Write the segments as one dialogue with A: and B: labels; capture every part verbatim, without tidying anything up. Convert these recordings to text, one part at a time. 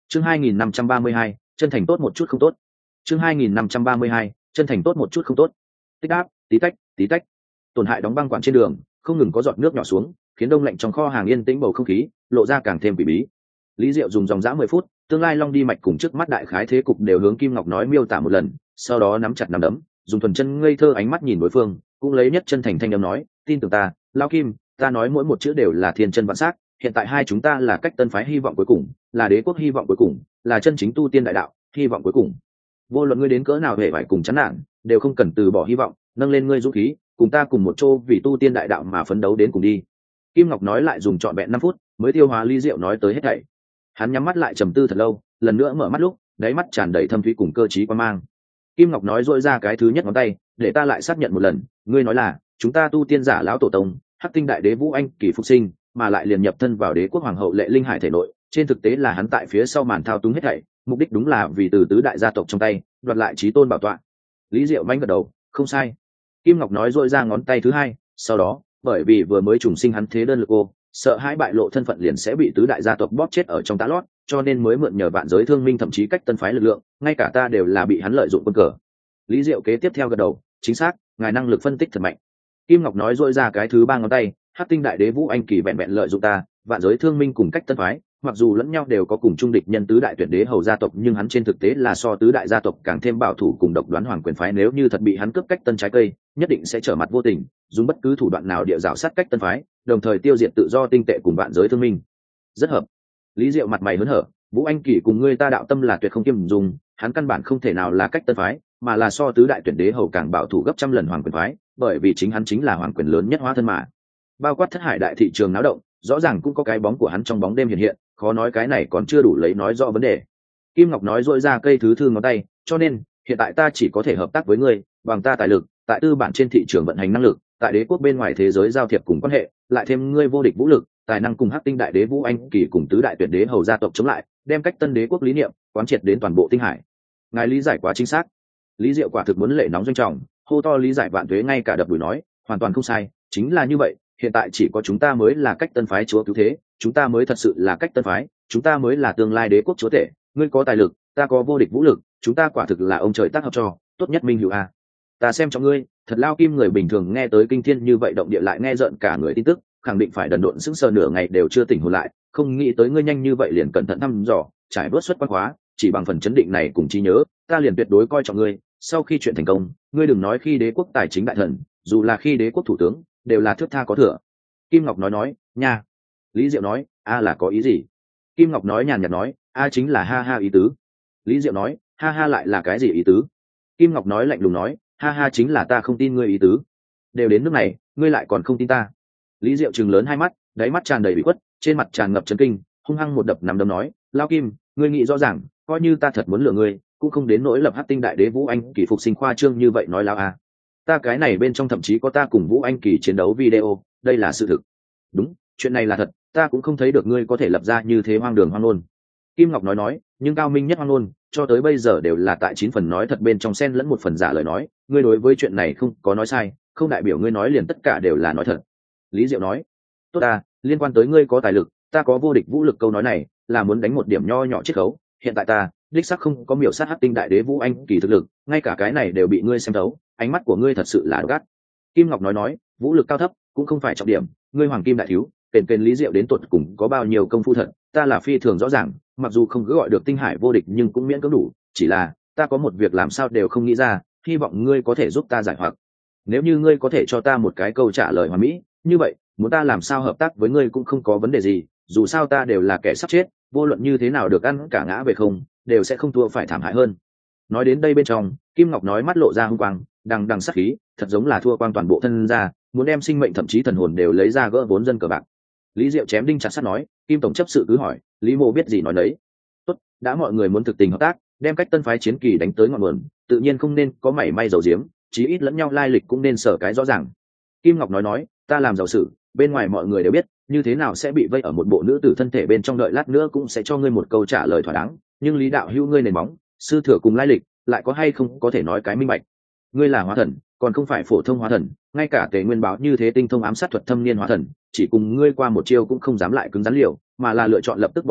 A: chương hai nghìn năm trăm ba mươi hai, chân thành tốt một chút không tốt. chương hai nghìn năm trăm ba mươi hai, chân thành tốt một chút không tốt. Tích đáp, tí tách, tí tách. Tổn hại đóng băng quản trên đường, không ngừng có giọt nước nhỏ xuống, khiến đông lạnh trong kho hàng yên tĩnh bầu không khí lộ ra càng thêm quỷ bí. Lý Diệu dùng dòng dã mười phút, tương lai long đi mạch cùng trước mắt đại khái thế cục đều hướng Kim Ngọc nói miêu tả một lần, sau đó nắm chặt nắm đấm, dùng thuần chân ngây thơ ánh mắt nhìn đối phương, cũng lấy nhất chân thành thanh âm nói, tin tưởng ta, Lão Kim, ta nói mỗi một chữ đều là thiên chân vạn sắc, hiện tại hai chúng ta là cách tân phái hy vọng cuối cùng, là đế quốc hy vọng cuối cùng, là chân chính tu tiên đại đạo, hy vọng cuối cùng. Vô luận ngươi đến cỡ nào hề phải cùng chán nản, đều không cần từ bỏ hy vọng, nâng lên ngươi dũng khí, cùng ta cùng một chỗ vì tu tiên đại đạo mà phấn đấu đến cùng đi. Kim Ngọc nói lại dùng trọn vẹn năm phút, mới tiêu hóa Lý Diệu nói tới hết thảy. Hắn nhắm mắt lại trầm tư thật lâu, lần nữa mở mắt lúc, đáy mắt tràn đầy thâm thúy cùng cơ trí quan mang. Kim Ngọc nói dội ra cái thứ nhất ngón tay, để ta lại xác nhận một lần, ngươi nói là chúng ta tu tiên giả lão tổ tông, Hắc Tinh đại đế Vũ Anh kỳ phục sinh, mà lại liền nhập thân vào đế quốc hoàng hậu Lệ Linh Hải thể nội, trên thực tế là hắn tại phía sau màn thao túng hết thảy, mục đích đúng là vì từ tứ đại gia tộc trong tay đoạt lại chí tôn bảo tọa. Lý Diệu manh gật đầu, không sai. Kim Ngọc nói dội ra ngón tay thứ hai, sau đó, bởi vì vừa mới trùng sinh hắn thế đơn lực cô, sợ hãi bại lộ thân phận liền sẽ bị tứ đại gia tộc bóp chết ở trong tá lót, cho nên mới mượn nhờ vạn giới thương minh thậm chí cách tân phái lực lượng, ngay cả ta đều là bị hắn lợi dụng quân cờ. Lý Diệu kế tiếp theo gật đầu, chính xác, ngài năng lực phân tích thật mạnh. Kim Ngọc nói dội ra cái thứ ba ngón tay, Hắc Tinh đại đế Vũ Anh kỳ vẹn vẹn lợi dụng ta, vạn giới thương minh cùng cách tân phái, mặc dù lẫn nhau đều có cùng chung địch nhân tứ đại tuyển đế hầu gia tộc, nhưng hắn trên thực tế là so tứ đại gia tộc càng thêm bảo thủ cùng độc đoán hoàng quyền phái, nếu như thật bị hắn cướp cách tân trái cây, nhất định sẽ trở mặt vô tình, dùng bất cứ thủ đoạn nào địa rào sát cách tân phái, đồng thời tiêu diệt tự do tinh tệ cùng vạn giới thương minh. Rất hợp. Lý Diệu mặt mày hớn hở, Vũ Anh kỳ cùng ngươi ta đạo tâm là tuyệt không kiêm dùng, hắn căn bản không thể nào là cách tân phái, mà là so tứ đại tuyển đế hầu càng bảo thủ gấp trăm lần hoàng quyền phái, bởi vì chính hắn chính là hoàng quyền lớn nhất hóa thân mà. Bao quát thất hải đại thị trường náo động, rõ ràng cũng có cái bóng của hắn trong bóng đêm hiện hiện, khó nói cái này còn chưa đủ lấy nói rõ vấn đề. Kim Ngọc nói dội ra cây thứ thư ngón tay, cho nên hiện tại ta chỉ có thể hợp tác với ngươi, bằng ta tài lực, tại tư bản trên thị trường vận hành năng lực, tại đế quốc bên ngoài thế giới giao thiệp cùng quan hệ, lại thêm ngươi vô địch vũ lực, tài năng cùng Hắc Tinh đại đế Vũ Anh kỳ cùng tứ đại tuyển đế hầu gia tộc chống lại, đem cách tân đế quốc lý niệm quán triệt đến toàn bộ tinh hải. Ngài lý giải quá chính xác. Lý Diệu quả thực muốn lệ nóng doanh trọng, hô to lý giải vạn tuế, ngay cả đập đùi nói, hoàn toàn không sai, chính là như vậy, hiện tại chỉ có chúng ta mới là cách tân phái chúa cứu thế, chúng ta mới thật sự là cách tân phái, chúng ta mới là tương lai đế quốc chúa tể, ngươi có tài lực, ta có vô địch vũ lực, chúng ta quả thực là ông trời tác hợp cho, tốt nhất minh hữu a. Ta xem cho ngươi, thật lao Kim người bình thường nghe tới kinh thiên như vậy động địa lại nghe rợn cả người tin tức, khẳng định phải đần độn sững sờ nửa ngày đều chưa tỉnh hồn lại, không nghĩ tới ngươi nhanh như vậy liền cẩn thận thăm dò, trải bớt xuất quan khóa, chỉ bằng phần chấn định này cùng trí nhớ, ta liền tuyệt đối coi trọng ngươi, sau khi chuyện thành công, ngươi đừng nói khi đế quốc tài chính đại thần, dù là khi đế quốc thủ tướng, đều là thước tha có thừa. Kim Ngọc nói nói, nha. Lý Diệu nói, a là có ý gì? Kim Ngọc nói nhàn nhạt nói, a chính là ha ha ý tứ. Lý Diệu nói, ha ha lại là cái gì ý tứ? Kim Ngọc nói lạnh lùng nói, ha ha chính là ta không tin ngươi ý tứ. Đều đến nước này, ngươi lại còn không tin ta? Lý Diệu trừng lớn hai mắt, đáy mắt tràn đầy bị khuất, trên mặt tràn ngập chấn kinh, hung hăng một đập nằm đấm nói, lao Kim, ngươi nghĩ rõ ràng, coi như ta thật muốn lừa ngươi, cũng không đến nỗi lập Hắc Tinh đại đế Vũ Anh kỳ phục sinh khoa trương như vậy nói lao a. Ta cái này bên trong thậm chí có ta cùng Vũ Anh kỳ chiến đấu video, đây là sự thực. Đúng, chuyện này là thật, ta cũng không thấy được ngươi có thể lập ra như thế hoang đường hoang ngôn. Kim Ngọc nói nói, nhưng cao minh nhất hoang ngôn, cho tới bây giờ đều là tại chín phần nói thật bên trong xen lẫn một phần giả lời nói, ngươi đối với chuyện này không có nói sai, không đại biểu ngươi nói liền tất cả đều là nói thật. Lý Diệu nói, tốt ta, liên quan tới ngươi có tài lực, ta có vô địch vũ lực, câu nói này là muốn đánh một điểm nho nhỏ chiết khấu, hiện tại ta đích xác không có miểu sát Hắc Tinh đại đế Vũ Anh kỳ thực lực, ngay cả cái này đều bị ngươi xem thấu, ánh mắt của ngươi thật sự là gắt. Kim Ngọc nói nói, vũ lực cao thấp cũng không phải trọng điểm, ngươi hoàng kim đại thiếu, kền kền Lý Diệu đến tuột cùng có bao nhiêu công phu thật, ta là phi thường rõ ràng, mặc dù không cứ gọi được tinh hải vô địch nhưng cũng miễn cưỡng đủ, chỉ là ta có một việc làm sao đều không nghĩ ra, hy vọng ngươi có thể giúp ta giải hoặc. Nếu như ngươi có thể cho ta một cái câu trả lời hoàn mỹ, như vậy muốn ta làm sao hợp tác với ngươi cũng không có vấn đề gì, dù sao ta đều là kẻ sắp chết, vô luận như thế nào được ăn cả ngã về không, đều sẽ không thua phải thảm hại hơn. Nói đến đây bên trong, Kim Ngọc nói mắt lộ ra hung quang, đằng đằng sắc khí, thật giống là thua quang toàn bộ thân ra, muốn đem sinh mệnh thậm chí thần hồn đều lấy ra gỡ vốn dân cờ bạc. Lý Diệu chém đinh chặt sắt nói, Kim tổng chấp sự cứ hỏi, Lý Mộ biết gì nói đấy. Tốt, đã mọi người muốn thực tình hợp tác, đem cách tân phái chiến kỳ đánh tới ngọn nguồn, tự nhiên không nên có mảy may dầu diếm, chí ít lẫn nhau lai lịch cũng nên sở cái rõ ràng. Kim Ngọc nói nói, ta làm giàu sự, bên ngoài mọi người đều biết, như thế nào sẽ bị vây ở một bộ nữ tử thân thể bên trong, đợi lát nữa cũng sẽ cho ngươi một câu trả lời thỏa đáng, nhưng Lý đạo hữu ngươi nền móng, sư thừa cùng lai lịch, lại có hay không có thể nói cái minh bạch. Ngươi là hóa thần, còn không phải phổ thông hóa thần, ngay cả Tề Nguyên báo như thế tinh thông ám sát thuật thâm niên hóa thần, chỉ cùng ngươi qua một chiêu cũng không dám lại cứng rắn liều, mà là lựa chọn lập tức bỏ chạy,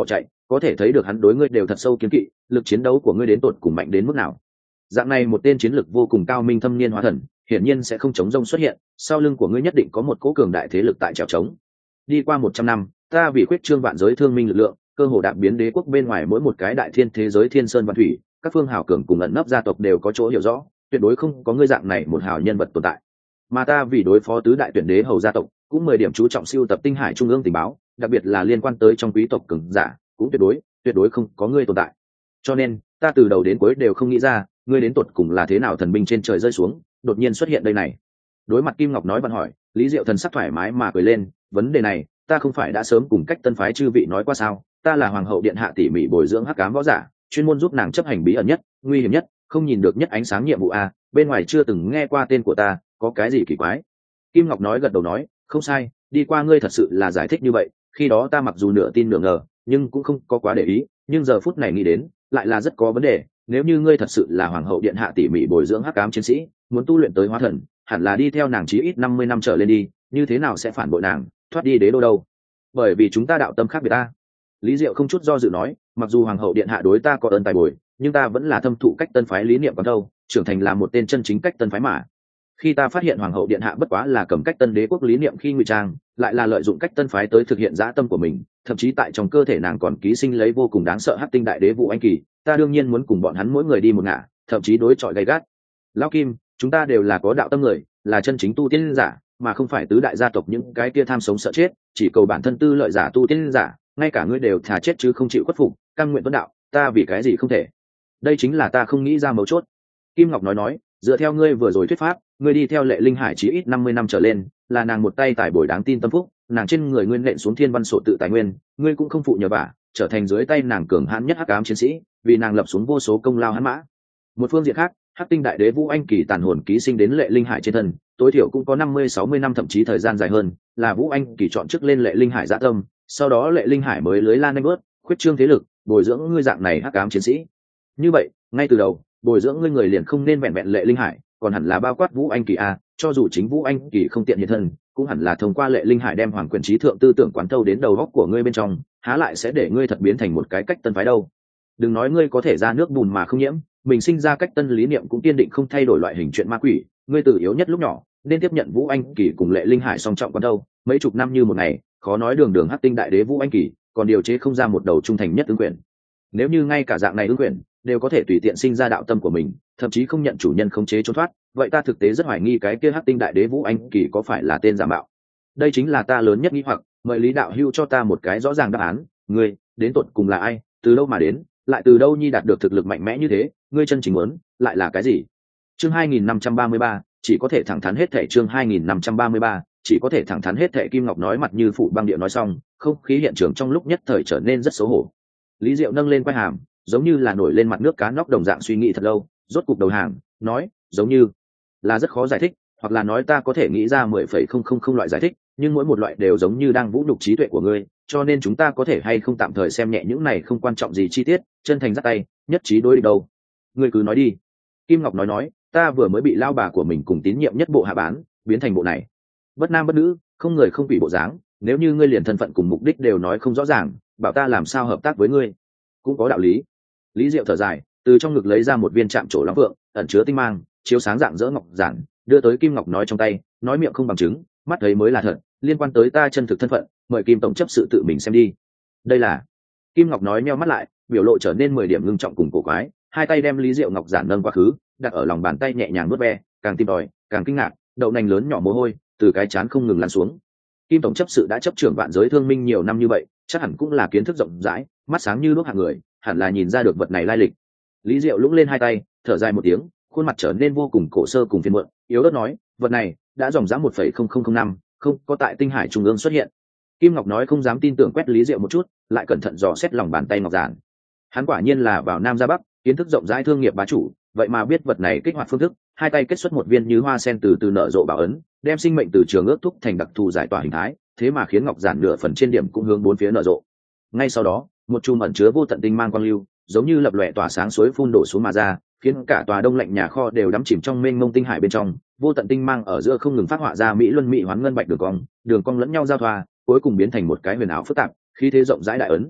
A: có thể thấy được hắn đối ngươi đều thật sâu kiến kỵ, lực chiến đấu của ngươi đến tột cùng mạnh đến mức nào. Dạng này một tên chiến lực vô cùng cao minh thâm niên hóa thần, hiển nhiên sẽ không chống rông xuất hiện, sau lưng của ngươi nhất định có một cỗ cường đại thế lực tại trèo trống. Đi qua một trăm năm, ta vì khuyết trương vạn giới thương minh lực lượng, cơ hồ đạp biến đế quốc bên ngoài mỗi một cái đại thiên thế giới thiên sơn văn thủy, các phương hào cường cùng ẩn nấp gia tộc đều có chỗ hiểu rõ, tuyệt đối không có ngươi dạng này một hào nhân vật tồn tại. Mà ta vì đối phó tứ đại tuyển đế hầu gia tộc, cũng mười điểm chú trọng siêu tập tinh hải trung ương tình báo, đặc biệt là liên quan tới trong quý tộc cường giả, cũng tuyệt đối, tuyệt đối không có ngươi tồn tại. Cho nên, ta từ đầu đến cuối đều không nghĩ ra, ngươi đến tột cùng là thế nào thần binh trên trời rơi xuống, đột nhiên xuất hiện đây này. Đối mặt Kim Ngọc nói bận hỏi, Lý Diệu thần sắc thoải mái mà cười lên, vấn đề này, ta không phải đã sớm cùng cách tân phái chư vị nói qua sao? Ta là hoàng hậu điện hạ tỉ mỉ bồi dưỡng hắc ám võ giả, chuyên môn giúp nàng chấp hành bí ẩn nhất, nguy hiểm nhất, không nhìn được nhất ánh sáng nhiệm vụ a, bên ngoài chưa từng nghe qua tên của ta, có cái gì kỳ quái? Kim Ngọc nói gật đầu nói, không sai, đi qua ngươi thật sự là giải thích như vậy, khi đó ta mặc dù nửa tin nửa ngờ, nhưng cũng không có quá để ý, nhưng giờ phút này nghĩ đến, lại là rất có vấn đề. Nếu như ngươi thật sự là hoàng hậu điện hạ tỉ mỉ bồi dưỡng hắc ám chiến sĩ, muốn tu luyện tới hóa thần, hẳn là đi theo nàng chí ít năm mươi năm trở lên đi, như thế nào sẽ phản bội nàng, thoát đi đế đô đâu? Bởi vì chúng ta đạo tâm khác biệt ta. Lý Diệu không chút do dự nói, mặc dù hoàng hậu điện hạ đối ta có ơn tài bồi, nhưng ta vẫn là thâm thụ cách tân phái lý niệm còn đâu, trưởng thành là một tên chân chính cách tân phái mà. Khi ta phát hiện hoàng hậu điện hạ bất quá là cầm cách tân đế quốc lý niệm khi ngụy trang, lại là lợi dụng cách tân phái tới thực hiện dã tâm của mình, thậm chí tại trong cơ thể nàng còn ký sinh lấy vô cùng đáng sợ hắc tinh đại đế Vũ Anh Kỳ, ta đương nhiên muốn cùng bọn hắn mỗi người đi một ngả, thậm chí đối chọi gay gắt. Lão Kim, chúng ta đều là có đạo tâm người, là chân chính tu tiên giả, mà không phải tứ đại gia tộc những cái kia tham sống sợ chết, chỉ cầu bản thân tư lợi giả tu tiên giả, ngay cả ngươi đều thà chết chứ không chịu khuất phục, cam nguyện tuân đạo, ta vì cái gì không thể? Đây chính là ta không nghĩ ra mấu chốt. Kim Ngọc nói nói, dựa theo ngươi vừa rồi thuyết pháp, ngươi đi theo Lệ Linh Hải chí ít năm mươi năm trở lên, là nàng một tay tài bồi đáng tin tâm phúc, nàng trên người nguyên nện xuống thiên văn sổ tự tài nguyên, ngươi cũng không phụ nhờ vả, trở thành dưới tay nàng cường hãn nhất hắc ám chiến sĩ, vì nàng lập xuống vô số công lao hãn mã. Một phương diện khác, hắc tinh đại đế Vũ Anh Kỳ tàn hồn ký sinh đến Lệ Linh Hải trên thân, tối thiểu cũng có năm mươi sáu mươi năm thậm chí thời gian dài hơn, là Vũ Anh Kỳ chọn chức lên Lệ Linh Hải dạ tâm, sau đó Lệ Linh Hải mới lưới lan nhanh bớt, khuyết trương thế lực, bồi dưỡng ngươi dạng này hắc ám chiến sĩ. Như vậy, ngay từ đầu, bồi dưỡng ngươi người liền không nên vẹn vẹn Lệ Linh Hải, còn hẳn là bao quát Vũ Anh Kỳ a, cho dù chính Vũ Anh Kỳ không tiện hiện thân, cũng hẳn là thông qua Lệ Linh Hải đem hoàng quyền trí thượng tư tưởng quán thâu đến đầu óc của ngươi bên trong, há lại sẽ để ngươi thật biến thành một cái cách tân phái đâu. Đừng nói ngươi có thể ra nước bùn mà không nhiễm, mình sinh ra cách tân lý niệm cũng kiên định không thay đổi loại hình chuyện ma quỷ, ngươi từ yếu nhất lúc nhỏ nên tiếp nhận Vũ Anh Kỳ cùng Lệ Linh Hải song trọng quán thâu, mấy chục năm như một ngày, khó nói đường đường hắc tinh đại đế Vũ Anh Kỳ, còn điều chế không ra một đầu trung thành nhất ứng quyền. Nếu như ngay cả dạng này ứng quyền đều có thể tùy tiện sinh ra đạo tâm của mình, thậm chí không nhận chủ nhân khống chế trốn thoát, vậy ta thực tế rất hoài nghi cái kia hắc tinh đại đế Vũ Anh Kỳ có phải là tên giả mạo. Đây chính là ta lớn nhất nghi hoặc, mời Lý đạo hữu cho ta một cái rõ ràng đáp án, ngươi đến tột cùng là ai, từ đâu mà đến, lại từ đâu nhi đạt được thực lực mạnh mẽ như thế, ngươi chân chính muốn lại là cái gì? Chương hai nghìn năm trăm ba mươi ba, chỉ có thể thẳng thắn hết thảy. Chương hai nghìn năm trăm ba mươi ba, chỉ có thể thẳng thắn hết thảy. Kim Ngọc nói mặt như phủ băng địa nói xong, không khí hiện trường trong lúc nhất thời trở nên rất xấu hổ. Lý Diệu nâng lên quai hàm, giống như là nổi lên mặt nước cá nóc đồng dạng suy nghĩ thật lâu, rốt cục đầu hàng, nói, giống như là rất khó giải thích, hoặc là nói ta có thể nghĩ ra mười phẩy không không không loại giải thích, nhưng mỗi một loại đều giống như đang vũ nhục trí tuệ của ngươi, cho nên chúng ta có thể hay không tạm thời xem nhẹ những này không quan trọng gì chi tiết, chân thành dắt tay, nhất trí đối địch đâu. Ngươi cứ nói đi. Kim Ngọc nói nói, ta vừa mới bị lao bà của mình cùng tín nhiệm nhất bộ hạ bán, biến thành bộ này. Bất nam bất nữ, không người không quỷ bộ dáng, nếu như ngươi liền thân phận cùng mục đích đều nói không rõ ràng, bảo ta làm sao hợp tác với ngươi. Cũng có đạo lý. Lý Diệu thở dài, từ trong ngực lấy ra một viên chạm trổ long phượng, ẩn chứa tinh mang, chiếu sáng dạng dỡ ngọc giản, đưa tới Kim Ngọc nói trong tay, nói miệng không bằng chứng, mắt thấy mới là thật, liên quan tới ta chân thực thân phận, mời Kim tổng chấp sự tự mình xem đi. Đây là. Kim Ngọc nói nheo mắt lại, biểu lộ trở nên mười điểm ngưng trọng cùng cổ quái, hai tay đem Lý Diệu ngọc giản nâng quá khứ, đặt ở lòng bàn tay nhẹ nhàng nuốt ve, càng tìm tòi, càng kinh ngạc, đậu nành lớn nhỏ mồ hôi từ cái trán không ngừng lăn xuống. Kim tổng chấp sự đã chấp trưởng vạn giới thương minh nhiều năm như vậy, chắc hẳn cũng là kiến thức rộng rãi, mắt sáng như đuốc hạng người, hẳn là nhìn ra được vật này lai lịch. Lý Diệu lũng lên hai tay, thở dài một tiếng, khuôn mặt trở nên vô cùng cổ sơ cùng phiền muộn, yếu ớt nói, vật này đã dòng dã một phẩy không không không năm, không có tại tinh hải trung ương xuất hiện. Kim Ngọc nói không dám tin tưởng quét Lý Diệu một chút, lại cẩn thận dò xét lòng bàn tay ngọc giản. Hắn quả nhiên là vào nam ra bắc, kiến thức rộng rãi thương nghiệp bá chủ, vậy mà biết vật này kích hoạt phương thức, hai tay kết xuất một viên như hoa sen từ từ nở rộ bảo ấn, đem sinh mệnh từ trường ước thúc thành đặc thù giải tỏa hình thái, thế mà khiến ngọc giản nửa phần trên điểm cũng hướng bốn phía nở rộ. Ngay sau đó, một chùm ẩn chứa vô tận tinh mang quang lưu, giống như lập lòe tỏa sáng suối phun đổ xuống mà ra, khiến cả tòa đông lạnh nhà kho đều đắm chìm trong mênh mông tinh hải bên trong. Vô tận tinh mang ở giữa không ngừng phát họa ra mỹ luân mỹ hoán ngân bạch đường cong, đường cong lẫn nhau giao thoa, cuối cùng biến thành một cái huyền ảo phức tạp, khí thế rộng rãi đại ấn.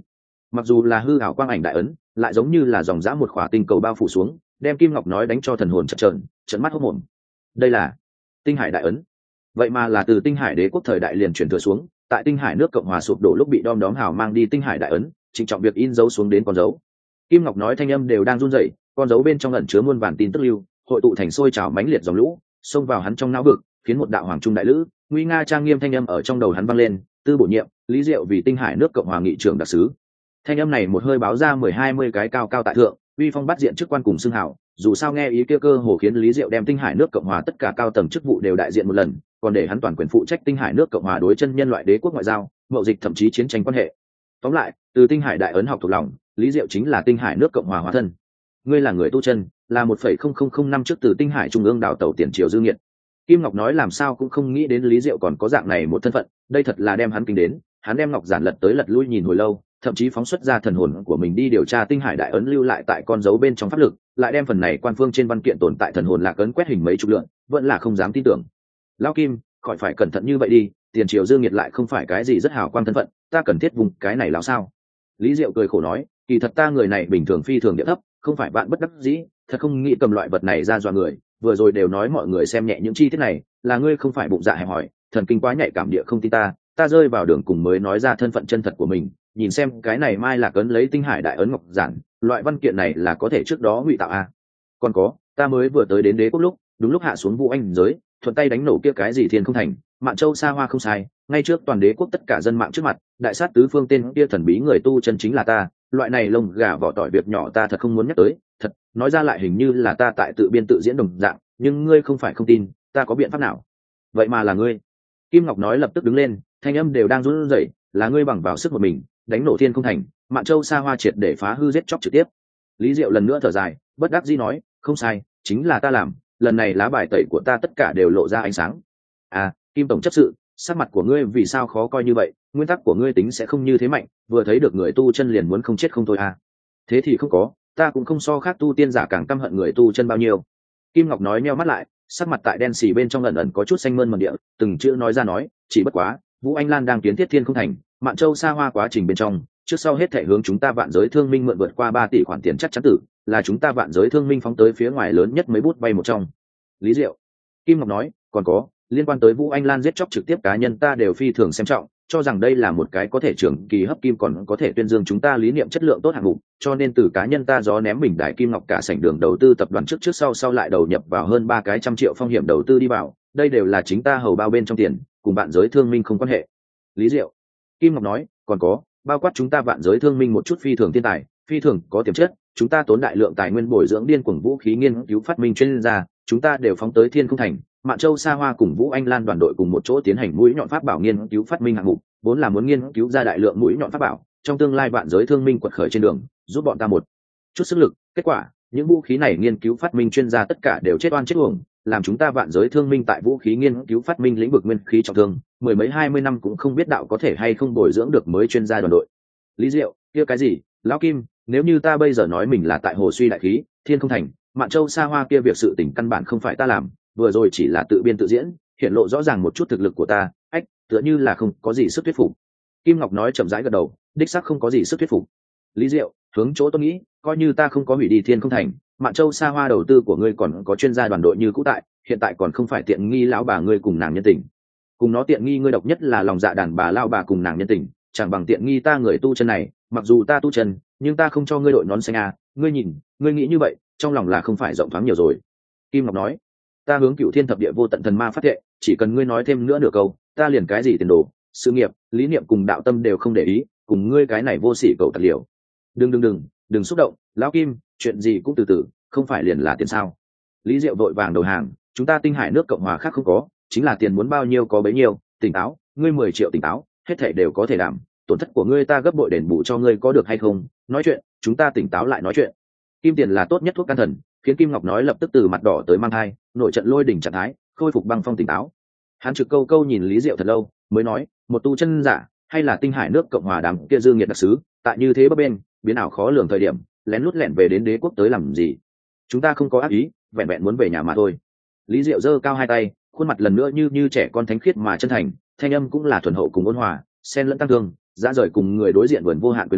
A: mặc dù là hư ảo quang ảnh đại ấn, lại giống như là dòng dã một khỏa tinh cầu bao phủ xuống, đem Kim Ngọc nói đánh cho thần hồn chợt trợn trợn mắt hốt mồm. Đây là tinh hải đại ấn, vậy mà là từ tinh hải đế quốc thời đại liền truyền thừa xuống, tại tinh hải nước cộng hòa sụp đổ lúc bị đom đóm hào mang đi tinh hải đại ấn, trịnh trọng việc in dấu xuống đến con dấu. Kim Ngọc nói thanh âm đều đang run rẩy, con dấu bên trong ẩn chứa muôn vàn tin tức lưu, hội tụ thành sôi trào mãnh liệt dòng lũ, xông vào hắn trong não vực, khiến một đạo hoàng trung đại lữ, nguy nga trang nghiêm thanh âm ở trong đầu hắn vang lên, tư bổ nhiệm, Lý Diệu vì tinh hải nước cộng hòa nghị trưởng đặc sứ. Thanh âm này một hơi báo ra mười hai mươi cái cao cao tại thượng, uy phong bắt diện chức quan cùng xưng hào, dù sao nghe ý kia cơ hồ khiến Lý Diệu đem tinh hải nước cộng hòa tất cả cao tầng chức vụ đều đại diện một lần, còn để hắn toàn quyền phụ trách tinh hải nước cộng hòa đối chân nhân loại đế quốc ngoại giao, mậu dịch thậm chí chiến tranh quan hệ. Tóm lại, từ tinh hải đại ấn học thuộc lòng, Lý Diệu chính là tinh hải nước cộng hòa hóa thân. Ngươi là người tu chân, là một phẩy không không không năm trước từ tinh hải trung ương đào tẩu tiền triều dư nghiệt. Kim Ngọc nói làm sao cũng không nghĩ đến Lý Diệu còn có dạng này một thân phận, đây thật là đem hắn kinh đến. Hắn đem ngọc giản lật tới lật lui nhìn hồi lâu, thậm chí phóng xuất ra thần hồn của mình đi điều tra tinh hải đại ấn lưu lại tại con dấu bên trong pháp lực, lại đem phần này quan phương trên văn kiện tồn tại thần hồn lạc ấn quét hình mấy chục lượng, vẫn là không dám tin tưởng. Lão Kim, khỏi phải cẩn thận như vậy đi, tiền triều dương nhiệt lại không phải cái gì rất hào quang thân phận, ta cần thiết vùng cái này lão sao? Lý Diệu cười khổ nói, kỳ thật ta người này bình thường phi thường địa thấp, không phải bạn bất đắc dĩ, thật không nghĩ cầm loại vật này ra dọa người, vừa rồi đều nói mọi người xem nhẹ những chi tiết này, là ngươi không phải bụng dạ hẹp hỏi, thần kinh quá nhạy cảm địa không tin ta, ta rơi vào đường cùng mới nói ra thân phận chân thật của mình, nhìn xem cái này mai là cấn lấy tinh hải đại ấn ngọc giản, loại văn kiện này là có thể trước đó ngụy tạo a. À. Còn có, ta mới vừa tới đến đế quốc lúc, đúng lúc hạ xuống Vũ Anh giới, thuận tay đánh nổ kia cái gì thiên không thành, Mạn Châu xa hoa không sai, ngay trước toàn đế quốc tất cả dân mạng trước mặt, đại sát tứ phương tên kia thần bí người tu chân chính là ta, loại này lông gà vỏ tỏi việc nhỏ ta thật không muốn nhắc tới, thật, nói ra lại hình như là ta tại tự biên tự diễn đồng dạng, nhưng ngươi không phải không tin, ta có biện pháp nào? Vậy mà là ngươi. Kim Ngọc nói lập tức đứng lên, thanh âm đều đang run rẩy, là ngươi bằng vào sức một mình, đánh nổ thiên không thành, Mạn Châu xa hoa triệt để phá hư giết chóc trực tiếp. Lý Diệu lần nữa thở dài, bất đắc dĩ nói, không sai, chính là ta làm, lần này lá bài tẩy của ta tất cả đều lộ ra ánh sáng. À, Kim tổng chấp sự, sắc mặt của ngươi vì sao khó coi như vậy, nguyên tắc của ngươi tính sẽ không như thế mạnh, vừa thấy được người tu chân liền muốn không chết không thôi à? Thế thì không có, ta cũng không so khác tu tiên giả càng căm hận người tu chân bao nhiêu. Kim Ngọc nói nheo mắt lại, sắc mặt tại đen xì bên trong ẩn ẩn có chút xanh mơn mận địa, từng chữ nói ra nói, chỉ bất quá, Vũ Anh Lan đang kiến thiết thiên không thành, Mạn Châu xa hoa quá trình bên trong, trước sau hết thể hướng chúng ta vạn giới thương minh mượn vượt qua ba tỷ khoản tiền chắc chắn tử, là chúng ta vạn giới thương minh phóng tới phía ngoài lớn nhất mấy bút bay một trong. Lý Diệu. Kim Ngọc nói, còn có, liên quan tới Vũ Anh Lan giết chóc trực tiếp cá nhân ta đều phi thường xem trọng, cho rằng đây là một cái có thể trưởng kỳ hấp kim còn có thể tuyên dương chúng ta lý niệm chất lượng tốt hạng mục, cho nên từ cá nhân ta gió ném bình đại Kim Ngọc cả sảnh đường đầu tư tập đoàn trước trước sau sau lại đầu nhập vào hơn ba cái trăm triệu phong hiểm đầu tư đi vào, đây đều là chính ta hầu bao bên trong tiền, cùng bạn giới thương minh không quan hệ. Lý Diệu. Kim Ngọc nói, còn có, bao quát chúng ta vạn giới thương minh một chút phi thường thiên tài, phi thường có tiềm chất, chúng ta tốn đại lượng tài nguyên bồi dưỡng điên cuồng vũ khí nghiên cứu phát minh chuyên gia, chúng ta đều phóng tới thiên không thành, Mạn Châu xa hoa cùng Vũ Anh Lan đoàn đội cùng một chỗ tiến hành mũi nhọn pháp bảo nghiên cứu phát minh hạng mục, vốn là muốn nghiên cứu ra đại lượng mũi nhọn pháp bảo, trong tương lai vạn giới thương minh quật khởi trên đường, giúp bọn ta một chút sức lực, kết quả, những vũ khí này nghiên cứu phát minh chuyên gia tất cả đều chết oan chết uổng, làm chúng ta vạn giới thương minh tại vũ khí nghiên cứu phát minh lĩnh vực nguyên khí trọng thương, mười mấy hai mươi năm cũng không biết đạo có thể hay không bồi dưỡng được mới chuyên gia đoàn đội. Lý Diệu, kia cái gì, lão Kim, nếu như ta bây giờ nói mình là tại hồ suy đại khí, thiên không thành, Mạn Châu xa hoa kia việc sự tình căn bản không phải ta làm, vừa rồi chỉ là tự biên tự diễn, hiện lộ rõ ràng một chút thực lực của ta, ách, tựa như là không có gì sức thuyết phục. Kim Ngọc nói chậm rãi gật đầu, đích xác không có gì sức thuyết phục. Lý Diệu, hướng chỗ tôi nghĩ, coi như ta không có hủy đi thiên không thành, Mạn Châu xa hoa đầu tư của ngươi còn có chuyên gia đoàn đội như cũ tại, hiện tại còn không phải tiện nghi lão bà ngươi cùng nàng nhân tình. Cùng nó tiện nghi ngươi độc nhất là lòng dạ đàn bà lao bà cùng nàng nhân tình, chẳng bằng tiện nghi ta người tu chân này, mặc dù ta tu chân, nhưng ta không cho ngươi đội nón xanh à, ngươi nhìn, ngươi nghĩ như vậy, trong lòng là không phải rộng thoáng nhiều rồi. Kim Ngọc nói, ta hướng Cửu Thiên thập địa vô tận thần ma phát thệ, chỉ cần ngươi nói thêm nữa nửa câu, ta liền cái gì tiền đồ, sự nghiệp, lý niệm cùng đạo tâm đều không để ý, cùng ngươi cái này vô sỉ cầu tặc liều. Đừng đừng đừng, đừng xúc động, lão Kim, chuyện gì cũng từ từ, không phải liền là tiền sao? Lý Diệu vội vàng đầu hàng, chúng ta tinh hải nước cộng hòa khác không có, chính là tiền muốn bao nhiêu có bấy nhiêu, tỉnh táo, ngươi mười triệu tỉnh táo, hết thảy đều có thể đảm, tổn thất của ngươi ta gấp bội đền bù cho ngươi có được hay không? Nói chuyện, chúng ta tỉnh táo lại nói chuyện. Kim tiền là tốt nhất thuốc can thần, khiến Kim Ngọc nói lập tức từ mặt đỏ tới mang hai, nội trận lôi đỉnh trạng thái, khôi phục băng phong tỉnh táo. Hắn trực câu câu nhìn Lý Diệu thật lâu, mới nói, một tu chân giả, hay là tinh hải nước cộng hòa đám kia dương nghiệt đặc sứ, tại như thế bấp bên, biến ảo khó lường thời điểm, lén lút lẻn về đến đế quốc tới làm gì? Chúng ta không có ác ý, vẹn vẹn muốn về nhà mà thôi. Lý Diệu giơ cao hai tay, khuôn mặt lần nữa như như trẻ con thánh khiết mà chân thành, thanh âm cũng là thuần hậu cùng ôn hòa, xen lẫn tăng thương, dã rời cùng người đối diện vườn vô hạn quyến luyến,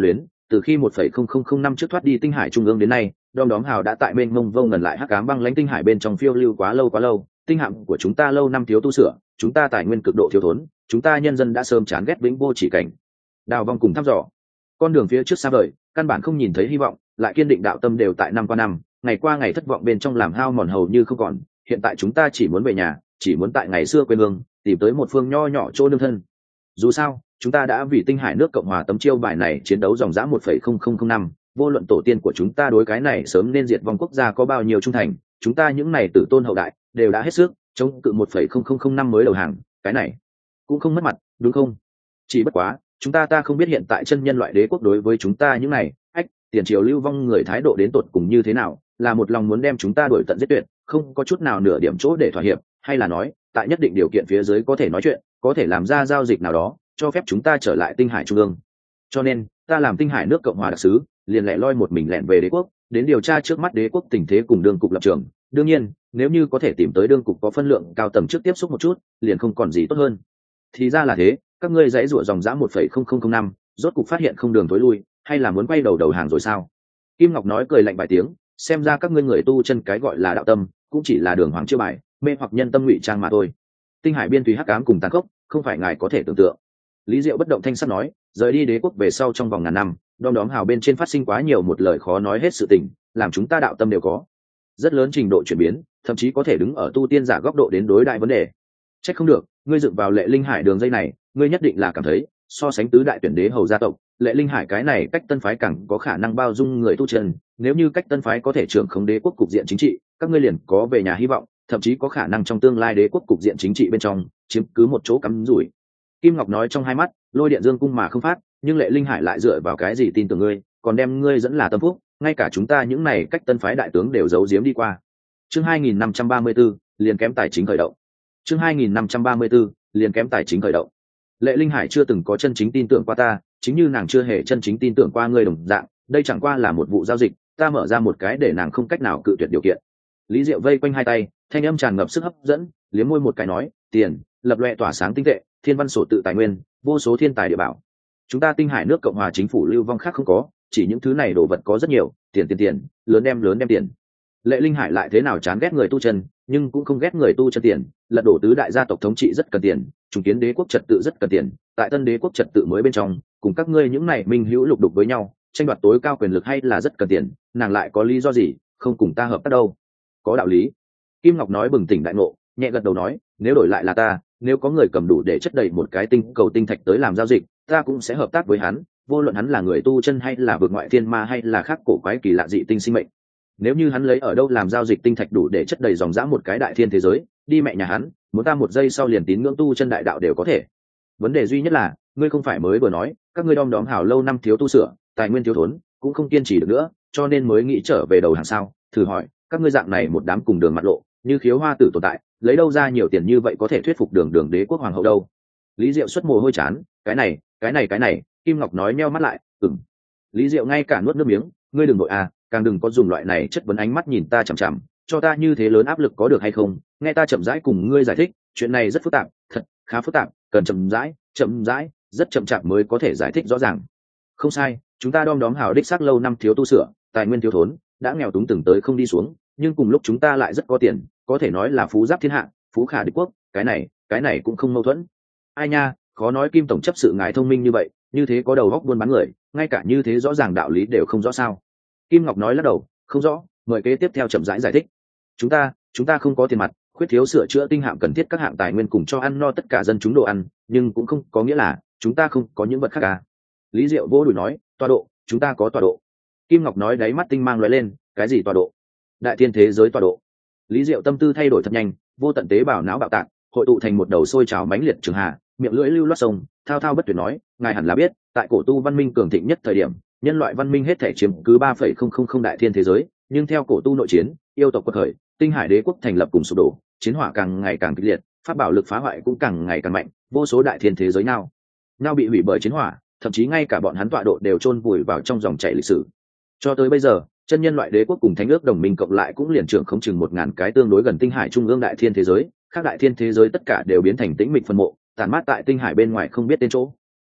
A: từ khi một phẩy không không không năm trước thoát đi tinh hải trung ương đến nay, đom đóm hào đã tại mênh mông vô ngần lại hắc ám băng lãnh tinh hải bên trong phiêu lưu quá lâu quá lâu. Tinh hạm của chúng ta lâu năm thiếu tu sửa, chúng ta tài nguyên cực độ thiếu thốn, chúng ta nhân dân đã sớm chán ghét vĩnh vô chỉ cảnh. Đào vong cùng thăm dò, con đường phía trước xa vời, căn bản không nhìn thấy hy vọng, lại kiên định đạo tâm đều tại năm qua năm, ngày qua ngày thất vọng bên trong làm hao mòn hầu như không còn. Hiện tại chúng ta chỉ muốn về nhà, chỉ muốn tại ngày xưa quê hương tìm tới một phương nho nhỏ chỗ nương thân. Dù sao, chúng ta đã vì tinh hải nước cộng hòa tấm chiêu bài này chiến đấu dòng dã một phẩy không không không năm, vô luận tổ tiên của chúng ta đối cái này sớm nên diệt vong quốc gia có bao nhiêu trung thành, chúng ta những này tử tôn hậu đại đều đã hết sức chống cự một phẩy không không không năm mới đầu hàng, cái này cũng không mất mặt, đúng không? Chỉ bất quá, chúng ta ta không biết hiện tại chân nhân loại đế quốc đối với chúng ta những này, ách, tiền triều lưu vong người thái độ đến tột cùng như thế nào, là một lòng muốn đem chúng ta đuổi tận giết tuyệt, không có chút nào nửa điểm chỗ để thỏa hiệp, hay là nói, tại nhất định điều kiện phía dưới có thể nói chuyện, có thể làm ra giao dịch nào đó, cho phép chúng ta trở lại tinh hải trung ương. Cho nên, ta làm tinh hải nước cộng hòa đặc sứ, liền lẻ loi một mình lẻn về đế quốc, đến điều tra trước mắt đế quốc tình thế cùng đương cục lập trường. Đương nhiên, nếu như có thể tìm tới đương cục có phân lượng cao tầng trước tiếp xúc một chút, liền không còn gì tốt hơn. Thì ra là thế, các ngươi dãy rủa dòng dã một phẩy không không không năm, rốt cục phát hiện không đường tối lui, hay là muốn quay đầu đầu hàng rồi sao? Kim Ngọc nói cười lạnh vài tiếng, xem ra các ngươi người tu chân cái gọi là đạo tâm, cũng chỉ là đường hoàng chiêu bài, mê hoặc nhân tâm ngụy trang mà thôi. Tinh hải biên tùy hắc ám cùng tàn khốc, không phải ngài có thể tưởng tượng. Lý Diệu bất động thanh sắc nói, rời đi đế quốc về sau trong vòng ngàn năm, đom đóm hào bên trên phát sinh quá nhiều một lời khó nói hết sự tình, làm chúng ta đạo tâm đều có rất lớn trình độ chuyển biến, thậm chí có thể đứng ở tu tiên giả góc độ đến đối đại vấn đề. Trách không được, ngươi dựng vào Lệ Linh Hải đường dây này, ngươi nhất định là cảm thấy, so sánh tứ đại tuyển đế hầu gia tộc, Lệ Linh Hải cái này cách tân phái càng có khả năng bao dung người tu chân, nếu như cách tân phái có thể trưởng khống đế quốc cục diện chính trị, các ngươi liền có về nhà hy vọng, thậm chí có khả năng trong tương lai đế quốc cục diện chính trị bên trong chiếm cứ một chỗ cắm rủi. Kim Ngọc nói trong hai mắt lôi điện dương cung mà không phát, nhưng Lệ Linh Hải lại dựa vào cái gì tin tưởng ngươi, còn đem ngươi dẫn là tâm phúc, ngay cả chúng ta những này cách tân phái đại tướng đều giấu giếm đi qua. Chương hai nghìn năm trăm ba mươi 4, liền kém tài chính khởi động. Chương hai nghìn năm trăm ba mươi 4, liền kém tài chính khởi động. Lệ Linh Hải chưa từng có chân chính tin tưởng qua ta, chính như nàng chưa hề chân chính tin tưởng qua ngươi đồng dạng, đây chẳng qua là một vụ giao dịch, ta mở ra một cái để nàng không cách nào cự tuyệt điều kiện. Lý Diệu vây quanh hai tay, thanh âm tràn ngập sức hấp dẫn, liếm môi một cái nói, tiền, lập loè tỏa sáng tinh tệ, thiên văn sổ tự tài nguyên, vô số thiên tài địa bảo. Chúng ta tinh hải nước cộng hòa chính phủ lưu vong khác không có, chỉ những thứ này đồ vật có rất nhiều, tiền tiền tiền, lớn đem lớn đem tiền. Lệ Linh Hải lại thế nào chán ghét người tu chân, nhưng cũng không ghét người tu chân tiền, lật đổ tứ đại gia tộc thống trị rất cần tiền, trùng kiến đế quốc trật tự rất cần tiền, tại tân đế quốc trật tự mới bên trong, cùng các ngươi những này minh hữu lục đục với nhau, tranh đoạt tối cao quyền lực hay là rất cần tiền, nàng lại có lý do gì không cùng ta hợp tác đâu? Có đạo lý. Kim Ngọc nói bừng tỉnh đại ngộ, nhẹ gật đầu nói, nếu đổi lại là ta, nếu có người cầm đủ để chất đầy một cái tinh cầu tinh thạch tới làm giao dịch, ta cũng sẽ hợp tác với hắn, vô luận hắn là người tu chân hay là vượt ngoại thiên ma hay là khác cổ quái kỳ lạ dị tinh sinh mệnh. Nếu như hắn lấy ở đâu làm giao dịch tinh thạch đủ để chất đầy dòng dã một cái đại thiên thế giới, đi mẹ nhà hắn, muốn ta một giây sau liền tín ngưỡng tu chân đại đạo đều có thể. Vấn đề duy nhất là, ngươi không phải mới vừa nói, các ngươi đom đóm hào lâu năm thiếu tu sửa, tài nguyên thiếu thốn, cũng không kiên trì được nữa, cho nên mới nghĩ trở về đầu hàng sao? Thử hỏi, các ngươi dạng này một đám cùng đường mặt lộ, như Khiếu Hoa Tử tồn tại, lấy đâu ra nhiều tiền như vậy có thể thuyết phục đường đường đế quốc hoàng hậu đâu? Lý Diệu xuất mồ hôi chán, cái này, cái này cái này, Kim Ngọc nói nheo mắt lại, ừm. Lý Diệu ngay cả nuốt nước miếng, ngươi đừng nội à, càng đừng có dùng loại này chất vấn ánh mắt nhìn ta chằm chằm, cho ta như thế lớn áp lực có được hay không? Nghe ta chậm rãi cùng ngươi giải thích, chuyện này rất phức tạp, thật khá phức tạp, cần chậm rãi, chậm rãi, rất chậm chạp mới có thể giải thích rõ ràng. Không sai, chúng ta đom đóm hào đích xác lâu năm thiếu tu sửa, tài nguyên thiếu thốn, đã nghèo túng từng tới không đi xuống, nhưng cùng lúc chúng ta lại rất có tiền, có thể nói là phú giáp thiên hạ, phú khả địch quốc, cái này, cái này cũng không mâu thuẫn. Ai nha, khó nói Kim tổng chấp sự ngài thông minh như vậy, như thế có đầu óc buôn bán người, ngay cả như thế rõ ràng đạo lý đều không rõ sao? Kim Ngọc nói lắc đầu, không rõ, mời kế tiếp theo chậm rãi giải, giải thích. Chúng ta, chúng ta không có tiền mặt, khuyết thiếu sửa chữa tinh hạm cần thiết các hạng tài nguyên cùng cho ăn no tất cả dân chúng đồ ăn, nhưng cũng không có nghĩa là chúng ta không có những vật khác à? Lý Diệu vô đùi nói, tọa độ, chúng ta có tọa độ. Kim Ngọc nói đáy mắt tinh mang lóe lên, cái gì tọa độ? Đại thiên thế giới tọa độ. Lý Diệu tâm tư thay đổi thật nhanh, vô tận tế bào não bạo tạc, hội tụ thành một đầu sôi trào mãnh liệt trường hà, miệng lưỡi lưu loát sông, thao thao bất tuyệt nói, ngài hẳn là biết, tại cổ tu văn minh cường thịnh nhất thời điểm, nhân loại văn minh hết thể chiếm cứ ba phẩy không không không đại thiên thế giới, nhưng theo cổ tu nội chiến, yêu tộc quật khởi, tinh hải đế quốc thành lập cùng sụp đổ, chiến hỏa càng ngày càng kịch liệt, pháp bảo lực phá hoại cũng càng ngày càng mạnh, vô số đại thiên thế giới nào nào bị hủy bởi chiến hỏa, thậm chí ngay cả bọn hắn tọa độ đều chôn vùi vào trong dòng chảy lịch sử. Cho tới bây giờ, chân nhân loại đế quốc cùng thánh ước đồng minh cộng lại cũng liền trưởng không chừng một ngàn cái tương đối gần tinh hải trung ương đại thiên thế giới, các đại thiên thế giới tất cả đều biến thành tĩnh mịch phân mộ, tàn mát tại tinh hải bên ngoài không biết tên chỗ.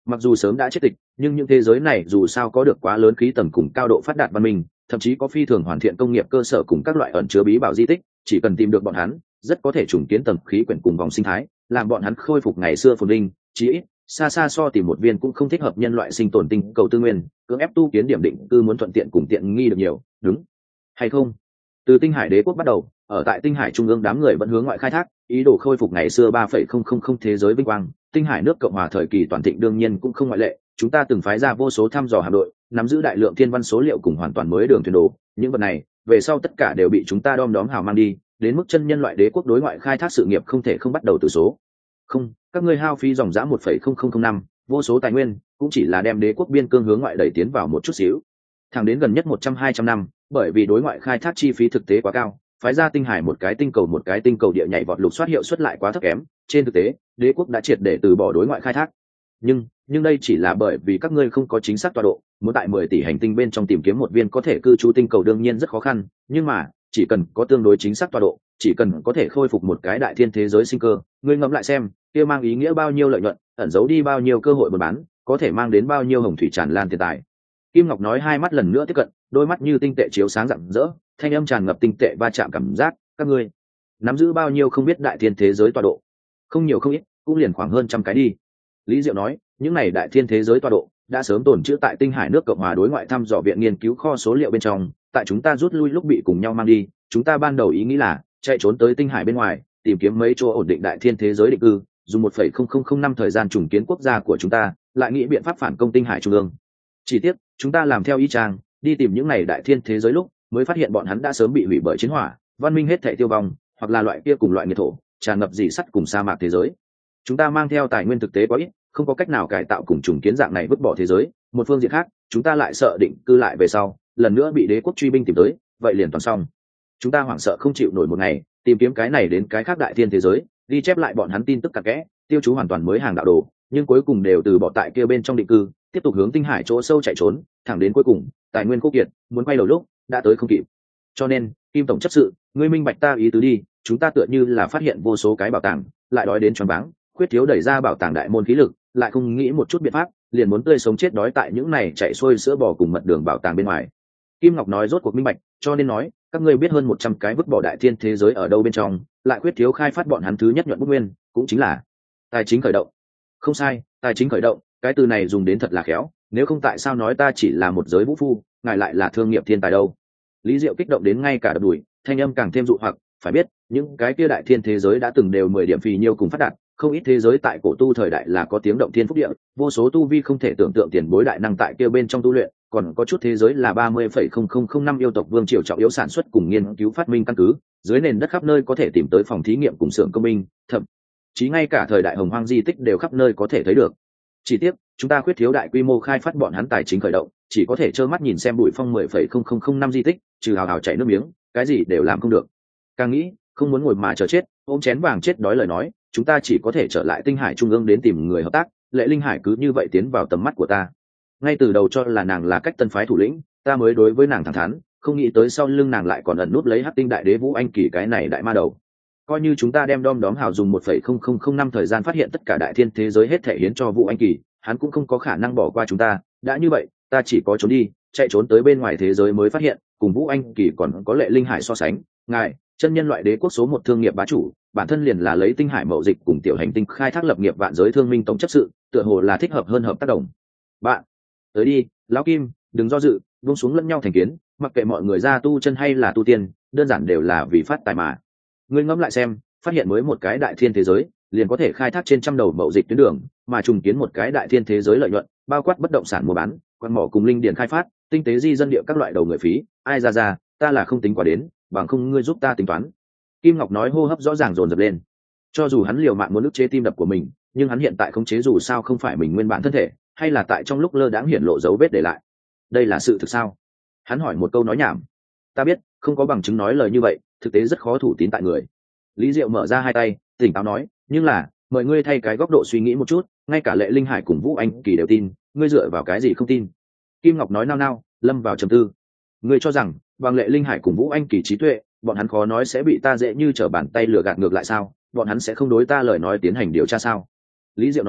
A: Mặc dù sớm đã chết tịch, nhưng những thế giới này dù sao có được quá lớn khí tầng cùng cao độ phát đạt văn minh, thậm chí có phi thường hoàn thiện công nghiệp cơ sở cùng các loại ẩn chứa bí bảo di tích, chỉ cần tìm được bọn hắn, rất có thể trùng kiến tầng khí quyển cùng vòng sinh thái, làm bọn hắn khôi phục ngày xưa phồn vinh, chí ít xa xa so tìm một viên cũng không thích hợp nhân loại sinh tồn tinh cầu tư nguyên, cưỡng ép tu kiến điểm định cư muốn thuận tiện cùng tiện nghi được nhiều, đúng hay không? Từ Tinh Hải Đế quốc bắt đầu, ở tại Tinh Hải trung ương đám người vẫn hướng ngoại khai thác, ý đồ khôi phục ngày xưa ba phẩy không không không thế giới vinh quang. Tinh Hải nước Cộng hòa thời kỳ toàn thịnh đương nhiên cũng không ngoại lệ, chúng ta từng phái ra vô số thăm dò hạm đội, nắm giữ đại lượng thiên văn số liệu cùng hoàn toàn mới đường thuyền đồ, những vật này về sau tất cả đều bị chúng ta đom đóm hào mang đi, đến mức chân nhân loại đế quốc đối ngoại khai thác sự nghiệp không thể không bắt đầu từ số không. Các ngươi hao phí dòng dã một phẩy không không không năm, vô số tài nguyên cũng chỉ là đem đế quốc biên cương hướng ngoại đẩy tiến vào một chút xíu. Thẳng đến gần nhất một trăm hai trăm năm, bởi vì đối ngoại khai thác chi phí thực tế quá cao, phái ra Tinh Hải một cái tinh cầu một cái tinh cầu địa nhảy vọt lục soát hiệu suất lại quá thấp kém, trên thực tế đế quốc đã triệt để từ bỏ đối ngoại khai thác. nhưng nhưng đây chỉ là bởi vì các ngươi không có chính xác tọa độ, muốn tại mười tỷ hành tinh bên trong tìm kiếm một viên có thể cư trú tinh cầu đương nhiên rất khó khăn, nhưng mà chỉ cần có tương đối chính xác tọa độ, chỉ cần có thể khôi phục một cái đại thiên thế giới sinh cơ, ngươi ngẫm lại xem, kia mang ý nghĩa bao nhiêu lợi nhuận, ẩn giấu đi bao nhiêu cơ hội buôn bán, có thể mang đến bao nhiêu hồng thủy tràn lan tiền tài. Kim Ngọc nói, hai mắt lần nữa tiếp cận, đôi mắt như tinh tệ chiếu sáng rạng rỡ, thanh âm tràn ngập tinh tệ va chạm cảm giác. Các ngươi nắm giữ bao nhiêu không biết đại thiên thế giới tọa độ? Không nhiều không ít, cũng liền khoảng hơn trăm cái đi. Lý Diệu nói, những này đại thiên thế giới tọa độ đã sớm tồn trữ tại Tinh Hải nước Cộng hòa đối ngoại thăm dò viện nghiên cứu kho số liệu bên trong, tại chúng ta rút lui lúc bị cùng nhau mang đi. Chúng ta ban đầu ý nghĩ là chạy trốn tới Tinh Hải bên ngoài, tìm kiếm mấy chỗ ổn định đại thiên thế giới định cư, dùng một phẩy không không không năm thời gian trùng kiến quốc gia của chúng ta, lại nghĩ biện pháp phản công Tinh Hải trung ương. Chỉ tiếc, chúng ta làm theo ý chang, đi tìm những này đại thiên thế giới lúc, mới phát hiện bọn hắn đã sớm bị hủy bởi chiến hỏa, văn minh hết thảy tiêu vong, hoặc là loại kia cùng loại nghiệt thổ, tràn ngập dị sắt cùng sa mạc thế giới. Chúng ta mang theo tài nguyên thực tế quá ít, không có cách nào cải tạo cùng trùng kiến dạng này vứt bỏ thế giới. Một phương diện khác, chúng ta lại sợ định cư lại về sau, lần nữa bị đế quốc truy binh tìm tới, vậy liền toàn xong. Chúng ta hoảng sợ không chịu nổi một ngày, tìm kiếm cái này đến cái khác đại thiên thế giới, đi chép lại bọn hắn tin tức cặn kẽ, tiêu chú hoàn toàn mới hàng đạo đồ, nhưng cuối cùng đều từ bỏ tại kia bên trong định cư, tiếp tục hướng Tinh Hải chỗ sâu chạy trốn, thẳng đến cuối cùng tài nguyên khô kiệt, muốn quay đầu lúc đã tới không kịp. Cho nên, Kim tổng chấp sự, ngươi minh bạch ta ý tứ đi, chúng ta tựa như là phát hiện vô số cái bảo tàng, lại đói đến choáng váng, khuyết thiếu đẩy ra bảo tàng đại môn khí lực, lại không nghĩ một chút biện pháp, liền muốn tươi sống chết đói tại những này chạy xuôi sữa bò cùng mật đường bảo tàng bên ngoài. Kim Ngọc nói rốt cuộc minh bạch, cho nên nói, các ngươi biết hơn một trăm cái vứt bỏ đại thiên thế giới ở đâu bên trong, lại khuyết thiếu khai phát bọn hắn thứ nhất nhuận bút nguyên, cũng chính là tài chính khởi động. Không sai, tài chính khởi động, cái từ này dùng đến thật là khéo, nếu không tại sao nói ta chỉ là một giới vũ phu, ngài lại là thương nghiệp thiên tài đâu? Lý Diệu kích động đến ngay cả đập đùi, thanh âm càng thêm dụ hoặc, phải biết, những cái kia đại thiên thế giới đã từng đều mười điểm phì nhiêu cùng phát đạt, không ít thế giới tại cổ tu thời đại là có tiếng động thiên phúc địa, vô số tu vi không thể tưởng tượng tiền bối đại năng tại kia bên trong tu luyện, còn có chút thế giới là ba mươi phẩy không không không năm yêu tộc vương triều trọng yếu sản xuất cùng nghiên cứu phát minh căn cứ, dưới nền đất khắp nơi có thể tìm tới phòng thí nghiệm cùng xưởng công binh, thậm chí ngay cả thời đại hồng hoang di tích đều khắp nơi có thể thấy được. Chỉ tiếc, chúng ta khuyết thiếu đại quy mô khai phát bọn hắn tài chính khởi động, chỉ có thể trơ mắt nhìn xem bụi phong mười phẩy không không không năm di tích, trừ hào hào chảy nước miếng, cái gì đều làm không được. Càng nghĩ, không muốn ngồi mà chờ chết, ôm chén vàng chết đói lời nói, chúng ta chỉ có thể trở lại Tinh Hải trung ương đến tìm người hợp tác. Lệ Linh Hải cứ như vậy tiến vào tầm mắt của ta. Ngay từ đầu cho là nàng là cách tân phái thủ lĩnh, ta mới đối với nàng thẳng thắn, không nghĩ tới sau lưng nàng lại còn ẩn núp lấy Hắc Tinh Đại Đế Vũ Anh Kỳ cái này đại ma đầu. Coi như chúng ta đem đom đóm hào dùng một phẩy không không không năm thời gian phát hiện tất cả đại thiên thế giới hết thể hiến cho Vũ Anh Kỳ, hắn cũng không có khả năng bỏ qua chúng ta. Đã như vậy, ta chỉ có trốn đi, chạy trốn tới bên ngoài thế giới mới phát hiện, cùng Vũ Anh Kỳ còn có Lệ Linh Hải so sánh, ngài chân nhân loại đế quốc số một thương nghiệp bá chủ, bản thân liền là lấy Tinh Hải mậu dịch cùng tiểu hành tinh khai thác lập nghiệp vạn giới thương minh tổng chấp sự, tựa hồ là thích hợp hơn hợp tác đồng. Bạn, tới đi, lão Kim, đừng do dự, buông xuống lẫn nhau thành kiến, mặc kệ mọi người ra tu chân hay là tu tiên, đơn giản đều là vì phát tài mà. Ngươi ngẫm lại xem, phát hiện mới một cái đại thiên thế giới, liền có thể khai thác trên trăm đầu mậu dịch tuyến đường, mà trùng kiến một cái đại thiên thế giới lợi nhuận, bao quát bất động sản mua bán, quan mỏ cùng linh điển khai phát, tinh tế di dân địa các loại đầu người phí, ai ra ra, ta là không tính quá đến, bằng không ngươi giúp ta tính toán. Kim Ngọc nói, hô hấp rõ ràng dồn dập lên. Cho dù hắn liều mạng muốn ức chế tim đập của mình, nhưng hắn hiện tại khống chế dù sao không phải mình nguyên bản thân thể, hay là tại trong lúc lơ đãng hiển lộ dấu vết để lại. Đây là sự thực sao? Hắn hỏi một câu nói nhảm. Ta biết, không có bằng chứng nói lời như vậy, thực tế rất khó thủ tín tại người. Lý Diệu mở ra hai tay, tỉnh táo nói, nhưng là, mời ngươi thay cái góc độ suy nghĩ một chút, ngay cả Lệ Linh Hải cùng Vũ Anh Kỳ đều tin, ngươi dựa vào cái gì không tin? Kim Ngọc nói nao nao, lâm vào trầm tư. Ngươi cho rằng, bằng Lệ Linh Hải cùng Vũ Anh Kỳ trí tuệ, bọn hắn khó nói sẽ bị ta dễ như trở bàn tay lừa gạt ngược lại sao? Bọn hắn sẽ không đối ta lời nói tiến hành điều tra sao? Lý Diệu nói,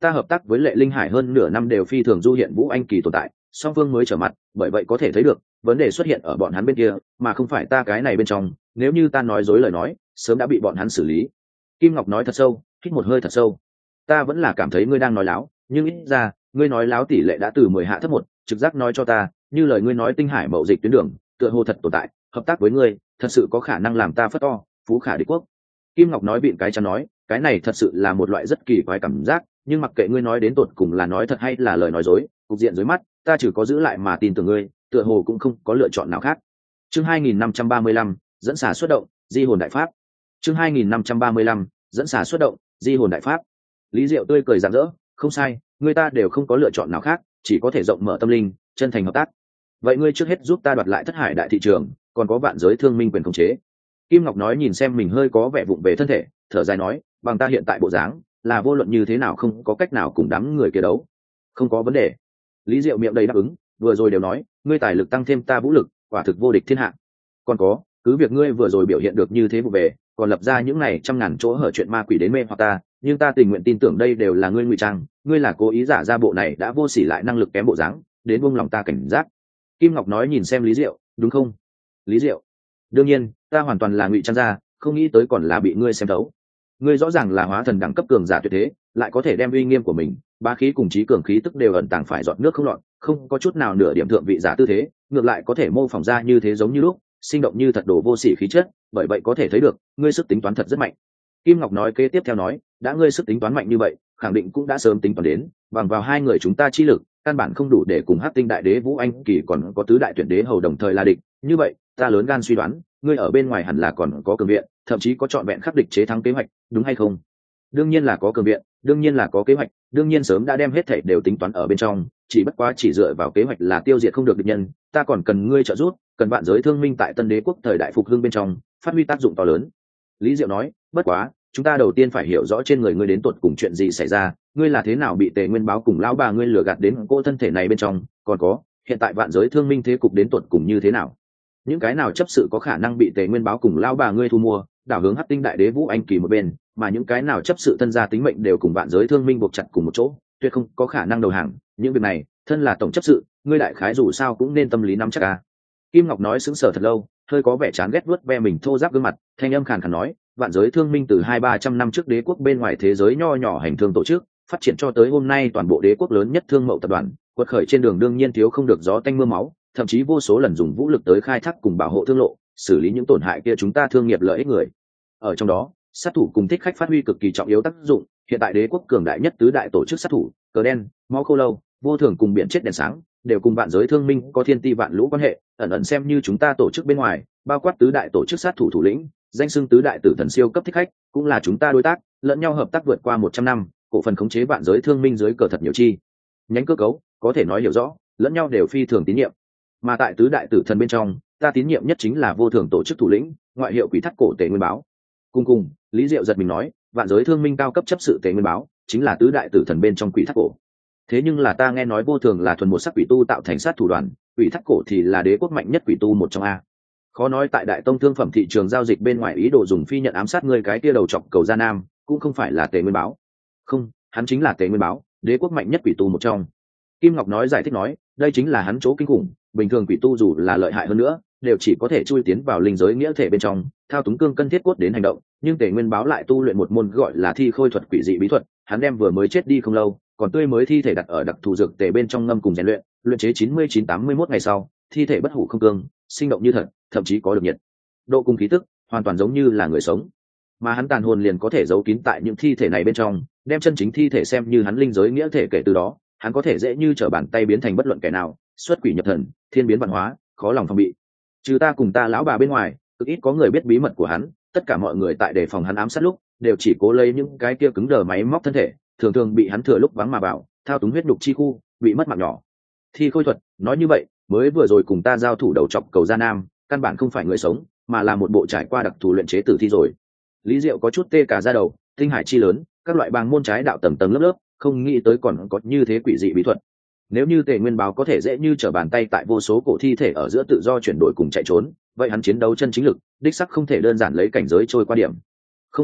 A: ta hợp tác với Lệ Linh Hải hơn nửa năm đều phi thường du hiện Vũ Anh kỳ tồn tại, song phương mới trở mặt, bởi vậy có thể thấy được vấn đề xuất hiện ở bọn hắn bên kia mà không phải ta cái này bên trong. Nếu như ta nói dối lời nói, sớm đã bị bọn hắn xử lý. Kim Ngọc nói thật sâu, hít một hơi thật sâu. Ta vẫn là cảm thấy ngươi đang nói láo, nhưng ít ra ngươi nói láo tỷ lệ đã từ mười hạ thấp một. Trực giác nói cho ta, như lời ngươi nói Tinh Hải mậu dịch tuyến đường tựa hồ thật tồn tại, hợp tác với ngươi thật sự có khả năng làm ta phất to phú khả địch quốc. Kim Ngọc nói bịn cái chắn nói, cái này thật sự là một loại rất kỳ quái cảm giác, nhưng mặc kệ ngươi nói đến tột cùng là nói thật hay là lời nói dối, cục diện dưới mắt ta chỉ có giữ lại mà tin tưởng ngươi, tựa hồ cũng không có lựa chọn nào khác. Chương hai nghìn năm trăm ba mươi lăm, dẫn xả xuất động, di hồn đại pháp. Chương hai nghìn năm trăm ba mươi lăm, dẫn xả xuất động, di hồn đại pháp. Lý Diệu tươi cười rạng rỡ, không sai, người ta đều không có lựa chọn nào khác, chỉ có thể rộng mở tâm linh, chân thành hợp tác. Vậy ngươi trước hết giúp ta đoạt lại Thất Hải đại thị trường, còn có vạn giới thương minh quyền khống chế. Kim Ngọc nói nhìn xem mình hơi có vẻ vụng về thân thể, thở dài nói, bằng ta hiện tại bộ dáng, là vô luận như thế nào không có cách nào cùng đám người kia đấu. Không có vấn đề. Lý Diệu miệng đầy đáp ứng, vừa rồi đều nói, ngươi tài lực tăng thêm ta vũ lực, quả thực vô địch thiên hạ. Còn có, cứ việc ngươi vừa rồi biểu hiện được như thế vụ về, còn lập ra những này trăm ngàn chỗ hở chuyện ma quỷ đến mê hoặc ta, nhưng ta tình nguyện tin tưởng đây đều là ngươi ngụy trang, ngươi là cố ý giả ra bộ này đã vô sỉ lại năng lực kém bộ dáng, đến buông lòng ta cảnh giác. Kim Ngọc nói nhìn xem Lý Diệu, đúng không? Lý Diệu, đương nhiên, ta hoàn toàn là ngụy trang ra, không nghĩ tới còn là bị ngươi xem thấu. Ngươi rõ ràng là hóa thần đẳng cấp cường giả tuyệt thế, lại có thể đem uy nghiêm của mình, bá khí cùng trí cường khí tức đều ẩn tàng phải giọt nước không lọt, không có chút nào nửa điểm thượng vị giả tư thế, ngược lại có thể mô phỏng ra như thế giống như lúc, sinh động như thật đồ vô sỉ khí chất, bởi vậy có thể thấy được, ngươi sức tính toán thật rất mạnh. Kim Ngọc nói kế tiếp theo nói, đã ngươi sức tính toán mạnh như vậy, khẳng định cũng đã sớm tính toán đến, bằng vào hai người chúng ta chi lực, căn bản không đủ để cùng Hắc Tinh đại đế Vũ Anh kỳ còn có tứ đại tuyển đế hầu đồng thời là địch, như vậy, ta lớn gan suy đoán, ngươi ở bên ngoài hẳn là còn có cường viện, thậm chí có trọn vẹn khắc địch chế thắng kế hoạch, đúng hay không? Đương nhiên là có cường viện, đương nhiên là có kế hoạch, đương nhiên sớm đã đem hết thảy đều tính toán ở bên trong, chỉ bất quá chỉ dựa vào kế hoạch là tiêu diệt không được địch nhân, ta còn cần ngươi trợ giúp, cần vạn giới thương minh tại Tân Đế quốc thời đại phục hưng bên trong, phát huy tác dụng to lớn. Lý Diệu nói, bất quá, chúng ta đầu tiên phải hiểu rõ trên người ngươi đến tột cùng chuyện gì xảy ra, ngươi là thế nào bị Tề Nguyên báo cùng lão bà ngươi lừa gạt đến cô thân thể này bên trong, còn có, hiện tại vạn giới thương minh thế cục đến tột cùng như thế nào? Những cái nào chấp sự có khả năng bị Tề Nguyên báo cùng lão bà ngươi thu mua, đảo hướng Hắc Tinh đại đế Vũ Anh kỳ một bên, mà những cái nào chấp sự thân gia tính mệnh đều cùng vạn giới thương minh buộc chặt cùng một chỗ, tuyệt không có khả năng đầu hàng. Những việc này, thân là tổng chấp sự, ngươi đại khái dù sao cũng nên tâm lý nắm chắc à? Kim Ngọc nói sững sờ thật lâu, hơi có vẻ chán ghét vuốt ve mình thô ráp gương mặt, thanh âm khàn khàn nói, vạn giới thương minh từ hai ba trăm năm trước đế quốc bên ngoài thế giới nho nhỏ hành thương tổ chức, phát triển cho tới hôm nay toàn bộ đế quốc lớn nhất thương mậu tập đoàn, quật khởi trên đường đương nhiên thiếu không được gió tanh mưa máu, thậm chí vô số lần dùng vũ lực tới khai thác cùng bảo hộ thương lộ, xử lý những tổn hại kia chúng ta thương nghiệp lợi ích người. Ở trong đó, sát thủ cùng thích khách phát huy cực kỳ trọng yếu tác dụng, hiện tại đế quốc cường đại nhất tứ đại tổ chức sát thủ, cờ đen, máu khô lâu, vô thường cùng biển chết đèn sáng, đều cùng vạn giới thương minh có thiên ti vạn lũ quan hệ, ẩn ẩn xem như chúng ta tổ chức bên ngoài, bao quát tứ đại tổ chức sát thủ thủ lĩnh, danh xưng tứ đại tử thần siêu cấp thích khách, cũng là chúng ta đối tác, lẫn nhau hợp tác vượt qua một trăm năm, cổ phần khống chế vạn giới thương minh dưới cờ thật nhiều chi nhánh cơ cấu, có thể nói hiểu rõ, lẫn nhau đều phi thường tín nhiệm. Mà tại tứ đại tử thần bên trong, ta tín nhiệm nhất chính là vô thường tổ chức thủ lĩnh, ngoại hiệu quỷ thắt cổ Tề Nguyên báo. Cùng cùng, Lý Diệu giật mình nói, vạn giới thương minh cao cấp chấp sự Tề Nguyên báo, chính là tứ đại tử thần bên trong quỷ thắt cổ. Thế nhưng là ta nghe nói vô thường là thuần một sắc quỷ tu tạo thành sát thủ đoàn, quỷ thắt cổ thì là đế quốc mạnh nhất quỷ tu một trong a. Khó nói tại đại tông thương phẩm thị trường giao dịch bên ngoài ý đồ dùng phi nhận ám sát người cái kia đầu chọc cầu gia nam, cũng không phải là Tề Nguyên báo. Không, hắn chính là Tề Nguyên báo, đế quốc mạnh nhất quỷ tu một trong. Kim Ngọc nói giải thích nói, đây chính là hắn chỗ kinh khủng, bình thường quỷ tu dù là lợi hại hơn nữa, đều chỉ có thể chui tiến vào linh giới nghĩa thể bên trong, thao túng cương cân thiết cốt đến hành động, nhưng Tề Nguyên báo lại tu luyện một môn gọi là thi khôi thuật quỷ dị bí thuật, hắn đem vừa mới chết đi không lâu, còn tươi mới thi thể đặt ở đặc thù dược tề bên trong ngâm cùng rèn luyện, luyện chế chín mươi chín tám mươi mốt ngày sau, thi thể bất hủ không cương, sinh động như thật, thậm chí có được nhiệt độ cùng khí tức, hoàn toàn giống như là người sống. Mà hắn tàn hồn liền có thể giấu kín tại những thi thể này bên trong, đem chân chính thi thể xem như hắn linh giới nghĩa thể, kể từ đó, hắn có thể dễ như trở bàn tay biến thành bất luận kẻ nào, xuất quỷ nhập thần, thiên biến văn hóa, khó lòng phòng bị. Trừ ta cùng ta lão bà bên ngoài, cực ít có người biết bí mật của hắn, tất cả mọi người tại đề phòng hắn ám sát lúc, đều chỉ cố lấy những cái kia cứng đờ máy móc thân thể, thường thường bị hắn thừa lúc vắng mà vào, thao túng huyết đục chi khu, bị mất mạng nhỏ. Thi khôi thuật, nói như vậy, mới vừa rồi cùng ta giao thủ đầu chọc cầu gia nam, căn bản không phải người sống, mà là một bộ trải qua đặc thù luyện chế tử thi rồi. Lý Diệu có chút tê cả da đầu, tinh hải chi lớn, các loại bàng môn trái đạo tầng tầng lớp lớp, không nghĩ tới còn có như thế quỷ dị bí thuật. Nếu như Tề Nguyên báo có thể dễ như trở bàn tay tại vô số cổ thi thể ở giữa tự do chuyển đổi cùng chạy trốn, vậy hắn chiến đấu chân chính lực, đích sắc không thể đơn giản lấy cảnh giới trôi qua điểm. Không sai,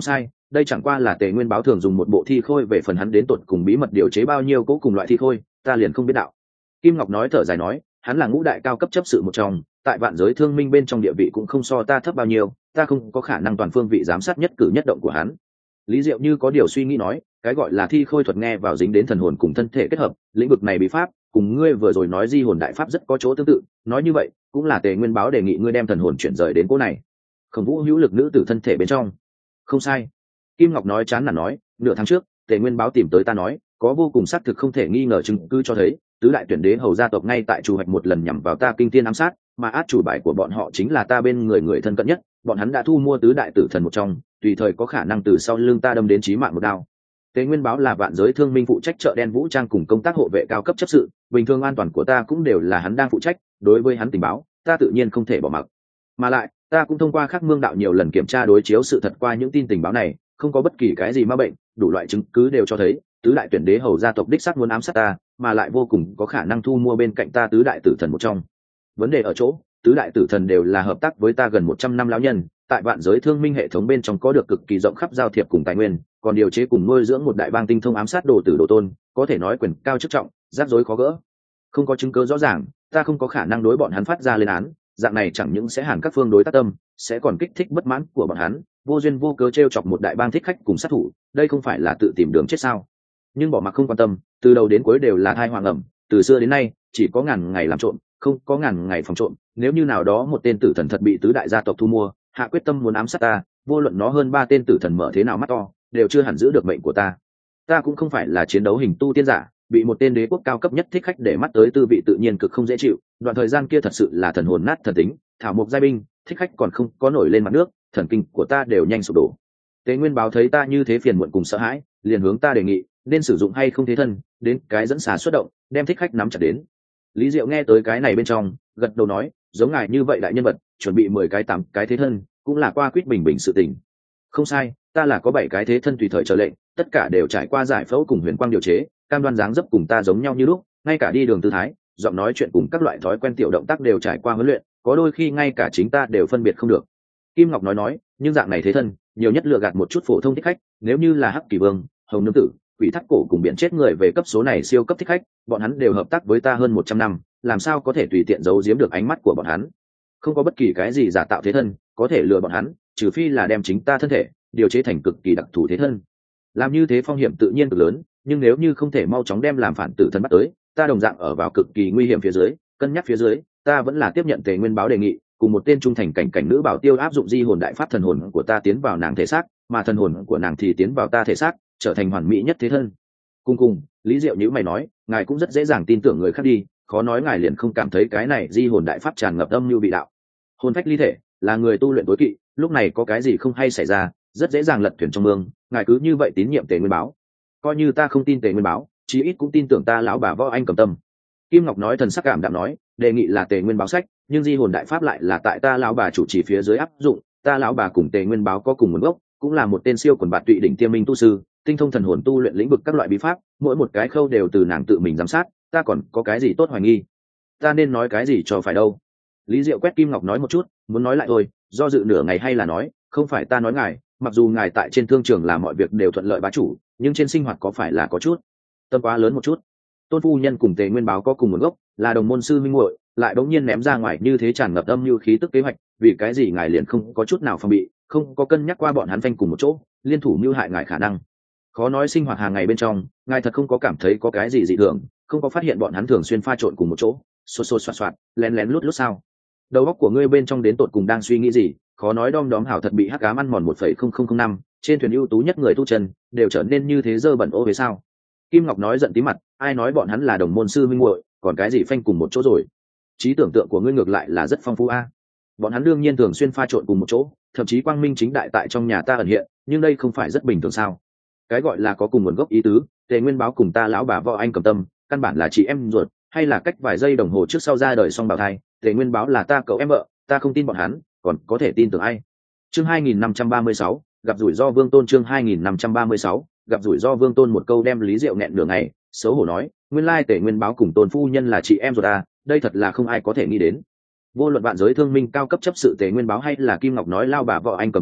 A: đây chẳng qua là tề nguyên báo thường dùng một bộ thi khôi, về phần hắn đến tột cùng bí mật điều chế bao nhiêu cỗ cùng loại thi khôi ta liền không biết đạo. Kim Ngọc nói thở dài nói, hắn là ngũ đại cao cấp chấp sự một trong, tại vạn giới thương minh bên trong địa vị cũng không so ta thấp bao nhiêu, ta không có khả năng toàn phương vị giám sát nhất cử nhất động của hắn. Lý Diệu như có điều suy nghĩ nói, cái gọi là thi khôi thuật nghe vào dính đến thần hồn cùng thân thể kết hợp, lĩnh vực này bí pháp cùng ngươi vừa rồi nói di hồn đại pháp rất có chỗ tương tự, nói như vậy cũng là tề nguyên báo đề nghị ngươi đem thần hồn chuyển rời đến cỗ này Khổng Vũ hữu lực nữ tử thân thể bên trong. Không sai. Kim Ngọc nói chán nản nói, nửa tháng trước tề nguyên báo tìm tới ta nói, có vô cùng xác thực không thể nghi ngờ chứng cứ cho thấy tứ đại tuyển đế hầu gia tộc ngay tại chủ hoạch một lần nhằm vào ta kinh thiên ám sát, mà át chủ bài của bọn họ chính là ta bên người người thân cận nhất, bọn hắn đã thu mua tứ đại tử thần một trong, tùy thời có khả năng từ sau lưng ta đâm đến chí mạng một đao. Tề Nguyên báo là vạn giới thương minh phụ trách chợ đen vũ trang cùng công tác hộ vệ cao cấp chấp sự, bình thường an toàn của ta cũng đều là hắn đang phụ trách, đối với hắn tình báo ta tự nhiên không thể bỏ mặc. Mà lại ta cũng thông qua Khắc Mương đạo nhiều lần kiểm tra đối chiếu sự thật qua những tin tình báo này, không có bất kỳ cái gì ma bệnh, đủ loại chứng cứ đều cho thấy tứ đại tuyển đế hầu gia tộc đích xác muốn ám sát ta, mà lại vô cùng có khả năng thu mua bên cạnh ta tứ đại tử thần một trong. Vấn đề ở chỗ tứ đại tử thần đều là hợp tác với ta gần một trăm năm lão nhân, tại vạn giới thương minh hệ thống bên trong có được cực kỳ rộng khắp giao thiệp cùng tài nguyên, còn điều chế cùng nuôi dưỡng một đại bang tinh thông ám sát đồ tử đồ tôn, có thể nói quyền cao chức trọng, rắc rối khó gỡ. Không có chứng cứ rõ ràng, ta không có khả năng đối bọn hắn phát ra lên án, dạng này chẳng những sẽ hàn các phương đối tác tâm, sẽ còn kích thích bất mãn của bọn hắn, vô duyên vô cớ trêu chọc một đại bang thích khách cùng sát thủ, đây không phải là tự tìm đường chết sao? Nhưng bỏ mặc không quan tâm, từ đầu đến cuối đều là thai hoàng ẩm, từ xưa đến nay chỉ có ngàn ngày làm trộm, không có ngàn ngày phòng trộm. Nếu như nào đó một tên tử thần thật bị tứ đại gia tộc thu mua, hạ quyết tâm muốn ám sát ta, vô luận nó hơn ba tên tử thần mở thế nào mắt to, đều chưa hẳn giữ được mệnh của ta. Ta cũng không phải là chiến đấu hình tu tiên giả, bị một tên đế quốc cao cấp nhất thích khách để mắt tới tư vị tự nhiên cực không dễ chịu. Đoạn thời gian kia thật sự là thần hồn nát thần tính, thảo mộc giai binh, thích khách còn không có nổi lên mặt nước, thần kinh của ta đều nhanh sụp đổ. Tế Nguyên báo thấy ta như thế phiền muộn cùng sợ hãi, liền hướng ta đề nghị nên sử dụng hay không thế thân, đến cái dẫn xà xuất động, đem thích khách nắm chặt đến. Lý Diệu nghe tới cái này bên trong, gật đầu nói, giống ngài như vậy đại nhân vật, chuẩn bị mười cái tám cái thế thân, cũng là qua quýt bình bình sự tình. Không sai, ta là có bảy cái thế thân tùy thời chờ lệnh, tất cả đều trải qua giải phẫu cùng huyền quang điều chế, cam đoan dáng dấp cùng ta giống nhau như lúc, ngay cả đi đường tư thái, giọng nói chuyện cùng các loại thói quen tiểu động tác đều trải qua huấn luyện, có đôi khi ngay cả chính ta đều phân biệt không được. Kim Ngọc nói nói, nhưng dạng này thế thân, nhiều nhất lừa gạt một chút phổ thông thích khách, nếu như là Hắc Kỳ Vương, Hồng Nương Tử, Quỷ Thắt Cổ cùng biển chết người về cấp số này siêu cấp thích khách, bọn hắn đều hợp tác với ta hơn một trăm năm, làm sao có thể tùy tiện giấu giếm được ánh mắt của bọn hắn? Không có bất kỳ cái gì giả tạo thế thân có thể lừa bọn hắn, trừ phi là đem chính ta thân thể điều chế thành cực kỳ đặc thù thế thân. Làm như thế phong hiểm tự nhiên cực lớn, nhưng nếu như không thể mau chóng đem làm phản tử thân bắt tới, ta đồng dạng ở vào cực kỳ nguy hiểm phía dưới, cân nhắc phía dưới, ta vẫn là tiếp nhận Tề Nguyên báo đề nghị, cùng một tên trung thành cảnh cảnh nữ bảo tiêu áp dụng di hồn đại pháp, thần hồn của ta tiến vào nàng thể xác, mà thần hồn của nàng thì tiến vào ta thể xác, trở thành hoàn mỹ nhất thế thân. Cùng cùng, Lý Diệu nhíu mày nói, ngài cũng rất dễ dàng tin tưởng người khác đi, khó nói ngài liền không cảm thấy cái này di hồn đại pháp tràn ngập âm mưu bị đạo. Hồn phách ly thể là người tu luyện tối kỵ, lúc này có cái gì không hay xảy ra, rất dễ dàng lật thuyền trong mương, ngài cứ như vậy tín nhiệm Tề Nguyên báo. Coi như ta không tin Tề Nguyên báo, chí ít cũng tin tưởng ta lão bà Võ Anh Cầm Tâm. Kim Ngọc nói thần sắc cảm đạm nói, đề nghị là Tề Nguyên báo sách, nhưng di hồn đại pháp lại là tại ta lão bà chủ trì phía dưới áp dụng, ta lão bà cùng Tề Nguyên báo có cùng nguồn gốc, cũng là một tên siêu quần bạt tụy đỉnh tiêm minh tu sư, tinh thông thần hồn tu luyện lĩnh vực các loại bí pháp, mỗi một cái khâu đều từ nàng tự mình giám sát, ta còn có cái gì tốt hoài nghi? Ta nên nói cái gì cho phải đâu? Lý Diệu quét Kim Ngọc nói một chút, muốn nói lại thôi, do dự nửa ngày hay là nói, không phải ta nói ngài, mặc dù ngài tại trên thương trường làm mọi việc đều thuận lợi bá chủ, nhưng trên sinh hoạt có phải là có chút tâm quá lớn một chút? Tôn phu nhân cùng Tề Nguyên báo có cùng nguồn gốc, là đồng môn sư minh muội, lại đống nhiên ném ra ngoài như thế tràn ngập âm như khí tức kế hoạch, vì cái gì ngài liền không có chút nào phòng bị, không có cân nhắc qua bọn hắn phanh cùng một chỗ, liên thủ mưu hại ngài khả năng? Khó nói sinh hoạt hàng ngày bên trong, ngài thật không có cảm thấy có cái gì dị thường, không có phát hiện bọn hắn thường xuyên pha trộn cùng một chỗ, xô xô xoạt xoạt, lén lén lút lút sao? Đầu óc của ngươi bên trong đến tột cùng đang suy nghĩ gì? Khó nói đom đóm hảo thật bị hắc ám ăn mòn một phẩy không không không năm, trên thuyền ưu tú nhất người tu chân đều trở nên như thế dơ bẩn ô về sao? Kim Ngọc nói giận tí mặt, ai nói bọn hắn là đồng môn sư minh muội, còn cái gì phanh cùng một chỗ rồi? Trí tưởng tượng của ngươi ngược lại là rất phong phú a. Bọn hắn đương nhiên thường xuyên pha trộn cùng một chỗ, thậm chí quang minh chính đại tại trong nhà ta ẩn hiện, nhưng đây không phải rất bình thường sao? Cái gọi là có cùng nguồn gốc ý tứ, Tề Nguyên báo cùng ta lão bà Võ Anh Cầm Tâm, căn bản là chị em ruột, hay là cách vài giây đồng hồ trước sau ra đời song bào thai, Tề Nguyên báo là ta cậu em vợ, ta không tin bọn hắn, còn có thể tin tưởng ai? Chương hai nghìn năm trăm ba mươi sáu, gặp rủi ro Vương Tôn. Chương hai nghìn năm trăm ba mươi sáu, gặp rủi ro Vương Tôn. Một câu đem Lý Diệu nghẹn nửa ngày, xấu hổ nói, nguyên lai Tề Nguyên báo cùng Tôn phu nhân là chị em ruột à, đây thật là không ai có thể nghĩ đến. Vô luận vạn giới thương minh cao cấp chấp sự Tề Nguyên báo hay là Kim Ngọc nói lao bà Võ Anh Cầm Tâm,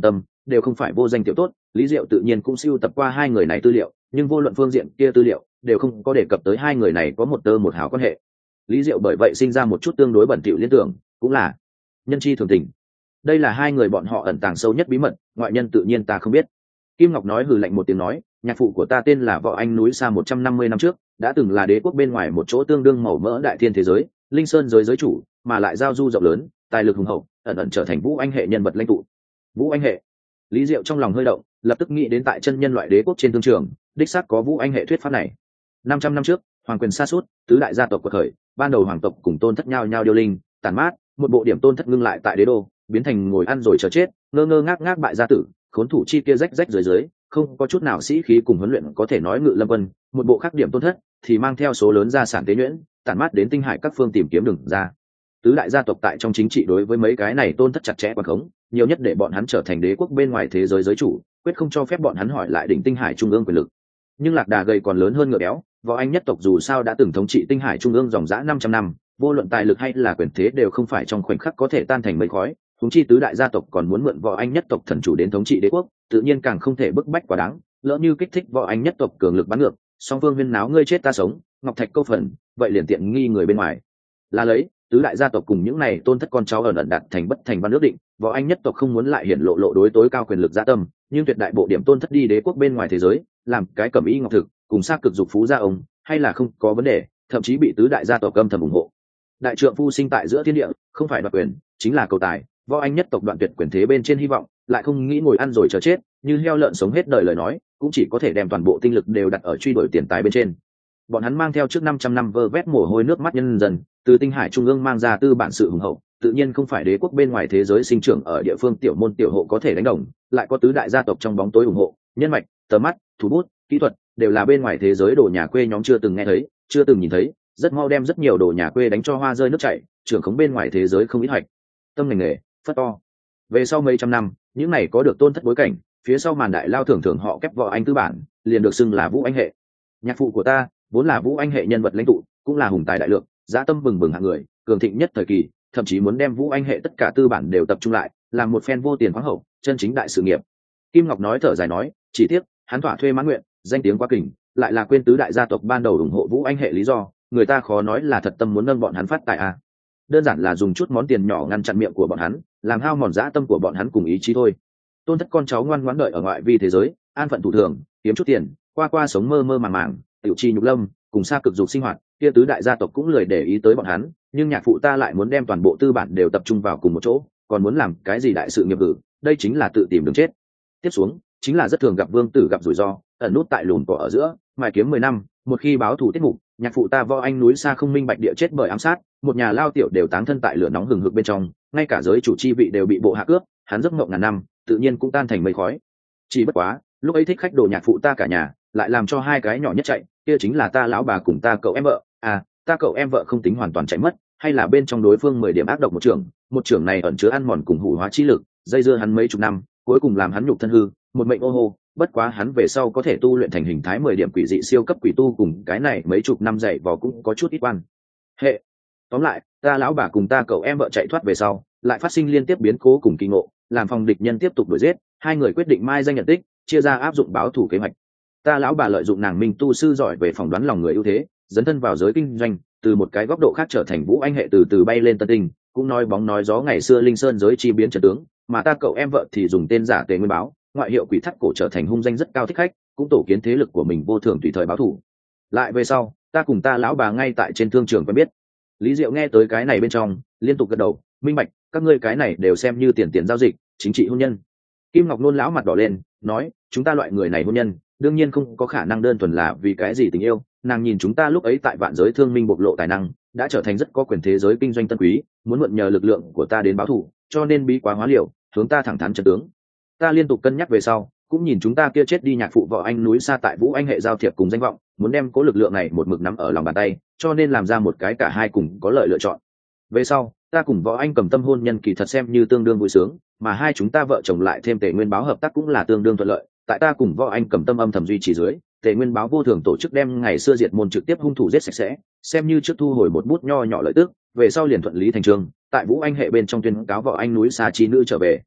A: đều không phải vô danh tiểu tốt, Lý Diệu tự nhiên cũng sưu tập qua hai người này tư liệu, nhưng vô luận phương diện kia tư liệu đều không có đề cập tới hai người này có một tơ một hào quan hệ. Lý Diệu bởi vậy sinh ra một chút tương đối bẩn thỉu liên tưởng, cũng là nhân chi thường tình. Đây là hai người bọn họ ẩn tàng sâu nhất bí mật, ngoại nhân tự nhiên ta không biết. Kim Ngọc nói hừ lạnh một tiếng nói, nhạc phụ của ta tên là Võ Anh núi xa một trăm năm mươi năm trước, đã từng là đế quốc bên ngoài một chỗ tương đương màu mỡ đại thiên thế giới, linh sơn giới giới chủ, mà lại giao du rộng lớn, tài lực hùng hậu, ẩn ẩn trở thành Vũ Anh hệ nhân vật lãnh tụ. Vũ Anh hệ. Lý Diệu trong lòng hơi động, lập tức nghĩ đến tại chân nhân loại đế quốc trên thương trường, đích xác có Vũ Anh hệ thuyết pháp này. năm trăm năm trước, hoàng quyền sa sút, tứ đại gia tộc quật khởi, ban đầu hoàng tộc cùng tôn thất nhau nhau điêu linh, tàn mát, một bộ điểm tôn thất ngưng lại tại đế đô, biến thành ngồi ăn rồi chờ chết, ngơ ngơ ngác ngác bại gia tử, khốn thủ chi kia rách rách dưới dưới, không có chút nào sĩ khí cùng huấn luyện có thể nói ngự lâm quân, một bộ khác điểm tôn thất thì mang theo số lớn gia sản tế nhuyễn, tản mát đến tinh hải các phương tìm kiếm đường ra. Tứ đại gia tộc tại trong chính trị đối với mấy cái này tôn thất chặt chẽ quản khống, nhiều nhất để bọn hắn trở thành đế quốc bên ngoài thế giới giới chủ, quyết không cho phép bọn hắn hỏi lại đỉnh tinh hải trung ương quyền lực. Nhưng lạc đà gầy còn lớn hơn ngựa béo, Võ Anh nhất tộc dù sao đã từng thống trị tinh hải trung ương dòng dã năm trăm năm, vô luận tài lực hay là quyền thế đều không phải trong khoảnh khắc có thể tan thành mây khói. Huống chi tứ đại gia tộc còn muốn mượn Võ Anh nhất tộc thần chủ đến thống trị đế quốc, tự nhiên càng không thể bức bách quá đáng, lỡ như kích thích Võ Anh nhất tộc cường lực bắn ngược, song phương huyên náo ngươi chết ta sống, ngọc thạch câu phần, vậy liền tiện nghi người bên ngoài. Là lấy, tứ đại gia tộc cùng những này tôn thất con cháu ẩn ẩn đặt thành bất thành văn ước định, Võ Anh nhất tộc không muốn lại hiển lộ lộ đối tối cao quyền lực gia tâm, nhưng tuyệt đại bộ điểm tôn thất đi đế quốc bên ngoài thế giới, làm cái cẩm y ngọc thực, cùng xác cực dục phú gia ông, hay là không có vấn đề, thậm chí bị tứ đại gia tộc âm thầm ủng hộ. Đại trượng phu sinh tại giữa thiên địa, không phải đoạt quyền, chính là cầu tài. Võ Anh nhất tộc đoạn tuyệt quyền thế bên trên hy vọng, lại không nghĩ ngồi ăn rồi chờ chết, như heo lợn sống hết đời lời nói, cũng chỉ có thể đem toàn bộ tinh lực đều đặt ở truy đuổi tiền tài bên trên. Bọn hắn mang theo trước năm trăm năm vơ vét mồ hôi nước mắt nhân dân, từ tinh hải trung ương mang ra tư bản sự hùng hậu, tự nhiên không phải đế quốc bên ngoài thế giới sinh trưởng ở địa phương tiểu môn tiểu hộ có thể đánh đồng, lại có tứ đại gia tộc trong bóng tối ủng hộ, nhân mạch, tầm mắt, thủ bút, kỹ thuật đều là bên ngoài thế giới đồ nhà quê nhóm chưa từng nghe thấy, chưa từng nhìn thấy, rất mau đem rất nhiều đồ nhà quê đánh cho hoa rơi nước chảy, trưởng khống bên ngoài thế giới không ít hoạch. Tâm ngành nghề, phất to. Về sau mấy trăm năm, những này có được tôn thất bối cảnh, phía sau màn đại lao thưởng thưởng họ kép Võ Anh tư bản, liền được xưng là Vũ Anh hệ. Nhạc phụ của ta vốn là Vũ Anh hệ nhân vật lãnh tụ, cũng là hùng tài đại lượng, dã tâm bừng bừng hạng người, cường thịnh nhất thời kỳ, thậm chí muốn đem Vũ Anh hệ tất cả tư bản đều tập trung lại, làm một phen vô tiền khoáng hậu, chân chính đại sự nghiệp. Kim Ngọc nói thở dài nói, chỉ tiếc hắn thỏa thuê mãn nguyện, danh tiếng quá kình, lại là quên tứ đại gia tộc ban đầu ủng hộ Vũ Anh hệ lý do, người ta khó nói là thật tâm muốn nâng bọn hắn phát tài à. Đơn giản là dùng chút món tiền nhỏ ngăn chặn miệng của bọn hắn, làm hao mòn dã tâm của bọn hắn cùng ý chí thôi. Tôn thất con cháu ngoan ngoãn đợi ở ngoại vi thế giới, an phận thủ thường, kiếm chút tiền, qua qua sống mơ mơ màng màng, tiểu chi nhục lâm, cùng xa cực dục sinh hoạt, kia tứ đại gia tộc cũng lười để ý tới bọn hắn, nhưng nhạc phụ ta lại muốn đem toàn bộ tư bản đều tập trung vào cùng một chỗ, còn muốn làm cái gì đại sự nghiệp vụ, đây chính là tự tìm đường chết. Tiếp xuống, chính là rất thường gặp vương tử gặp rủi ro, ẩn nút tại lùn cỏ ở giữa, mài kiếm mười năm, một khi báo thù tiết mục, nhạc phụ ta Võ Anh núi xa không minh bạch địa chết bởi ám sát, một nhà lao tiểu đều táng thân tại lửa nóng hừng hực bên trong, ngay cả giới chủ chi vị đều bị bộ hạ cướp, hắn giấc mộng ngàn năm, tự nhiên cũng tan thành mây khói. Chỉ bất quá, lúc ấy thích khách đồ nhạc phụ ta cả nhà, lại làm cho hai cái nhỏ nhất chạy, kia chính là ta lão bà cùng ta cậu em vợ, à, ta cậu em vợ không tính hoàn toàn chạy mất, hay là bên trong đối phương mười điểm ác độc một trưởng, một trưởng này ẩn chứa ăn mòn cùng hủ hóa chi lực, dây dưa hắn mấy chục năm, cuối cùng làm hắn nhục thân hư, một mệnh ô hô, bất quá hắn về sau có thể tu luyện thành hình thái mười điểm quỷ dị siêu cấp quỷ tu cùng cái này mấy chục năm dạy vò cũng có chút ít quan hệ. Tóm lại, ta lão bà cùng ta cậu em vợ chạy thoát về sau, lại phát sinh liên tiếp biến cố cùng kỳ ngộ, làm phòng địch nhân tiếp tục đuổi giết, hai người quyết định mai danh nhận tích, chia ra áp dụng báo thủ kế hoạch. Ta lão bà lợi dụng nàng minh tu sư giỏi về phỏng đoán lòng người ưu thế, dấn thân vào giới kinh doanh, từ một cái góc độ khác trở thành Vũ Anh hệ từ từ bay lên tân tinh, cũng nói bóng nói gió ngày xưa linh sơn giới chi biến trận tướng, mà ta cậu em vợ thì dùng tên giả Tề Nguyên Báo, ngoại hiệu quỷ thắt cổ trở thành hung danh rất cao thích khách, cũng tổ kiến thế lực của mình vô thường tùy thời báo thủ. Lại về sau, ta cùng ta lão bà ngay tại trên thương trường quen biết. Lý Diệu nghe tới cái này bên trong, liên tục gật đầu, minh bạch, các ngươi cái này đều xem như tiền tiền giao dịch, chính trị hôn nhân. Kim Ngọc nôn lão mặt đỏ lên, nói, chúng ta loại người này hôn nhân, đương nhiên không có khả năng đơn thuần là vì cái gì tình yêu. Nàng nhìn chúng ta lúc ấy tại vạn giới thương minh bộc lộ tài năng, đã trở thành rất có quyền thế giới kinh doanh tân quý, muốn mượn nhờ lực lượng của ta đến báo thù, cho nên bí quá hóa liều, hướng ta thẳng thắn trận tướng. Ta liên tục cân nhắc về sau, cũng nhìn chúng ta kia chết đi nhạc phụ Võ Anh núi xa tại Vũ Anh hệ giao thiệp cùng danh vọng, muốn đem cố lực lượng này một mực nắm ở lòng bàn tay, cho nên làm ra một cái cả hai cùng có lợi lựa chọn. Về sau, ta cùng Võ Anh cầm tâm hôn nhân kỳ thật xem như tương đương vui sướng, mà hai chúng ta vợ chồng lại thêm Tề Nguyên Báo hợp tác cũng là tương đương thuận lợi. Tại ta cùng Võ Anh cầm tâm âm thầm duy trì dưới, Tề Nguyên Báo vô thường tổ chức đem ngày xưa diệt môn trực tiếp hung thủ giết sạch sẽ, xem như trước thu hồi một bút nho nhỏ lợi tức, về sau liền thuận lý thành chương, tại Vũ Anh hệ bên trong tuyên cáo Võ Anh núi xa chi nữ trở về.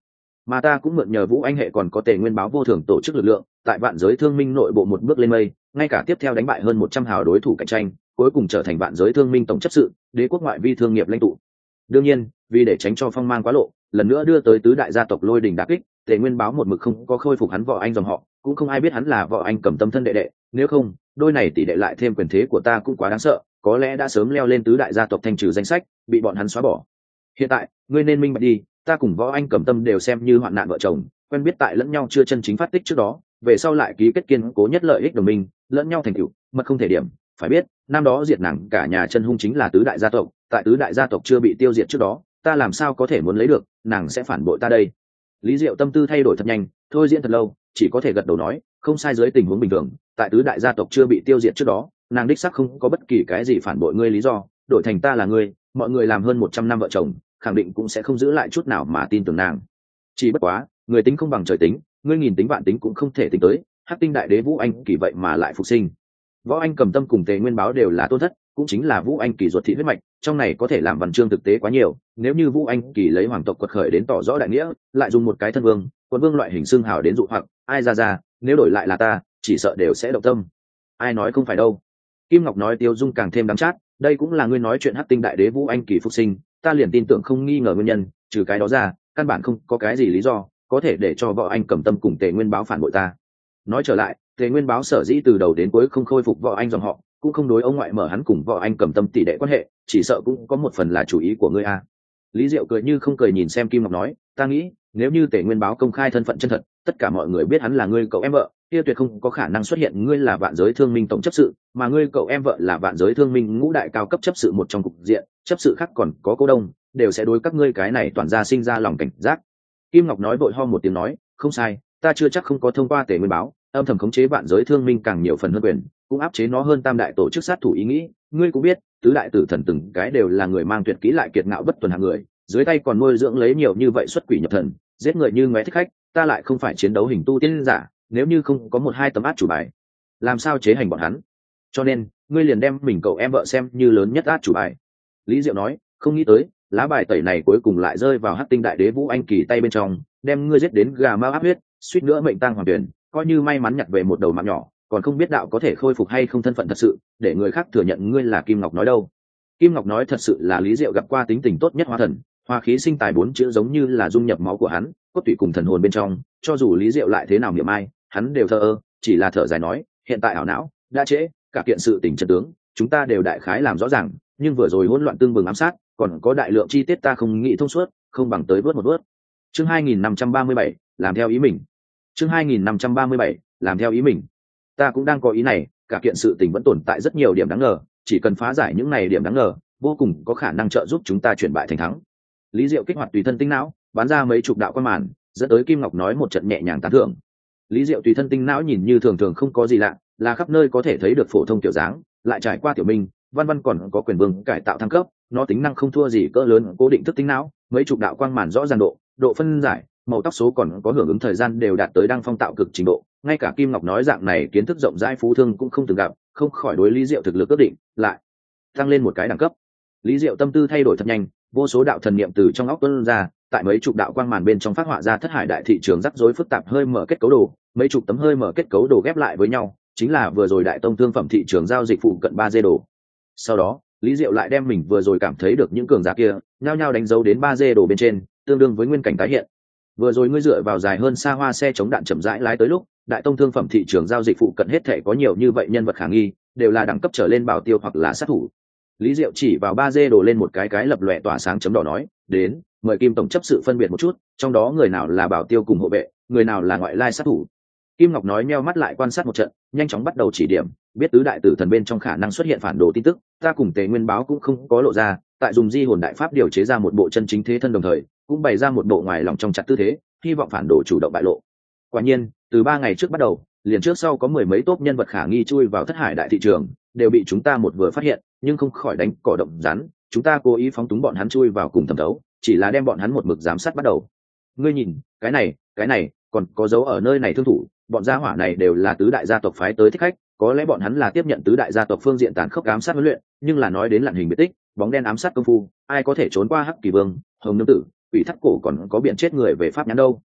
A: mà ta cũng mượn nhờ Vũ Anh hệ còn có Tề Nguyên báo vô thường tổ chức lực lượng, tại vạn giới thương minh nội bộ một bước lên mây, ngay cả tiếp theo đánh bại hơn một trăm hào đối thủ cạnh tranh, cuối cùng trở thành vạn giới thương minh tổng chấp sự, đế quốc ngoại vi thương nghiệp lãnh tụ. Đương nhiên, vì để tránh cho phong mang quá lộ, lần nữa đưa tới tứ đại gia tộc lôi đình đả kích, Tề Nguyên báo một mực không có khôi phục hắn Võ Anh dòng họ, cũng không ai biết hắn là Võ Anh Cầm Tâm thân đệ đệ, nếu không, đôi này tỷ đệ lại thêm quyền thế của ta cũng quá đáng sợ, có lẽ đã sớm leo lên tứ đại gia tộc thanh trừ danh sách, bị bọn hắn xóa bỏ. Hiện tại, ngươi nên minh bạch đi, ta cùng Võ Anh Cầm Tâm đều xem như hoạn nạn vợ chồng, quen biết tại lẫn nhau chưa chân chính phát tích trước đó, về sau lại ký kết kiên cố nhất lợi ích đồng minh, lẫn nhau thành tựu, mật không thể điểm. Phải biết, năm đó diệt nàng cả nhà chân hung chính là tứ đại gia tộc, tại tứ đại gia tộc chưa bị tiêu diệt trước đó, ta làm sao có thể muốn lấy được, nàng sẽ phản bội ta đây. Lý Diệu tâm tư thay đổi thật nhanh, thôi diễn thật lâu, chỉ có thể gật đầu nói, không sai. Dưới tình huống bình thường, tại tứ đại gia tộc chưa bị tiêu diệt trước đó, nàng đích xác không có bất kỳ cái gì phản bội ngươi lý do, đổi thành ta là ngươi, mọi người làm hơn một trăm năm vợ chồng, khẳng định cũng sẽ không giữ lại chút nào mà tin tưởng nàng. Chỉ bất quá, người tính không bằng trời tính, ngươi nghìn tính vạn tính cũng không thể tính tới, Hắc Tinh đại đế Vũ Anh Kỳ vậy mà lại phục sinh. Võ Anh Cầm Tâm cùng Tề Nguyên báo đều là tôn thất, cũng chính là Vũ Anh Kỳ ruột thịt huyết mạch, trong này có thể làm văn chương thực tế quá nhiều, nếu như Vũ Anh Kỳ lấy hoàng tộc quật khởi đến tỏ rõ đại nghĩa, lại dùng một cái thân vương, quân vương loại hình xương hào đến dụ hoặc, ai ra ra, nếu đổi lại là ta, chỉ sợ đều sẽ động tâm. Ai nói không phải đâu. Kim Ngọc nói Tiêu Dung càng thêm đắng chát, đây cũng là ngươi nói chuyện Hắc Tinh đại đế Vũ Anh Kỳ phục sinh, ta liền tin tưởng không nghi ngờ nguyên nhân, trừ cái đó ra, căn bản không có cái gì lý do có thể để cho Võ Anh Cầm Tâm cùng Tề Nguyên báo phản bội ta. Nói trở lại, Tề Nguyên báo sở dĩ từ đầu đến cuối không khôi phục Võ Anh dòng họ, cũng không đối ông ngoại mở hắn cùng Võ Anh Cầm Tâm tỷ đệ quan hệ, chỉ sợ cũng có một phần là chủ ý của ngươi a. Lý Diệu cười như không cười nhìn xem Kim Ngọc nói, ta nghĩ, nếu như Tề Nguyên báo công khai thân phận chân thật, tất cả mọi người biết hắn là ngươi cậu em vợ, kia tuyệt không có khả năng xuất hiện ngươi là vạn giới thương minh tổng chấp sự, mà ngươi cậu em vợ là vạn giới thương minh ngũ đại cao cấp chấp sự một trong cục diện, chấp sự khác còn có cố đông, đều sẽ đối các ngươi cái này toàn ra sinh ra lòng cảnh giác. Kim Ngọc nói vội ho một tiếng nói, không sai, ta chưa chắc không có thông qua Tề Nguyên báo, âm thầm khống chế vạn giới thương minh càng nhiều phần hơn quyền, cũng áp chế nó hơn tam đại tổ chức sát thủ ý nghĩ. Ngươi cũng biết, tứ đại tử thần từng cái đều là người mang tuyệt kỹ lại kiệt ngạo bất tuần hạng người, dưới tay còn nuôi dưỡng lấy nhiều như vậy xuất quỷ nhập thần, giết người như ngoé thích khách, ta lại không phải chiến đấu hình tu tiên giả, nếu như không có một hai tấm át chủ bài, làm sao chế hành bọn hắn? Cho nên, ngươi liền đem mình cậu em vợ xem như lớn nhất át chủ bài. Lý Diệu nói, không nghĩ tới, lá bài tẩy này cuối cùng lại rơi vào Hắc Tinh đại đế Vũ Anh Kỳ tay bên trong, đem ngươi giết đến gà mao áp huyết, suýt nữa mệnh tang hoàng tuyển, coi như may mắn nhặt về một đầu mạng nhỏ, còn không biết đạo có thể khôi phục hay không thân phận thật sự, để người khác thừa nhận ngươi là Kim Ngọc nói đâu. Kim Ngọc nói thật sự là Lý Diệu gặp qua tính tình tốt nhất hóa thần, hoa khí sinh tài bốn chữ giống như là dung nhập máu của hắn, cốt tủy cùng thần hồn bên trong, cho dù Lý Diệu lại thế nào miệng ai, hắn đều thờ ơ, chỉ là thở dài nói, hiện tại ảo não, đã trễ, cả kiện sự tình chân tướng, chúng ta đều đại khái làm rõ ràng, nhưng vừa rồi hỗn loạn tương bừng ám sát, còn có đại lượng chi tiết ta không nghĩ thông suốt, không bằng tới vớt một vớt. Chương hai nghìn năm trăm ba mươi bảy, làm theo ý mình. Chương hai nghìn năm trăm ba mươi bảy, làm theo ý mình. Ta cũng đang có ý này, cả kiện sự tình vẫn tồn tại rất nhiều điểm đáng ngờ, chỉ cần phá giải những này điểm đáng ngờ, vô cùng có khả năng trợ giúp chúng ta chuyển bại thành thắng. Lý Diệu kích hoạt tùy thân tinh não, bắn ra mấy chục đạo quan màn, dẫn tới Kim Ngọc nói một trận nhẹ nhàng tán thưởng. Lý Diệu tùy thân tinh não nhìn như thường thường không có gì lạ, là khắp nơi có thể thấy được phổ thông kiểu dáng, lại trải qua tiểu minh, văn văn còn có quyền vương cải tạo thăng cấp, nó tính năng không thua gì cỡ lớn cố định thức tinh não, mấy chục đạo quang màn rõ ràng độ, độ phân giải, màu tóc số còn có hưởng ứng thời gian đều đạt tới đăng phong tạo cực trình độ, ngay cả Kim Ngọc nói dạng này kiến thức rộng rãi phú thương cũng không từng gặp, không khỏi đối Lý Diệu thực lực ước định lại tăng lên một cái đẳng cấp. Lý Diệu tâm tư thay đổi thật nhanh, vô số đạo thần niệm từ trong óc tuôn ra, tại mấy chục đạo quang màn bên trong phát họa ra thất hải đại thị trường rắc rối phức tạp hơi mở kết cấu đồ, mấy chục tấm hơi mở kết cấu đồ ghép lại với nhau, chính là vừa rồi đại tông thương phẩm thị trường giao dịch phụ cận ba D đồ. Sau đó, Lý Diệu lại đem mình vừa rồi cảm thấy được những cường giả kia, nhao nhao đánh dấu đến ba D đồ bên trên, tương đương với nguyên cảnh tái hiện. Vừa rồi ngươi dựa vào dài hơn xa hoa xe chống đạn chậm rãi lái tới lúc, đại tông thương phẩm thị trường giao dịch phụ cận hết thể có nhiều như vậy nhân vật khả nghi, đều là đẳng cấp trở lên bảo tiêu hoặc là sát thủ. Lý Diệu chỉ vào ba D đồ lên một cái cái lập lòe tỏa sáng chấm đỏ nói, đến, mời Kim tổng chấp sự phân biệt một chút, trong đó người nào là bảo tiêu cùng hộ vệ, người nào là ngoại lai sát thủ. Kim Ngọc nói meo mắt lại quan sát một trận, nhanh chóng bắt đầu chỉ điểm, biết tứ đại tử thần bên trong khả năng xuất hiện phản đồ tin tức, ta cùng Tề Nguyên báo cũng không có lộ ra, tại dùng di hồn đại pháp điều chế ra một bộ chân chính thế thân đồng thời, cũng bày ra một bộ ngoài lòng trong chặt tư thế, hy vọng phản đồ chủ động bại lộ. Quả nhiên, từ ba ngày trước bắt đầu, liền trước sau có mười mấy tốt nhân vật khả nghi chui vào thất hải đại thị trường, đều bị chúng ta một vừa phát hiện, nhưng không khỏi đánh cỏ động rắn, chúng ta cố ý phóng túng bọn hắn chui vào cùng thẩm thấu, chỉ là đem bọn hắn một mực giám sát bắt đầu. Ngươi nhìn, cái này, cái này, còn có dấu ở nơi này thương thủ, bọn gia hỏa này đều là tứ đại gia tộc phái tới thích khách, có lẽ bọn hắn là tiếp nhận tứ đại gia tộc phương diện tàn khốc ám sát huấn luyện, nhưng là nói đến lặn hình biệt tích, bóng đen ám sát công phu, ai có thể trốn qua Hắc Kỳ Vương, Hồng Nương Tử, Quỷ Thắt Cổ còn có biện chết người về pháp nhãn đâu.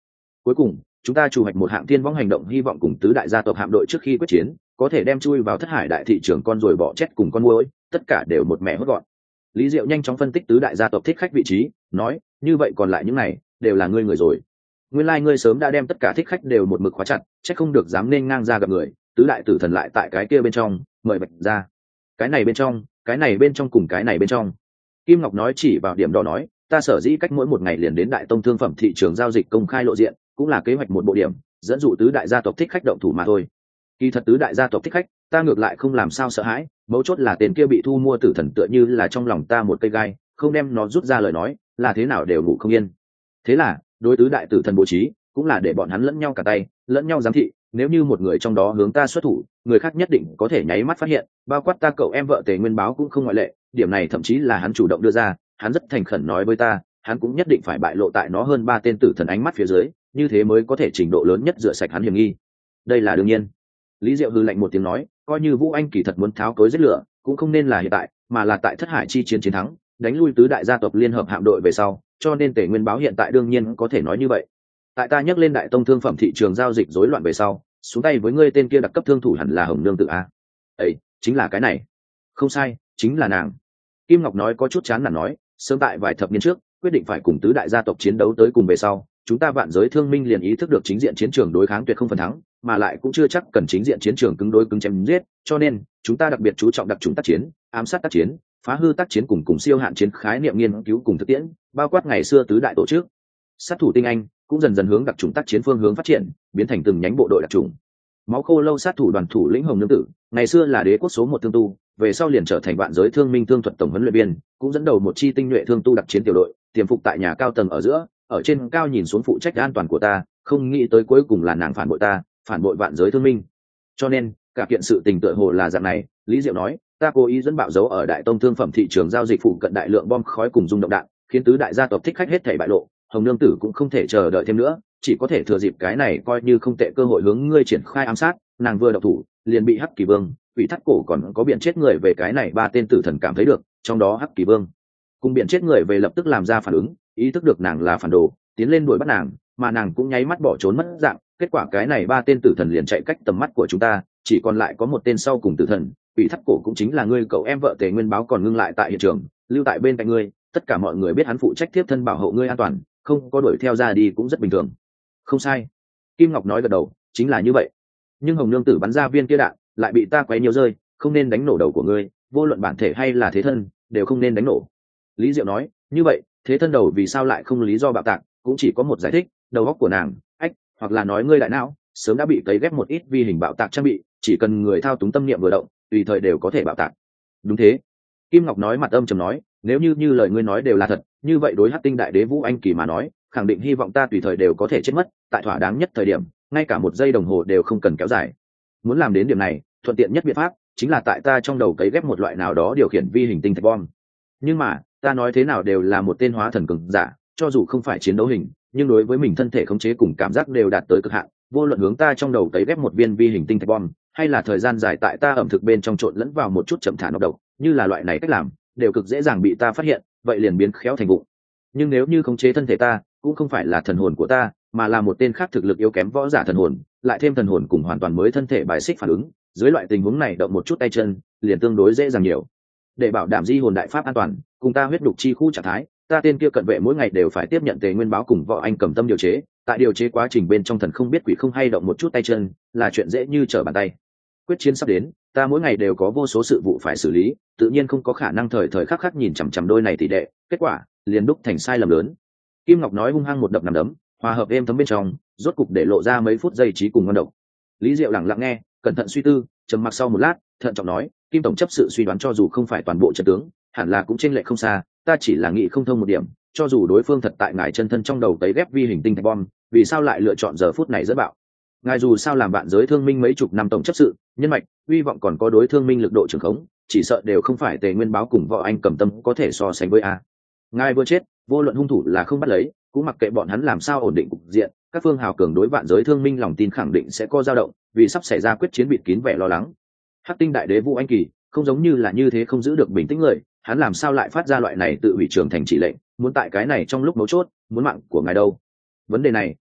A: Cuối cùng chúng ta chủ hoạch một hạng tiên võng hành động, hy vọng cùng tứ đại gia tộc hạm đội trước khi quyết chiến có thể đem chui vào thất hải đại thị trường con rồi bỏ chết cùng con muỗi, tất cả đều một mẹ hốt gọn. Lý Diệu nhanh chóng phân tích tứ đại gia tộc thích khách vị trí, nói, như vậy còn lại những này đều là ngươi người rồi. Nguyên lai like ngươi sớm đã đem tất cả thích khách đều một mực khóa chặt, chắc không được dám nên ngang ra gặp người, tứ đại tử thần lại tại cái kia bên trong, mời bạch ra. Cái này bên trong, cái này bên trong cùng cái này bên trong. Kim Ngọc nói chỉ vào điểm đó nói, ta sở dĩ cách mỗi một ngày liền đến đại tông thương phẩm thị trường giao dịch công khai lộ diện, cũng là kế hoạch một bộ điểm, dẫn dụ tứ đại gia tộc thích khách động thủ mà thôi. Kỳ thật tứ đại gia tộc thích khách, ta ngược lại không làm sao sợ hãi, mấu chốt là tên kia bị thu mua tử thần tựa như là trong lòng ta một cây gai, không đem nó rút ra lời nói, là thế nào đều ngủ không yên. Thế là, đối tứ đại tử thần bố trí, cũng là để bọn hắn lẫn nhau cả tay, lẫn nhau giám thị, nếu như một người trong đó hướng ta xuất thủ, người khác nhất định có thể nháy mắt phát hiện, bao quát ta cậu em vợ Tề Nguyên Báo cũng không ngoại lệ, điểm này thậm chí là hắn chủ động đưa ra, hắn rất thành khẩn nói với ta, hắn cũng nhất định phải bại lộ tại nó hơn ba tên tử thần ánh mắt phía dưới, như thế mới có thể trình độ lớn nhất rửa sạch hắn hiểm nghi. Đây là đương nhiên. Lý Diệu hừ lạnh một tiếng nói, coi như Vũ Anh kỳ thật muốn tháo cối giết lửa, cũng không nên là hiện tại, mà là tại Thất Hải chi chiến chiến thắng, đánh lui tứ đại gia tộc liên hợp hạm đội về sau, cho nên Tề Nguyên Báo hiện tại đương nhiên có thể nói như vậy. Tại ta nhắc lên đại tông thương phẩm thị trường giao dịch rối loạn về sau, xuống tay với ngươi tên kia đặc cấp thương thủ hẳn là Hồng Nương Tử a. Ấy, chính là cái này. Không sai, chính là nàng. Kim Ngọc nói có chút chán nản nói, sớm tại vài thập niên trước, quyết định phải cùng tứ đại gia tộc chiến đấu tới cùng về sau, chúng ta vạn giới thương minh liền ý thức được chính diện chiến trường đối kháng tuyệt không phần thắng, mà lại cũng chưa chắc cần chính diện chiến trường cứng đối cứng chém giết, cho nên chúng ta đặc biệt chú trọng đặc trùng tác chiến, ám sát tác chiến, phá hư tác chiến cùng cùng siêu hạn chiến khái niệm nghiên cứu cùng thực tiễn, bao quát ngày xưa tứ đại tổ chức. Sát thủ tinh anh cũng dần dần hướng đặc trùng tác chiến phương hướng phát triển, biến thành từng nhánh bộ đội đặc trùng. Máu khô lâu sát thủ đoàn thủ lĩnh Hồng Nương Tử, ngày xưa là đế quốc số một thương tu, về sau liền trở thành vạn giới thương minh thương thuật tổng huấn luyện viên, cũng dẫn đầu một chi tinh nhuệ thương tu đặc chiến tiểu đội, tiềm phục tại nhà cao tầng ở giữa, ở trên cao nhìn xuống phụ trách an toàn của ta, không nghĩ tới cuối cùng là nàng phản bội ta, phản bội vạn giới thương minh. Cho nên, cả kiện sự tình tựa hồ là dạng này, Lý Diệu nói, ta cố ý dẫn bạo dấu ở đại tông thương phẩm thị trường giao dịch phụ cận đại lượng bom khói cùng rung động đạn, khiến tứ đại gia tộc thích khách hết thảy bại lộ, Hồng Nương Tử cũng không thể chờ đợi thêm nữa, chỉ có thể thừa dịp cái này coi như không tệ cơ hội hướng ngươi triển khai ám sát, nàng vừa động thủ, liền bị Hắc Kỳ Vương, Quỷ Thắt Cổ còn có biển chết người về cái này ba tên tử thần cảm thấy được, trong đó Hắc Kỳ Vương cùng biển chết người về lập tức làm ra phản ứng, ý thức được nàng là phản đồ, tiến lên đuổi bắt nàng, mà nàng cũng nháy mắt bỏ trốn mất dạng, kết quả cái này ba tên tử thần liền chạy cách tầm mắt của chúng ta, chỉ còn lại có một tên sau cùng tử thần, Quỷ Thắt Cổ cũng chính là ngươi cậu em vợ Tề Nguyên Báo còn ngưng lại tại hiện trường, lưu tại bên cạnh ngươi, tất cả mọi người biết hắn phụ trách tiếp thân bảo hộ ngươi an toàn, không có đuổi theo ra đi cũng rất bình thường. Không sai. Kim Ngọc nói gật đầu, chính là như vậy. Nhưng Hồng Nương Tử bắn ra viên kia đạn, lại bị ta quấy nhiều rơi, không nên đánh nổ đầu của ngươi, vô luận bản thể hay là thế thân, đều không nên đánh nổ. Lý Diệu nói, như vậy, thế thân đầu vì sao lại không lý do bạo tạc, cũng chỉ có một giải thích, đầu óc của nàng, ách, hoặc là nói ngươi đại não, sớm đã bị cấy ghép một ít vi hình bạo tạc trang bị, chỉ cần người thao túng tâm niệm vừa động, tùy thời đều có thể bạo tạc. Đúng thế. Kim Ngọc nói mặt âm trầm nói, nếu như như lời ngươi nói đều là thật, như vậy đối Hắc Tinh Đại Đế Vũ Anh Kỳ mà nói, khẳng định hy vọng ta tùy thời đều có thể chết mất, tại thỏa đáng nhất thời điểm, ngay cả một giây đồng hồ đều không cần kéo dài. Muốn làm đến điểm này, thuận tiện nhất biện pháp chính là tại ta trong đầu cấy ghép một loại nào đó điều khiển vi hình tinh thạch bom. Nhưng mà, ta nói thế nào đều là một tên hóa thần cường giả, cho dù không phải chiến đấu hình, nhưng đối với mình thân thể khống chế cùng cảm giác đều đạt tới cực hạn, vô luận hướng ta trong đầu cấy ghép một viên vi hình tinh thạch bom, hay là thời gian dài tại ta ẩm thực bên trong trộn lẫn vào một chút chậm thả nọc độc, như là loại này cách làm, đều cực dễ dàng bị ta phát hiện, vậy liền biến khéo thành vụng. Nhưng nếu như khống chế thân thể ta, cũng không phải là thần hồn của ta, mà là một tên khác thực lực yếu kém võ giả thần hồn, lại thêm thần hồn cùng hoàn toàn mới thân thể bài xích phản ứng, dưới loại tình huống này động một chút tay chân, liền tương đối dễ dàng nhiều. Để bảo đảm di hồn đại pháp an toàn, cùng ta huyết đục chi khu trạng thái, ta tên kia cận vệ mỗi ngày đều phải tiếp nhận Tề Nguyên Báo cùng Võ Anh Cầm Tâm điều chế, tại điều chế quá trình bên trong thần không biết quỷ không hay động một chút tay chân, là chuyện dễ như trở bàn tay. Quyết chiến sắp đến, ta mỗi ngày đều có vô số sự vụ phải xử lý, tự nhiên không có khả năng thời thời khắc khắc nhìn chằm chằm đôi này tỷ đệ, kết quả liền đúc thành sai lầm lớn. Kim Ngọc nói hung hăng một đập nằm đấm, hòa hợp êm thấm bên trong, rốt cục để lộ ra mấy phút giây trí cùng ngon độc. Lý Diệu lặng lặng nghe, cẩn thận suy tư, trầm mặc sau một lát, thận trọng nói, Kim tổng chấp sự suy đoán cho dù không phải toàn bộ trận tướng, hẳn là cũng chênh lệch không xa, ta chỉ là nghĩ không thông một điểm, cho dù đối phương thật tại ngài chân thân trong đầu tấy ghép vi hình tinh thạch bom, vì sao lại lựa chọn giờ phút này dẫn bạo? Ngài dù sao làm bạn giới thương minh mấy chục năm tổng chấp sự, nhân mạch, hy vọng còn có đối thương minh lực độ trường khống, chỉ sợ đều không phải Tề Nguyên Báo cùng Võ Anh Cầm Tâm có thể so sánh với a. Ngài vừa chết, vô luận hung thủ là không bắt lấy, cũng mặc kệ bọn hắn làm sao ổn định cục diện, các phương hào cường đối vạn giới thương minh lòng tin khẳng định sẽ có dao động, vì sắp xảy ra quyết chiến bịt kín vẻ lo lắng. Hắc Tinh Đại Đế Vũ Anh Kỳ không giống như là như thế không giữ được bình tĩnh người, hắn làm sao lại phát ra loại này tự hủy trường thành chỉ lệnh, muốn tại cái này trong lúc mấu chốt, muốn mạng của ngài đâu? Vấn đề này,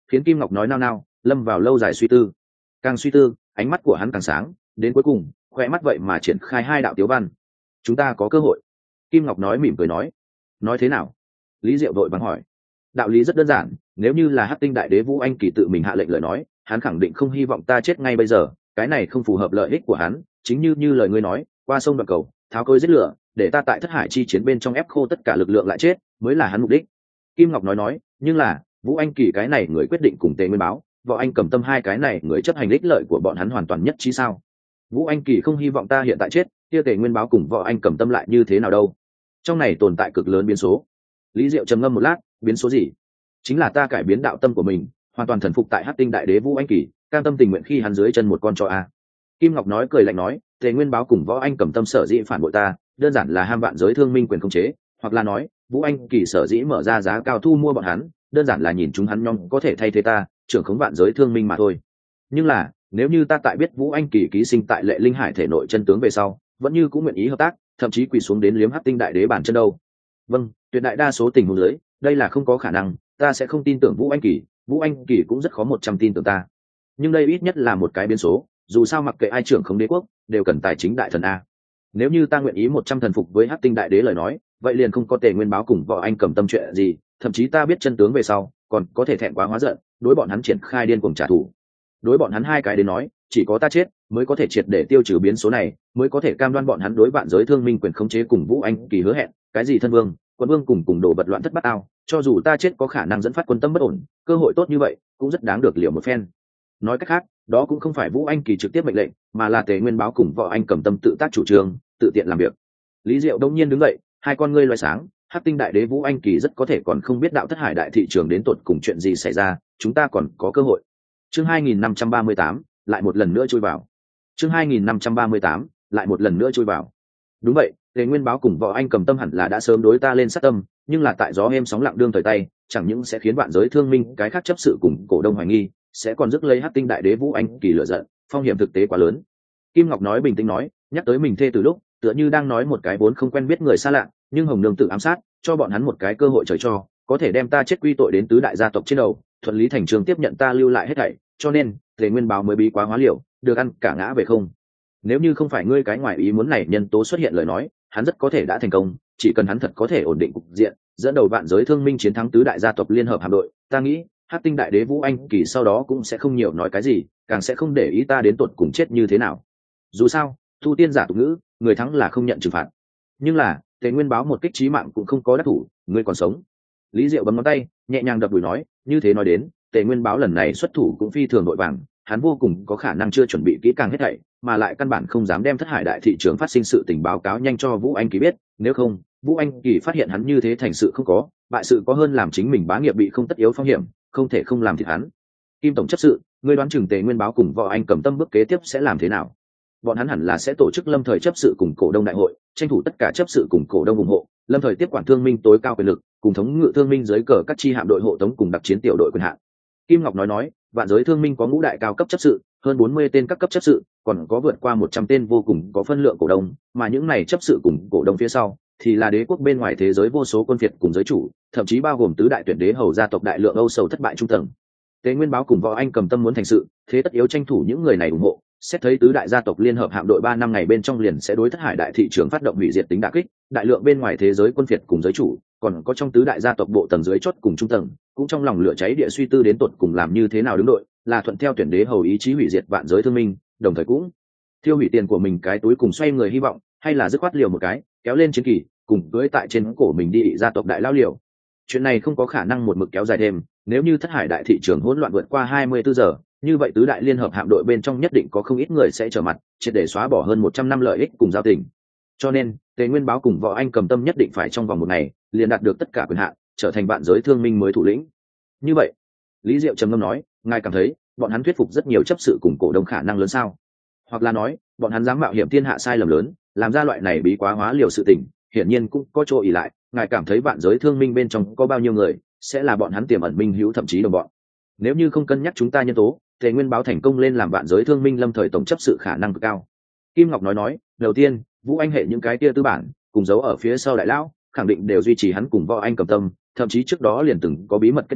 A: khiến Kim Ngọc nói nao nao, lâm vào lâu dài suy tư. Càng suy tư, ánh mắt của hắn càng sáng, đến cuối cùng khoe mắt vậy mà triển khai hai đạo tiếu văn. Chúng ta có cơ hội. Kim Ngọc nói mỉm cười nói. Nói thế nào? Lý Diệu đội vàng hỏi. Đạo lý rất đơn giản, nếu như là Hắc Tinh đại đế Vũ Anh Kỳ tự mình hạ lệnh lời nói, hắn khẳng định không hy vọng ta chết ngay bây giờ, cái này không phù hợp lợi ích của hắn, chính như như lời ngươi nói, qua sông đoạn cầu, tháo cối giết lửa, để ta tại Thất Hải chi chiến bên trong ép khô tất cả lực lượng lại chết, mới là hắn mục đích. Kim Ngọc nói nói, nhưng là Vũ Anh Kỳ cái này người quyết định cùng Tề Nguyên Báo, Võ Anh Cầm Tâm hai cái này người chấp hành ích lợi của bọn hắn hoàn toàn nhất trí sao? Vũ Anh Kỳ không hy vọng ta hiện tại chết, kia Tề Nguyên Báo cùng Võ Anh Cầm Tâm lại như thế nào đâu? Trong này tồn tại cực lớn biến số. Lý Diệu trầm ngâm một lát, biến số gì? Chính là ta cải biến đạo tâm của mình, hoàn toàn thần phục tại Hắc Tinh đại đế Vũ Anh Kỳ, cam tâm tình nguyện khi hắn dưới chân một con chó a. Kim Ngọc nói cười lạnh nói, Tề Nguyên Báo cùng Võ Anh Cầm Tâm sở dĩ phản bội ta, đơn giản là ham vạn giới thương minh quyền khống chế, hoặc là nói, Vũ Anh Kỳ sở dĩ mở ra giá cao thu mua bọn hắn, đơn giản là nhìn chúng hắn nhóm có thể thay thế ta, trưởng khống vạn giới thương minh mà thôi. Nhưng là, nếu như ta tại biết Vũ Anh Kỳ ký sinh tại Lệ Linh Hải thể nội chân tướng về sau, vẫn như cũng nguyện ý hợp tác, thậm chí quỳ xuống đến liếm Hắc Tinh đại đế bản chân đâu. Vâng, tuyệt đại đa số tình huống dưới, đây là không có khả năng, ta sẽ không tin tưởng Vũ Anh Kỳ, Vũ Anh Kỳ cũng rất khó một trăm tin tưởng ta. Nhưng đây ít nhất là một cái biến số, dù sao mặc kệ ai trưởng khống đế quốc, đều cần tài chính đại thần a. Nếu như ta nguyện ý một trăm thần phục với Hắc Tinh đại đế lời nói, vậy liền không có Tề Nguyên Báo cùng Võ Anh Cầm Tâm chuyện gì, thậm chí ta biết chân tướng về sau, còn có thể thẹn quá hóa giận, đối bọn hắn triển khai điên cuồng trả thù. Đối bọn hắn hai cái đến nói, chỉ có ta chết mới có thể triệt để tiêu trừ biến số này, mới có thể cam đoan bọn hắn đối vạn giới thương minh quyền khống chế cùng Vũ Anh Kỳ hứa hẹn, cái gì thân vương, quân vương cùng cùng đồ vật loạn thất bát ao, cho dù ta chết có khả năng dẫn phát quân tâm bất ổn, cơ hội tốt như vậy cũng rất đáng được liều một phen. Nói cách khác, đó cũng không phải Vũ Anh Kỳ trực tiếp mệnh lệnh, mà là Tề Nguyên Báo cùng Võ Anh Cầm Tâm tự tác chủ trương, tự tiện làm việc. Lý Diệu đông nhiên đứng dậy, hai con ngươi loé sáng, Hắc Tinh đại đế Vũ Anh Kỳ rất có thể còn không biết đạo Thất Hải đại thị trường đến tột cùng chuyện gì xảy ra, chúng ta còn có cơ hội. Chương hai nghìn năm trăm ba mươi tám, lại một lần nữa chui vào. Chương hai nghìn năm trăm ba mươi tám, lại một lần nữa chui vào. Đúng vậy, Tề Nguyên Báo cùng Võ Anh Cầm Tâm hẳn là đã sớm đối ta lên sát tâm, nhưng là tại gió êm sóng lặng đương thời tay, chẳng những sẽ khiến vạn giới thương minh cái khác chấp sự cùng cổ đông hoài nghi, sẽ còn rước lấy Hắc Tinh đại đế Vũ Anh Kỳ lửa giận, phong hiểm thực tế quá lớn. Kim Ngọc nói bình tĩnh nói, nhắc tới mình thê từ lúc, tựa như đang nói một cái vốn không quen biết người xa lạ, nhưng Hồng Nương tự ám sát, cho bọn hắn một cái cơ hội trời cho, có thể đem ta chết quy tội đến tứ đại gia tộc trên đầu, thuận lý thành trường tiếp nhận ta lưu lại hết thảy, cho nên Tề Nguyên Báo mới bí quá hóa liều, được ăn cả ngã về không. Nếu như không phải ngươi cái ngoài ý muốn này nhân tố xuất hiện lời nói, hắn rất có thể đã thành công, chỉ cần hắn thật có thể ổn định cục diện, dẫn đầu vạn giới thương minh chiến thắng tứ đại gia tộc liên hợp hạm đội, ta nghĩ Hắc Tinh đại đế Vũ Anh Kỳ sau đó cũng sẽ không nhiều nói cái gì, càng sẽ không để ý ta đến tột cùng chết như thế nào. Dù sao, tu tiên giả tục ngữ, người thắng là không nhận trừng phạt. Nhưng là, Tề Nguyên Báo một kích chí mạng cũng không có đắc thủ, ngươi còn sống. Lý Diệu bấm ngón tay, nhẹ nhàng đập đùi nói, như thế nói đến, Tề Nguyên Báo lần này xuất thủ cũng phi thường nội vàng, hắn vô cùng có khả năng chưa chuẩn bị kỹ càng hết thảy, mà lại căn bản không dám đem Thất Hải đại thị trường phát sinh sự tình báo cáo nhanh cho Vũ Anh Kỳ biết, nếu không, Vũ Anh Kỳ phát hiện hắn như thế thành sự không có, bại sự có hơn làm chính mình bá nghiệp bị không tất yếu phong hiểm, không thể không làm thịt hắn. Kim tổng chấp sự, ngươi đoán chừng Tề Nguyên Báo cùng Võ Anh Cầm Tâm bước kế tiếp sẽ làm thế nào? Bọn hắn hẳn là sẽ tổ chức lâm thời chấp sự cùng cổ đông đại hội, tranh thủ tất cả chấp sự cùng cổ đông ủng hộ, lâm thời tiếp quản thương minh tối cao quyền lực, cùng thống ngự thương minh dưới cờ các chi hạm đội hộ tống cùng đặc chiến tiểu đội quyền hạn. Kim Ngọc nói nói, vạn giới thương minh có ngũ đại cao cấp chấp sự, hơn bốn mươi tên các cấp chấp sự, còn có vượt qua một trăm tên vô cùng có phân lượng cổ đông, mà những này chấp sự cùng cổ đông phía sau thì là đế quốc bên ngoài thế giới vô số quân phiệt cùng giới chủ, thậm chí bao gồm tứ đại tuyển đế hầu gia tộc đại lượng Âu Sầu thất bại trung tầng. Tề Nguyên Báo cùng Võ Anh Cầm Tâm muốn thành sự, thế tất yếu tranh thủ những người này ủng hộ. Xét thấy tứ đại gia tộc liên hợp hạm đội ba năm ngày bên trong liền sẽ đối Thất Hải đại thị trường phát động hủy diệt tính đả kích, đại lượng bên ngoài thế giới quân phiệt cùng giới chủ, còn có trong tứ đại gia tộc bộ tầng dưới chót cùng trung tầng, cũng trong lòng lửa cháy địa suy tư đến tột cùng làm như thế nào đứng đội, là thuận theo tuyển đế hầu ý chí hủy diệt vạn giới thương minh, đồng thời cũng tiêu hủy tiền của mình cái túi cùng xoay người hy vọng, hay là dứt khoát liều một cái, kéo lên chiến kỳ, cùng cưỡi tại trên cổ mình đi gia tộc đại lao liều. Chuyện này không có khả năng một mực kéo dài thêm, nếu như Thất Hải đại thị trường hỗn loạn vượt qua hai mươi bốn giờ, như vậy tứ đại liên hợp hạm đội bên trong nhất định có không ít người sẽ trở mặt, triệt để xóa bỏ hơn một trăm năm lợi ích cùng giao tình. Cho nên, Tề Nguyên Báo cùng Võ Anh Cầm Tâm nhất định phải trong vòng một ngày liền đạt được tất cả quyền hạn, trở thành vạn giới thương minh mới thủ lĩnh. Như vậy, Lý Diệu trầm ngâm nói, ngài cảm thấy bọn hắn thuyết phục rất nhiều chấp sự cùng cổ đông khả năng lớn sao? Hoặc là nói, bọn hắn dám mạo hiểm thiên hạ sai lầm lớn, làm ra loại này bí quá hóa liều sự tình, hiển nhiên cũng có chỗ ỷ lại, ngài cảm thấy vạn giới thương minh bên trong có bao nhiêu người sẽ là bọn hắn tiềm ẩn minh hữu thậm chí đồng bọn? Nếu như không cân nhắc chúng ta nhân tố, Tề Nguyên Báo thành công lên làm vạn giới thương minh lâm thời tổng chấp sự khả năng cực cao. Kim Ngọc nói nói, đầu tiên, Vũ Anh hệ những cái tia tư bản, cùng giấu ở phía sau đại lão, khẳng định đều duy trì hắn cùng Võ Anh Cầm Tâm, thậm chí trước đó liền từng có bí mật kết minh,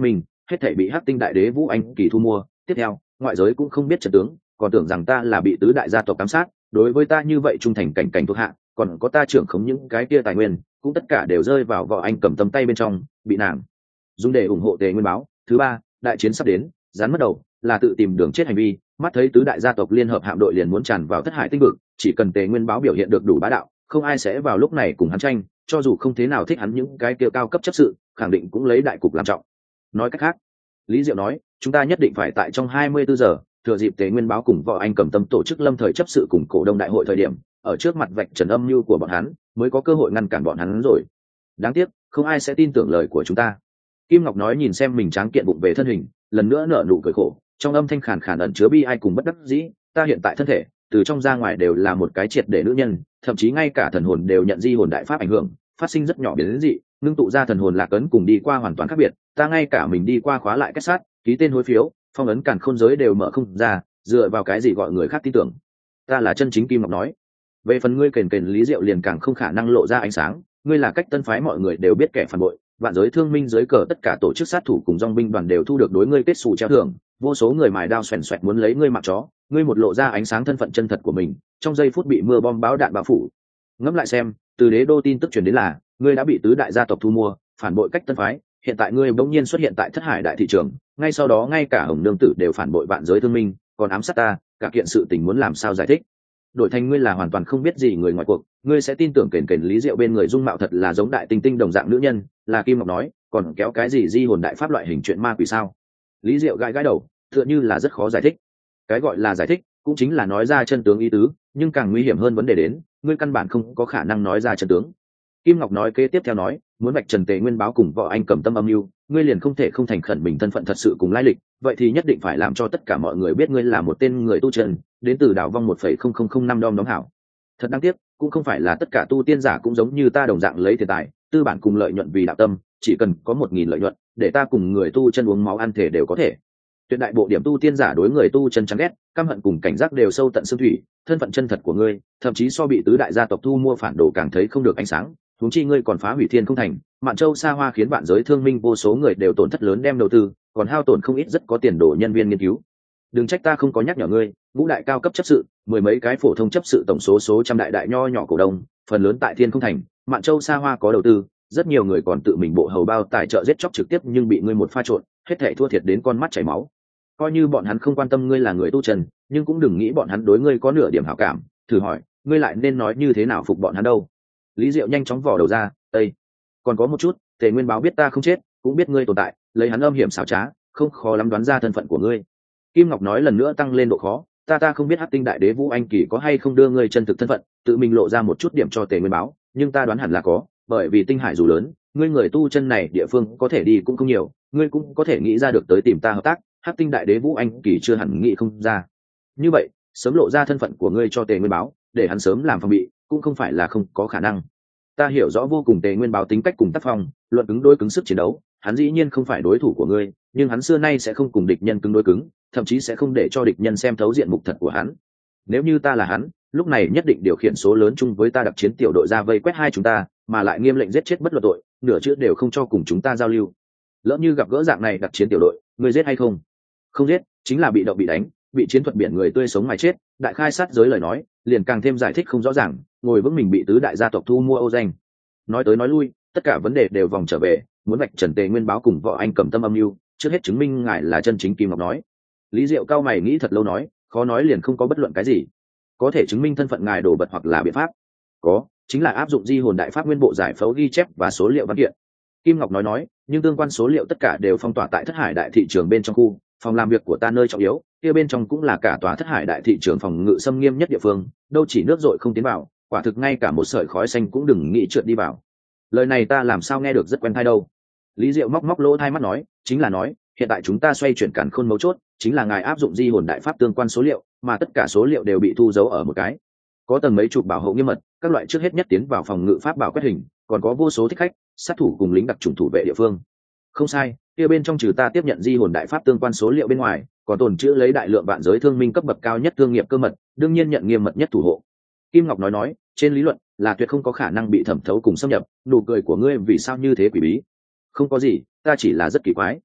A: hết thể bị hắc tinh đại đế Vũ Anh Kỳ thu mua. Tiếp theo ngoại giới cũng không biết trận tướng, còn tưởng rằng ta là bị tứ đại gia tộc giám sát, đối với ta như vậy trung thành cảnh cảnh thuộc hạ, còn có ta trưởng khống những cái kia tài nguyên cũng tất cả đều rơi vào vỏ anh cầm tầm tay bên trong, bị nàng dùng để ủng hộ Tề Nguyên Báo. Thứ ba, đại chiến sắp đến, rắn mất đầu là tự tìm đường chết hành vi. Mắt thấy tứ đại gia tộc liên hợp hạm đội liền muốn tràn vào thất hải tinh vực, chỉ cần Tề Nguyên Báo biểu hiện được đủ bá đạo, không ai sẽ vào lúc này cùng hắn tranh, cho dù không thế nào thích hắn những cái kia cao cấp chấp sự, khẳng định cũng lấy đại cục làm trọng. Nói cách khác, Lý Diệu nói, chúng ta nhất định phải tại trong hai mươi bốn giờ, thừa dịp Tề Nguyên Báo cùng Võ Anh Cầm Tâm tổ chức lâm thời chấp sự cùng cổ đông đại hội thời điểm, ở trước mặt vạch trần âm mưu của bọn hắn, mới có cơ hội ngăn cản bọn hắn rồi. Đáng tiếc, không ai sẽ tin tưởng lời của chúng ta. Kim Ngọc nói, nhìn xem mình tráng kiện bụng về thân hình, lần nữa nở nụ cười khổ, trong âm thanh khàn khàn ẩn chứa bi ai cùng bất đắc dĩ. Ta hiện tại thân thể, từ trong ra ngoài đều là một cái triệt để nữ nhân, thậm chí ngay cả thần hồn đều nhận di hồn đại pháp ảnh hưởng, phát sinh rất nhỏ biến dị, ngưng tụ ra thần hồn lạc ấn cùng đi qua hoàn toàn khác biệt. Ta ngay cả mình đi qua khóa lại kết sát, ký tên hối phiếu, phong ấn càn khôn giới đều mở không ra, dựa vào cái gì gọi người khác tin tưởng? Ta là chân chính. Kim Ngọc nói. Về phần ngươi kền kền Lý Diệu liền càng không khả năng lộ ra ánh sáng, ngươi là cách tân phái mọi người đều biết kẻ phản bội, vạn giới thương minh dưới cờ tất cả tổ chức sát thủ cùng dòng binh đoàn đều thu được đối ngươi kết xù treo thưởng, vô số người mài đao xoèn xoẹt muốn lấy ngươi mặc chó, ngươi một lộ ra ánh sáng thân phận chân thật của mình, trong giây phút bị mưa bom bão đạn bao phủ. Ngẫm lại xem, từ đế đô tin tức truyền đến là ngươi đã bị tứ đại gia tộc thu mua, phản bội cách tân phái, hiện tại ngươi bỗng nhiên xuất hiện tại thất hải đại thị trường, ngay sau đó ngay cả hồng nương tử đều phản bội vạn giới thương minh, còn ám sát ta, cả kiện sự tình muốn làm sao giải thích? Đổi thành ngươi là hoàn toàn không biết gì người ngoài cuộc, ngươi sẽ tin tưởng kền kền Lý Diệu bên người dung mạo thật là giống đại tinh tinh đồng dạng nữ nhân, là Kim Ngọc nói, còn kéo cái gì di hồn đại pháp loại hình chuyện ma quỷ sao? Lý Diệu gãi gãi đầu, tựa như là rất khó giải thích. Cái gọi là giải thích, cũng chính là nói ra chân tướng ý tứ, nhưng càng nguy hiểm hơn vấn đề đến, ngươi căn bản không có khả năng nói ra chân tướng. Kim Ngọc nói kế tiếp theo nói, muốn vạch trần Tề Nguyên Báo cùng Võ Anh Cầm Tâm âm mưu, ngươi liền không thể không thành khẩn mình thân phận thật sự cùng lai lịch, vậy thì nhất định phải làm cho tất cả mọi người biết ngươi là một tên người tu trần, đến từ đảo vong một phẩy không không không năm đom đóm hảo. Thật đáng tiếc, cũng không phải là tất cả tu tiên giả cũng giống như ta đồng dạng lấy tiền tài, tư bản cùng lợi nhuận vì đạo tâm, chỉ cần có một nghìn lợi nhuận, để ta cùng người tu chân uống máu ăn thể đều có thể. Tuyệt đại bộ điểm tu tiên giả đối người tu chân chán ghét, căm hận cùng cảnh giác đều sâu tận xương thủy, thân phận chân thật của ngươi, thậm chí so bị tứ đại gia tộc thu mua phản đồ càng thấy không được ánh sáng. Huống chi ngươi còn phá hủy thiên không thành, Mạn Châu xa hoa khiến bạn giới thương minh vô số người đều tổn thất lớn đem đầu tư, còn hao tổn không ít rất có tiền đồ nhân viên nghiên cứu. Đừng trách ta không có nhắc nhở ngươi, ngũ đại cao cấp chấp sự, mười mấy cái phổ thông chấp sự tổng số số trăm đại đại nho nhỏ cổ đông, phần lớn tại thiên không thành, Mạn Châu xa hoa có đầu tư, rất nhiều người còn tự mình bộ hầu bao tài trợ giết chóc trực tiếp nhưng bị ngươi một pha trộn, hết thảy thua thiệt đến con mắt chảy máu. Coi như bọn hắn không quan tâm ngươi là người tu trần, nhưng cũng đừng nghĩ bọn hắn đối ngươi có nửa điểm hảo cảm, thử hỏi, ngươi lại nên nói như thế nào phục bọn hắn đâu? Lý Diệu nhanh chóng vò đầu ra, "Ê, còn có một chút, Tề Nguyên Báo biết ta không chết, cũng biết ngươi tồn tại, lấy hắn âm hiểm xảo trá, không khó lắm đoán ra thân phận của ngươi." Kim Ngọc nói lần nữa tăng lên độ khó, "Ta ta không biết Hắc Tinh Đại Đế Vũ Anh Kỳ có hay không đưa ngươi chân thực thân phận, tự mình lộ ra một chút điểm cho Tề Nguyên Báo, nhưng ta đoán hẳn là có, bởi vì tinh hải dù lớn, ngươi người tu chân này địa phương có thể đi cũng không nhiều, ngươi cũng có thể nghĩ ra được tới tìm ta hợp tác, Hắc Tinh Đại Đế Vũ Anh Kỳ chưa hẳn nghĩ không ra. Như vậy, sớm lộ ra thân phận của ngươi cho Tề Nguyên Báo, để hắn sớm làm phòng bị, cũng không phải là không có khả năng." Ta hiểu rõ vô cùng Tề Nguyên Báo tính cách cùng tác phong, luận cứng đối cứng sức chiến đấu, hắn dĩ nhiên không phải đối thủ của ngươi, nhưng hắn xưa nay sẽ không cùng địch nhân cứng đối cứng, thậm chí sẽ không để cho địch nhân xem thấu diện mục thật của hắn. Nếu như ta là hắn, lúc này nhất định điều khiển số lớn chung với ta đặc chiến tiểu đội ra vây quét hai chúng ta, mà lại nghiêm lệnh giết chết bất luận tội, nửa chữ đều không cho cùng chúng ta giao lưu. Lỡ như gặp gỡ dạng này đặc chiến tiểu đội, ngươi giết hay không? Không giết, chính là bị động bị đánh, bị chiến thuật biển người tươi sống mà chết. Đại khai sát giới lời nói, liền càng thêm giải thích không rõ ràng, ngồi vững mình bị tứ đại gia tộc thu mua ô danh. Nói tới nói lui, tất cả vấn đề đều vòng trở về, muốn vạch trần Tề Nguyên Báo cùng Võ Anh Cầm Tâm âm mưu, trước hết chứng minh ngài là chân chính Kim Ngọc nói. Lý Diệu cao mày nghĩ thật lâu nói, khó nói liền không có bất luận cái gì có thể chứng minh thân phận ngài đổ bật hoặc là biện pháp. Có, chính là áp dụng di hồn đại pháp nguyên bộ giải phẫu ghi chép và số liệu văn kiện. Kim Ngọc nói nói, nhưng tương quan số liệu tất cả đều phong tỏa tại thất hải đại thị trường bên trong khu phòng làm việc của ta nơi trọng yếu, kia bên trong cũng là cả tòa thất hải đại thị trường phòng ngự xâm nghiêm nhất địa phương, đâu chỉ nước dội không tiến vào, quả thực ngay cả một sợi khói xanh cũng đừng nghĩ trượt đi vào. Lời này ta làm sao nghe được rất quen tai đâu. Lý Diệu móc móc lỗ tai mắt nói, chính là nói, hiện tại chúng ta xoay chuyển càn khôn mấu chốt, chính là ngài áp dụng di hồn đại pháp tương quan số liệu, mà tất cả số liệu đều bị thu giấu ở một cái. Có tầng mấy chục bảo hộ nghiêm mật, các loại trước hết nhất tiến vào phòng ngự pháp bảo quét hình, còn có vô số thích khách, sát thủ cùng lính đặc chủng thủ vệ địa phương. Không sai, kia bên trong trừ ta tiếp nhận di hồn đại pháp tương quan số liệu bên ngoài, còn tồn trữ lấy đại lượng vạn giới thương minh cấp bậc cao nhất thương nghiệp cơ mật, đương nhiên nhận nghiêm mật nhất thủ hộ. Kim Ngọc nói nói, trên lý luận là tuyệt không có khả năng bị thẩm thấu cùng xâm nhập. Nụ cười của ngươi vì sao như thế quỷ bí? Không có gì, ta chỉ là rất kỳ quái.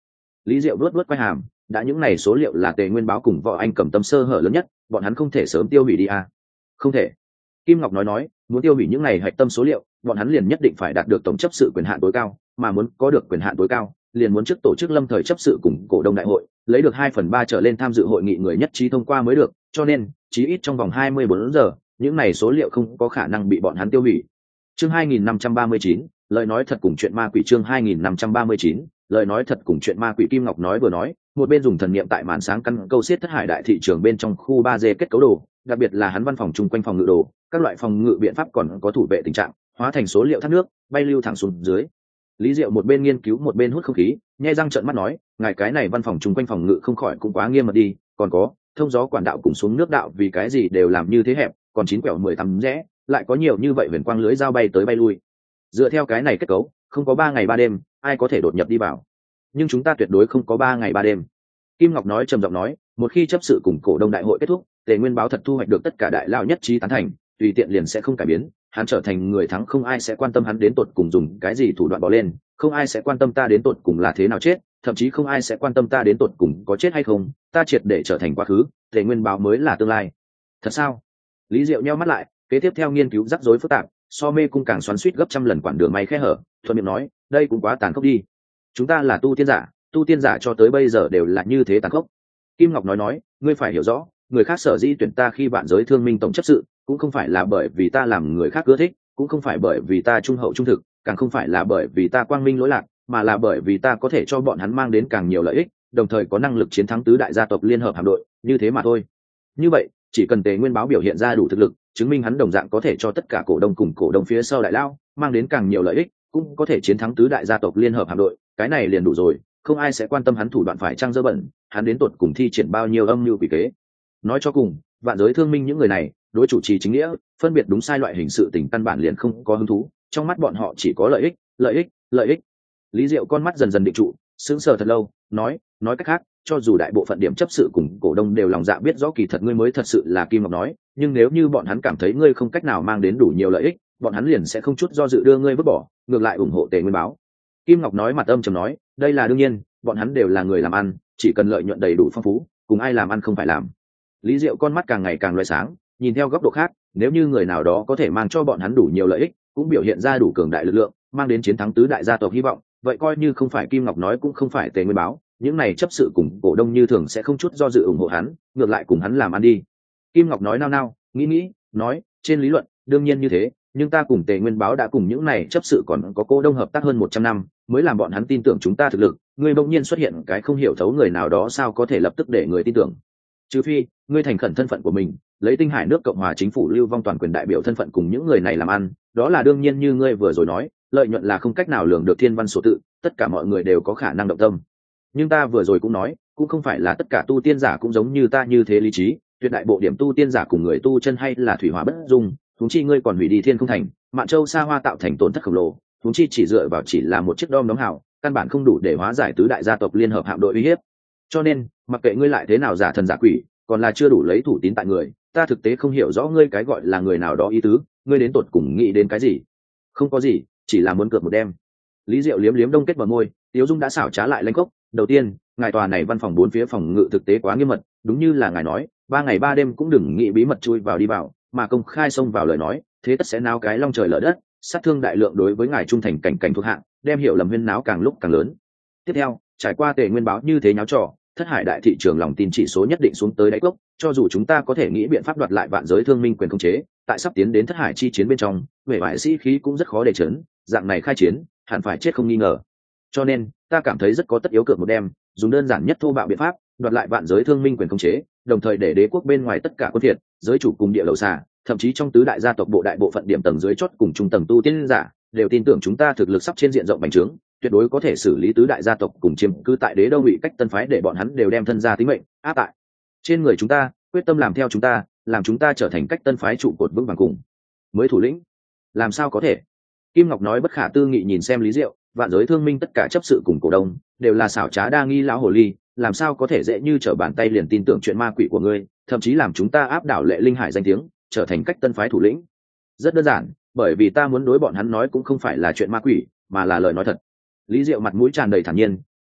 A: Lý Diệu vuốt vuốt quai hàm, đã những này số liệu là Tề Nguyên báo cùng Võ Anh Cầm Tâm sơ hở lớn nhất, bọn hắn không thể sớm tiêu hủy đi à? Không thể. Kim Ngọc nói nói, muốn tiêu hủy những này hạch tâm số liệu, bọn hắn liền nhất định phải đạt được tổng chấp sự quyền hạn tối cao, mà muốn có được quyền hạn tối cao, liền muốn trước tổ chức lâm thời chấp sự cùng cổ đông đại hội, lấy được hai phần ba trở lên tham dự hội nghị người nhất trí thông qua mới được, cho nên, chí ít trong vòng hai mươi bốn giờ, những này số liệu không có khả năng bị bọn hắn tiêu hủy. Chương hai nghìn năm trăm ba mươi chín, lời nói thật cùng chuyện ma quỷ. Chương hai nghìn năm trăm ba mươi chín, lời nói thật cùng chuyện ma quỷ. Kim Ngọc nói vừa nói, một bên dùng thần niệm tại màn sáng căn câu xiết thất hải đại thị trường bên trong khu ba D kết cấu đồ, đặc biệt là hắn văn phòng chung quanh phòng ngự đồ, các loại phòng ngự biện pháp còn có thủ vệ tình trạng, hóa thành số liệu thác nước, bay lưu thẳng xuống dưới. Lý Diệu một bên nghiên cứu một bên hút không khí, nhe răng trợn mắt nói, ngài cái này văn phòng chung quanh phòng ngự không khỏi cũng quá nghiêm mật đi, còn có, thông gió quản đạo cùng xuống nước đạo vì cái gì đều làm như thế hẹp, còn chín quẹo mười tắm rẽ, lại có nhiều như vậy huyền quang lưới dao bay tới bay lui. Dựa theo cái này kết cấu, không có ba ngày ba đêm, ai có thể đột nhập đi vào. Nhưng chúng ta tuyệt đối không có ba ngày ba đêm. Kim Ngọc nói trầm giọng nói, một khi chấp sự cùng cổ đông đại hội kết thúc, Tề Nguyên báo thật thu hoạch được tất cả đại lao nhất trí tán thành, tùy tiện liền sẽ không cải biến, hắn trở thành người thắng, không ai sẽ quan tâm hắn đến tột cùng dùng cái gì thủ đoạn bỏ lên, không ai sẽ quan tâm ta đến tột cùng là thế nào chết, thậm chí không ai sẽ quan tâm ta đến tột cùng có chết hay không, ta triệt để trở thành quá khứ, Tề Nguyên báo mới là tương lai. Thật sao? Lý Diệu nheo mắt lại, kế tiếp theo nghiên cứu rắc rối phức tạp, so mê cung càng xoắn xuýt gấp trăm lần quản đường may khe hở, thuận miệng nói, đây cũng quá tàn khốc đi. Chúng ta là tu tiên giả, tu tiên giả cho tới bây giờ đều là như thế tàn khốc. Kim Ngọc nói nói, ngươi phải hiểu rõ, người khác sở dĩ tuyển ta khi bạn giới thương minh tổng chấp sự, cũng không phải là bởi vì ta làm người khác ưa thích, cũng không phải bởi vì ta trung hậu trung thực, càng không phải là bởi vì ta quang minh lỗi lạc, mà là bởi vì ta có thể cho bọn hắn mang đến càng nhiều lợi ích, đồng thời có năng lực chiến thắng tứ đại gia tộc liên hợp hạm đội, như thế mà thôi. Như vậy, chỉ cần Tề Nguyên báo biểu hiện ra đủ thực lực, chứng minh hắn đồng dạng có thể cho tất cả cổ đông cùng cổ đông phía sau đại lao mang đến càng nhiều lợi ích, cũng có thể chiến thắng tứ đại gia tộc liên hợp hạm đội, cái này liền đủ rồi, không ai sẽ quan tâm hắn thủ đoạn phải trăng dơ bẩn, hắn đến tột cùng thi triển bao nhiêu âm mưu quỷ kế. Nói cho cùng, vạn giới thương minh những người này, đối chủ trì chính nghĩa, phân biệt đúng sai loại hình sự tình căn bản liền không có hứng thú, trong mắt bọn họ chỉ có lợi ích, lợi ích, lợi ích. Lý Diệu con mắt dần dần định trụ, sững sờ thật lâu, nói, nói cách khác, cho dù đại bộ phận điểm chấp sự cùng cổ đông đều lòng dạ biết rõ kỳ thật ngươi mới thật sự là Kim Ngọc nói, nhưng nếu như bọn hắn cảm thấy ngươi không cách nào mang đến đủ nhiều lợi ích, bọn hắn liền sẽ không chút do dự đưa ngươi vứt bỏ, ngược lại ủng hộ Tề Nguyên báo. Kim Ngọc nói mặt âm trầm nói, đây là đương nhiên, bọn hắn đều là người làm ăn, chỉ cần lợi nhuận đầy đủ phong phú, cùng ai làm ăn không phải làm. Lý Diệu con mắt càng ngày càng loé sáng, nhìn theo góc độ khác, nếu như người nào đó có thể mang cho bọn hắn đủ nhiều lợi ích, cũng biểu hiện ra đủ cường đại lực lượng, mang đến chiến thắng tứ đại gia tộc hy vọng, vậy coi như không phải Kim Ngọc nói cũng không phải Tề Nguyên báo, những này chấp sự cùng cổ đông như thường sẽ không chút do dự ủng hộ hắn, ngược lại cùng hắn làm ăn đi. Kim Ngọc nói nao nao, nghĩ nghĩ, nói, trên lý luận, đương nhiên như thế, nhưng ta cùng Tề Nguyên báo đã cùng những này chấp sự còn có cổ đông hợp tác hơn một trăm năm, mới làm bọn hắn tin tưởng chúng ta thực lực, ngươi bỗng nhiên xuất hiện cái không hiểu thấu người nào đó sao có thể lập tức để người tin tưởng. Trừ phi, ngươi thành khẩn thân phận của mình, lấy Tinh Hải nước Cộng hòa chính phủ lưu vong toàn quyền đại biểu thân phận cùng những người này làm ăn, đó là đương nhiên như ngươi vừa rồi nói, lợi nhuận là không cách nào lường được thiên văn số tự, tất cả mọi người đều có khả năng động tâm. Nhưng ta vừa rồi cũng nói, cũng không phải là tất cả tu tiên giả cũng giống như ta như thế lý trí, tuyệt đại bộ điểm tu tiên giả cùng người tu chân hay là thủy hỏa bất dung, huống chi ngươi còn hủy đi Thiên Không Thành, Mạn Châu xa hoa tạo thành tổn thất khổng lồ, huống chi chỉ dựa vào chỉ là một chiếc đom đóm hào, căn bản không đủ để hóa giải tứ đại gia tộc liên hợp hạm đội uy hiếp. Cho nên, mặc kệ ngươi lại thế nào giả thần giả quỷ, còn là chưa đủ lấy thủ tín tại người, ta thực tế không hiểu rõ ngươi cái gọi là người nào đó ý tứ, ngươi đến tột cùng nghĩ đến cái gì? Không có gì, chỉ là muốn cược một đêm. Lý Diệu liếm liếm đông kết bờ môi, Tiếu Dung đã xảo trá lại lanh cốc. Đầu tiên, ngài tòa này văn phòng bốn phía phòng ngự thực tế quá nghiêm mật, đúng như là ngài nói, ba ngày ba đêm cũng đừng nghĩ bí mật chui vào đi vào, mà công khai xông vào lời nói, thế tất sẽ náo cái long trời lở đất, sát thương đại lượng đối với ngài trung thành cảnh cảnh thuộc hạng, đem hiểu lầm huyên náo càng lúc càng lớn. Tiếp theo, trải qua Tề Nguyên báo như thế nháo trò, thất hải đại thị trường lòng tin chỉ số nhất định xuống tới đáy cốc, cho dù chúng ta có thể nghĩ biện pháp đoạt lại vạn giới thương minh quyền khống chế, tại sắp tiến đến thất hải chi chiến bên trong, vẻ vải sĩ khí cũng rất khó để chấn, dạng này khai chiến, hẳn phải chết không nghi ngờ. Cho nên, ta cảm thấy rất có tất yếu cược một đêm, dùng đơn giản nhất thô bạo biện pháp, đoạt lại vạn giới thương minh quyền khống chế, đồng thời để đế quốc bên ngoài tất cả quân thiệt, giới chủ cùng địa lầu xà, thậm chí trong tứ đại gia tộc bộ đại bộ phận điểm tầng dưới chót cùng trung tầng tu tiên giả, đều tin tưởng chúng ta thực lực sắp trên diện rộng bành trướng, tuyệt đối có thể xử lý tứ đại gia tộc cùng chiếm cư tại đế đô bị cách tân phái để bọn hắn đều đem thân gia tính mệnh áp tại trên người chúng ta, quyết tâm làm theo chúng ta, làm chúng ta trở thành cách tân phái trụ cột vững vàng cùng mới thủ lĩnh. Làm sao có thể? Kim Ngọc nói bất khả tư nghị nhìn xem Lý Diệu, vạn giới thương minh tất cả chấp sự cùng cổ đông đều là xảo trá đa nghi lão hồ ly, làm sao có thể dễ như trở bàn tay liền tin tưởng chuyện ma quỷ của ngươi, thậm chí làm chúng ta áp đảo Lệ Linh Hải danh tiếng, trở thành cách tân phái thủ lĩnh. Rất đơn giản, bởi vì ta muốn đối bọn hắn nói cũng không phải là chuyện ma quỷ, mà là lời nói thật. Lý Diệu mặt mũi tràn đầy thản nhiên,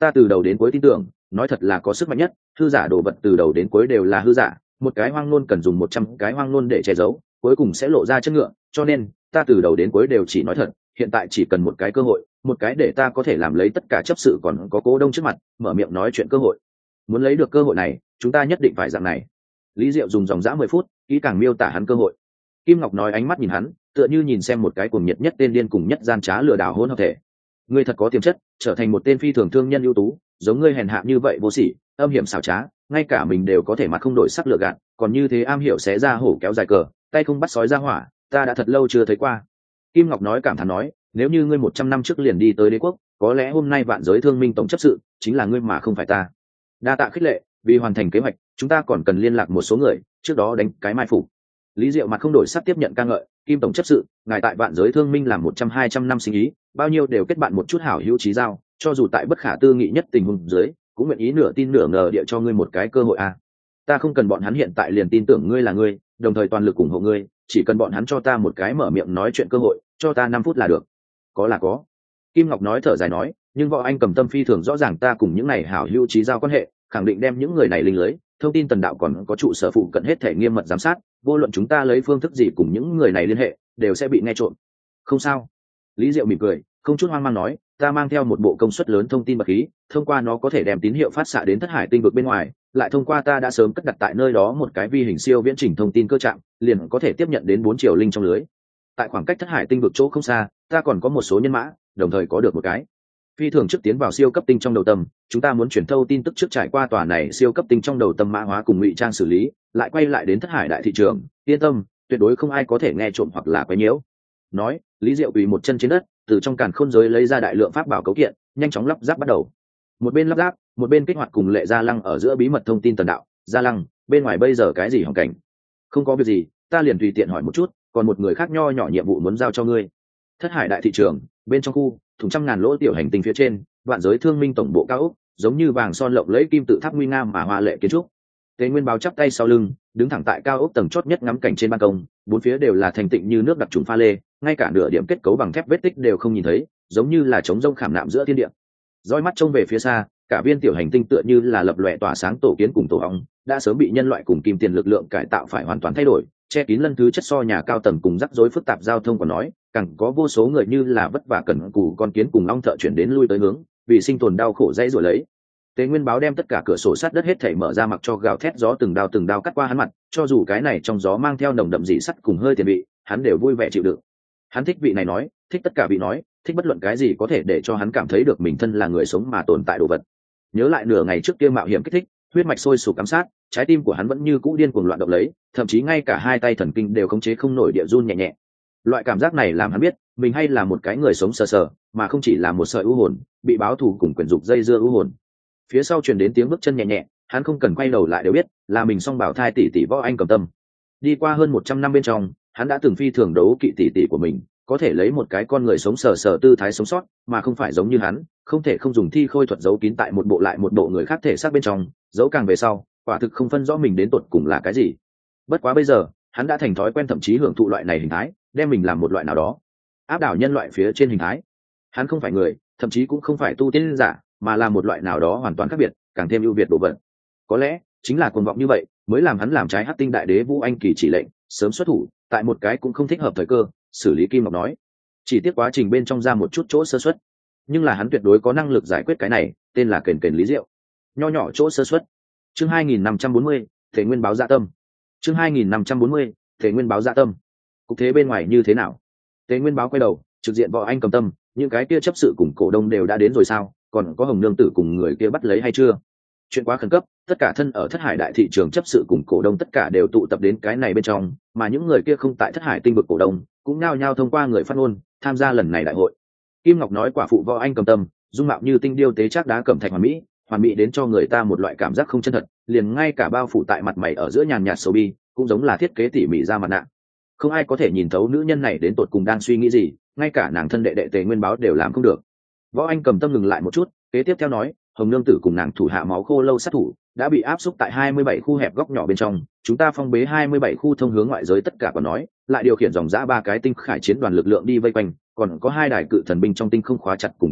A: ta từ đầu đến cuối tin tưởng, nói thật là có sức mạnh nhất, hư giả đồ vật từ đầu đến cuối đều là hư giả, một cái hoang ngôn cần dùng một trăm cái hoang ngôn để che giấu, cuối cùng sẽ lộ ra chất ngựa, cho nên ta từ đầu đến cuối đều chỉ nói thật, hiện tại chỉ cần một cái cơ hội, một cái để ta có thể làm lấy tất cả chấp sự còn có cố đông trước mặt, mở miệng nói chuyện cơ hội. Muốn lấy được cơ hội này, chúng ta nhất định phải dạng này. Lý Diệu dùng dòng dã mười phút, kỹ càng miêu tả hắn cơ hội. Kim Ngọc nói ánh mắt nhìn hắn, tựa như nhìn xem một cái cuồng nhiệt nhất tên điên cùng nhất gian trá lừa đảo hỗn hợp thể. Ngươi thật có tiềm chất, trở thành một tên phi thường thương nhân ưu tú, giống ngươi hèn hạ như vậy vô sỉ, âm hiểm xảo trá, ngay cả mình đều có thể mặt không đổi sắc lừa gạt, còn như thế am hiểu xé ra hổ kéo dài cờ, tay không bắt sói ra hỏa, ta đã thật lâu chưa thấy qua. Kim Ngọc nói cảm thán nói, nếu như ngươi một trăm năm trước liền đi tới đế quốc, có lẽ hôm nay vạn giới thương minh tổng chấp sự chính là ngươi mà không phải ta. Đa tạ khích lệ, vì hoàn thành kế hoạch, chúng ta còn cần liên lạc một số người, trước đó đánh cái mai phục. Lý Diệu mặt không đổi sắc tiếp nhận ca ngợi, Kim tổng chấp sự, ngài tại vạn giới thương minh làm một trăm hai trăm năm sinh ý, bao nhiêu đều kết bạn một chút hảo hữu trí giao, cho dù tại bất khả tư nghị nhất tình huống dưới, cũng nguyện ý nửa tin nửa ngờ địa cho ngươi một cái cơ hội à. Ta không cần bọn hắn hiện tại liền tin tưởng ngươi là ngươi, đồng thời toàn lực ủng hộ ngươi, chỉ cần bọn hắn cho ta một cái mở miệng nói chuyện cơ hội, cho ta năm phút là được. Có là có. Kim Ngọc nói thở dài nói, nhưng Võ Anh Cầm Tâm phi thường rõ ràng ta cùng những này hảo hữu trí giao quan hệ, khẳng định đem những người này linh lưới, thông tin tần đạo còn có trụ sở phụ cận hết thể nghiêm mật giám sát, vô luận chúng ta lấy phương thức gì cùng những người này liên hệ, đều sẽ bị nghe trộm. Không sao. Lý Diệu mỉm cười, không chút hoang mang nói, ta mang theo một bộ công suất lớn thông tin bật khí, thông qua nó có thể đem tín hiệu phát xạ đến thất hải tinh vực bên ngoài, lại thông qua ta đã sớm cất đặt tại nơi đó một cái vi hình siêu viễn trình thông tin cơ trạm, liền có thể tiếp nhận đến bốn triệu linh trong lưới. Tại khoảng cách thất hải tinh vực chỗ không xa, ta còn có một số nhân mã, đồng thời có được một cái phi thường trước tiến vào siêu cấp tinh trong đầu tâm, chúng ta muốn chuyển thâu tin tức trước trải qua tòa này siêu cấp tinh trong đầu tâm mã hóa cùng ngụy trang xử lý, lại quay lại đến thất hải đại thị trường, yên tâm, tuyệt đối không ai có thể nghe trộm hoặc là quấy nhiễu. Nói, Lý Diệu quỳ một chân trên đất, từ trong càn khôn giới lấy ra đại lượng pháp bảo cấu kiện, nhanh chóng lắp ráp bắt đầu. Một bên lắp ráp, một bên kích hoạt cùng Lệ Gia Lăng ở giữa bí mật thông tin tần đạo. Gia Lăng, bên ngoài bây giờ cái gì hoàn cảnh? Không có việc gì, ta liền tùy tiện hỏi một chút, còn một người khác nho nhỏ nhiệm vụ muốn giao cho ngươi. Thất hải đại thị trường, bên trong khu, thùng trăm ngàn lỗ tiểu hành tinh phía trên, vạn giới thương minh tổng bộ cao ốc, giống như vàng son lộng lẫy kim tự tháp nguy nga mà hoa lệ kiến trúc. Tế Nguyên Báo chắp tay sau lưng, đứng thẳng tại cao ốc tầng chót nhất ngắm cảnh trên ban công, bốn phía đều là thành tịnh như nước đặc trùng pha lê, ngay cả nửa điểm kết cấu bằng thép vết tích đều không nhìn thấy, giống như là trống rông khảm nạm giữa thiên địa. Dõi mắt trông về phía xa, cả viên tiểu hành tinh tựa như là lập lòe tỏa sáng tổ kiến cùng tổ ong, đã sớm bị nhân loại cùng kim tiền lực lượng cải tạo phải hoàn toàn thay đổi, che kín lân thứ chất so nhà cao tầng cùng rắc rối phức tạp giao thông còn nói, càng có vô số người như là vất vả cần cù con kiến cùng long thợ chuyển đến lui tới hướng, vì sinh tồn đau khổ dãy rồi lấy. Tế Nguyên Báo đem tất cả cửa sổ sắt đất hết thảy mở ra mặc cho gào thét gió từng đao từng đao cắt qua hắn mặt, cho dù cái này trong gió mang theo nồng đậm dị sắt cùng hơi tiền vị, hắn đều vui vẻ chịu đựng. Hắn thích vị này nói, thích tất cả vị nói, thích bất luận cái gì có thể để cho hắn cảm thấy được mình thân là người sống mà tồn tại đồ vật. Nhớ lại nửa ngày trước kia mạo hiểm kích thích, huyết mạch sôi sục cắm sát, trái tim của hắn vẫn như cũ điên cuồng loạn động lấy, thậm chí ngay cả hai tay thần kinh đều khống chế không nổi địa run nhẹ nhẹ. Loại cảm giác này làm hắn biết, mình hay là một cái người sống sờ sờ, mà không chỉ là một sợi u hồn, bị báo thù cùng quyền dục dây dưa u hồn. Phía sau truyền đến tiếng bước chân nhẹ nhẹ, hắn không cần quay đầu lại đều biết, là mình song bảo thai tỷ tỷ Võ Anh Cầm Tâm. Đi qua hơn một trăm năm bên trong, hắn đã từng phi thường đấu kỵ tỷ tỷ của mình, có thể lấy một cái con người sống sờ sờ tư thái sống sót, mà không phải giống như hắn, không thể không dùng thi khôi thuật giấu kín tại một bộ lại một bộ người khác thể xác bên trong, giấu càng về sau, quả thực không phân rõ mình đến tột cùng là cái gì. Bất quá bây giờ, hắn đã thành thói quen thậm chí hưởng thụ loại này hình thái, đem mình làm một loại nào đó, áp đảo nhân loại phía trên hình thái. Hắn không phải người, thậm chí cũng không phải tu tiên giả, mà là một loại nào đó hoàn toàn khác biệt, càng thêm ưu việt đồ vật. Có lẽ chính là cuồng vọng như vậy, mới làm hắn làm trái Hắc Tinh Đại Đế Vũ Anh Kỳ chỉ lệnh, sớm xuất thủ, tại một cái cũng không thích hợp thời cơ, xử lý Kim Ngọc nói. Chỉ tiếc quá trình bên trong ra một chút chỗ sơ suất, nhưng là hắn tuyệt đối có năng lực giải quyết cái này, tên là kền kền Lý Diệu. Nho nhỏ chỗ sơ suất. Chương hai nghìn năm trăm bốn mươi, Thể Nguyên Báo dạ tâm. Chương hai nghìn năm trăm bốn mươi, Thể Nguyên Báo dạ tâm. Cục thế bên ngoài như thế nào? Tế Nguyên Báo quay đầu, trực diện Võ Anh Cầm Tâm, những cái kia chấp sự cùng cổ đông đều đã đến rồi sao? Còn có Hồng Nương Tử cùng người kia bắt lấy hay chưa? Chuyện quá khẩn cấp, tất cả thân ở Thất Hải đại thị trường chấp sự cùng cổ đông tất cả đều tụ tập đến cái này bên trong, mà những người kia không tại Thất Hải tinh vực cổ đông, cũng nao nhao thông qua người phát ngôn, tham gia lần này đại hội. Kim Ngọc nói quả phụ Võ Anh Cầm Tâm, dung mạo như tinh điêu tế chắc đá cẩm thạch hoàn mỹ, hoàn mỹ đến cho người ta một loại cảm giác không chân thật, liền ngay cả bao phủ tại mặt mày ở giữa nhàn nhạt sầu bi, cũng giống là thiết kế tỉ mỉ ra mặt nạ. Không ai có thể nhìn thấu nữ nhân này đến tột cùng đang suy nghĩ gì, ngay cả nàng thân đệ đệ Tề Nguyên Báo đều làm không được. Võ Anh Cầm Tâm ngừng lại một chút, kế tiếp theo nói, Hồng Nương Tử cùng nàng thủ hạ máu khô lâu sát thủ đã bị áp xúc tại hai mươi bảy khu hẹp góc nhỏ bên trong, chúng ta phong bế hai mươi bảy khu thông hướng ngoại giới tất cả còn nói, lại điều khiển dòng dã ba cái tinh khải chiến đoàn lực lượng đi vây quanh, còn có hai đài cự thần binh trong tinh không khóa chặt cùng trấn áp,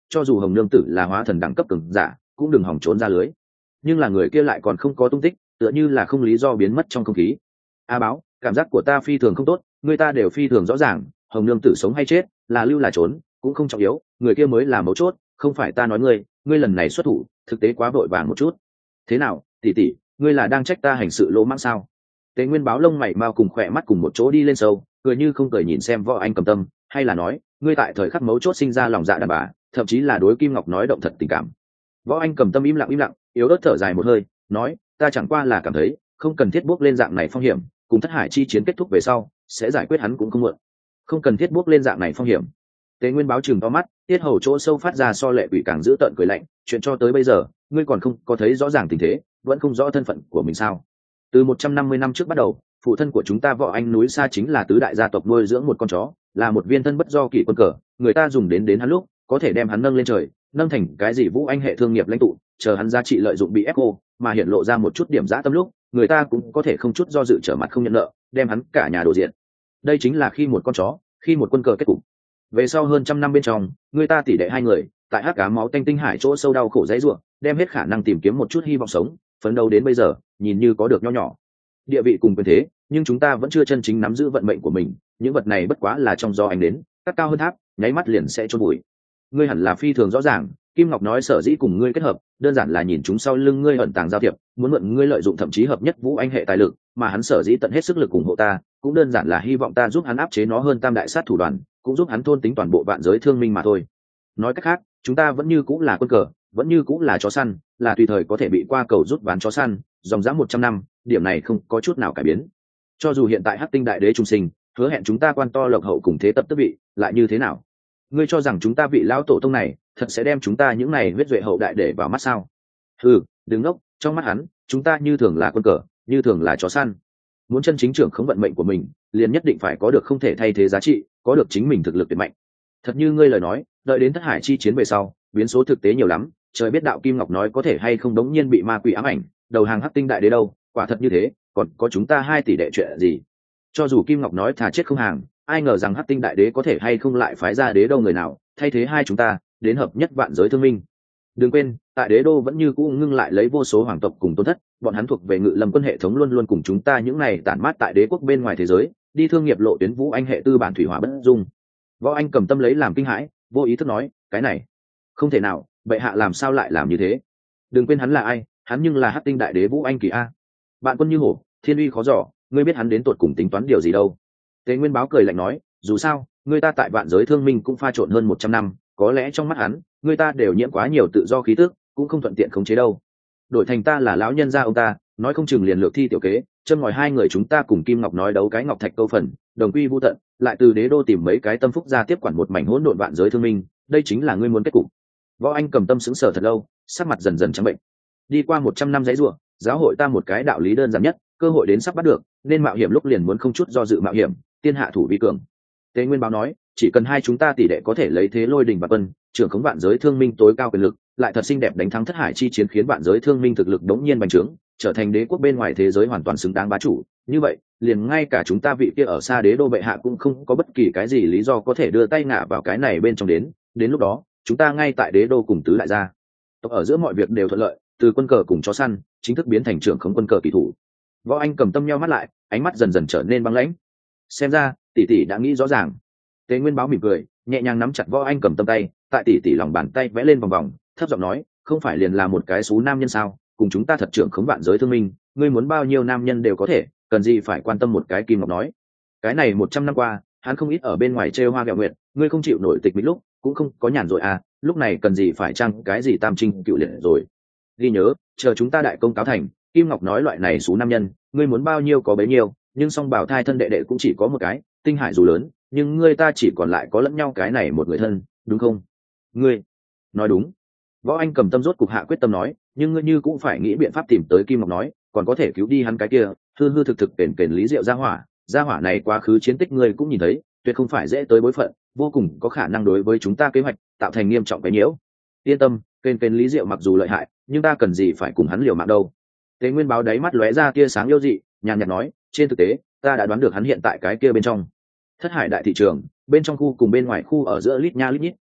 A: cho dù hồng nương tử là hóa thần đẳng cấp cường giả cũng đừng hòng trốn ra lưới. Nhưng là người kia lại còn không có tung tích, tựa như là không lý do biến mất trong không khí. A báo, cảm giác của ta phi thường không tốt, người ta đều phi thường rõ ràng, hồng nương tử sống hay chết, là lưu là trốn cũng không trọng yếu, người kia mới là mấu chốt. Không phải ta nói ngươi, ngươi lần này xuất thủ thực tế quá vội vàng một chút. Thế nào tỷ tỷ, ngươi là đang trách ta hành sự lỗ mãng sao? Tế Nguyên báo lông mày mau cùng khỏe mắt cùng một chỗ đi lên sâu, cười như không cười nhìn xem Võ Anh Cầm Tâm, hay là nói ngươi tại thời khắc mấu chốt sinh ra lòng dạ đàn bà, thậm chí là đối Kim Ngọc nói động thật tình cảm. Võ Anh Cầm Tâm im lặng im lặng, yếu ớt thở dài một hơi, nói ta chẳng qua là cảm thấy không cần thiết bước lên dạng này phong hiểm, cùng thất hải chi chiến kết thúc về sau sẽ giải quyết hắn cũng không muộn. Không cần thiết bước lên dạng này phong hiểm. Tế Nguyên báo chừng to mắt, tiết hầu chỗ sâu phát ra so lệ quỷ càng dữ tợn cười lạnh, chuyện cho tới bây giờ ngươi còn không có thấy rõ ràng tình thế, vẫn không rõ thân phận của mình sao? Từ một trăm năm mươi năm trước bắt đầu, phụ thân của chúng ta Võ Anh núi xa chính là tứ đại gia tộc nuôi dưỡng một con chó, là một viên thân bất do kỷ quân cờ, người ta dùng đến đến hắn lúc có thể đem hắn nâng lên trời, nâng thành cái gì Vũ Anh hệ thương nghiệp lãnh tụ, chờ hắn giá trị lợi dụng bị ép cô mà hiện lộ ra một chút điểm dã tâm lúc, người ta cũng có thể không chút do dự trở mặt không nhận nợ, đem hắn cả nhà đổ diện. Đây chính là khi một con chó, khi một quân cờ kết cục. Về sau hơn trăm năm bên trong, người ta tỷ đệ hai người tại hắc cá máu tanh tinh hải chỗ sâu đau khổ dãy ruộng, đem hết khả năng tìm kiếm một chút hy vọng sống, phấn đấu đến bây giờ nhìn như có được nho nhỏ địa vị cùng quyền thế, nhưng chúng ta vẫn chưa chân chính nắm giữ vận mệnh của mình. Những vật này bất quá là trong gió ánh đến, cắt cao hơn tháp, nháy mắt liền sẽ chôn bụi. Ngươi hẳn là phi thường rõ ràng, Kim Ngọc nói sở dĩ cùng ngươi kết hợp, đơn giản là nhìn chúng sau lưng ngươi ẩn tàng giao thiệp, muốn mượn ngươi lợi dụng thậm chí hợp nhất Vũ Anh hệ tài lực, mà hắn sở dĩ tận hết sức lực ủng hộ ta, cũng đơn giản là hy vọng ta giúp hắn áp chế nó hơn tam đại sát thủ đoàn, cũng giúp hắn thôn tính toàn bộ vạn giới thương minh mà thôi. Nói cách khác, chúng ta vẫn như cũng là quân cờ, vẫn như cũng là chó săn, là tùy thời có thể bị qua cầu rút ván chó săn, dòng dã một trăm năm, điểm này không có chút nào cải biến. Cho dù hiện tại Hắc Tinh Đại Đế trung sinh, hứa hẹn chúng ta quan to lộc hậu cùng thế tập tước vị, lại như thế nào? Ngươi cho rằng chúng ta vị lão tổ tông này thật sẽ đem chúng ta những này huyết duệ hậu đại để vào mắt sao? Ừ, đừng ngốc, trong mắt hắn, chúng ta như thường là quân cờ, như thường là chó săn. Muốn chân chính trưởng khống vận mệnh của mình, liền nhất định phải có được không thể thay thế giá trị, có được chính mình thực lực tuyệt mạnh. Thật như ngươi lời nói, đợi đến thất hải chi chiến về sau, biến số thực tế nhiều lắm, trời biết đạo Kim Ngọc nói có thể hay không đống nhiên bị ma quỷ ám ảnh, đầu hàng Hắc Tinh Đại Đế đâu, quả thật như thế, còn có chúng ta hai tỷ đệ chuyện gì? Cho dù Kim Ngọc nói thà chết không hàng, ai ngờ rằng Hắc Tinh Đại Đế có thể hay không lại phái ra đế đâu người nào thay thế hai chúng ta đến hợp nhất vạn giới thương minh. Đừng quên, tại đế đô vẫn như cũ ngưng lại lấy vô số hoàng tộc cùng tôn thất, bọn hắn thuộc về Ngự Lâm quân hệ thống, luôn luôn cùng chúng ta những này tản mát tại đế quốc bên ngoài thế giới, đi thương nghiệp lộ tuyến Vũ Anh hệ tư bản thủy hỏa bất dung. Võ Anh Cầm Tâm lấy làm kinh hãi, vô ý thức nói, cái này không thể nào, bệ hạ làm sao lại làm như thế? Đừng quên hắn là ai, hắn nhưng là Hắc Tinh Đại Đế Vũ Anh Kỳ a. Bạn quân như hổ, thiên uy khó dò, ngươi biết hắn đến tột cùng tính toán điều gì đâu? Tế Nguyên báo cười lạnh nói, dù sao, người ta tại vạn giới thương minh cũng pha trộn hơn một trăm năm, có lẽ trong mắt hắn, người ta đều nhiễm quá nhiều tự do khí tức, cũng không thuận tiện khống chế đâu. Đổi thành ta là lão nhân gia ông ta, nói không chừng liền lược thi tiểu kế, châm ngòi hai người chúng ta cùng Kim Ngọc nói đấu cái ngọc thạch câu phần, đồng quy vu tận, lại từ đế đô tìm mấy cái tâm phúc ra tiếp quản một mảnh hỗn độn vạn giới thương minh, đây chính là ngươi muốn kết cục. Võ Anh Cầm Tâm sững sờ thật lâu, sắc mặt dần dần trắng bệnh. Đi qua một trăm năm giấy rủa, giáo hội ta một cái đạo lý đơn giản nhất, cơ hội đến sắp bắt được, nên mạo hiểm lúc liền muốn không chút do dự mạo hiểm, tiên hạ thủ vi cường. Tế Nguyên báo nói, chỉ cần hai chúng ta tỷ đệ có thể lấy thế lôi đình và quân, trưởng khống vạn giới thương minh tối cao quyền lực, lại thật xinh đẹp đánh thắng thất hải chi chiến, khiến vạn giới thương minh thực lực đống nhiên bành trướng, trở thành đế quốc bên ngoài thế giới hoàn toàn xứng đáng bá chủ. Như vậy, liền ngay cả chúng ta vị kia ở xa đế đô bệ hạ cũng không có bất kỳ cái gì lý do có thể đưa tay ngả vào cái này bên trong đến. Đến lúc đó, chúng ta ngay tại đế đô cùng tứ đại gia tộc ở giữa mọi việc đều thuận lợi, từ quân cờ cùng chó săn chính thức biến thành trưởng khống quân cờ kỳ thủ. Võ Anh Cầm Tâm nheo mắt lại, ánh mắt dần dần trở nên băng lãnh. Xem ra tỷ tỷ đã nghĩ rõ ràng. Tế Nguyên báo mỉm cười, nhẹ nhàng nắm chặt Võ Anh Cầm Tâm tay, tại tỷ tỷ lòng bàn tay vẽ lên vòng vòng, thấp giọng nói, không phải liền là một cái số nam nhân sao, cùng chúng ta thật trưởng khống vạn giới thương minh, ngươi muốn bao nhiêu nam nhân đều có thể, cần gì phải quan tâm một cái Kim Ngọc nói. Cái này một trăm năm qua, hắn không ít ở bên ngoài trêu hoa ghẹo nguyệt, ngươi không chịu nổi tịch mịch lúc, cũng không có nhàn rồi à, lúc này cần gì phải chăng cái gì tam trinh cựu liệt rồi. Ghi nhớ, chờ chúng ta đại công cáo thành, Kim Ngọc nói loại này số nam nhân, ngươi muốn bao nhiêu có bấy nhiêu, nhưng song bảo thai thân đệ đệ cũng chỉ có một cái, tinh hải dù lớn, nhưng ngươi ta chỉ còn lại có lẫn nhau cái này một người thân, đúng không? Ngươi nói đúng. Võ Anh Cầm Tâm rốt cục hạ quyết tâm nói, nhưng ngươi như cũng phải nghĩ biện pháp tìm tới Kim Ngọc nói, còn có thể cứu đi hắn cái kia hư hư thực thực kền kền lý diệu gia hỏa. Gia hỏa này quá khứ chiến tích ngươi cũng nhìn thấy, tuyệt không phải dễ tới bối phận, vô cùng có khả năng đối với chúng ta kế hoạch tạo thành nghiêm trọng cái nhiễu. Yên tâm, kền kền lý diệu mặc dù lợi hại, nhưng ta cần gì phải cùng hắn liều mạng đâu. Tế Nguyên báo đáy mắt lóe ra tia sáng yêu dị, nhàn nhạt nói, trên thực tế ta đã đoán được hắn hiện tại cái kia bên trong thất hải đại thị trường, bên trong khu cùng bên ngoài khu ở giữa lít nha lít nhít,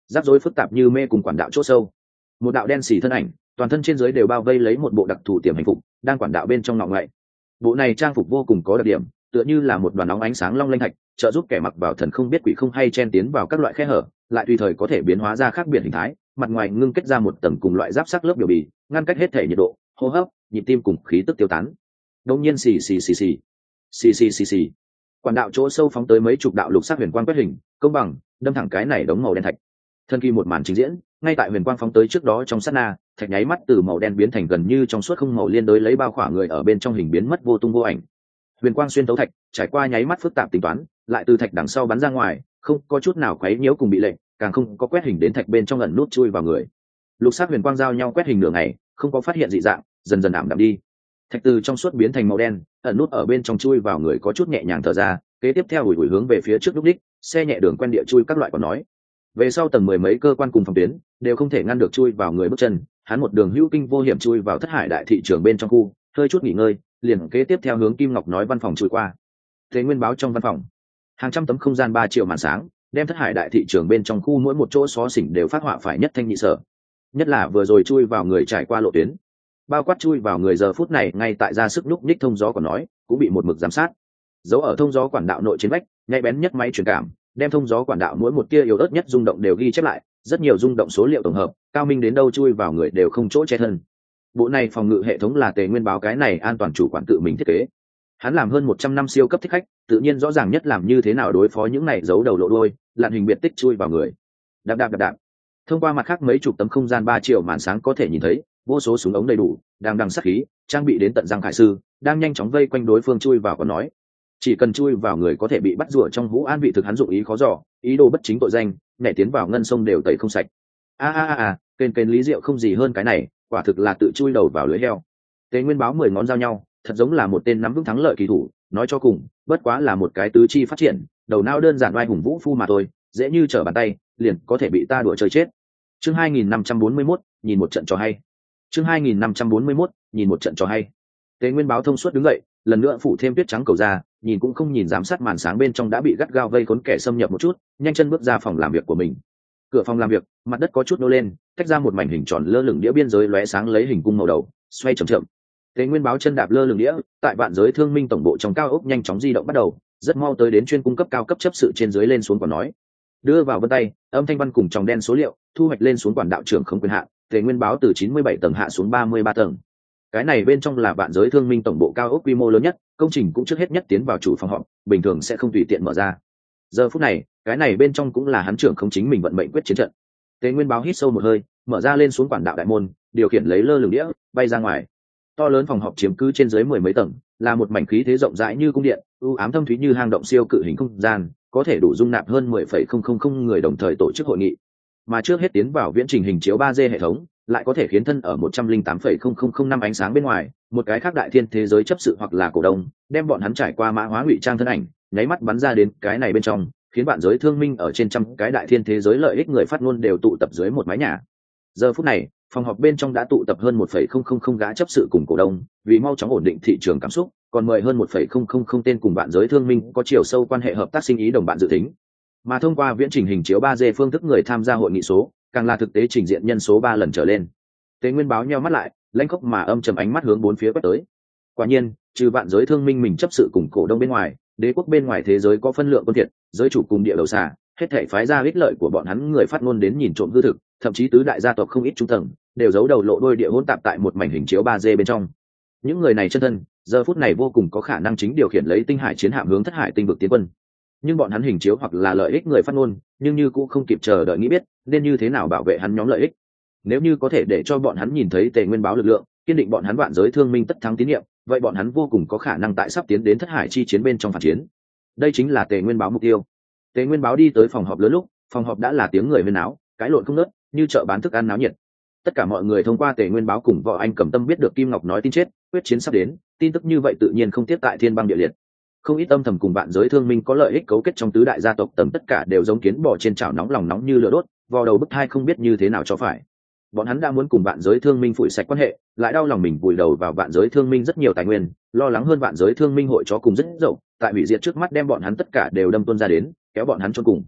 A: rắc rối phức tạp như mê cùng quản đạo chỗ sâu. Một đạo đen xì thân ảnh, toàn thân trên dưới đều bao vây lấy một bộ đặc thù tiềm hành phục, đang quản đạo bên trong ngọ ngậy. Bộ này trang phục vô cùng có đặc điểm, tựa như là một đoàn óng ánh sáng long lanh thạch, trợ giúp kẻ mặc vào thần không biết quỷ không hay chen tiến vào các loại khe hở, lại tùy thời có thể biến hóa ra khác biệt hình thái, mặt ngoài ngưng kết ra một tầng cùng loại giáp sắc lớp biểu bì, ngăn cách hết thể nhiệt độ, hô hấp, nhịp tim cùng khí tức tiêu tán. Đột nhiên xì xì xì xì, xì xì xì xì, quản đạo chỗ sâu phóng tới mấy chục đạo lục sắc huyền quang quét hình, công bằng đâm thẳng cái này đống màu đen thạch. Thân kỳ một màn trình diễn, ngay tại huyền quang phóng tới trước đó trong sát na, thạch nháy mắt từ màu đen biến thành gần như trong suốt không màu liên đối lấy bao khỏa người ở bên trong hình biến mất vô tung vô ảnh. Huyền quang xuyên tấu thạch, trải qua nháy mắt phức tạp tính toán, lại từ thạch đằng sau bắn ra ngoài, không có chút nào quấy nhiễu cùng bị lệnh, càng không có quét hình đến thạch bên trong ẩn nút chui vào người. Lục sắc huyền quang giao nhau quét hình nửa ngày, không có phát hiện dị dạng, dần dần ảm đạm đi. Thạch từ trong suốt biến thành màu đen, ẩn nút ở bên trong chui vào người có chút nhẹ nhàng thở ra, kế tiếp theo ủi ủi hướng về phía trước lúc đích, xe nhẹ đường quen địa chui các loại còn nói. Về sau tầng mười mấy cơ quan cùng phòng tuyến đều không thể ngăn được chui vào người bước chân, hắn một đường hữu kinh vô hiểm chui vào thất hải đại thị trường bên trong khu, hơi chút nghỉ ngơi, liền kế tiếp theo hướng Kim Ngọc nói văn phòng chui qua. Thế Nguyên báo trong văn phòng, hàng trăm tấm không gian ba triệu màn sáng, đem thất hải đại thị trường bên trong khu mỗi một chỗ xó xỉnh đều phát họa phải nhất thanh nhị sở. Nhất là vừa rồi chui vào người trải qua lộ tuyến, bao quát chui vào người giờ phút này ngay tại ra sức núc ních thông gió còn nói, cũng bị một mực giám sát. Giấu ở thông gió quản đạo nội trên vách, nhạy bén nhất máy truyền cảm, đem thông gió quản đạo mỗi một tia yếu ớt nhất rung động đều ghi chép lại, rất nhiều rung động số liệu tổng hợp, cao minh đến đâu chui vào người đều không chỗ che thân. Bộ này phòng ngự hệ thống là Tề Nguyên báo cái này an toàn chủ quản tự mình thiết kế. Hắn làm hơn một trăm năm siêu cấp thích khách, tự nhiên rõ ràng nhất làm như thế nào đối phó những này giấu đầu lộ đuôi, lặn hình biệt tích chui vào người. Đạp đạp đạp đạp. Thông qua mặt khác mấy chục tấm không gian ba triệu màn sáng có thể nhìn thấy, vô số súng ống đầy đủ, đang đằng sát khí, trang bị đến tận răng khải sư, đang nhanh chóng vây quanh đối phương chui vào còn nói. Chỉ cần chui vào người có thể bị bắt rùa trong hũ an vị thực hắn dụng ý khó dò, ý đồ bất chính tội danh, nhảy tiến vào ngân sông đều tẩy không sạch. A a a a, kênh kênh lý diệu không gì hơn cái này, quả thực là tự chui đầu vào lưới heo. Tế Nguyên báo mười ngón giao nhau, thật giống là một tên nắm vững thắng lợi kỳ thủ, nói cho cùng, bất quá là một cái tứ chi phát triển, đầu não đơn giản oai hùng vũ phu mà thôi, dễ như trở bàn tay, liền có thể bị ta đùa chơi chết. Chương hai nghìn năm trăm bốn mươi mốt, nhìn một trận cho hay. Chương hai nghìn năm trăm bốn mươi mốt, nhìn một trận cho hay. Tế Nguyên báo thông suốt đứng dậy, lần nữa phủ thêm tuyết trắng cầu ra, nhìn cũng không nhìn giám sát màn sáng bên trong đã bị gắt gao vây khốn kẻ xâm nhập một chút, nhanh chân bước ra phòng làm việc của mình. Cửa phòng làm việc, mặt đất có chút nô lên, tách ra một mảnh hình tròn lơ lửng đĩa biên giới lóe sáng lấy hình cung màu đầu, xoay chậm chậm. Tế Nguyên báo chân đạp lơ lửng đĩa, tại vạn giới thương minh tổng bộ trong cao ốc nhanh chóng di động bắt đầu, rất mau tới đến chuyên cung cấp cao cấp chấp sự trên dưới lên xuống còn nói. Đưa vào vân tay, âm thanh văn cùng tròng đen số liệu, thu hoạch lên xuống quản đạo trưởng không quyền hạn, Tế Nguyên báo từ chín mươi bảy tầng hạ xuống ba mươi ba tầng. Cái này bên trong là vạn giới thương minh tổng bộ cao ốc quy mô lớn nhất, công trình cũng trước hết nhất tiến vào chủ phòng họp, bình thường sẽ không tùy tiện mở ra. Giờ phút này, cái này bên trong cũng là hắn trưởng không chính mình vận mệnh quyết chiến trận. Tế Nguyên báo hít sâu một hơi, mở ra lên xuống quản đạo đại môn, điều khiển lấy lơ lửng đĩa, bay ra ngoài. To lớn phòng họp chiếm cứ trên dưới mười mấy tầng, là một mảnh khí thế rộng rãi như cung điện, u ám thâm thúy như hang động siêu cự hình không gian, có thể đủ dung nạp hơn mười phẩy không không không người đồng thời tổ chức hội nghị. Mà trước hết tiến vào viễn trình hình chiếu ba D hệ thống, lại có thể khiến thân ở một trăm lẻ tám phẩy không không không năm ánh sáng bên ngoài, một cái khác đại thiên thế giới chấp sự hoặc là cổ đông, đem bọn hắn trải qua mã hóa ngụy trang thân ảnh, nháy mắt bắn ra đến cái này bên trong, khiến bạn giới thương minh ở trên trăm cái đại thiên thế giới lợi ích người phát ngôn đều tụ tập dưới một mái nhà. Giờ phút này, phòng họp bên trong đã tụ tập hơn một phẩy không không không gã chấp sự cùng cổ đông, vì mau chóng ổn định thị trường cảm xúc, còn mời hơn một phẩy không không không tên cùng bạn giới thương minh có chiều sâu quan hệ hợp tác sinh ý đồng bạn dự tính. Mà thông qua viễn trình hình chiếu ba D phương thức người tham gia hội nghị số, càng là thực tế trình diện nhân số ba lần trở lên. Tế Nguyên báo nheo mắt lại, lãnh khốc mà âm trầm ánh mắt hướng bốn phía quét tới. Quả nhiên, trừ vạn giới thương minh mình chấp sự cùng cổ đông bên ngoài, đế quốc bên ngoài thế giới có phân lượng quân thiệt, giới chủ cùng địa đầu xà, hết thảy phái ra ích lợi của bọn hắn người phát ngôn đến nhìn trộm hư thực, thậm chí tứ đại gia tộc không ít trung tầng, đều giấu đầu lộ đuôi địa hỗn tạp tại một mảnh hình chiếu ba D bên trong. Những người này chân thân, giờ phút này vô cùng có khả năng chính điều khiển lấy tinh hải chiến hạm hướng thất hải tinh vực tiến quân. Nhưng bọn hắn hình chiếu hoặc là lợi ích người phát ngôn, nhưng như cũng không kịp chờ đợi nghĩ biết nên như thế nào bảo vệ hắn nhóm lợi ích. Nếu như có thể để cho bọn hắn nhìn thấy Tề Nguyên báo lực lượng, kiên định bọn hắn vạn giới thương minh tất thắng tín nhiệm, vậy bọn hắn vô cùng có khả năng tại sắp tiến đến thất hải chi chiến bên trong phản chiến. Đây chính là Tề Nguyên báo mục tiêu. Tề Nguyên báo đi tới phòng họp lớn lúc, phòng họp đã là tiếng người huyên náo, cái lộn không ngớt, như chợ bán thức ăn náo nhiệt. Tất cả mọi người thông qua Tề Nguyên báo cùng Võ Anh Cẩm Tâm biết được Kim Ngọc nói tin chết, quyết chiến sắp đến, tin tức như vậy tự nhiên không tiếp tại thiên băng địa liệt. Không ít âm thầm cùng bạn giới thương minh có lợi ích cấu kết trong tứ đại gia tộc tầm tất cả đều giống kiến bò trên chảo nóng lòng nóng như lửa đốt, vò đầu bức thai không biết như thế nào cho phải. Bọn hắn đã muốn cùng bạn giới thương minh phủi sạch quan hệ, lại đau lòng mình vùi đầu vào bạn giới thương minh rất nhiều tài nguyên, lo lắng hơn bạn giới thương minh hội chó cùng rất dậu, tại hủy diệt trước mắt đem bọn hắn tất cả đều đâm tuôn ra đến, kéo bọn hắn chôn cùng.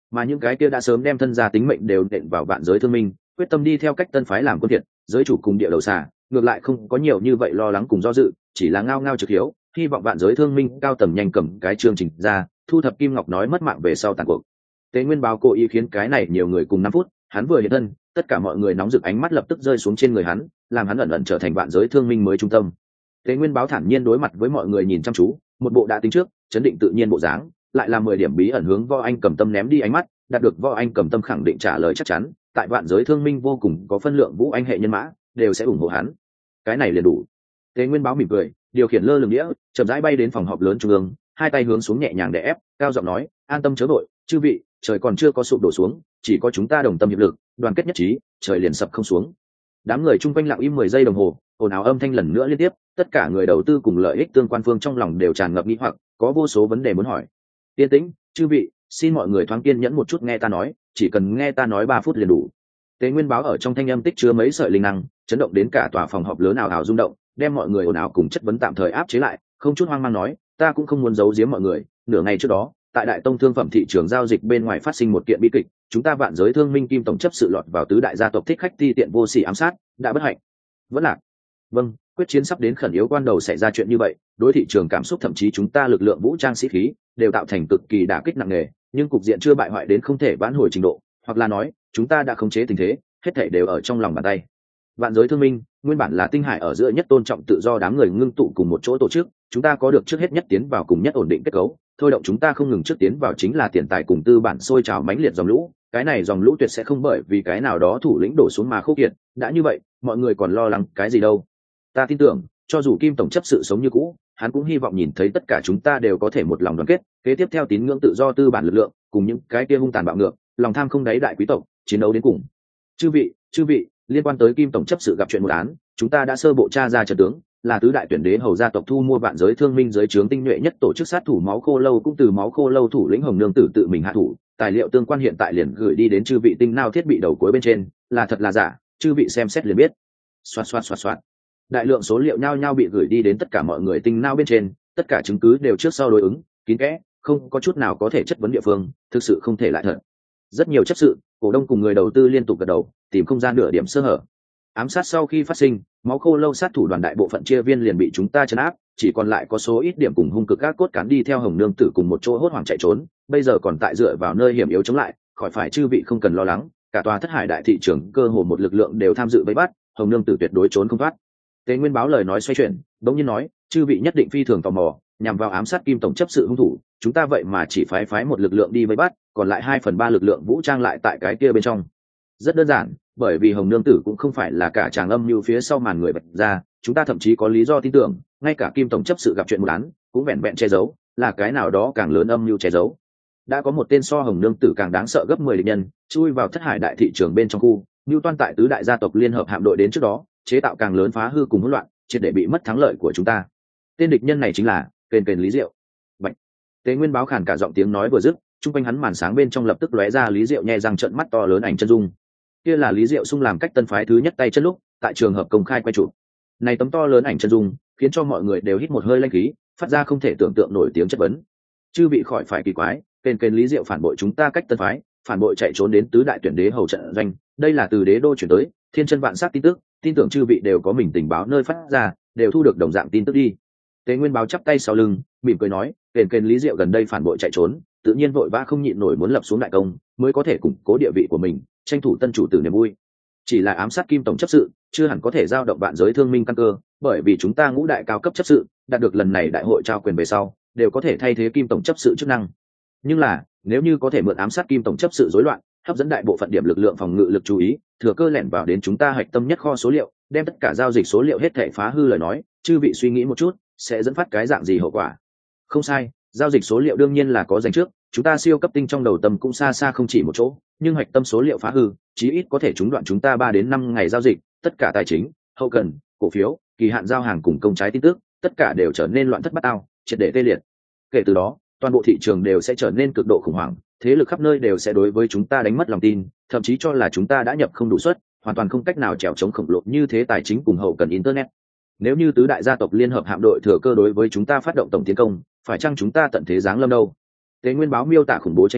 A: mà những cái kia đã sớm đem thân gia tính mệnh đều nện vào vạn giới thương minh, quyết tâm đi theo cách tân phái làm quân thiệt, giới chủ cùng địa đầu xà ngược lại không có nhiều như vậy lo lắng cùng do dự, chỉ là ngao ngao trực hiếu, hy vọng vạn giới thương minh cao tầng nhanh cầm cái chương trình ra, thu thập Kim Ngọc nói mất mạng về sau tàn cuộc. Tế Nguyên báo cố ý khiến cái này nhiều người cùng năm phút, hắn vừa hiện thân, tất cả mọi người nóng rực ánh mắt lập tức rơi xuống trên người hắn, làm hắn ẩn ẩn trở thành vạn giới thương minh mới trung tâm. Tế Nguyên báo thản nhiên đối mặt với mọi người nhìn chăm chú, một bộ đã tính trước, chấn định tự nhiên bộ dáng, lại là mười điểm bí ẩn hướng Võ Anh Cầm Tâm ném đi ánh mắt, đạt được Võ Anh Cầm Tâm khẳng định trả lời chắc chắn, tại vạn giới thương minh vô cùng có phân lượng vũ anh hệ nhân mã, đều sẽ ủng hộ hắn. Cái này liền đủ. Tế Nguyên báo mỉm cười, điều khiển lơ lửng đĩa, chậm rãi bay đến phòng họp lớn trung ương, hai tay hướng xuống nhẹ nhàng đè ép, cao giọng nói, an tâm chớ vội, chư vị, trời còn chưa có sụp đổ xuống, chỉ có chúng ta đồng tâm hiệp lực, đoàn kết nhất trí, trời liền sập không xuống. Đám người chung quanh lặng im mười giây đồng hồ, ồn ào âm thanh lần nữa liên tiếp, tất cả người đầu tư cùng lợi ích tương quan phương trong lòng đều tràn ngập nghi hoặc, có vô số vấn đề muốn hỏi. Yên tĩnh, chư vị, xin mọi người thoáng kiên nhẫn một chút nghe ta nói, chỉ cần nghe ta nói ba phút liền đủ. Tế Nguyên báo ở trong thanh âm tích chứa mấy sợi linh năng, chấn động đến cả tòa phòng họp lớn ào ào rung động, đem mọi người ồn ào cùng chất vấn tạm thời áp chế lại, không chút hoang mang nói, ta cũng không muốn giấu giếm mọi người, nửa ngày trước đó, tại Đại Tông thương phẩm thị trường giao dịch bên ngoài phát sinh một kiện bi kịch, chúng ta vạn giới thương minh Kim tổng chấp sự lọt vào tứ đại gia tộc thích khách ti tiện vô sỉ ám sát, đã bất hạnh. Vẫn lạc. Vâng, quyết chiến sắp đến khẩn yếu quan đầu xảy ra chuyện như vậy, đối thị trường cảm xúc thậm chí chúng ta lực lượng vũ trang sĩ khí đều tạo thành cực kỳ đả kích nặng nề, nhưng cục diện chưa bại hoại đến không thể vãn hồi trình độ, hoặc là nói, chúng ta đã khống chế tình thế, hết thảy đều ở trong lòng bàn tay. Vạn giới thương minh nguyên bản là tinh hải ở giữa nhất tôn trọng tự do đám người ngưng tụ cùng một chỗ tổ chức, chúng ta có được trước hết nhất tiến vào cùng nhất ổn định kết cấu, thôi động chúng ta không ngừng trước tiến vào chính là tiền tài cùng tư bản sôi trào mãnh liệt dòng lũ, cái này dòng lũ tuyệt sẽ không bởi vì cái nào đó thủ lĩnh đổ xuống mà khô kiệt, đã như vậy, mọi người còn lo lắng cái gì đâu. Ta tin tưởng, cho dù Kim tổng chấp sự sống như cũ, hắn cũng hy vọng nhìn thấy tất cả chúng ta đều có thể một lòng đoàn kết, kế tiếp theo tín ngưỡng tự do tư bản lực lượng, cùng những cái kia hung tàn bạo ngược, lòng tham không đáy đại quý tộc, chiến đấu đến cùng. Chư vị, chư vị, liên quan tới Kim tổng chấp sự gặp chuyện một án, chúng ta đã sơ bộ tra ra trận tướng, là tứ đại tuyển đế hầu gia tộc thu mua vạn giới thương minh giới trướng tinh nhuệ nhất tổ chức sát thủ máu khô lâu cũng từ máu khô lâu thủ lĩnh Hồng Nương Tử tự mình hạ thủ, tài liệu tương quan hiện tại liền gửi đi đến chư vị tinh nao thiết bị đầu cuối bên trên, là thật là giả, chư vị xem xét liền biết. Xoạt xoạt xoạt xoạt. Đại lượng số liệu nhao nhao bị gửi đi đến tất cả mọi người tinh nao bên trên, tất cả chứng cứ đều trước sau đối ứng, kín kẽ, không có chút nào có thể chất vấn địa phương, thực sự không thể lại thật. Rất nhiều chấp sự, cổ đông cùng người đầu tư liên tục gật đầu, tìm không gian nửa điểm sơ hở. Ám sát sau khi phát sinh, máu khô lâu sát thủ đoàn đại bộ phận chia viên liền bị chúng ta trấn áp, chỉ còn lại có số ít điểm cùng hung cực các cốt cán đi theo Hồng Nương Tử cùng một chỗ hốt hoảng chạy trốn, bây giờ còn tại dựa vào nơi hiểm yếu chống lại, khỏi phải chư vị không cần lo lắng, cả tòa Thất Hải đại thị trường cơ hồ một lực lượng đều tham dự vây bắt, Hồng Nương Tử tuyệt đối trốn không thoát. Tế Nguyên báo lời nói xoay chuyển, bỗng nhiên nói, chư vị nhất định phi thường tò mò, nhằm vào ám sát Kim tổng chấp sự hung thủ, chúng ta vậy mà chỉ phái phái một lực lượng đi vây bắt, còn lại hai phần ba lực lượng vũ trang lại tại cái kia bên trong. Rất đơn giản, bởi vì Hồng Nương Tử cũng không phải là cả chàng âm mưu phía sau màn người bật ra, chúng ta thậm chí có lý do tin tưởng, ngay cả Kim tổng chấp sự gặp chuyện một án, cũng vẹn vẹn che giấu, là cái nào đó càng lớn âm mưu che giấu. Đã có một tên so Hồng Nương Tử càng đáng sợ gấp mười địch nhân, chui vào Thất Hải đại thị trường bên trong khu, mưu toan tại tứ đại gia tộc liên hợp hạm đội đến trước đó, chế tạo càng lớn phá hư cùng hỗn loạn, triệt để bị mất thắng lợi của chúng ta. Tên địch nhân này chính là Kền Kền Lý Diệu. Bạch. Tế Nguyên báo khàn cả giọng tiếng nói vừa dứt, trung quanh hắn màn sáng bên trong lập tức lóe ra Lý Diệu nhe răng trợn mắt to lớn ảnh chân dung. Kia là Lý Diệu Sung làm cách tân phái thứ nhất tay chân lúc, tại trường hợp công khai quay chụp. Này tấm to lớn ảnh chân dung, khiến cho mọi người đều hít một hơi lanh khí, phát ra không thể tưởng tượng nổi tiếng chất vấn. Chư bị khỏi phải kỳ quái, Kền Kền Lý Diệu phản bội chúng ta cách tân phái, phản bội chạy trốn đến tứ đại tuyển đế hầu trận doanh, đây là từ đế đô chuyển tới, thiên chân vạn sát tin tức, tin tưởng chư vị đều có mình tình báo nơi phát ra, đều thu được đồng dạng tin tức đi. Tế Nguyên báo chắp tay sau lưng, mỉm cười nói, Kền Kền Lý Diệu gần đây phản bội chạy trốn, tự nhiên vội vã không nhịn nổi muốn lập xuống đại công, mới có thể củng cố địa vị của mình, tranh thủ tân chủ tử niềm vui. Chỉ là ám sát Kim tổng chấp sự, chưa hẳn có thể giao động vạn giới thương minh căn cơ, bởi vì chúng ta ngũ đại cao cấp chấp sự, đạt được lần này đại hội trao quyền về sau, đều có thể thay thế Kim tổng chấp sự chức năng. Nhưng là, nếu như có thể mượn ám sát Kim tổng chấp sự rối loạn, hấp dẫn đại bộ phận điểm lực lượng phòng ngự lực chú ý, thừa cơ lẻn vào đến chúng ta hạch tâm nhất kho số liệu, đem tất cả giao dịch số liệu hết thảy phá hư lời nói, chư vị suy nghĩ một chút, sẽ dẫn phát cái dạng gì hậu quả? Không sai, giao dịch số liệu đương nhiên là có dành trước, chúng ta siêu cấp tinh trong đầu tâm cũng xa xa không chỉ một chỗ, nhưng hạch tâm số liệu phá hư, chí ít có thể trúng đoạn chúng ta ba đến năm ngày giao dịch, tất cả tài chính, hậu cần, cổ phiếu, kỳ hạn giao hàng cùng công trái tin tức, tất cả đều trở nên loạn thất bát ao, triệt để tê liệt. Kể từ đó, toàn bộ thị trường đều sẽ trở nên cực độ khủng hoảng, thế lực khắp nơi đều sẽ đối với chúng ta đánh mất lòng tin, thậm chí cho là chúng ta đã nhập không đủ suất, hoàn toàn không cách nào chèo chống khổng lồ như thế tài chính cùng hậu cần internet. Nếu như tứ đại gia tộc liên hợp hạm đội thừa cơ đối với chúng ta phát động tổng tiến công, phải chăng chúng ta tận thế giáng lâm đâu? Tế Nguyên báo miêu tả khủng bố tranh cảnh,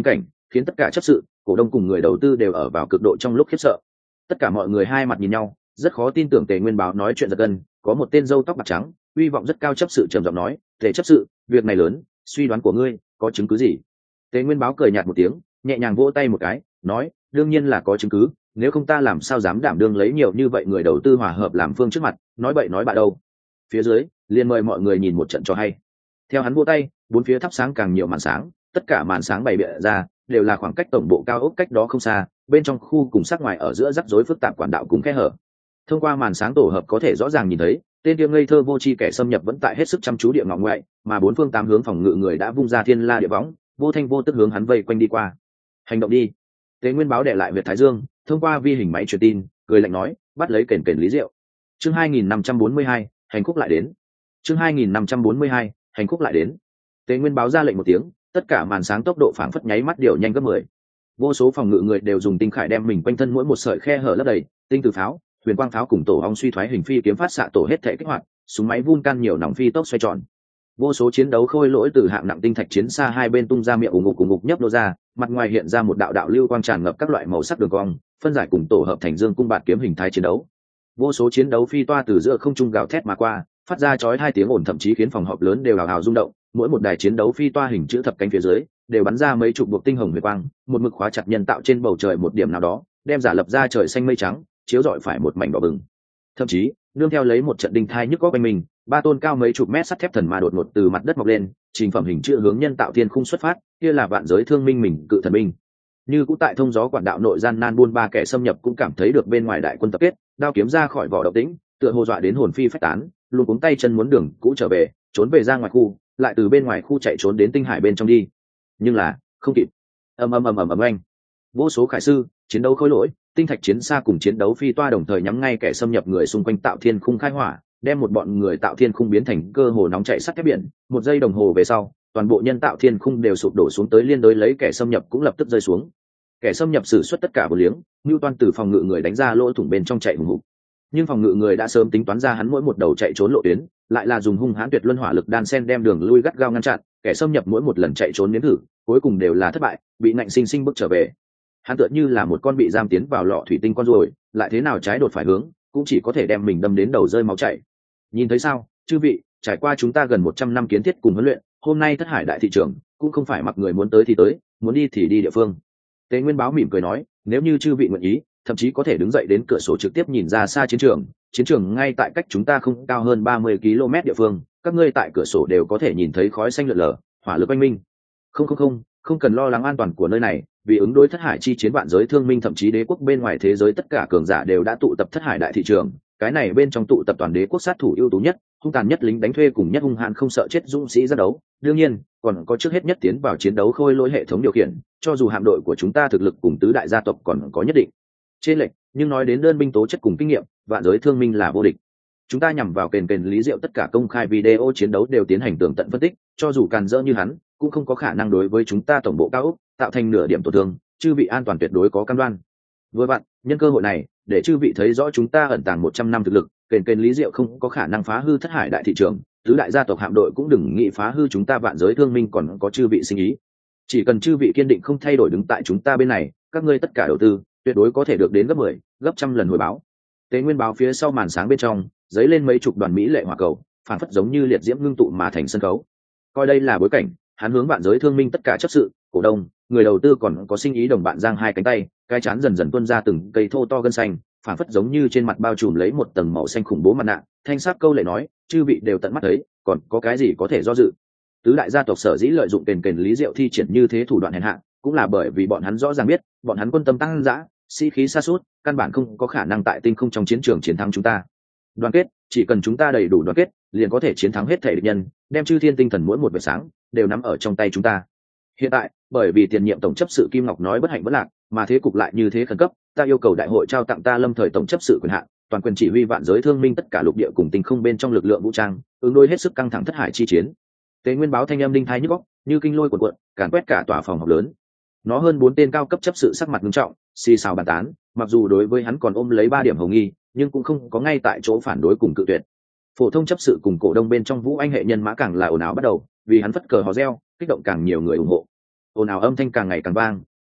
A: khiến tất cả chấp sự cổ đông cùng người đầu tư đều ở vào cực độ trong lúc khiếp sợ. Tất cả mọi người hai mặt nhìn nhau, rất khó tin tưởng Tề Nguyên Báo nói chuyện giật gân. Có một tên râu tóc bạc trắng uy vọng rất cao chấp sự trầm giọng nói: Tề chấp sự, việc này lớn, suy đoán của ngươi có chứng cứ gì? Tề Nguyên Báo cười nhạt một tiếng, nhẹ nhàng vỗ tay một cái, nói: đương nhiên là có chứng cứ, nếu không ta làm sao dám đảm đương lấy nhiều như vậy người đầu tư hòa hợp làm phương trước mặt nói bậy nói bạ đâu. Phía dưới liền mời mọi người nhìn một trận cho hay. Theo hắn vỗ tay, bốn phía thắp sáng càng nhiều màn sáng, tất cả màn sáng bày biện ra đều là khoảng cách tổng bộ cao ốc cách đó không xa, bên trong khu cùng sát ngoài ở giữa rắc rối phức tạp quản đạo cùng khe hở. Thông qua màn sáng tổ hợp có thể rõ ràng nhìn thấy tên kia ngây thơ vô tri kẻ xâm nhập vẫn tại hết sức chăm chú địa ngọ ngoại, mà bốn phương tám hướng phòng ngự người đã vung ra thiên la địa võng, vô thanh vô tức hướng hắn vây quanh đi qua. Hành động đi. Tế Nguyên Báo để lại Việt Thái Dương, thông qua vi hình máy truyền tin, cười lạnh nói: bắt lấy kền kền Lý Diệu. Chương hai nghìn năm trăm bốn mươi hai, hành khúc lại đến. Chương hai nghìn năm trăm bốn mươi hai, hành khúc lại đến. Tế Nguyên Báo ra lệnh một tiếng, tất cả màn sáng tốc độ phảng phất nháy mắt điều nhanh gấp mười. Vô số phòng ngự người đều dùng tinh khải đem mình quanh thân mỗi một sợi khe hở lấp đầy, tinh từ pháo, huyền quang pháo cùng tổ ong suy thoái hình phi kiếm phát xạ tổ hết thể kích hoạt, súng máy Vulcan nhiều nòng phi tốc xoay tròn. Vô số chiến đấu khôi lỗi từ hạng nặng tinh thạch chiến xa hai bên tung ra miệng ủng ngục cùng ngục nhấp nô ra, mặt ngoài hiện ra một đạo đạo lưu quang tràn ngập các loại màu sắc đường cong, phân giải cùng tổ hợp thành dương cung bạt kiếm hình thái chiến đấu. Vô số chiến đấu phi toa từ giữa không trung gào thét mà qua, phát ra chói hai tiếng ồn thậm chí khiến phòng họp lớn đều hào hào rung động. Mỗi một đài chiến đấu phi toa hình chữ thập cánh phía dưới đều bắn ra mấy chục buộc tinh hồng huyền quang, một mực khóa chặt nhân tạo trên bầu trời một điểm nào đó, đem giả lập ra trời xanh mây trắng, chiếu rọi phải một mảnh đỏ bừng. Thậm chí nương theo lấy một trận đinh thai nhức góc quanh mình, ba tôn cao mấy chục mét sắt thép thần ma đột ngột từ mặt đất mọc lên, trình phẩm hình chữ hướng nhân tạo thiên khung xuất phát, kia là vạn giới thương minh mình cự thần minh. Như cũ tại thông gió quản đạo nội gian nan buôn ba kẻ xâm nhập cũng cảm thấy được bên ngoài đại quân tập kết, đao kiếm ra khỏi vỏ động tĩnh, tựa hồ dọa đến hồn phi phách tán, luôn cuống tay chân muốn đường cũ trở về, trốn về ra ngoài khu, lại từ bên ngoài khu chạy trốn đến tinh hải bên trong đi. Nhưng là không kịp. Ầm ầm ầm ầm ầm anh. Vô số khải sư, chiến đấu khối lỗi, tinh thạch chiến xa cùng chiến đấu phi toa đồng thời nhắm ngay kẻ xâm nhập người xung quanh tạo thiên khung khai hỏa, đem một bọn người tạo thiên khung biến thành cơ hồ nóng chảy sắt thép biển. Một giây đồng hồ về sau, toàn bộ nhân tạo thiên khung đều sụp đổ xuống tới, liên đối lấy kẻ xâm nhập cũng lập tức rơi xuống. Kẻ xâm nhập sử xuất tất cả vô liếng, Newton từ phòng ngự người đánh ra lỗ thủng bên trong chạy hùng hục. Nhưng phòng ngự người đã sớm tính toán ra hắn mỗi một đầu chạy trốn lộ tuyến, lại là dùng hung hãn tuyệt luân hỏa lực đan sen đem đường lui gắt gao ngăn chặn, kẻ xâm nhập mỗi một lần chạy trốn nếm thử, cuối cùng đều là thất bại, bị nạnh sinh sinh bước trở về. Hắn tựa như là một con bị giam tiến vào lọ thủy tinh con ruồi, lại thế nào trái đột phải hướng, cũng chỉ có thể đem mình đâm đến đầu rơi máu chảy. Nhìn thấy sao, chư vị, trải qua chúng ta gần một trăm năm kiến thiết cùng huấn luyện, hôm nay Thất Hải đại thị trường cũng không phải mặc người muốn tới thì tới, muốn đi thì đi địa phương. Tế Nguyên Báo mỉm cười nói, nếu như chư vị nguyện ý, thậm chí có thể đứng dậy đến cửa sổ trực tiếp nhìn ra xa chiến trường, chiến trường ngay tại cách chúng ta không cao hơn ba mươi ki lô mét địa phương, các ngươi tại cửa sổ đều có thể nhìn thấy khói xanh lượn lờ, hỏa lực oanh minh. Không không không, không cần lo lắng an toàn của nơi này, vì ứng đối Thất Hải chi chiến vạn giới thương minh thậm chí đế quốc bên ngoài thế giới tất cả cường giả đều đã tụ tập Thất Hải đại thị trường, cái này bên trong tụ tập toàn đế quốc sát thủ ưu tú nhất, hung tàn nhất lính đánh thuê cùng nhất hung hãn không sợ chết dũng sĩ ra đấu. Đương nhiên, còn có trước hết nhất tiến vào chiến đấu khôi lỗi hệ thống điều khiển, cho dù hạm đội của chúng ta thực lực cùng tứ đại gia tộc còn có nhất định trên lệch, nhưng nói đến đơn binh tố chất cùng kinh nghiệm, vạn giới thương minh là vô địch. Chúng ta nhằm vào kền kền Lý Diệu tất cả công khai video chiến đấu đều tiến hành tường tận phân tích, cho dù càn rỡ như hắn, cũng không có khả năng đối với chúng ta tổng bộ cao ốc tạo thành nửa điểm tổn thương, chư vị an toàn tuyệt đối có cam đoan. Với bạn, nhân cơ hội này, để chư vị thấy rõ chúng ta ẩn tàng một trăm năm thực lực, kền kền Lý Diệu không có khả năng phá hư Thất Hải đại thị trường, tứ đại gia tộc hạm đội cũng đừng nghĩ phá hư chúng ta vạn giới thương minh còn có chư vị sinh ý. Chỉ cần chư vị kiên định không thay đổi đứng tại chúng ta bên này, các ngươi tất cả đầu tư tuyệt đối có thể được đến gấp mười, gấp trăm lần hồi báo. Tế Nguyên Báo phía sau màn sáng bên trong, dấy lên mấy chục đoàn mỹ lệ hỏa cầu, phản phất giống như liệt diễm ngưng tụ mà thành sân khấu. Coi đây là bối cảnh, hắn hướng vạn giới thương minh tất cả chấp sự, cổ đông, người đầu tư còn có sinh ý đồng bạn giang hai cánh tay, cái chán dần dần tuôn ra từng cây thô to gân xanh, phản phất giống như trên mặt bao trùm lấy một tầng màu xanh khủng bố mặt nạ, thanh sắc câu lệ nói, chư vị đều tận mắt thấy, còn có cái gì có thể do dự. Tứ đại gia tộc sở dĩ lợi dụng kền kền Lý Diệu thi triển như thế thủ đoạn hèn hạ, cũng là bởi vì bọn hắn rõ ràng biết, bọn hắn quân tâm tăng dã, sĩ khí sa sút, căn bản không có khả năng tại tinh không trong chiến trường chiến thắng chúng ta. Đoàn kết, chỉ cần chúng ta đầy đủ đoàn kết, liền có thể chiến thắng hết thể địch nhân, đem chư thiên tinh thần mỗi một vệt sáng đều nắm ở trong tay chúng ta. Hiện tại, bởi vì tiền nhiệm tổng chấp sự Kim Ngọc nói bất hạnh bất lạc, mà thế cục lại như thế khẩn cấp, ta yêu cầu đại hội trao tặng ta lâm thời tổng chấp sự quyền hạn, toàn quyền chỉ huy vạn giới thương minh tất cả lục địa cùng tinh không bên trong lực lượng vũ trang, ứng đối hết sức căng thẳng Thất Hải chi chiến. Tế Nguyên Báo thanh âm đinh thái nhức óc, như kinh lôi cuộn cuộn, càn quét cả tòa phòng họp lớn. Nó hơn bốn tên cao cấp chấp sự sắc mặt nghiêm trọng, xì xào bàn tán, mặc dù đối với hắn còn ôm lấy ba điểm hầu nghi, nhưng cũng không có ngay tại chỗ phản đối cùng cự tuyệt. Phổ thông chấp sự cùng cổ đông bên trong Vũ Anh hệ nhân mã càng là ồn ào bắt đầu, vì hắn phất cờ hò reo, kích động càng nhiều người ủng hộ. Ồn ào âm thanh càng ngày càng vang,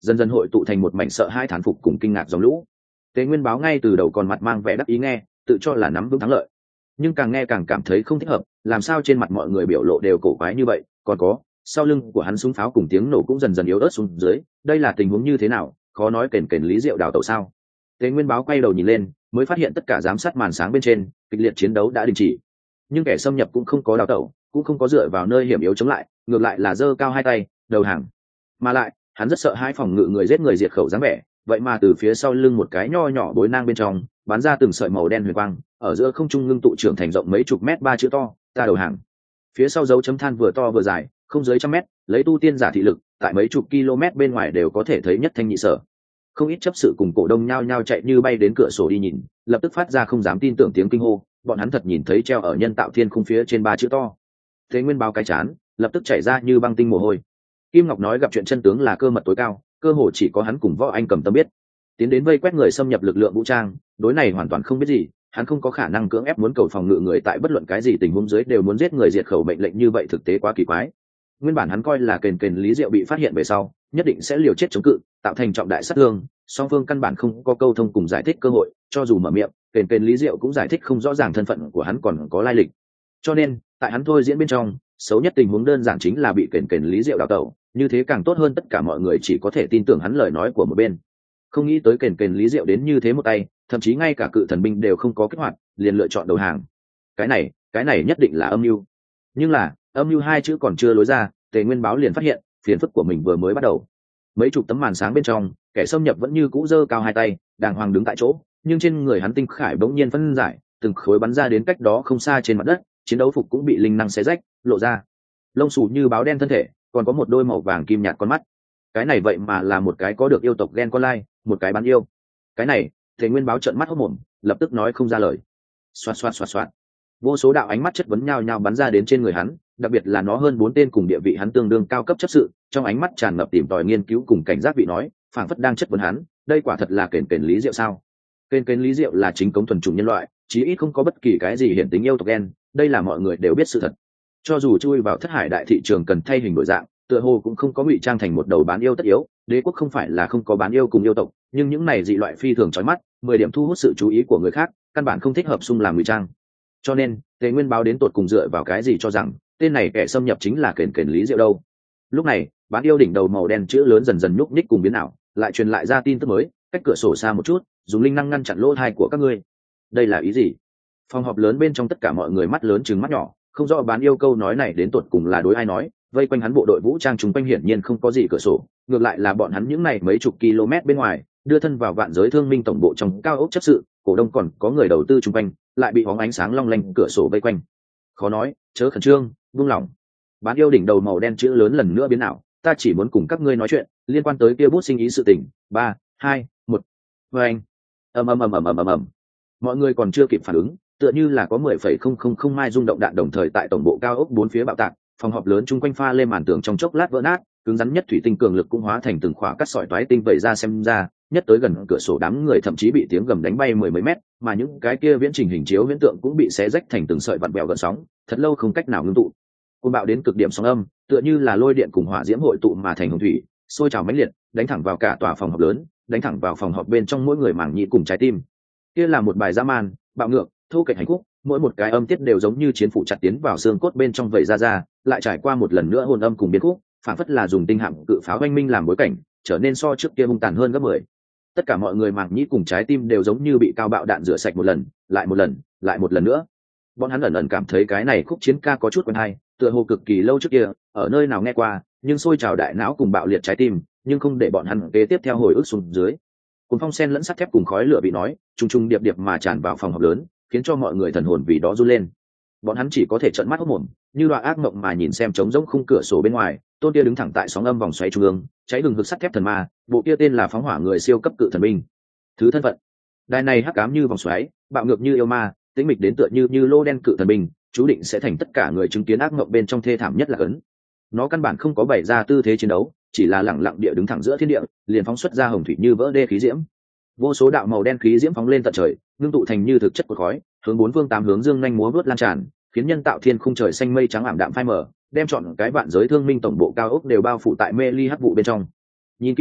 A: dần dần hội tụ thành một mảnh sợ hai thán phục cùng kinh ngạc dòng lũ. Tế Nguyên báo ngay từ đầu còn mặt mang vẻ đắc ý nghe, tự cho là nắm vững thắng lợi, nhưng càng nghe càng cảm thấy không thích hợp, làm sao trên mặt mọi người biểu lộ đều cổ quái như vậy, còn có sau lưng của hắn súng pháo cùng tiếng nổ cũng dần dần yếu ớt xuống dưới, đây là tình huống như thế nào, khó nói kền kền Lý Diệu đào tẩu sao? Tế Nguyên báo quay đầu nhìn lên, mới phát hiện tất cả giám sát màn sáng bên trên kịch liệt chiến đấu đã đình chỉ, nhưng kẻ xâm nhập cũng không có đào tẩu, cũng không có dựa vào nơi hiểm yếu chống lại, ngược lại là giơ cao hai tay đầu hàng. Mà lại hắn rất sợ hai phòng ngự người giết người diệt khẩu dáng vẻ, vậy mà từ phía sau lưng một cái nho nhỏ bối nang bên trong bắn ra từng sợi màu đen huyền quang, ở giữa không trung ngưng tụ trưởng thành rộng mấy chục mét ba chữ to: ta đầu hàng. Phía sau dấu chấm than vừa to vừa dài, không dưới trăm mét, lấy tu tiên giả thị lực tại mấy chục km bên ngoài đều có thể thấy nhất thanh nhị sở. Không ít chấp sự cùng cổ đông nhao nhao chạy như bay đến cửa sổ đi nhìn, lập tức phát ra không dám tin tưởng tiếng kinh hô, bọn hắn thật nhìn thấy treo ở nhân tạo thiên khung phía trên ba chữ to. Thế Nguyên báo cái chán lập tức chảy ra như băng tinh mồ hôi. Kim Ngọc nói gặp chuyện chân tướng là cơ mật tối cao, cơ hồ chỉ có hắn cùng Võ Anh Cầm Tâm biết. Tiến đến vây quét người xâm nhập lực lượng vũ trang, đối này hoàn toàn không biết gì, hắn không có khả năng cưỡng ép muốn cầu phòng ngự người tại bất luận cái gì tình huống dưới đều muốn giết người diệt khẩu mệnh lệnh như vậy, thực tế quá kỳ quái. Nguyên bản hắn coi là kền kền Lý Diệu bị phát hiện về sau, nhất định sẽ liều chết chống cự, tạo thành trọng đại sát thương, song phương căn bản không có câu thông cùng giải thích cơ hội, cho dù mở miệng, kền kền Lý Diệu cũng giải thích không rõ ràng thân phận của hắn còn có lai lịch. Cho nên, tại hắn thôi diễn bên trong, xấu nhất tình huống đơn giản chính là bị kền kền Lý Diệu đào tẩu, như thế càng tốt hơn, tất cả mọi người chỉ có thể tin tưởng hắn lời nói của một bên. Không nghĩ tới kền kền Lý Diệu đến như thế một tay, thậm chí ngay cả cự thần binh đều không có kích hoạt, liền lựa chọn đầu hàng. Cái này, cái này nhất định là âm mưu. Nhưng là, âm mưu hai chữ còn chưa lối ra, Tề Nguyên báo liền phát hiện, phiền phức của mình vừa mới bắt đầu. Mấy chục tấm màn sáng bên trong, kẻ xâm nhập vẫn như cũ giơ cao hai tay, đàng hoàng đứng tại chỗ, nhưng trên người hắn tinh khải bỗng nhiên phân giải, từng khối bắn ra đến cách đó không xa trên mặt đất, chiến đấu phục cũng bị linh năng xé rách, lộ ra lông xù như báo đen thân thể, còn có một đôi màu vàng kim nhạt con mắt. Cái này vậy mà là một cái có được yêu tộc gen con lai, một cái bán yêu. Cái này, Tề Nguyên báo trợn mắt hốt mồm, lập tức nói không ra lời. Xoạt xoạt xoạt xoạt, vô số đạo ánh mắt chất vấn nhao nhao bắn ra đến trên người hắn, đặc biệt là nó hơn bốn tên cùng địa vị hắn tương đương cao cấp chấp sự, trong ánh mắt tràn ngập tìm tòi nghiên cứu cùng cảnh giác vị nói, phảng phất đang chất vấn hắn, đây quả thật là kền kền Lý Diệu sao? Kền kền Lý Diệu là chính cống thuần chủng nhân loại, chí ít không có bất kỳ cái gì hiện tính yêu tộc gen, đây là mọi người đều biết sự thật. Cho dù chui vào thất hải đại thị trường cần thay hình đổi dạng, tựa hồ cũng không có ngụy trang thành một đầu bán yêu tất yếu. Đế quốc không phải là không có bán yêu cùng yêu tộc, nhưng những này dị loại phi thường chói mắt, mười điểm thu hút sự chú ý của người khác, căn bản không thích hợp xung làm ngụy trang. Cho nên, Tề Nguyên báo đến tột cùng dựa vào cái gì cho rằng tên này kẻ xâm nhập chính là kền kền Lý Diệu đâu? Lúc này, bán yêu đỉnh đầu màu đen chữ lớn dần dần nhúc nhích cùng biến ảo, lại truyền lại ra tin tức mới, cách cửa sổ xa một chút, dùng linh năng ngăn chặn lỗ tai của các ngươi. Đây là ý gì? Phòng họp lớn bên trong tất cả mọi người mắt lớn trừng mắt nhỏ, không rõ bán yêu câu nói này đến tột cùng là đối ai nói. Vây quanh hắn bộ đội vũ trang chúng quanh hiển nhiên không có gì cửa sổ, ngược lại là bọn hắn những này mấy chục km bên ngoài, đưa thân vào vạn giới thương minh tổng bộ trong cao ốc chấp sự, cổ đông còn có người đầu tư chung quanh, lại bị bóng ánh sáng long lanh cửa sổ vây quanh. Khó nói, chớ khẩn trương, buông lỏng. Bán yêu đỉnh đầu màu đen chữ lớn lần nữa biến ảo, ta chỉ muốn cùng các ngươi nói chuyện liên quan tới kia bút sinh ý sự tình. Ba, hai, một. Với anh. ầm ầm ầm ầm ầm ầm ầm. Mọi người còn chưa kịp phản ứng, tựa như là có mười phẩy không không không mai rung động đạn đồng thời tại tổng bộ cao ốc bốn phía bạo tạc, phòng họp lớn chung quanh pha lên màn tường trong chốc lát vỡ nát, cứng rắn nhất thủy tinh cường lực cũng hóa thành từng khỏa cắt sỏi toái tinh vẩy ra, xem ra nhất tới gần cửa sổ đám người thậm chí bị tiếng gầm đánh bay mười mấy mét, mà những cái kia viễn trình hình chiếu viễn tượng cũng bị xé rách thành từng sợi vặn vẹo gợn sóng, thật lâu không cách nào ngưng tụ. Cơn bạo đến cực điểm sóng âm, tựa như là lôi điện cùng hỏa diễm hội tụ mà thành hồng thủy, sôi trào mãnh liệt, đánh thẳng vào cả tòa phòng họp lớn, đánh thẳng vào phòng họp bên trong mỗi người màng nhĩ cùng trái tim. Kia là một bài dã man, bạo ngược, thô kệch hành khúc, mỗi một cái âm tiết đều giống như chiến phủ chặt tiến vào xương cốt bên trong vẩy ra ra, lại trải qua một lần nữa hồn âm cùng biến khúc, phản phất là dùng tinh hạm cự pháo oanh minh làm bối cảnh, trở nên so trước kia hung tàn hơn gấp mười. Tất cả mọi người màng nhĩ cùng trái tim đều giống như bị cao bạo đạn rửa sạch một lần, lại một lần, lại một lần nữa. Bọn hắn ẩn ẩn cảm thấy cái này khúc chiến ca có chút quen hay, tựa hồ cực kỳ lâu trước kia, ở nơi nào nghe qua, nhưng sôi trào đại não cùng bạo liệt trái tim, nhưng không để bọn hắn kế tiếp theo hồi ức xuống dưới. Cùng phong sen lẫn sắt thép cùng khói lửa bị nói, trùng trùng điệp điệp mà tràn vào phòng họp lớn, khiến cho mọi người thần hồn vì đó run lên. Bọn hắn chỉ có thể trợn mắt hốt mồm, như loại ác mộng mà nhìn xem trống rỗng khung cửa sổ bên ngoài, tôn kia đứng thẳng tại sóng âm vòng xoáy trung ương, cháy hừng hực sắt thép thần ma, bộ kia tên là phóng hỏa người siêu cấp cự thần binh. Thứ thân phận, đài này hắc ám như vòng xoáy, bạo ngược như yêu ma, tĩnh mịch đến tựa như như lô đen cự thần binh, chú định sẽ thành tất cả người chứng kiến ác mộng bên trong thê thảm nhất là cấn. Nó căn bản không có bày ra tư thế chiến đấu, chỉ là lẳng lặng địa đứng thẳng giữa thiên địa, liền phóng xuất ra hồng thủy như vỡ đê khí diễm. Vô số đạo màu đen khí diễm phóng lên tận trời, ngưng tụ thành như thực chất của khói, hướng bốn phương tám hướng dương nhanh múa vớt lan tràn, khiến nhân tạo thiên khung trời xanh mây trắng ảm đạm phai mờ, đem chọn cái vạn giới thương minh tổng bộ cao ốc đều bao phủ tại mê ly hắc vụ bên trong. Nhìn kỹ lại,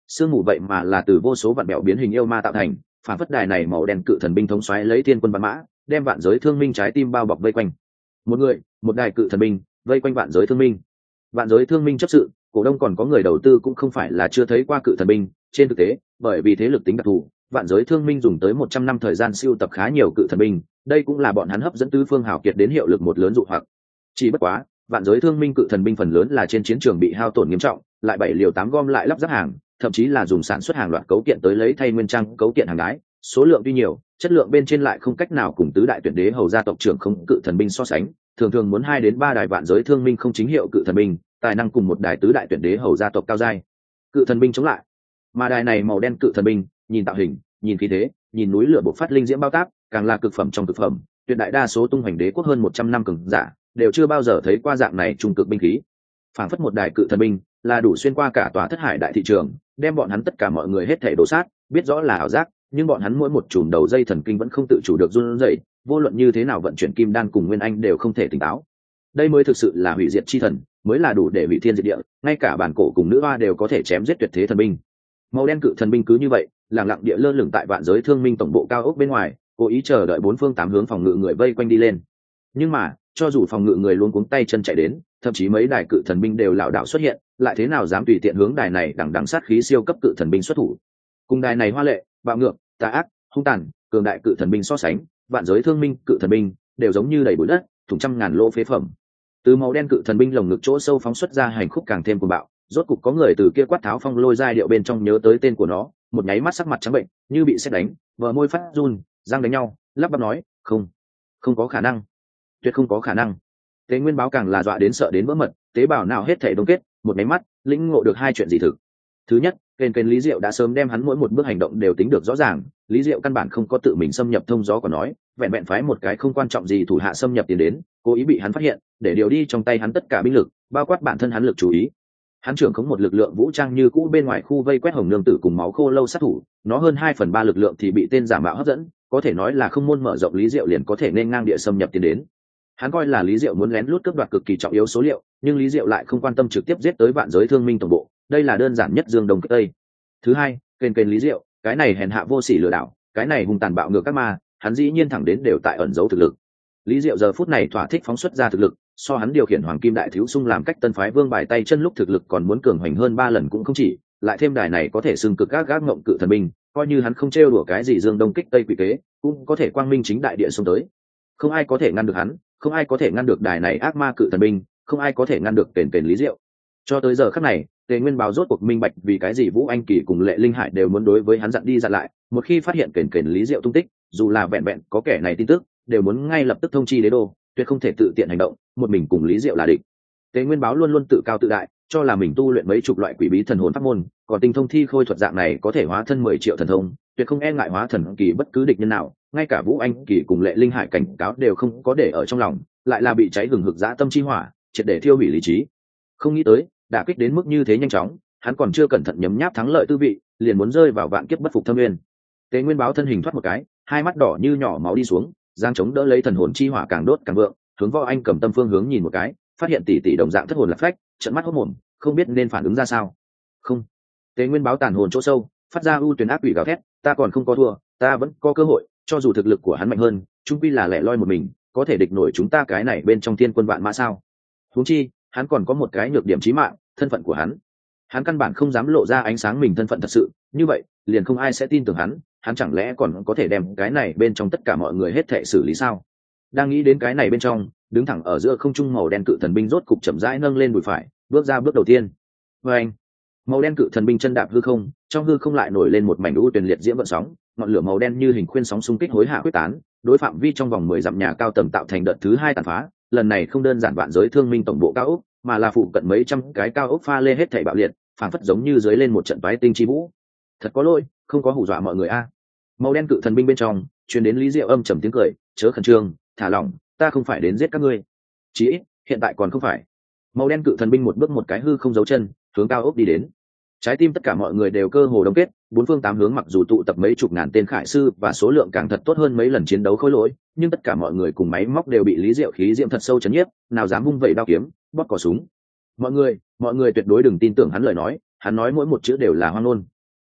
A: sương mù vậy mà là từ vô số vạn bèo biến hình yêu ma tạo thành, phản phất đài này màu đen cự thần binh thống xoáy lấy thiên quân văn mã, đem vạn giới thương minh trái tim bao bọc vây quanh. Một người, một đài cự thần binh, vây quanh vạn giới thương minh. Vạn giới thương minh chấp sự, cổ đông còn có người đầu tư cũng không phải là chưa thấy qua cự thần binh, trên thực tế, bởi vì thế lực tính đặc thù, vạn giới thương minh dùng tới một trăm năm thời gian siêu tập khá nhiều cự thần binh, đây cũng là bọn hắn hấp dẫn tứ phương hào kiệt đến hiệu lực một lớn dụ hoặc. Chỉ bất quá, vạn giới thương minh cự thần binh phần lớn là trên chiến trường bị hao tổn nghiêm trọng, lại bảy liều tám gom lại lắp ráp hàng, thậm chí là dùng sản xuất hàng loạt cấu kiện tới lấy thay nguyên trang cấu kiện hàng đái, số lượng tuy nhiều, chất lượng bên trên lại không cách nào cùng tứ đại tuyển đế hầu gia tộc trưởng không cự thần binh so sánh, thường thường muốn hai đến ba đài vạn giới thương minh không chính hiệu cự thần binh, tài năng cùng một đài tứ đại tuyển đế hầu gia tộc cao giai cự thần binh chống lại. Mà đài này màu đen cự thần binh, nhìn tạo hình, nhìn khí thế, nhìn núi lửa bộc phát linh diễm bao táp, càng là cực phẩm trong cực phẩm, tuyệt đại đa số tung hoành đế quốc hơn một trăm năm cường giả, đều chưa bao giờ thấy qua dạng này trung cực binh khí. Phảng phất một đài cự thần binh, là đủ xuyên qua cả tòa thất hải đại thị trường, đem bọn hắn tất cả mọi người hết thảy đổ sát, biết rõ là ảo giác, nhưng bọn hắn mỗi một chùm đầu dây thần kinh vẫn không tự chủ được run rẩy, vô luận như thế nào vận chuyển kim đan cùng nguyên anh đều không thể tỉnh táo. Đây mới thực sự là hủy diệt chi thần, mới là đủ để hủy thiên diệt địa, ngay cả bản cổ cùng nữ hoa đều có thể chém giết tuyệt thế thần binh. Màu đen cự thần binh cứ như vậy, lặng lặng địa lơ lửng tại vạn giới thương minh tổng bộ cao ốc bên ngoài, cố ý chờ đợi bốn phương tám hướng phòng ngự người vây quanh đi lên. Nhưng mà, cho dù phòng ngự người luôn cuống tay chân chạy đến, thậm chí mấy đài cự thần binh đều lảo đảo xuất hiện, lại thế nào dám tùy tiện hướng đài này đằng đằng sát khí siêu cấp cự thần binh xuất thủ. Cùng đài này hoa lệ, bạo ngược, tà ác, hung tàn, cường đại cự thần binh so sánh, vạn giới thương minh cự thần binh đều giống như đầy bụi đất, thủng trăm ngàn lỗ phế phẩm. Từ màu đen cự thần binh lồng ngực chỗ sâu phóng xuất ra hành khúc càng thêm cuồng bạo, rốt cục có người từ kia quát tháo phong lôi giai điệu bên trong nhớ tới tên của nó, một nháy mắt sắc mặt trắng bệnh, như bị sét đánh, vờ môi phát run, răng đánh nhau, lắp bắp nói, "Không, không có khả năng, tuyệt không có khả năng." Tế Nguyên Báo càng là dọa đến sợ đến vỡ mật, tế bào nào hết thảy đông kết, một nháy mắt, lĩnh ngộ được hai chuyện gì thực. Thứ nhất, kênh kênh Lý Diệu đã sớm đem hắn mỗi một bước hành động đều tính được rõ ràng, Lý Diệu căn bản không có tự mình xâm nhập thông gió của nói, vẹn vẹn phái một cái không quan trọng gì thủ hạ xâm nhập tiến đến, cố ý bị hắn phát hiện, để điều đi trong tay hắn tất cả binh lực, bao quát bản thân hắn lực chú ý. Hắn trưởng khống một lực lượng vũ trang như cũ bên ngoài khu vây quét hồng nương tử cùng máu khô lâu sát thủ, nó hơn hai phần ba lực lượng thì bị tên giả mạo hấp dẫn, có thể nói là không môn mở rộng Lý Diệu liền có thể nên ngang địa xâm nhập tiến đến. Hắn coi là Lý Diệu muốn lén lút cướp đoạt cực kỳ trọng yếu số liệu, nhưng Lý Diệu lại không quan tâm trực tiếp giết tới vạn giới thương minh tổng bộ, đây là đơn giản nhất dương đông kích tây. Thứ hai, kênh kênh Lý Diệu, cái này hèn hạ vô sỉ lừa đảo, cái này hung tàn bạo ngược các ma, hắn dĩ nhiên thẳng đến đều tại ẩn giấu thực lực. Lý Diệu giờ phút này thỏa thích phóng xuất ra thực lực, so hắn điều khiển hoàng kim đại thiếu sung làm cách tân phái vương bài tay chân lúc thực lực còn muốn cường hoành hơn ba lần cũng không chỉ, lại thêm đài này có thể xưng cực gác gác ngộng cự thần binh, coi như hắn không trêu đùa cái gì dương đông kích tây quỷ kế, cũng có thể quang minh chính đại địa xông tới. Không ai có thể ngăn được hắn, không ai có thể ngăn được đài này ác ma cự thần binh, không ai có thể ngăn được kền kền Lý Diệu. Cho tới giờ khắc này, Tề Nguyên Báo rốt cuộc minh bạch vì cái gì Vũ Anh Kỳ cùng Lệ Linh Hải đều muốn đối với hắn dặn đi dặn lại, một khi phát hiện kền kền Lý Diệu tung tích, dù là vẹn vẹn có kẻ này tin tức, đều muốn ngay lập tức thông chi đế đô, tuyệt không thể tự tiện hành động, một mình cùng Lý Diệu là địch. Tề Nguyên Báo luôn luôn tự cao tự đại, cho là mình tu luyện mấy chục loại quỷ bí thần hồn pháp môn, còn tinh thông thi khôi thuật dạng này có thể hóa thân mười triệu thần thông, tuyệt không e ngại hóa thần kỳ bất cứ địch nhân nào, ngay cả Vũ Anh Kỳ cùng Lệ Linh Hải cảnh cáo đều không có để ở trong lòng, lại là bị cháy hừng hực dã tâm chi hỏa, triệt để thiêu hủy lý trí. Không nghĩ tới, đả kích đến mức như thế nhanh chóng, hắn còn chưa cẩn thận nhấm nháp thắng lợi tư vị, liền muốn rơi vào vạn kiếp bất phục thâm nguyên. Tề Nguyên Báo thân hình thoát một cái, hai mắt đỏ như nhỏ máu đi xuống, giang chống đỡ lấy thần hồn chi hỏa càng đốt càng vượng, hướng Võ Anh Cầm tâm phương hướng nhìn một cái, phát hiện tỷ tỷ đồng dạng thất hồn lạc phách, trợn mắt hốt mồm, không biết nên phản ứng ra sao. Không. Tề Nguyên Báo tàn hồn chỗ sâu, phát ra ưu tuyển ác quỷ gào thét, ta còn không có thua, ta vẫn có cơ hội, cho dù thực lực của hắn mạnh hơn, chung quy là lẻ loi một mình, có thể địch nổi chúng ta cái này bên trong thiên quân vạn mã sao? Huống chi, hắn còn có một cái nhược điểm chí mạng, thân phận của hắn. Hắn căn bản không dám lộ ra ánh sáng mình thân phận thật sự, như vậy, liền không ai sẽ tin tưởng hắn, hắn chẳng lẽ còn có thể đem cái này bên trong tất cả mọi người hết thảy xử lý sao? Đang nghĩ đến cái này bên trong, đứng thẳng ở giữa không trung màu đen cự thần binh rốt cục chậm rãi nâng lên đùi phải, bước ra bước đầu tiên. Và anh, màu đen cự thần binh chân đạp hư không, trong hư không lại nổi lên một mảnh u tuyền liệt diễm vận sóng, ngọn lửa màu đen như hình khuyên sóng xung kích hối hạ quyết tán, đối phạm vi trong vòng mười dặm nhà cao tầng tạo thành đợt thứ hai tàn phá, lần này không đơn giản vạn giới thương minh tổng bộ cao ốc, mà là phụ cận mấy trăm cái cao ốc pha lê hết thảy bạo liệt, phảng phất giống như dưới lên một trận toái tinh chi vũ. Thật có lỗi, không có hù dọa mọi người a. Màu đen cự thần binh bên trong truyền đến Lý Diệu âm trầm tiếng cười, chớ khẩn trương, thả lỏng, ta không phải đến giết các ngươi. Chí ít, hiện tại còn không phải. Màu đen cự thần binh một bước một cái hư không giấu chân, hướng cao ốc đi đến. Trái tim tất cả mọi người đều cơ hồ đồng kết, bốn phương tám hướng mặc dù tụ tập mấy chục ngàn tên khải sư và số lượng càng thật tốt hơn mấy lần chiến đấu khối lỗi, nhưng tất cả mọi người cùng máy móc đều bị Lý Diệu khí diễm thật sâu chấn nhiếp, nào dám vung vẩy đao kiếm, bóp cò súng. Mọi người, mọi người tuyệt đối đừng tin tưởng hắn lời nói, hắn nói mỗi một chữ đều là hoang ngôn,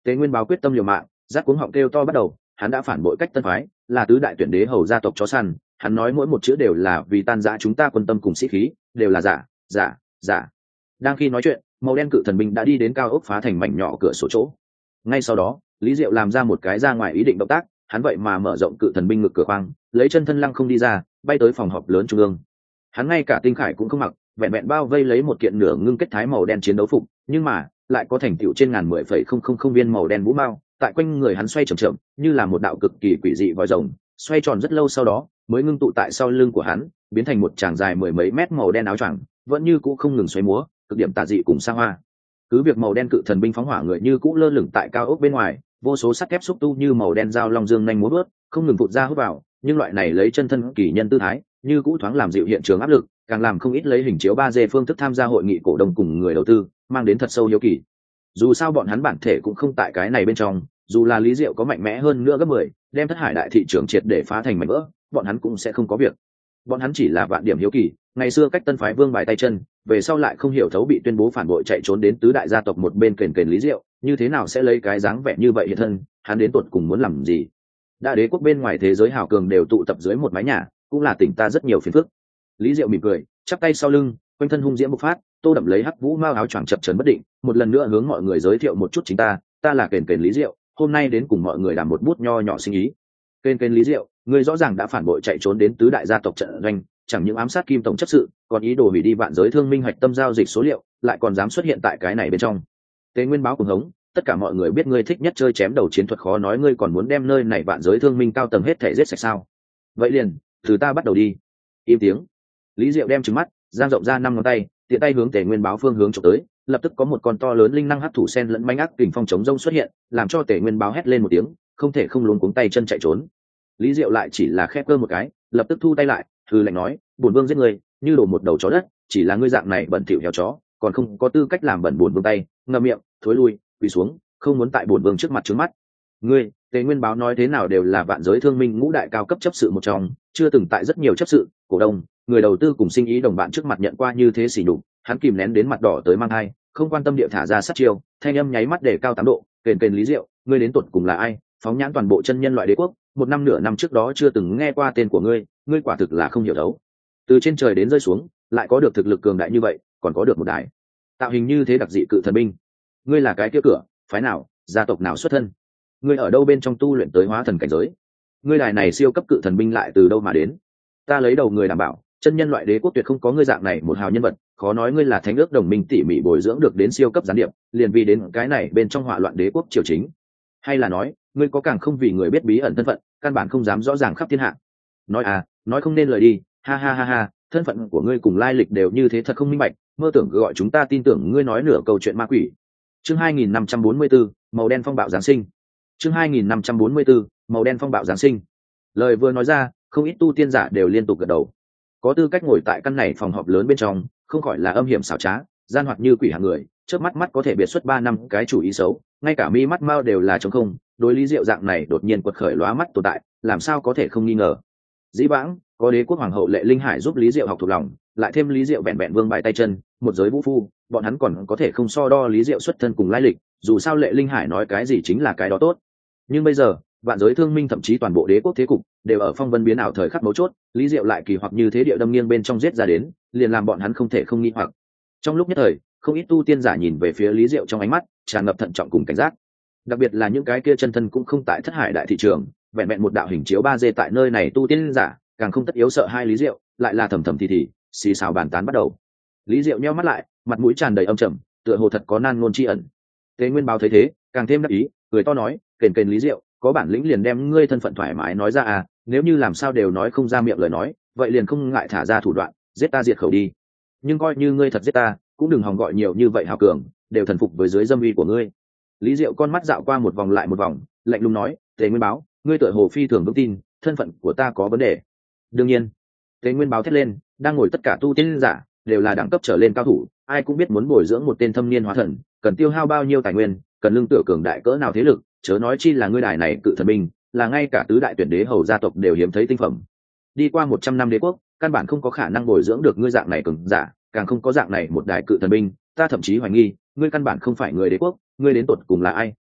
A: Tế Nguyên Báo quyết tâm liều mạng, rát cuống họng kêu to bắt đầu, hắn đã phản bội cách tân phái, là tứ đại tuyển đế hầu gia tộc chó săn, hắn nói mỗi một chữ đều là vì tan rã chúng ta quân tâm cùng sĩ khí, đều là giả, giả, giả. Đang khi nói chuyện, màu đen cự thần binh đã đi đến cao ốc phá thành mảnh nhỏ cửa sổ chỗ. Ngay sau đó, Lý Diệu làm ra một cái ra ngoài ý định động tác, hắn vậy mà mở rộng cự thần binh ngực cửa khoang, lấy chân thân lăng không đi ra, bay tới phòng họp lớn trung ương. Hắn ngay cả tinh khải cũng không mặc, vẹn vẹn bao vây lấy một kiện nửa ngưng kết thái màu đen chiến đấu phục, nhưng mà lại có thành tựu trên ngàn mười phẩy không không không viên màu đen vũ mao, tại quanh người hắn xoay chậm chậm, như là một đạo cực kỳ quỷ dị vòi rồng, xoay tròn rất lâu sau đó mới ngưng tụ tại sau lưng của hắn, biến thành một tràng dài mười mấy mét màu đen áo choàng, vẫn như cũ không ngừng xoay múa, cực điểm tà dị cùng xa hoa. Cứ việc màu đen cự thần binh phóng hỏa người như cũ lơ lửng tại cao ốc bên ngoài, vô số sắt thép xúc tu như màu đen dao long dương nhanh múa vớt, không ngừng vụt ra hút vào, nhưng loại này lấy chân thân kỳ nhân tư thái, như cũ thoáng làm dịu hiện trường áp lực, càng làm không ít lấy hình chiếu ba D phương thức tham gia hội nghị cổ đông cùng người đầu tư, mang đến thật sâu hiếu kỳ. Dù sao bọn hắn bản thể cũng không tại cái này bên trong, dù là Lý Diệu có mạnh mẽ hơn nữa gấp mười, đem thất hải đại thị trường triệt để phá thành mảnh vỡ, bọn hắn cũng sẽ không có việc. Bọn hắn chỉ là vạn điểm hiếu kỳ, ngày xưa cách tân phái vương bài tay chân, về sau lại không hiểu thấu bị tuyên bố phản bội chạy trốn đến tứ đại gia tộc một bên kền kền Lý Diệu, như thế nào sẽ lấy cái dáng vẻ như vậy hiện thân, hắn đến tuột cùng muốn làm gì? Đại đế quốc bên ngoài thế giới hào cường đều tụ tập dưới một mái nhà, cũng là tỉnh ta rất nhiều phiền phức. Lý Diệu mỉm cười, chắp tay sau lưng, quanh thân hung diễm bộc phát, tô đậm lấy hắc vũ mao áo choàng chập chờn bất định, một lần nữa hướng mọi người giới thiệu một chút chính ta, ta là kền kền Lý Diệu, hôm nay đến cùng mọi người làm một bút nho nhỏ sinh ý. Kền kền Lý Diệu, người rõ ràng đã phản bội chạy trốn đến tứ đại gia tộc trận doanh, chẳng những ám sát Kim tổng chấp sự, còn ý đồ hủy đi vạn giới thương minh hoạch tâm giao dịch số liệu, lại còn dám xuất hiện tại cái này bên trong. Tế Nguyên Báo cùng hống, tất cả mọi người biết ngươi thích nhất chơi chém đầu chiến thuật, khó nói ngươi còn muốn đem nơi này vạn giới thương minh cao tầng hết thể giết sạch sao? Vậy liền, từ ta bắt đầu đi. Im tiếng. Lý Diệu đem trừng mắt, giang rộng ra năm ngón tay, tiện tay hướng Tề Nguyên Báo phương hướng chụp tới, lập tức có một con to lớn linh năng hấp thụ sen lẫn manh ác kình phong chống rông xuất hiện, làm cho Tề Nguyên Báo hét lên một tiếng, không thể không luống cuống tay chân chạy trốn. Lý Diệu lại chỉ là khép cơ một cái, lập tức thu tay lại, hừ lạnh nói, bổn vương giết người, như đổ một đầu chó đất, chỉ là ngươi dạng này bẩn thỉu heo chó, còn không có tư cách làm bẩn bổn vương tay, ngậm miệng, thối lui, quỳ xuống, không muốn tại bổn vương trước mặt trướng mắt. Ngươi, Tề Nguyên Báo nói thế nào đều là vạn giới thương minh ngũ đại cao cấp chấp sự một trong, chưa từng tại rất nhiều chấp sự, cổ đông, người đầu tư cùng sinh ý đồng bạn trước mặt nhận qua như thế xỉ nhục, hắn kìm nén đến mặt đỏ tới mang hai, không quan tâm địa thả ra sát chiêu, thanh âm nháy mắt để cao tám độ, kền kền Lý Diệu, ngươi đến tuột cùng là ai? Phóng nhãn toàn bộ chân nhân loại đế quốc, một năm nửa năm trước đó chưa từng nghe qua tên của ngươi, ngươi quả thực là không hiểu đấu. Từ trên trời đến rơi xuống, lại có được thực lực cường đại như vậy, còn có được một đài tạo hình như thế đặc dị cự thần binh. Ngươi là cái kia cửa, phái nào, gia tộc nào xuất thân? Ngươi ở đâu bên trong tu luyện tới hóa thần cảnh giới? Ngươi đài này siêu cấp cự thần binh lại từ đâu mà đến? Ta lấy đầu người đảm bảo, chân nhân loại đế quốc tuyệt không có ngươi dạng này một hào nhân vật, khó nói ngươi là thánh ước đồng minh tỉ mỉ bồi dưỡng được đến siêu cấp gián điệp, liền vì đến cái này bên trong họa loạn đế quốc triều chính. Hay là nói, ngươi có càng không vì người biết bí ẩn thân phận, căn bản không dám rõ ràng khắp thiên hạ. Nói à, nói không nên lời đi, ha ha ha ha, thân phận của ngươi cùng lai lịch đều như thế thật không minh bạch, mơ tưởng gọi chúng ta tin tưởng ngươi nói nửa câu chuyện ma quỷ. Chương hai nghìn năm trăm bốn mươi tư, màu đen phong bạo giáng sinh. Chương hai nghìn năm trăm bốn mươi tư, màu đen phong bạo giáng sinh. Lời vừa nói ra, không ít tu tiên giả đều liên tục gật đầu. Có tư cách ngồi tại căn này phòng họp lớn bên trong, không khỏi là âm hiểm xảo trá, gian hoạt như quỷ hạng người, chớp mắt mắt có thể biệt xuất ba năm cái chủ ý xấu, ngay cả mi mắt mao đều là trống không, đối Lý Diệu dạng này đột nhiên quật khởi lóa mắt tồn tại, làm sao có thể không nghi ngờ. Dĩ vãng, có đế quốc hoàng hậu Lệ Linh Hải giúp Lý Diệu học thuộc lòng, lại thêm Lý Diệu vẹn vẹn vương bài tay chân, một giới vũ phu, bọn hắn còn có thể không so đo Lý Diệu xuất thân cùng lai lịch, dù sao Lệ Linh Hải nói cái gì chính là cái đó tốt. Nhưng bây giờ, vạn giới thương minh thậm chí toàn bộ đế quốc thế cục đều ở phong vân biến ảo thời khắc mấu chốt, Lý Diệu lại kỳ hoặc như thế địa đâm nghiêng bên trong giết ra đến, liền làm bọn hắn không thể không nghi hoặc. Trong lúc nhất thời, không ít tu tiên giả nhìn về phía Lý Diệu trong ánh mắt tràn ngập thận trọng cùng cảnh giác, đặc biệt là những cái kia chân thân cũng không tại thất hải đại thị trường, vẹn vẹn một đạo hình chiếu ba D tại nơi này tu tiên giả càng không tất yếu sợ hai Lý Diệu, lại là thầm thầm thì thì xì xào bàn tán bắt đầu. Lý Diệu nheo mắt lại, mặt mũi tràn đầy âm trầm, tựa hồ thật có nan ngôn tri ẩn. Tế Nguyên Báo thấy thế, càng thêm đắc ý, cười to nói, kền kền Lý Diệu, có bản lĩnh liền đem ngươi thân phận thoải mái nói ra à, nếu như làm sao đều nói không ra miệng lời nói, vậy liền không ngại thả ra thủ đoạn, giết ta diệt khẩu đi. Nhưng coi như ngươi thật giết ta, cũng đừng hòng gọi nhiều như vậy hào cường, đều thần phục với dưới dâm uy của ngươi. Lý Diệu con mắt dạo qua một vòng lại một vòng, lạnh lùng nói, Tế Nguyên Báo, ngươi tựa hồ phi thường vững tin, thân phận của ta có vấn đề. Đương nhiên. Tế Nguyên Báo thét lên, đang ngồi tất cả tu tiên giả đều là đẳng cấp trở lên cao thủ, ai cũng biết muốn bồi dưỡng một tên thâm niên hóa thần, cần tiêu hao bao nhiêu tài nguyên, cần lương tựa cường đại cỡ nào thế lực, chớ nói chi là ngươi đài này cự thần binh, là ngay cả tứ đại tuyển đế hầu gia tộc đều hiếm thấy tinh phẩm. Đi qua một trăm năm đế quốc, căn bản không có khả năng bồi dưỡng được ngươi dạng này cường giả, càng không có dạng này một đài cự thần binh, ta thậm chí hoài nghi, ngươi căn bản không phải người đế quốc, ngươi đến tột cùng là ai,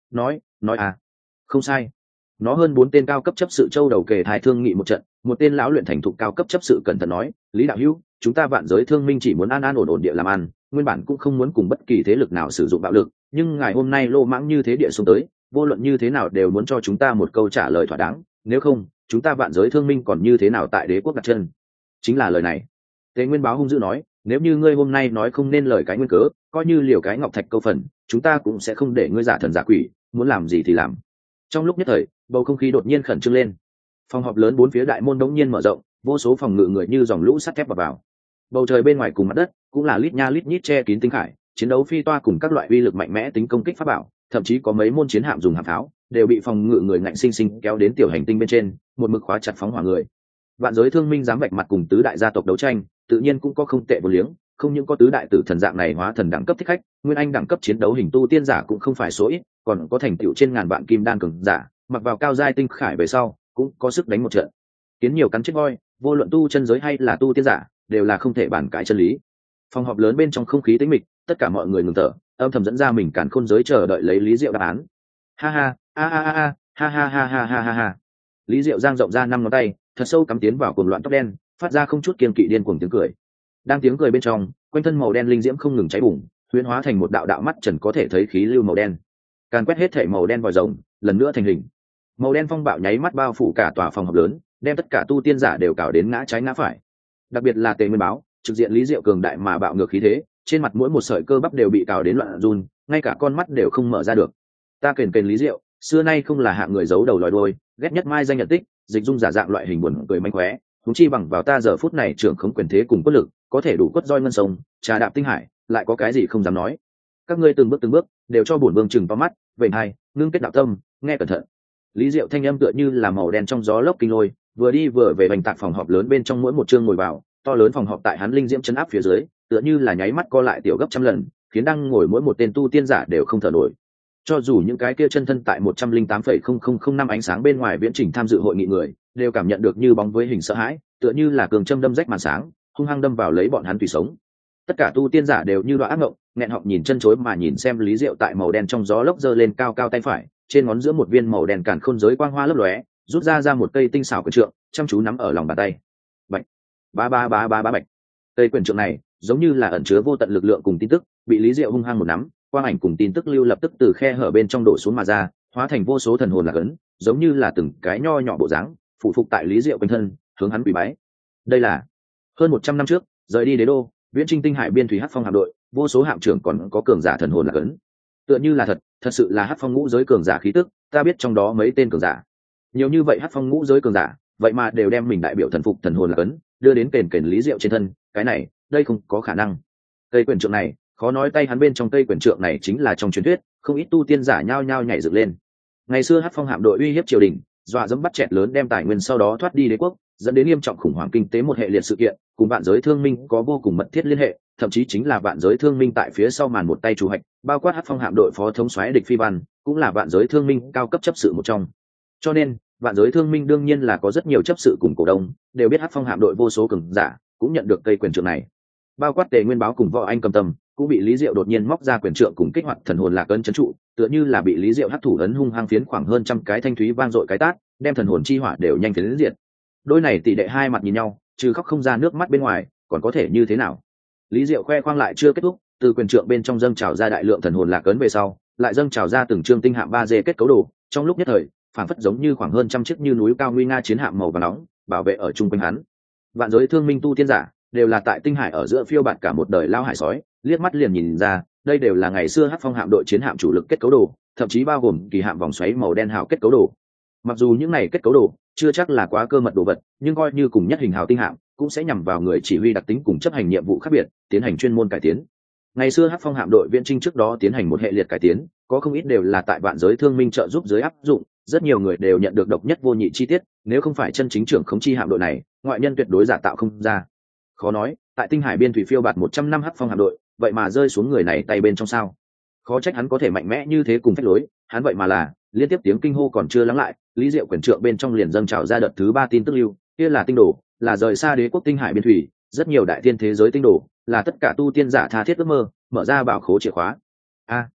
A: nói nói à không sai. Nó hơn bốn tên cao cấp chấp sự châu đầu kề thái thương nghị một trận, một tên lão luyện thành thục cao cấp chấp sự cẩn thận nói, lý đạo hữu, chúng ta vạn giới thương minh chỉ muốn an an ổn ổn địa làm ăn, nguyên bản cũng không muốn cùng bất kỳ thế lực nào sử dụng bạo lực, nhưng ngài hôm nay lô mãng như thế địa xuống tới, vô luận như thế nào đều muốn cho chúng ta một câu trả lời thỏa đáng, nếu không chúng ta vạn giới thương minh còn như thế nào tại đế quốc đặt chân. Chính là lời này. Tế Nguyên Báo hung dữ nói, nếu như ngươi hôm nay nói không nên lời cái nguyên cớ, coi như liều cái ngọc thạch câu phần, chúng ta cũng sẽ không để ngươi giả thần giả quỷ, muốn làm gì thì làm. Trong lúc nhất thời, bầu không khí đột nhiên khẩn trương lên. Phòng họp lớn bốn phía đại môn đống nhiên mở rộng, vô số phòng ngự người như dòng lũ sắt thép vào vào. Bầu trời bên ngoài cùng mặt đất cũng là lít nha lít nhít che kín tinh khải, chiến đấu phi toa cùng các loại uy lực mạnh mẽ tính công kích pháp bảo, thậm chí có mấy môn chiến hạm dùng hạm pháo, đều bị phòng ngự người ngạnh sinh sinh kéo đến tiểu hành tinh bên trên, một mực khóa chặt phóng hỏa người. Vạn giới thương minh dám vạch mặt cùng tứ đại gia tộc đấu tranh, tự nhiên cũng có không tệ vô liếng, không những có tứ đại tử thần dạng này hóa thần đẳng cấp thích khách, nguyên anh đẳng cấp chiến đấu hình tu tiên giả cũng không phải số ít, còn có thành tựu trên ngàn vạn kim đan cường giả, mặc vào cao giai tinh khải về sau, cũng có sức đánh một trận. Kiến nhiều cắn chết voi, vô luận tu chân giới hay là tu tiên giả, đều là không thể bàn cãi chân lý. Phòng họp lớn bên trong không khí tĩnh mịch, tất cả mọi người ngừng thở, âm thầm dẫn ra mình càn khôn giới chờ đợi lấy Lý Diệu đáp án. Ha ha, a a a a, ha ha ha ha ha ha ha. Lý Diệu giang rộng ra năm ngón tay, thật sâu cắm tiến vào cuồng loạn tóc đen, phát ra không chút kiêng kỵ điên cuồng tiếng cười. Đang tiếng cười bên trong, quanh thân màu đen linh diễm không ngừng cháy bùng, huyễn hóa thành một đạo đạo mắt trần có thể thấy khí lưu màu đen. Càn quét hết thể màu đen vòi rồng, lần nữa thành hình. Màu đen phong bạo nháy mắt bao phủ cả tòa phòng họp lớn, đem tất cả tu tiên giả đều cào đến ngã trái ngã phải. Đặc biệt là Tề Nguyên Báo, trực diện Lý Diệu cường đại mà bạo ngược khí thế, trên mặt mỗi một sợi cơ bắp đều bị cào đến loạn run, ngay cả con mắt đều không mở ra được. Ta kền kền Lý Diệu, xưa nay không là hạng người giấu đầu lòi đuôi, ghét nhất mai danh nhận tích, dịch dung giả dạng loại hình buồn cười manh khóe, huống chi bằng vào ta giờ phút này trưởng khống quyền thế cùng quốc lực, có thể đủ quất roi ngân sông, trà đạp tinh hải, lại có cái gì không dám nói. Các ngươi từng bước từng bước đều cho bổn vương chừng to mắt, vểnh hai, ngưng kết đạo tâm, nghe cẩn thận. Lý Diệu thanh âm tựa như là màu đen trong gió lốc kinh lôi, vừa đi vừa về bành tạc phòng họp lớn bên trong mỗi một chương ngồi vào, to lớn phòng họp tại hắn linh diễm chấn áp phía dưới, tựa như là nháy mắt co lại tiểu gấp trăm lần, khiến đang ngồi mỗi một tên tu tiên giả đều không thở nổi. Cho dù những cái kia chân thân tại một trăm linh tám phẩy không không không năm ánh sáng bên ngoài viễn trình tham dự hội nghị người, đều cảm nhận được như bóng với hình sợ hãi, tựa như là cường châm đâm rách màn sáng, hung hăng đâm vào lấy bọn hắn tùy sống. Tất cả tu tiên giả đều như đoạ ác ngộng, nghẹn họng nhìn chân chối mà nhìn xem Lý Diệu tại màu đen trong gió lốc giơ lên cao cao tay phải, trên ngón giữa một viên màu đen càn khôn giới quang hoa lấp lóe, rút ra ra một cây tinh xảo quyền trượng, chăm chú nắm ở lòng bàn tay. Bạch, ba ba ba ba ba bạch. Cây quyền trượng này giống như là ẩn chứa vô tận lực lượng cùng tin tức, bị Lý Diệu hung hăng một nắm, quang ảnh cùng tin tức lưu lập tức từ khe hở bên trong đổ xuống mà ra, hóa thành vô số thần hồn lạc ấn, giống như là từng cái nho nhỏ bộ dáng, phụ phục tại Lý Diệu quanh thân, hướng hắn quỳ bái. Đây là hơn một trăm năm trước, rời đi đế đô, viễn trinh tinh hải biên thủy hắc phong hạm đội, vô số hạm trưởng còn có cường giả thần hồn lạc ấn. Tựa như là thật, thật sự là hắc phong ngũ giới cường giả khí tức, ta biết trong đó mấy tên cường giả. Nhiều như vậy hắc phong ngũ giới cường giả, vậy mà đều đem mình đại biểu thần phục thần hồn lạc ấn, đưa đến kền kền Lý Diệu trên thân, cái này, đây không có khả năng. Cây quyền trượng này, khó nói tay hắn bên trong cây quyền trượng này chính là trong truyền thuyết, không ít tu tiên giả nhao nhao nhảy dựng lên. Ngày xưa hắc phong hạm đội uy hiếp triều đình, dọa dẫm bắt chẹt lớn đem tài nguyên sau đó thoát đi đế quốc, dẫn đến nghiêm trọng khủng hoảng kinh tế một hệ liệt sự kiện, cùng vạn giới thương minh có vô cùng mật thiết liên hệ, thậm chí chính là vạn giới thương minh tại phía sau màn một tay chủ hạch, bao quát hắc phong hạm đội phó thống soái Địch Phi Văn, cũng là vạn giới thương minh cao cấp chấp sự một trong. Cho nên, vạn giới thương minh đương nhiên là có rất nhiều chấp sự cùng cổ đông, đều biết hắc phong hạm đội vô số cường giả, cũng nhận được cây quyền trượng này. Bao quát Tề Nguyên Báo cùng Võ Anh Cầm Tâm, cũng bị Lý Diệu đột nhiên móc ra quyền trượng cùng kích hoạt thần hồn lạc ấn trấn trụ, tựa như là bị Lý Diệu hắc thủ ấn hung hăng phiến khoảng hơn trăm cái thanh thúy vang dội cái tát, đem thần hồn chi hỏa đều nhanh phiến diệt. Đôi này tỷ đệ hai mặt nhìn nhau, trừ khóc không ra nước mắt bên ngoài, còn có thể như thế nào? Lý Diệu khoe khoang lại chưa kết thúc, từ quyền trượng bên trong dâng trào ra đại lượng thần hồn lạc ấn về sau, lại dâng trào ra từng trương tinh hạm ba d kết cấu đồ, trong lúc nhất thời, phảng phất giống như khoảng hơn trăm chiếc như núi cao nguy nga chiến hạm màu vàng nóng, bảo vệ ở trung quanh hắn. Vạn giới thương minh tu tiên giả, đều là tại tinh hải ở giữa phiêu bạt cả một đời lao hải sói, liếc mắt liền nhìn ra, đây đều là ngày xưa hắc phong hạm đội chiến hạm chủ lực kết cấu đồ, thậm chí bao gồm kỳ hạm vòng xoáy màu đen hào kết cấu đồ. Mặc dù những này kết cấu đồ chưa chắc là quá cơ mật đồ vật, nhưng coi như cùng nhất hình hào tinh hạm, cũng sẽ nhằm vào người chỉ huy đặc tính cùng chấp hành nhiệm vụ khác biệt, tiến hành chuyên môn cải tiến. Ngày xưa hắc phong hạm đội viễn trinh trước đó tiến hành một hệ liệt cải tiến, có không ít đều là tại vạn giới thương minh trợ giúp dưới áp dụng, rất nhiều người đều nhận được độc nhất vô nhị chi tiết, nếu không phải chân chính trưởng khống chi hạm đội này, ngoại nhân tuyệt đối giả tạo không ra. Khó nói, tại tinh hải biên thủy phiêu bạt một trăm năm hắc phong hạm đội, vậy mà rơi xuống người này tay bên trong sao? Khó trách hắn có thể mạnh mẽ như thế cùng phách lối, hắn vậy mà là, liên tiếp tiếng kinh hô còn chưa lắng lại, Lý Diệu quyền trượng bên trong liền dâng trào ra đợt thứ ba tin tức lưu, kia là tinh đồ, là rời xa đế quốc tinh hải biên thủy, rất nhiều đại tiên thế giới tinh đồ, là tất cả tu tiên giả tha thiết ước mơ, mở ra bảo khố chìa khóa. A,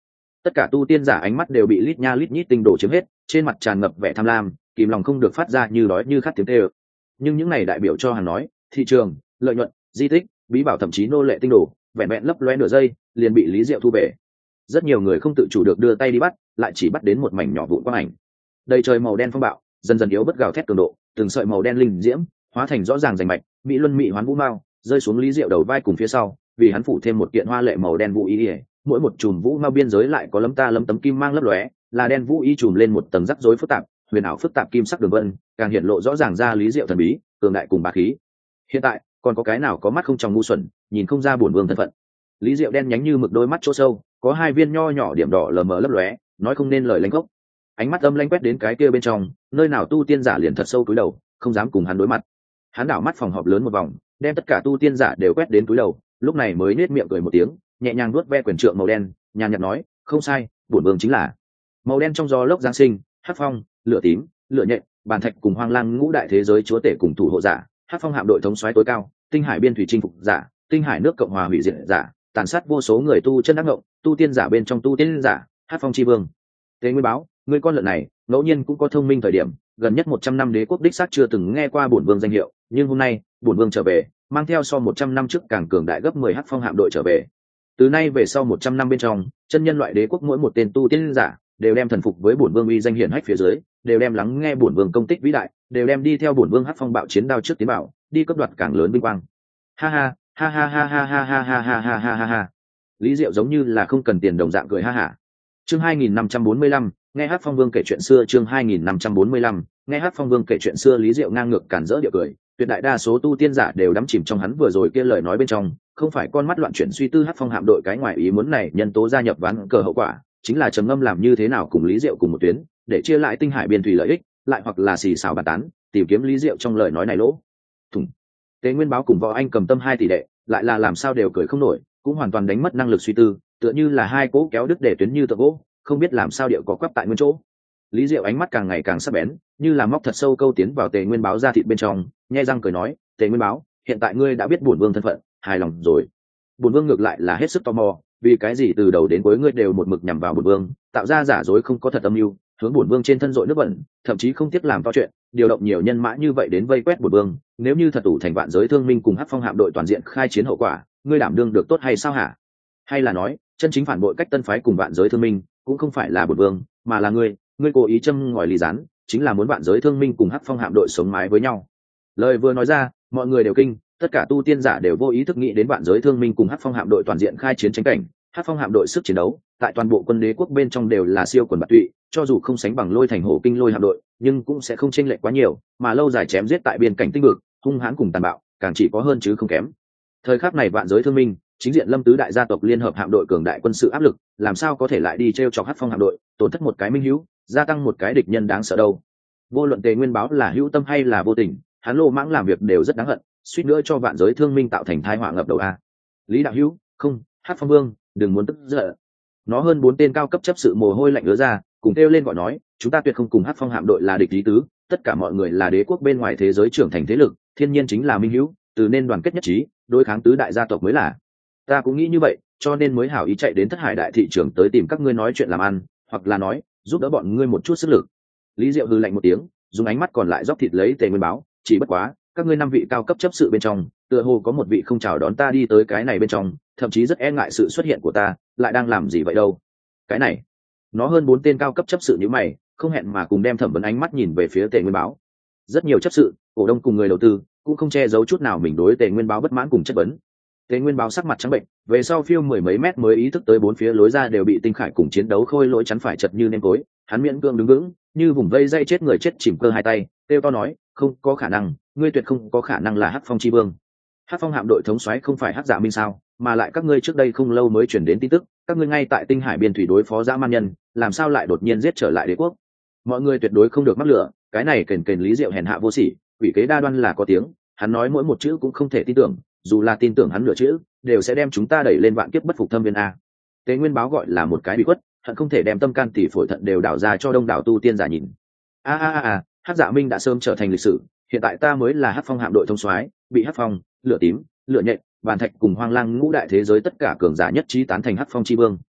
A: Tất cả tu tiên giả ánh mắt đều bị lít nha lít nhít tinh đồ chiếm hết, trên mặt tràn ngập vẻ tham lam, kìm lòng không được phát ra như đói như khát tiếng kêu. Nhưng những này đại biểu cho hàng nói, thị trường, lợi nhuận, di tích, bí bảo thậm chí nô lệ tinh đồ, vẹn vẹn lấp loe nửa giây, liền bị Lý Diệu thu về. Rất nhiều người không tự chủ được đưa tay đi bắt, lại chỉ bắt đến một mảnh nhỏ vụn quang ảnh. Đầy trời màu đen phong bạo, dần dần yếu bất gào thét cường độ, từng sợi màu đen linh diễm, hóa thành rõ ràng rành mạch, mỹ luân mỹ hoán vũ mao, rơi xuống Lý Diệu đầu vai cùng phía sau, vì hắn phủ thêm một kiện hoa lệ màu đen vũ y, mỗi một chùm vũ mao biên giới lại có lấm ta lấm tấm kim mang lấp lóe, là đen vũ y chùm lên một tầng rắc rối phức tạp, huyền ảo phức tạp kim sắc đường vân, càng hiện lộ rõ ràng ra Lý Diệu thần bí, cường đại cùng bá khí. Hiện tại, còn có cái nào có mắt không trong ngu xuẩn, nhìn không ra bổn vương thân phận. Lý Diệu đen nhánh như mực đôi mắt chỗ sâu, có hai viên nho nhỏ điểm đỏ lờ mờ lấp lóe, nói không nên lời lanh gốc. Ánh mắt âm lanh quét đến cái kia bên trong, nơi nào tu tiên giả liền thật sâu cúi đầu, không dám cùng hắn đối mặt. Hắn đảo mắt phòng họp lớn một vòng, đem tất cả tu tiên giả đều quét đến cúi đầu, lúc này mới nết miệng cười một tiếng, nhẹ nhàng nuốt ve quyền trượng màu đen, nhàn nhạt nói, không sai, bổn vương chính là. Màu đen trong gió lốc giáng sinh, hắc phong, lửa tím, lửa nhện, bàn thạch cùng hoang lang ngũ đại thế giới chúa tể cùng thủ hộ giả, hắc phong hạm đội thống soái tối cao, tinh hải biên thủy chinh phục giả, tinh hải nước cộng hòa hủy diệt giả, tàn sát vô số người tu chân ác ngộng, tu tiên giả bên trong tu tiên giả, hắc phong chi vương. Tế Nguyên báo, người con lợn này, ngẫu nhiên cũng có thông minh thời điểm, gần nhất một trăm năm đế quốc đích xác chưa từng nghe qua bổn vương danh hiệu, nhưng hôm nay, bổn vương trở về, mang theo so một trăm năm trước càng cường đại gấp mười hắc phong hạm đội trở về. Từ nay về sau một trăm năm bên trong, chân nhân loại đế quốc mỗi một tên tu tiên giả đều đem thần phục với bổn vương uy danh hiển hách phía dưới, đều đem lắng nghe bổn vương công tích vĩ đại, đều đem đi theo bổn vương hắc phong bạo chiến đao trước tiến bảo, đi cấp đoạt càng lớn vinh quang. Ha ha, ha ha ha ha ha ha ha ha ha ha ha ha. Lý Diệu giống như là không cần tiền đồng dạng cười ha hả. Chương hai nghìn năm trăm bốn mươi lăm, nghe Hắc Phong Vương kể chuyện xưa. Chương hai nghìn năm trăm bốn mươi lăm, nghe Hắc Phong Vương kể chuyện xưa. Lý Diệu ngang ngược cản rỡ địa cười, tuyệt đại đa số tu tiên giả đều đắm chìm trong hắn vừa rồi kia lời nói bên trong, không phải con mắt loạn chuyển suy tư Hắc Phong hạm đội cái ngoài ý muốn này nhân tố gia nhập ván cờ hậu quả, chính là trầm ngâm làm như thế nào cùng Lý Diệu cùng một tuyến, để chia lại tinh hải biên thủy lợi ích, lại hoặc là xì xào bàn tán, tìm kiếm Lý Diệu trong lời nói này lỗ thủng. Tế Nguyên báo cùng Võ Anh cầm tâm hai tỷ đệ, lại là làm sao đều cười không nổi, cũng hoàn toàn đánh mất năng lực suy tư, tựa như là hai cỗ kéo đứt để tuyến như tượng gỗ, không biết làm sao điệu có quắp tại nguyên chỗ. Lý Diệu ánh mắt càng ngày càng sắc bén, như là móc thật sâu câu tiến vào Tề Nguyên báo ra thịt bên trong, nhe răng cười nói, Tề Nguyên báo, hiện tại ngươi đã biết bổn vương thân phận, hài lòng rồi. Bổn vương ngược lại là hết sức tò mò, vì cái gì từ đầu đến cuối ngươi đều một mực nhằm vào bổn vương, tạo ra giả dối không có thật âm mưu, hướng bổn vương trên thân dội nước bẩn, thậm chí không tiếc làm to chuyện, điều động nhiều nhân mã như vậy đến vây quét bổn vương, nếu như thật đủ thành vạn giới thương minh cùng Hắc Phong hạm đội toàn diện khai chiến hậu quả, ngươi đảm đương được tốt hay sao hả? Hay là nói, chân chính phản bội cách Tân phái cùng vạn giới thương minh, cũng không phải là bổn vương, mà là ngươi, ngươi cố ý châm ngòi ly gián, chính là muốn vạn giới thương minh cùng Hắc Phong hạm đội sống mái với nhau. Lời vừa nói ra, mọi người đều kinh, tất cả tu tiên giả đều vô ý thức nghĩ đến vạn giới thương minh cùng Hắc Phong hạm đội toàn diện khai chiến tranh cảnh. Hắc Phong hạm đội sức chiến đấu, tại toàn bộ quân đế quốc bên trong đều là siêu quần bạt tụy, cho dù không sánh bằng Lôi Thành Hổ Kinh Lôi hạm đội, nhưng cũng sẽ không chênh lệch quá nhiều, mà lâu dài chém giết tại biên cảnh tinh vực, hung hãn cùng tàn bạo, càng chỉ có hơn chứ không kém. Thời khắc này vạn giới thương minh, chính diện Lâm tứ đại gia tộc liên hợp hạm đội cường đại quân sự áp lực, làm sao có thể lại đi trêu chọc Hắc Phong hạm đội, tổn thất một cái minh hữu, gia tăng một cái địch nhân đáng sợ đâu. Vô luận Tề Nguyên báo là hữu tâm hay là vô tình, hắn lô mãng làm việc đều rất đáng hận, suýt nữa cho vạn giới thương minh tạo thành tai họa ngập đầu a. Lý đạo hữu, không, Hắc Phong Vương, đừng muốn tức giận. Nó hơn bốn tên cao cấp chấp sự mồ hôi lạnh ứa ra, cùng kêu lên gọi nói, chúng ta tuyệt không cùng Hắc Phong hạm đội là địch lý tứ, tất cả mọi người là đế quốc bên ngoài thế giới trưởng thành thế lực, thiên nhiên chính là minh hữu, từ nên đoàn kết nhất trí, đối kháng tứ đại gia tộc mới là. Ta cũng nghĩ như vậy, cho nên mới hảo ý chạy đến Thất Hải đại thị trường tới tìm các ngươi nói chuyện làm ăn, hoặc là nói, giúp đỡ bọn ngươi một chút sức lực. Lý Diệu hừ lạnh một tiếng, dùng ánh mắt còn lại dốc thịt lấy Tề Nguyên báo, chỉ bất quá, các ngươi năm vị cao cấp chấp sự bên trong, tựa hồ có một vị không chào đón ta đi tới cái này bên trong, thậm chí rất e ngại sự xuất hiện của ta, lại đang làm gì vậy đâu? Cái này, nó hơn bốn tên cao cấp chấp sự như mày, không hẹn mà cùng đem thẩm vấn ánh mắt nhìn về phía Tề Nguyên báo. Rất nhiều chấp sự, cổ đông cùng người đầu tư, cũng không che giấu chút nào mình đối Tề Nguyên báo bất mãn cùng chất vấn. Tề Nguyên báo sắc mặt trắng bệnh, về sau phiêu mười mấy mét mới ý thức tới bốn phía lối ra đều bị tinh khải cùng chiến đấu khôi lỗi chắn phải chật như nêm tối, hắn miễn cương đứng vững, như vùng vây dây chết người chết chìm cơ hai tay, kêu to nói, không có khả năng, ngươi tuyệt không có khả năng là Hắc Phong chi vương. Hắc Phong hạm đội thống soái không phải Hắc Dạ Minh sao? Mà lại các ngươi trước đây không lâu mới chuyển đến tin tức, các ngươi ngay tại tinh hải biên thủy đối phó dã man nhân, làm sao lại đột nhiên giết trở lại đế quốc? Mọi người tuyệt đối không được mắc lửa, cái này kền kền Lý Diệu hèn hạ vô sỉ, quỷ kế đa đoan là có tiếng, hắn nói mỗi một chữ cũng không thể tin tưởng, dù là tin tưởng hắn nửa chữ, đều sẽ đem chúng ta đẩy lên vạn kiếp bất phục thâm viên a. Tế Nguyên báo gọi là một cái bị quất, hận không thể đem tâm can tỷ phổi thận đều đảo ra cho đông đảo tu tiên giả nhìn. A a a a, Hắc Dạ Minh đã sớm trở thành lịch sử, hiện tại ta mới là Hắc Phong hạm đội thống soái, bị Hắc Phong, lửa tím, lửa nhện, bàn thạch cùng hoang lang ngũ đại thế giới tất cả cường giả nhất trí tán thành Hắc Phong chi vương.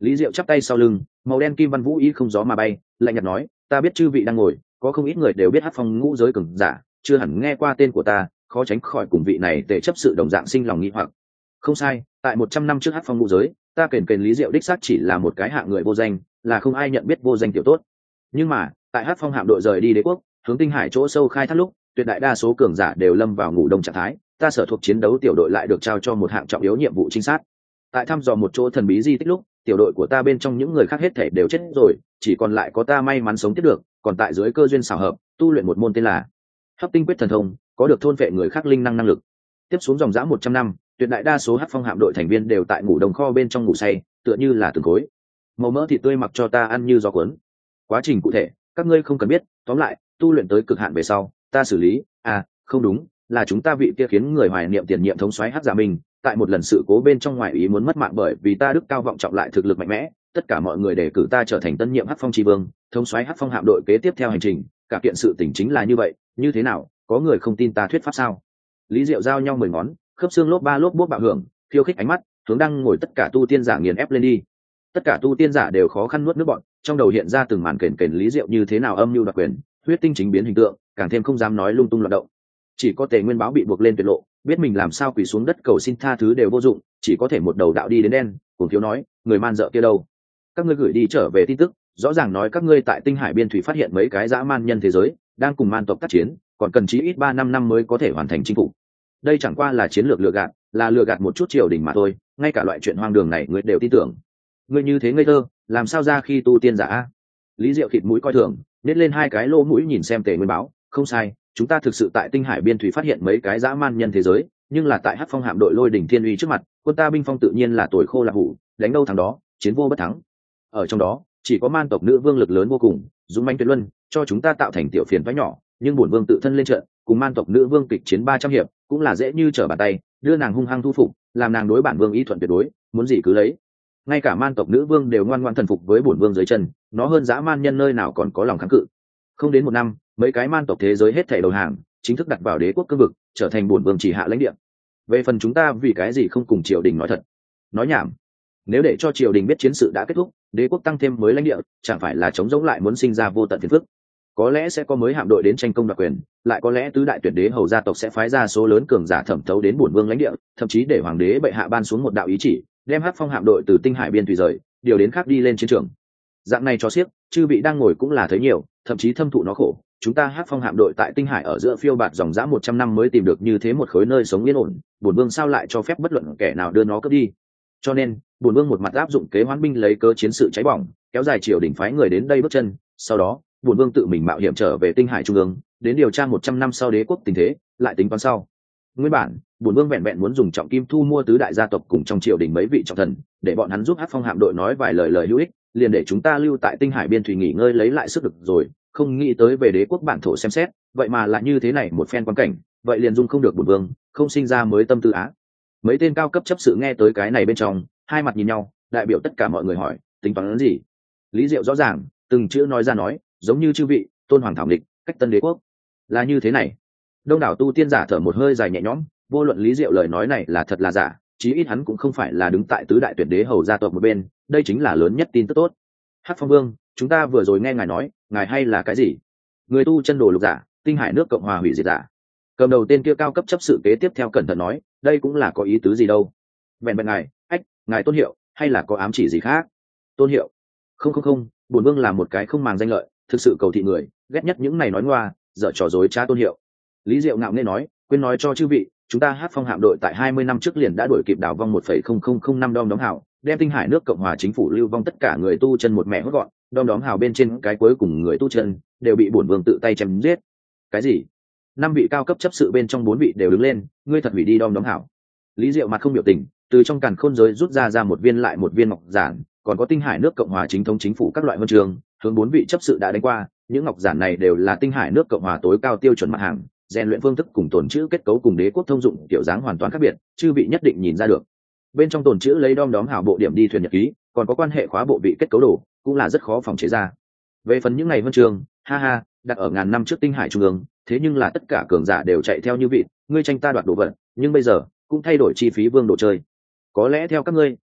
A: Lý Diệu chắp tay sau lưng, màu đen kim văn vũ y không gió mà bay, lạnh nhạt nói, ta biết chư vị đang ngồi có không ít người đều biết Hắc Phong ngũ giới cường giả, chưa hẳn nghe qua tên của ta, khó tránh khỏi cùng vị này tệ chấp sự đồng dạng sinh lòng nghi hoặc. Không sai, tại một trăm năm trước Hắc Phong ngũ giới, ta kền kền Lý Diệu đích xác chỉ là một cái hạng người vô danh, là không ai nhận biết vô danh tiểu tốt. Nhưng mà tại Hắc Phong hạm đội rời đi đế quốc, hướng tinh hải chỗ sâu khai thác lúc, tuyệt đại đa số cường giả đều lâm vào ngủ đông trạng thái, ta sở thuộc chiến đấu tiểu đội lại được trao cho một hạng trọng yếu nhiệm vụ trinh sát. Tại thăm dò một chỗ thần bí di tích lúc, tiểu đội của ta bên trong những người khác hết thể đều chết rồi, chỉ còn lại có ta may mắn sống tiếp được, còn tại dưới cơ duyên xảo hợp, tu luyện một môn tên là Hấp Tinh Quyết thần thông, có được thôn vệ người khác linh năng năng lực. Tiếp xuống dòng dã một trăm năm, tuyệt đại đa số Hắc Phong hạm đội thành viên đều tại ngủ đồng kho bên trong ngủ say, tựa như là từng khối màu mỡ thịt tươi mặc cho ta ăn như gió cuốn. Quá trình cụ thể, các ngươi không cần biết, tóm lại, tu luyện tới cực hạn về sau, ta xử lý, à, không đúng, là chúng ta vị kia khiến người hoài niệm tiền nhiệm thống soái Hắc Giả Minh, tại một lần sự cố bên trong ngoài ý muốn mất mạng bởi vì ta đức cao vọng trọng lại thực lực mạnh mẽ, tất cả mọi người đề cử ta trở thành tân nhiệm Hắc Phong tri vương, thống soái Hắc Phong hạm đội kế tiếp theo hành trình, cả kiện sự tình chính là như vậy, như thế nào, có người không tin ta thuyết pháp sao? Lý Diệu giao nhau mười ngón, khớp xương lốp ba lốp bốp bạo hưởng, khiêu khích ánh mắt, hướng đang ngồi tất cả tu tiên giả nghiền ép lên đi. Tất cả tu tiên giả đều khó khăn nuốt nước bọn, trong đầu hiện ra từng màn kền kền Lý Diệu như thế nào âm mưu đoạt quyền, huyết tinh chính biến hình tượng, càng thêm không dám nói lung tung loạn động. Chỉ có Tề Nguyên Báo bị buộc lên tuyệt lộ, biết mình làm sao quỳ xuống đất cầu xin tha thứ đều vô dụng, chỉ có thể một đầu đạo đi đến đen, cùng thiếu nói, người man dợ kia đâu? Các ngươi gửi đi trở về tin tức, rõ ràng nói các ngươi tại Tinh Hải biên thủy phát hiện mấy cái dã man nhân thế giới, đang cùng man tộc tác chiến, còn cần chí ít ba năm năm mới có thể hoàn thành chinh phục. Đây chẳng qua là chiến lược lừa gạt, là lừa gạt một chút triều đình mà thôi, ngay cả loại chuyện hoang đường này ngươi đều tin tưởng. Ngươi như thế ngây thơ, làm sao ra khi tu tiên giả a? Lý Diệu khịt mũi coi thường, nhếch lên hai cái lỗ mũi nhìn xem Tề Nguyên Báo, không sai, chúng ta thực sự tại Tinh Hải biên thủy phát hiện mấy cái dã man nhân thế giới, nhưng là tại Hắc Phong hạm đội Lôi Đỉnh Thiên Uy trước mặt, quân ta binh phong tự nhiên là tuổi khô là hủ, đánh đâu thằng đó, chiến vô bất thắng. Ở trong đó, chỉ có man tộc nữ vương lực lớn vô cùng, dũng mãnh tuyệt luân, cho chúng ta tạo thành tiểu phiền toái nhỏ, nhưng bổn vương tự thân lên trận, cùng man tộc nữ vương kịch chiến ba trăm hiệp, cũng là dễ như trở bàn tay, đưa nàng hung hăng thu phục, làm nàng đối bản vương ý thuận tuyệt đối, muốn gì cứ lấy. Ngay cả man tộc nữ vương đều ngoan ngoãn thần phục với bổn vương dưới chân, nó hơn dã man nhân nơi nào còn có lòng kháng cự. Không đến một năm, mấy cái man tộc thế giới hết thảy đầu hàng, chính thức đặt vào đế quốc cương vực, trở thành bổn vương chỉ hạ lãnh địa. Về phần chúng ta vì cái gì không cùng triều đình nói thật? Nói nhảm. Nếu để cho triều đình biết chiến sự đã kết thúc, đế quốc tăng thêm mới lãnh địa, chẳng phải là chống giống lại muốn sinh ra vô tận phiền phức. Có lẽ sẽ có mới hạm đội đến tranh công đoạt quyền, lại có lẽ tứ đại tuyệt đế hầu gia tộc sẽ phái ra số lớn cường giả thẩm thấu đến bổn vương lãnh địa, thậm chí để hoàng đế bệ hạ ban xuống một đạo ý chỉ, đem Hắc Phong hạm đội từ Tinh Hải biên thủy rời, điều đến khác đi lên chiến trường. Dạng này cho xiếc, chư vị đang ngồi cũng là thấy nhiều, thậm chí thâm thụ nó khổ. Chúng ta Hắc Phong hạm đội tại Tinh Hải ở giữa phiêu bạt dòng dã một trăm năm mới tìm được như thế một khối nơi sống yên ổn, bổn vương sao lại cho phép bất luận kẻ nào đưa nó cướp đi? Cho nên, bổn vương một mặt áp dụng kế hoán binh lấy cớ chiến sự cháy bỏng, kéo dài triều đình phái người đến đây bước chân, sau đó, bổn vương tự mình mạo hiểm trở về Tinh Hải trung ương, đến điều tra một trăm năm sau đế quốc tình thế, lại tính toán sau. Nguyên bản, bổn vương vẹn vẹn muốn dùng trọng kim thu mua tứ đại gia tộc cùng trong triều đình mấy vị trọng thần, để bọn hắn giúp Hắc Phong hạm đội nói vài lời lời hữu ích, liền để chúng ta lưu tại Tinh Hải biên thủy nghỉ ngơi lấy lại sức lực rồi, không nghĩ tới về đế quốc bản thổ xem xét, vậy mà lại như thế này một phen quan cảnh, vậy liền dung không được bổn vương, không sinh ra mới tâm tư á. Mấy tên cao cấp chấp sự nghe tới cái này bên trong, hai mặt nhìn nhau, đại biểu tất cả mọi người hỏi, tính toán gì? Lý Diệu rõ ràng, từng chữ nói ra nói, giống như chư vị, tôn hoàng thảo nghịch, cách tân đế quốc, là như thế này. Đông đảo tu tiên giả thở một hơi dài nhẹ nhõm, vô luận Lý Diệu lời nói này là thật là giả, chí ít hắn cũng không phải là đứng tại tứ đại tuyệt đế hầu gia tộc một bên, đây chính là lớn nhất tin tức tốt. Hắc Phong Vương, chúng ta vừa rồi nghe ngài nói, ngài hay là cái gì? Người tu chân đồ lục giả, Tinh Hải nước Cộng hòa hủy diệt giả. Cầm đầu tên kia cao cấp chấp sự kế tiếp theo cẩn thận nói, đây cũng là có ý tứ gì đâu? Bèn bèn ngài, ách, ngài Tôn Hiệu, hay là có ám chỉ gì khác? Tôn Hiệu, không không không, bổn vương là một cái không màng danh lợi, thực sự cầu thị người, ghét nhất những này nói ngoa, dở trò dối trá Tôn Hiệu. Lý Diệu ngạo nghễ nói, quên nói cho chư vị, chúng ta Hắc Phong hạm đội tại hai mươi năm trước liền đã đuổi kịp đảo vong một phẩy không không không năm đom đóm hào, đem Tinh Hải nước Cộng hòa chính phủ lưu vong tất cả người tu chân một mẹ hốt gọn, đom đóm hào bên trên cái cuối cùng người tu chân đều bị bổn vương tự tay chém giết. Cái gì? Năm vị cao cấp chấp sự bên trong bốn vị đều đứng lên, ngươi thật hủy đi đom đóm hào. Lý Diệu mặt không biểu tình, từ trong càn khôn giới rút ra ra một viên lại một viên ngọc giản, còn có Tinh Hải nước Cộng hòa chính thống chính phủ các loại huân trường, hướng bốn vị chấp sự đã đánh qua, những ngọc giản này đều là Tinh Hải nước Cộng hòa tối cao tiêu chuẩn mặt hàng, rèn luyện phương thức cùng tồn chữ kết cấu cùng đế quốc thông dụng kiểu dáng hoàn toàn khác biệt, chư vị nhất định nhìn ra được. Bên trong tồn chữ lấy đom đóm hảo bộ điểm đi thuyền nhật ký, còn có quan hệ khóa bộ vị kết cấu đồ, cũng là rất khó phòng chế ra. Về phần những ngày huân trường, ha ha, đặt ở ngàn năm trước Tinh Hải trung ương, thế nhưng là tất cả cường giả đều chạy theo như vị, ngươi tranh ta đoạt đồ vật, nhưng bây giờ cũng thay đổi chi phí vương đồ chơi. Có lẽ theo các ngươi,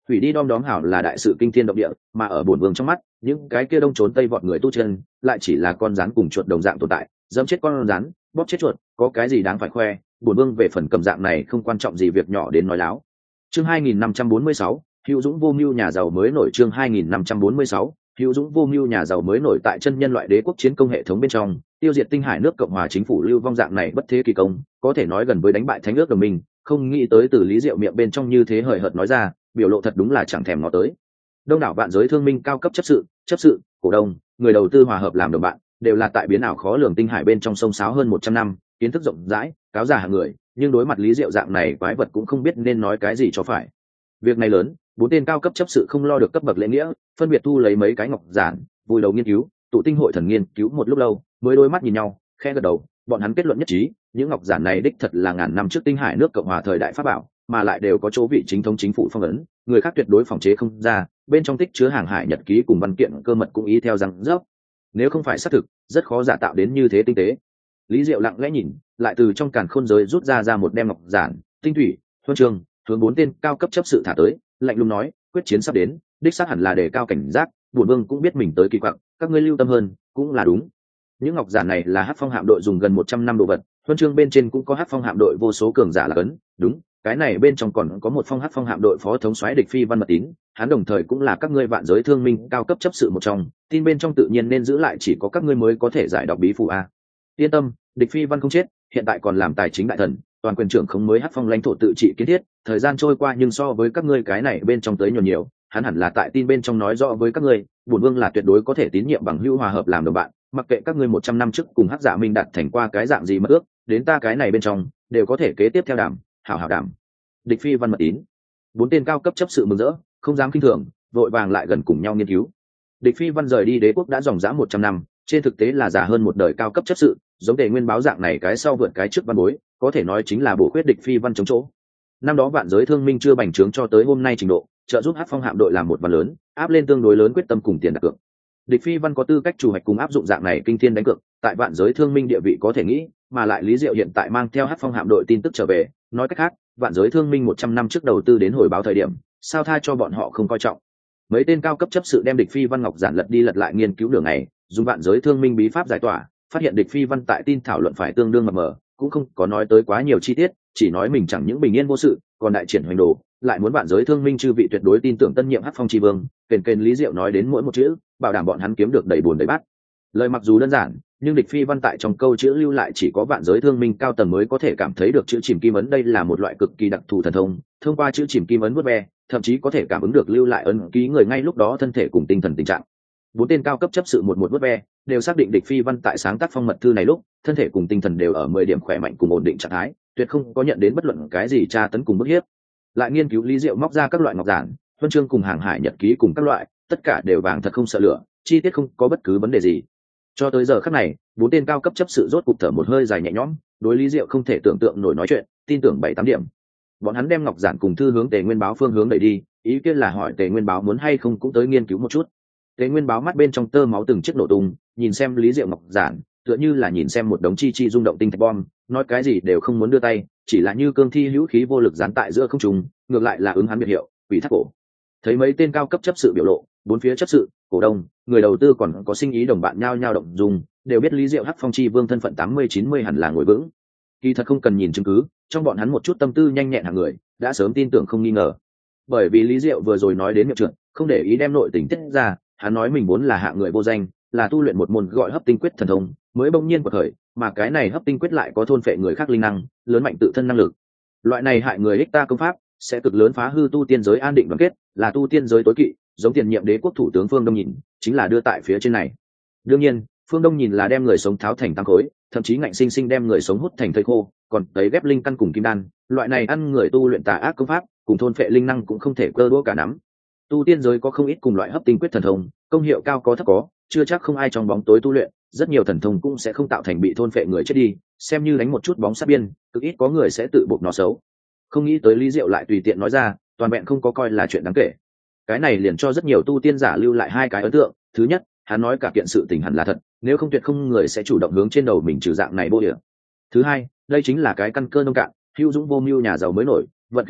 A: hủy đi đom đóm hảo là đại sự kinh thiên động địa, mà ở bổn vương trong mắt những cái kia đông trốn tây vọt người tu chân lại chỉ là con rắn cùng chuột đồng dạng tồn tại, dẫm chết con rắn bóp chết chuột, có cái gì đáng phải khoe. Bổn vương về phần cầm dạng này không quan trọng gì việc nhỏ đến nói láo. Chương hai nghìn năm trăm bốn mươi sáu, hữu dũng vô mưu nhà giàu mới nổi. Chương hai nghìn năm trăm bốn mươi sáu, hữu dũng vô mưu nhà giàu mới nổi. Tại chân nhân loại đế quốc chiến công hệ thống bên trong, tiêu diệt tinh hải nước cộng hòa chính phủ lưu vong dạng này bất thế kỳ công, có thể nói gần với đánh bại thánh ước đồng minh. Không nghĩ tới từ Lý Diệu miệng bên trong như thế hời hợt nói ra, biểu lộ thật đúng là chẳng thèm ngó tới. Đông đảo vạn giới thương minh cao cấp chấp sự, chấp sự, cổ đông, người đầu tư hòa hợp làm đồng bạn, đều là tại biến ảo khó lường tinh hải bên trong sông sáo hơn một trăm năm, kiến thức rộng rãi, cáo già hạng người, nhưng đối mặt Lý Diệu dạng này quái vật cũng không biết nên nói cái gì cho phải. Việc này lớn, bốn tên cao cấp chấp sự không lo được cấp bậc lễ nghĩa, phân biệt thu lấy mấy cái ngọc giản, vùi đầu nghiên cứu, tụ tinh hội thần nghiên cứu một lúc lâu, mới đôi mắt nhìn nhau, khẽ gật đầu, bọn hắn kết luận nhất trí, những ngọc giản này đích thật là ngàn năm trước tinh hải nước cộng hòa thời đại pháp bảo, mà lại đều có chỗ vị chính thống chính phủ phong ấn, người khác tuyệt đối phòng chế không ra, bên trong tích chứa hàng hải nhật ký cùng văn kiện cơ mật cũng ý theo rằng dốc. Nếu không phải xác thực, rất khó giả tạo đến như thế tinh tế. Lý Diệu lặng lẽ nhìn, lại từ trong càn khôn giới rút ra ra một đem ngọc giản, tinh thủy, huân chương, hướng bốn tên cao cấp chấp sự thả tới, lạnh lùng nói, quyết chiến sắp đến, đích xác hẳn là đề cao cảnh giác, bổn vương cũng biết mình tới kỳ quặc, các ngươi lưu tâm hơn, cũng là đúng. Những ngọc giản này là Hắc Phong hạm đội dùng gần một trăm năm đồ vật, huân chương bên trên cũng có Hắc Phong hạm đội vô số cường giả là cấn, đúng, cái này bên trong còn có một phong Hắc Phong hạm đội phó thống soái Địch Phi Văn mật tín, hắn đồng thời cũng là các ngươi vạn giới thương minh cao cấp chấp sự một trong, tin bên trong tự nhiên nên giữ lại chỉ có các ngươi mới có thể giải đọc bí phù a. Yên tâm, Địch Phi Văn không chết, hiện tại còn làm tài chính đại thần, toàn quyền trưởng không mới Hắc Phong lãnh thổ tự trị kiến thiết, thời gian trôi qua nhưng so với các ngươi cái này bên trong tới nhiều nhiều, hắn hẳn là tại tin bên trong nói rõ với các ngươi, bổn vương là tuyệt đối có thể tín nhiệm bằng hữu hòa hợp làm đồng bạn, mặc kệ các ngươi một trăm năm trước cùng Hắc Dạ Minh đạt thành qua cái dạng gì mất ước, đến ta cái này bên trong đều có thể kế tiếp theo đảm, hảo hảo đảm. Địch Phi Văn mật tín. Bốn tên cao cấp chấp sự mừng rỡ, không dám kinh thường, vội vàng lại gần cùng nhau nghiên cứu. Địch Phi Văn rời đi đế quốc đã dòng dã một trăm năm, trên thực tế là già hơn một đời cao cấp chấp sự, giống Tề Nguyên báo dạng này cái sau vượt cái trước văn bối, có thể nói chính là bổ khuyết Địch Phi Văn chống chỗ. Năm đó vạn giới thương minh chưa bành trướng cho tới hôm nay trình độ, trợ giúp Hắc Phong hạm đội làm một văn lớn, áp lên tương đối lớn quyết tâm cùng tiền đặt cược. Địch Phi Văn có tư cách chủ hoạch cùng áp dụng dạng này kinh thiên đánh cược, tại vạn giới thương minh địa vị có thể nghĩ, mà lại Lý Diệu hiện tại mang theo Hắc Phong hạm đội tin tức trở về, nói cách khác, vạn giới thương minh một trăm năm trước đầu tư đến hồi báo thời điểm, sao tha cho bọn họ không coi trọng. Mấy tên cao cấp chấp sự đem Địch Phi Văn ngọc giản lật đi lật lại nghiên cứu đường này, dùng vạn giới thương minh bí pháp giải tỏa, phát hiện Địch Phi Văn tại tin thảo luận phải tương đương mập mờ, cũng không có nói tới quá nhiều chi tiết, chỉ nói mình chẳng những bình yên vô sự, còn đại triển hoành đồ, lại muốn vạn giới thương minh chư vị tuyệt đối tin tưởng tân nhiệm Hắc Phong tri vương, kền kền Lý Diệu nói đến mỗi một chữ, bảo đảm bọn hắn kiếm được đầy buồn đầy bát. Lời mặc dù đơn giản, nhưng Địch Phi Văn tại trong câu chữ lưu lại chỉ có vạn giới thương minh cao tầng mới có thể cảm thấy được chữ chìm kim ấn, đây là một loại cực kỳ đặc thù thần thông, thông qua chữ chìm kim ấn vuốt ve, thậm chí có thể cảm ứng được lưu lại ấn ký người ngay lúc đó thân thể cùng tinh thần tình trạng. Bốn tên cao cấp chấp sự một một vuốt ve, đều xác định Địch Phi Văn tại sáng tác phong mật thư này lúc, thân thể cùng tinh thần đều ở mười điểm khỏe mạnh cùng ổn định trạng thái, tuyệt không có nhận đến bất luận cái gì tra tấn cùng bức hiếp. Lại nghiên cứu Lý Diệu móc ra các loại ngọc giản, huân chương cùng hàng hải nhật ký cùng các loại, tất cả đều vàng thật không sợ lửa, chi tiết không có bất cứ vấn đề gì. Cho tới giờ khắc này, bốn tên cao cấp chấp sự rốt cục thở một hơi dài nhẹ nhõm, đối Lý Diệu không thể tưởng tượng nổi nói chuyện, tin tưởng bảy tám điểm. Bọn hắn đem ngọc giản cùng thư hướng Tề Nguyên báo phương hướng đẩy đi, ý kiến là hỏi Tề Nguyên báo muốn hay không cũng tới nghiên cứu một chút. Tề Nguyên báo mắt bên trong tơ máu từng chiếc nổ tung, nhìn xem Lý Diệu ngọc giản, tựa như là nhìn xem một đống chi chi rung động tinh thạch bom, nói cái gì đều không muốn đưa tay, chỉ là như cương thi hữu khí vô lực dán tại giữa không trung, ngược lại là ứng hắn biệt hiệu, quỷ thác cổ. Thấy mấy tên cao cấp chấp sự biểu lộ, bốn phía chấp sự, cổ đông, người đầu tư còn có sinh ý đồng bạn nhao nhao động dung, đều biết Lý Diệu Hắc Phong chi vương thân phận tám mươi chín mươi hẳn là ngồi vững. Kỳ thật không cần nhìn chứng cứ, trong bọn hắn một chút tâm tư nhanh nhẹn hàng người, đã sớm tin tưởng không nghi ngờ. Bởi vì Lý Diệu vừa rồi nói đến miệng trượt, không để ý đem nội tình tiết ra, hắn nói mình vốn là hạng người vô danh, là tu luyện một môn gọi hấp tinh quyết thần thông, mới bỗng nhiên quật khởi, mà cái này hấp tinh quyết lại có thôn phệ người khác linh năng, lớn mạnh tự thân năng lực. Loại này hại người ích ta công pháp, sẽ cực lớn phá hư tu tiên giới an định đoàn kết, là tu tiên giới tối kỵ, giống tiền nhiệm đế quốc thủ tướng Phương Đông Nhìn, chính là đưa tại phía trên này. Đương nhiên, Phương Đông Nhìn là đem người sống tháo thành tăng khối, thậm chí ngạnh sinh sinh đem người sống hút thành thây khô, còn tấy ghép linh căn cùng kim đan, loại này ăn người tu luyện tà ác công pháp, cùng thôn phệ linh năng cũng không thể cơ đũa cả nắm. Tu tiên giới có không ít cùng loại hấp tinh quyết thần thông, công hiệu cao có thấp có, chưa chắc không ai trong bóng tối tu luyện, rất nhiều thần thông cũng sẽ không tạo thành bị thôn phệ người chết đi, xem như đánh một chút bóng sát biên, cực ít có người sẽ tự buộc nó xấu. Không nghĩ tới Lý Diệu lại tùy tiện nói ra, toàn vẹn không có coi là chuyện đáng kể. Cái này liền cho rất nhiều tu tiên giả lưu lại hai cái ấn tượng, thứ nhất, hắn nói cả kiện sự tình hẳn là thật, nếu không tuyệt không người sẽ chủ động hướng trên đầu mình trừ dạng này vô địa. Thứ hai, đây chính là cái căn cơ nông cạn, hữu dũng vô mưu nhà giàu mới nổi, vận khí tốt,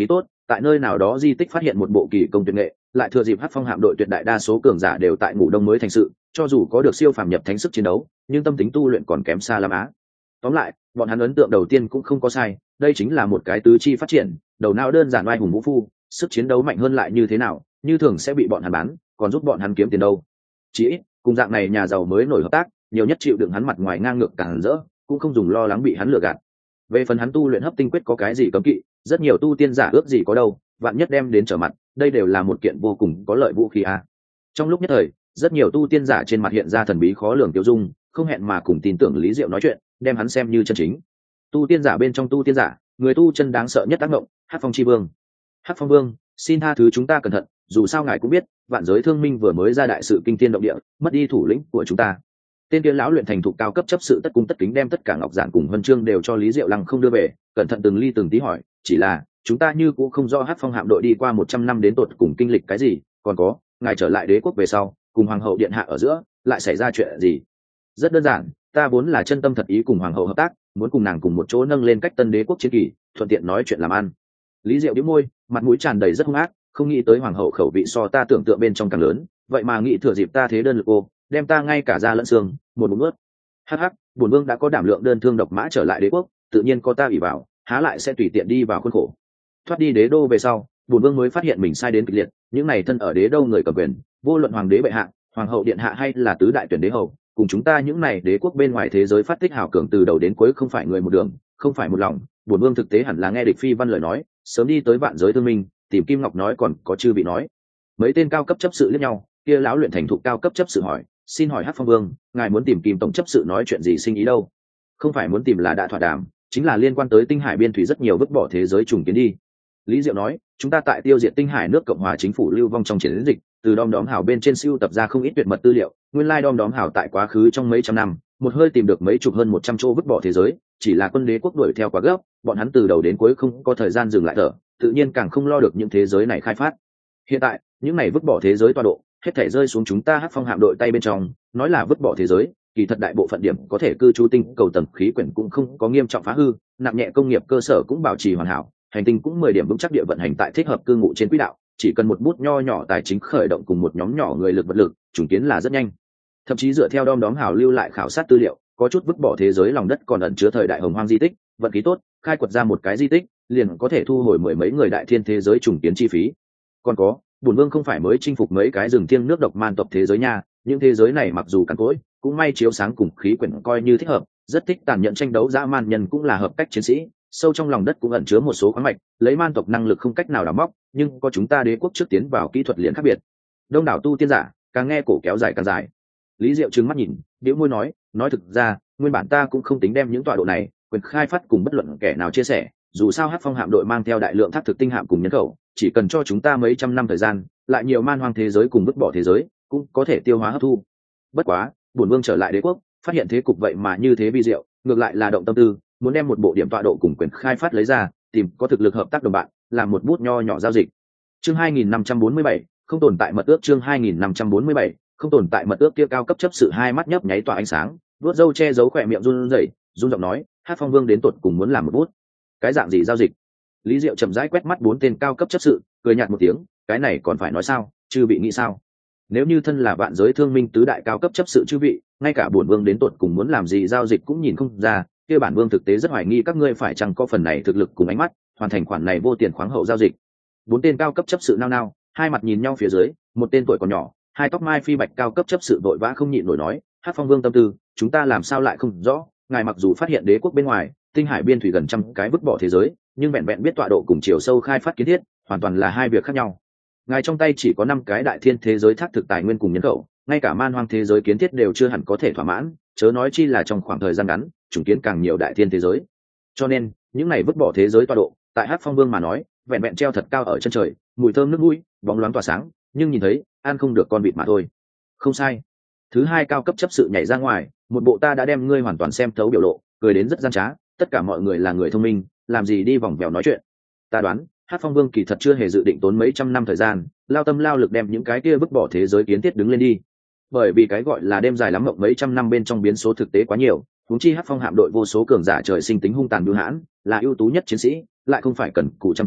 A: tại nơi nào đó di tích phát hiện một bộ kỳ công tuyệt nghệ, lại thừa dịp Hắc Phong hạm đội tuyệt đại đa số cường giả đều tại ngủ đông mới thành sự, cho dù có được siêu phàm nhập thánh sức chiến đấu, nhưng tâm tính tu luyện còn kém xa lắm á. Tóm lại, bọn hắn ấn tượng đầu tiên cũng không có sai, đây chính là một cái tứ chi phát triển, đầu não đơn giản oai hùng vũ phu, sức chiến đấu mạnh hơn lại như thế nào, như thường sẽ bị bọn hắn bán, còn giúp bọn hắn kiếm tiền đâu. Chỉ ít, cùng dạng này nhà giàu mới nổi hợp tác, nhiều nhất chịu đựng hắn mặt ngoài ngang ngược càng rỡ, cũng không dùng lo lắng bị hắn lừa gạt. Về phần hắn tu luyện hấp tinh quyết có cái gì cấm kỵ, rất nhiều tu tiên giả ước gì có đâu, vạn nhất đem đến trở mặt, đây đều là một kiện vô cùng có lợi vũ khí a. Trong lúc nhất thời, rất nhiều tu tiên giả trên mặt hiện ra thần bí khó lường tiêu dung, không hẹn mà cùng tin tưởng Lý Diệu nói chuyện, đem hắn xem như chân chính. Tu tiên giả bên trong tu tiên giả, người tu chân đáng sợ nhất ác mộng, Hắc Phong chi vương. Hắc Phong vương, xin tha thứ chúng ta cẩn thận, dù sao ngài cũng biết, vạn giới thương minh vừa mới ra đại sự kinh thiên động địa, mất đi thủ lĩnh của chúng ta. Tên kia lão luyện thành thục cao cấp chấp sự tất cung tất kính đem tất cả ngọc giản cùng huân chương đều cho Lý Diệu Lăng không đưa về, cẩn thận từng ly từng tí hỏi, chỉ là chúng ta như cũng không rõ Hắc Phong hạm đội đi qua một trăm năm đến tột cùng kinh lịch cái gì, còn có, ngài trở lại đế quốc về sau, cùng hoàng hậu điện hạ ở giữa lại xảy ra chuyện gì? Rất đơn giản, ta vốn là chân tâm thật ý cùng hoàng hậu hợp tác, muốn cùng nàng cùng một chỗ nâng lên cách tân đế quốc chiến kỳ, thuận tiện nói chuyện làm ăn. Lý Diệu đĩu môi, mặt mũi tràn đầy rất hung ác, không nghĩ tới hoàng hậu khẩu vị so ta tưởng tượng bên trong càng lớn, vậy mà nghĩ thừa dịp ta thế đơn lực cô, đem ta ngay cả da lẫn xương một bụng ướt. Hắc hắc, bổn vương đã có đảm lượng đơn thương độc mã trở lại đế quốc, tự nhiên có ta ủy vào, há lại sẽ tùy tiện đi vào khuôn khổ. Thoát đi đế đô về sau, bổn vương mới phát hiện mình sai đến kịch liệt, những này thân ở đế đô người cầm quyền, vô luận hoàng đế bệ hạ, hoàng hậu điện hạ hay là tứ đại tuyển đế hầu, cùng chúng ta những này đế quốc bên ngoài thế giới phát tích hảo cường từ đầu đến cuối không phải người một đường, không phải một lòng. Bổn vương thực tế hẳn là nghe địch phi văn lời nói, sớm đi tới vạn giới thương minh, tìm Kim Ngọc nói còn có chư vị nói. Mấy tên cao cấp chấp sự liếc nhau, kia lão luyện thành thục cao cấp chấp sự hỏi, xin hỏi Hắc Phong vương, ngài muốn tìm Kim tổng chấp sự nói chuyện gì sinh ý đâu? Không phải muốn tìm là đã thỏa đàm, chính là liên quan tới tinh hải biên thủy rất nhiều vứt bỏ thế giới trùng kiến đi. Lý Diệu nói, chúng ta tại tiêu diệt tinh hải nước cộng hòa chính phủ lưu vong trong chiến dịch, từ đom đóm hào bên trên siêu tập ra không ít tuyệt mật tư liệu, nguyên lai đom đóm hào tại quá khứ trong mấy trăm năm, một hơi tìm được mấy chục hơn một trăm chỗ vứt bỏ thế giới, chỉ là quân đế quốc đuổi theo quá gấp, bọn hắn từ đầu đến cuối không có thời gian dừng lại thở, tự nhiên càng không lo được những thế giới này khai phát. Hiện tại, những này vứt bỏ thế giới tọa độ, hết thảy rơi xuống chúng ta Hắc Phong hạm đội tay bên trong, nói là vứt bỏ thế giới, kỳ thật đại bộ phận điểm có thể cư trú tinh cầu tầng khí quyển cũng không có nghiêm trọng phá hư, nặng nhẹ công nghiệp cơ sở cũng bảo trì hoàn hảo, hành tinh cũng mười điểm vững chắc địa vận hành tại thích hợp cư ngụ trên quỹ đạo, chỉ cần một bút nho nhỏ tài chính khởi động cùng một nhóm nhỏ người lực vật lực, trùng kiến là rất nhanh. Thậm chí dựa theo đom đóm hào lưu lại khảo sát tư liệu, có chút vứt bỏ thế giới lòng đất còn ẩn chứa thời đại hồng hoang di tích, vận khí tốt, khai quật ra một cái di tích, liền có thể thu hồi mười mấy người đại thiên thế giới trùng kiến chi phí. Còn có, bổn vương không phải mới chinh phục mấy cái rừng thiêng nước độc man tộc thế giới nha, những thế giới này mặc dù cằn cỗi, cũng may chiếu sáng cùng khí quyển coi như thích hợp, rất thích tàn nhẫn tranh đấu dã man nhân cũng là hợp cách chiến sĩ, sâu trong lòng đất cũng ẩn chứa một số khoáng mạch, lấy man tộc năng lực không cách nào đào móc, nhưng có chúng ta đế quốc trước tiến vào kỹ thuật liền khác biệt. Đông đảo tu tiên giả, càng nghe cổ kéo dài càng dài. Lý Diệu trừng mắt nhìn, bĩu môi nói, nói thực ra, nguyên bản ta cũng không tính đem những tọa độ này quyền khai phát cùng bất luận kẻ nào chia sẻ, dù sao Hắc Phong hạm đội mang theo đại lượng thác thực tinh hạm cùng nhân khẩu, chỉ cần cho chúng ta mấy trăm năm thời gian, lại nhiều man hoang thế giới cùng vứt bỏ thế giới, cũng có thể tiêu hóa hấp thu. Bất quá, bổn vương trở lại đế quốc, phát hiện thế cục vậy mà như thế vi diệu, ngược lại là động tâm tư, muốn đem một bộ điểm tọa độ cùng quyền khai phát lấy ra, tìm có thực lực hợp tác đồng bạn, làm một bút nho nhỏ giao dịch. Chương hai nghìn năm trăm bốn mươi bảy, không tồn tại mật ước. Chương hai nghìn năm trăm bốn mươi bảy, không tồn tại mật ước. Kia cao cấp chấp sự hai mắt nhấp nháy tỏa ánh sáng, vuốt râu che giấu khỏe miệng run rẩy, run giọng nói, Hắc Phong vương đến tột cùng muốn làm một bút cái dạng gì giao dịch? Lý Diệu chậm rãi quét mắt bốn tên cao cấp chấp sự, cười nhạt một tiếng, cái này còn phải nói sao, chư vị nghĩ sao? Nếu như thân là vạn giới thương minh tứ đại cao cấp chấp sự chư vị, ngay cả bổn vương đến tột cùng muốn làm gì giao dịch cũng nhìn không ra, kia bản vương thực tế rất hoài nghi các ngươi phải chăng có phần này thực lực cùng ánh mắt, hoàn thành khoản này vô tiền khoáng hậu giao dịch. Bốn tên cao cấp chấp sự nao nao, hai mặt nhìn nhau phía dưới, một tên tuổi còn nhỏ, hai tóc mai phi bạch cao cấp chấp sự vội vã không nhịn nổi nói, Hắc Phong vương tâm tư, chúng ta làm sao lại không rõ, ngài mặc dù phát hiện đế quốc bên ngoài, tinh hải biên thủy gần trăm cái vứt bỏ thế giới, nhưng vẹn vẹn biết tọa độ cùng chiều sâu khai phát kiến thiết, hoàn toàn là hai việc khác nhau. Ngài trong tay chỉ có năm cái đại thiên thế giới thác thực tài nguyên cùng nhân khẩu, ngay cả man hoang thế giới kiến thiết đều chưa hẳn có thể thỏa mãn, chớ nói chi là trong khoảng thời gian ngắn, trùng kiến càng nhiều đại thiên thế giới. Cho nên, những này vứt bỏ thế giới tọa độ, tại Hắc Phong vương mà nói, vẹn vẹn treo thật cao ở chân trời, mùi thơm nước mũi, bóng loáng tỏa sáng, nhưng nhìn thấy, ăn không được con vịt mà thôi. Không sai. Thứ hai cao cấp chấp sự nhảy ra ngoài, một bộ ta đã đem ngươi hoàn toàn xem thấu biểu lộ, cười đến rất gian trá, tất cả mọi người là người thông minh, làm gì đi vòng vèo nói chuyện. Ta đoán, Hắc Phong vương kỳ thật chưa hề dự định tốn mấy trăm năm thời gian, lao tâm lao lực đem những cái kia vứt bỏ thế giới kiến thiết đứng lên đi. Bởi vì cái gọi là đêm dài lắm mộng mấy trăm năm bên trong biến số thực tế quá nhiều, huống chi Hắc Phong hạm đội vô số cường giả trời sinh tính hung tàn bưu hãn, là ưu tú nhất chiến sĩ, lại không phải cần cù chăm chỉ,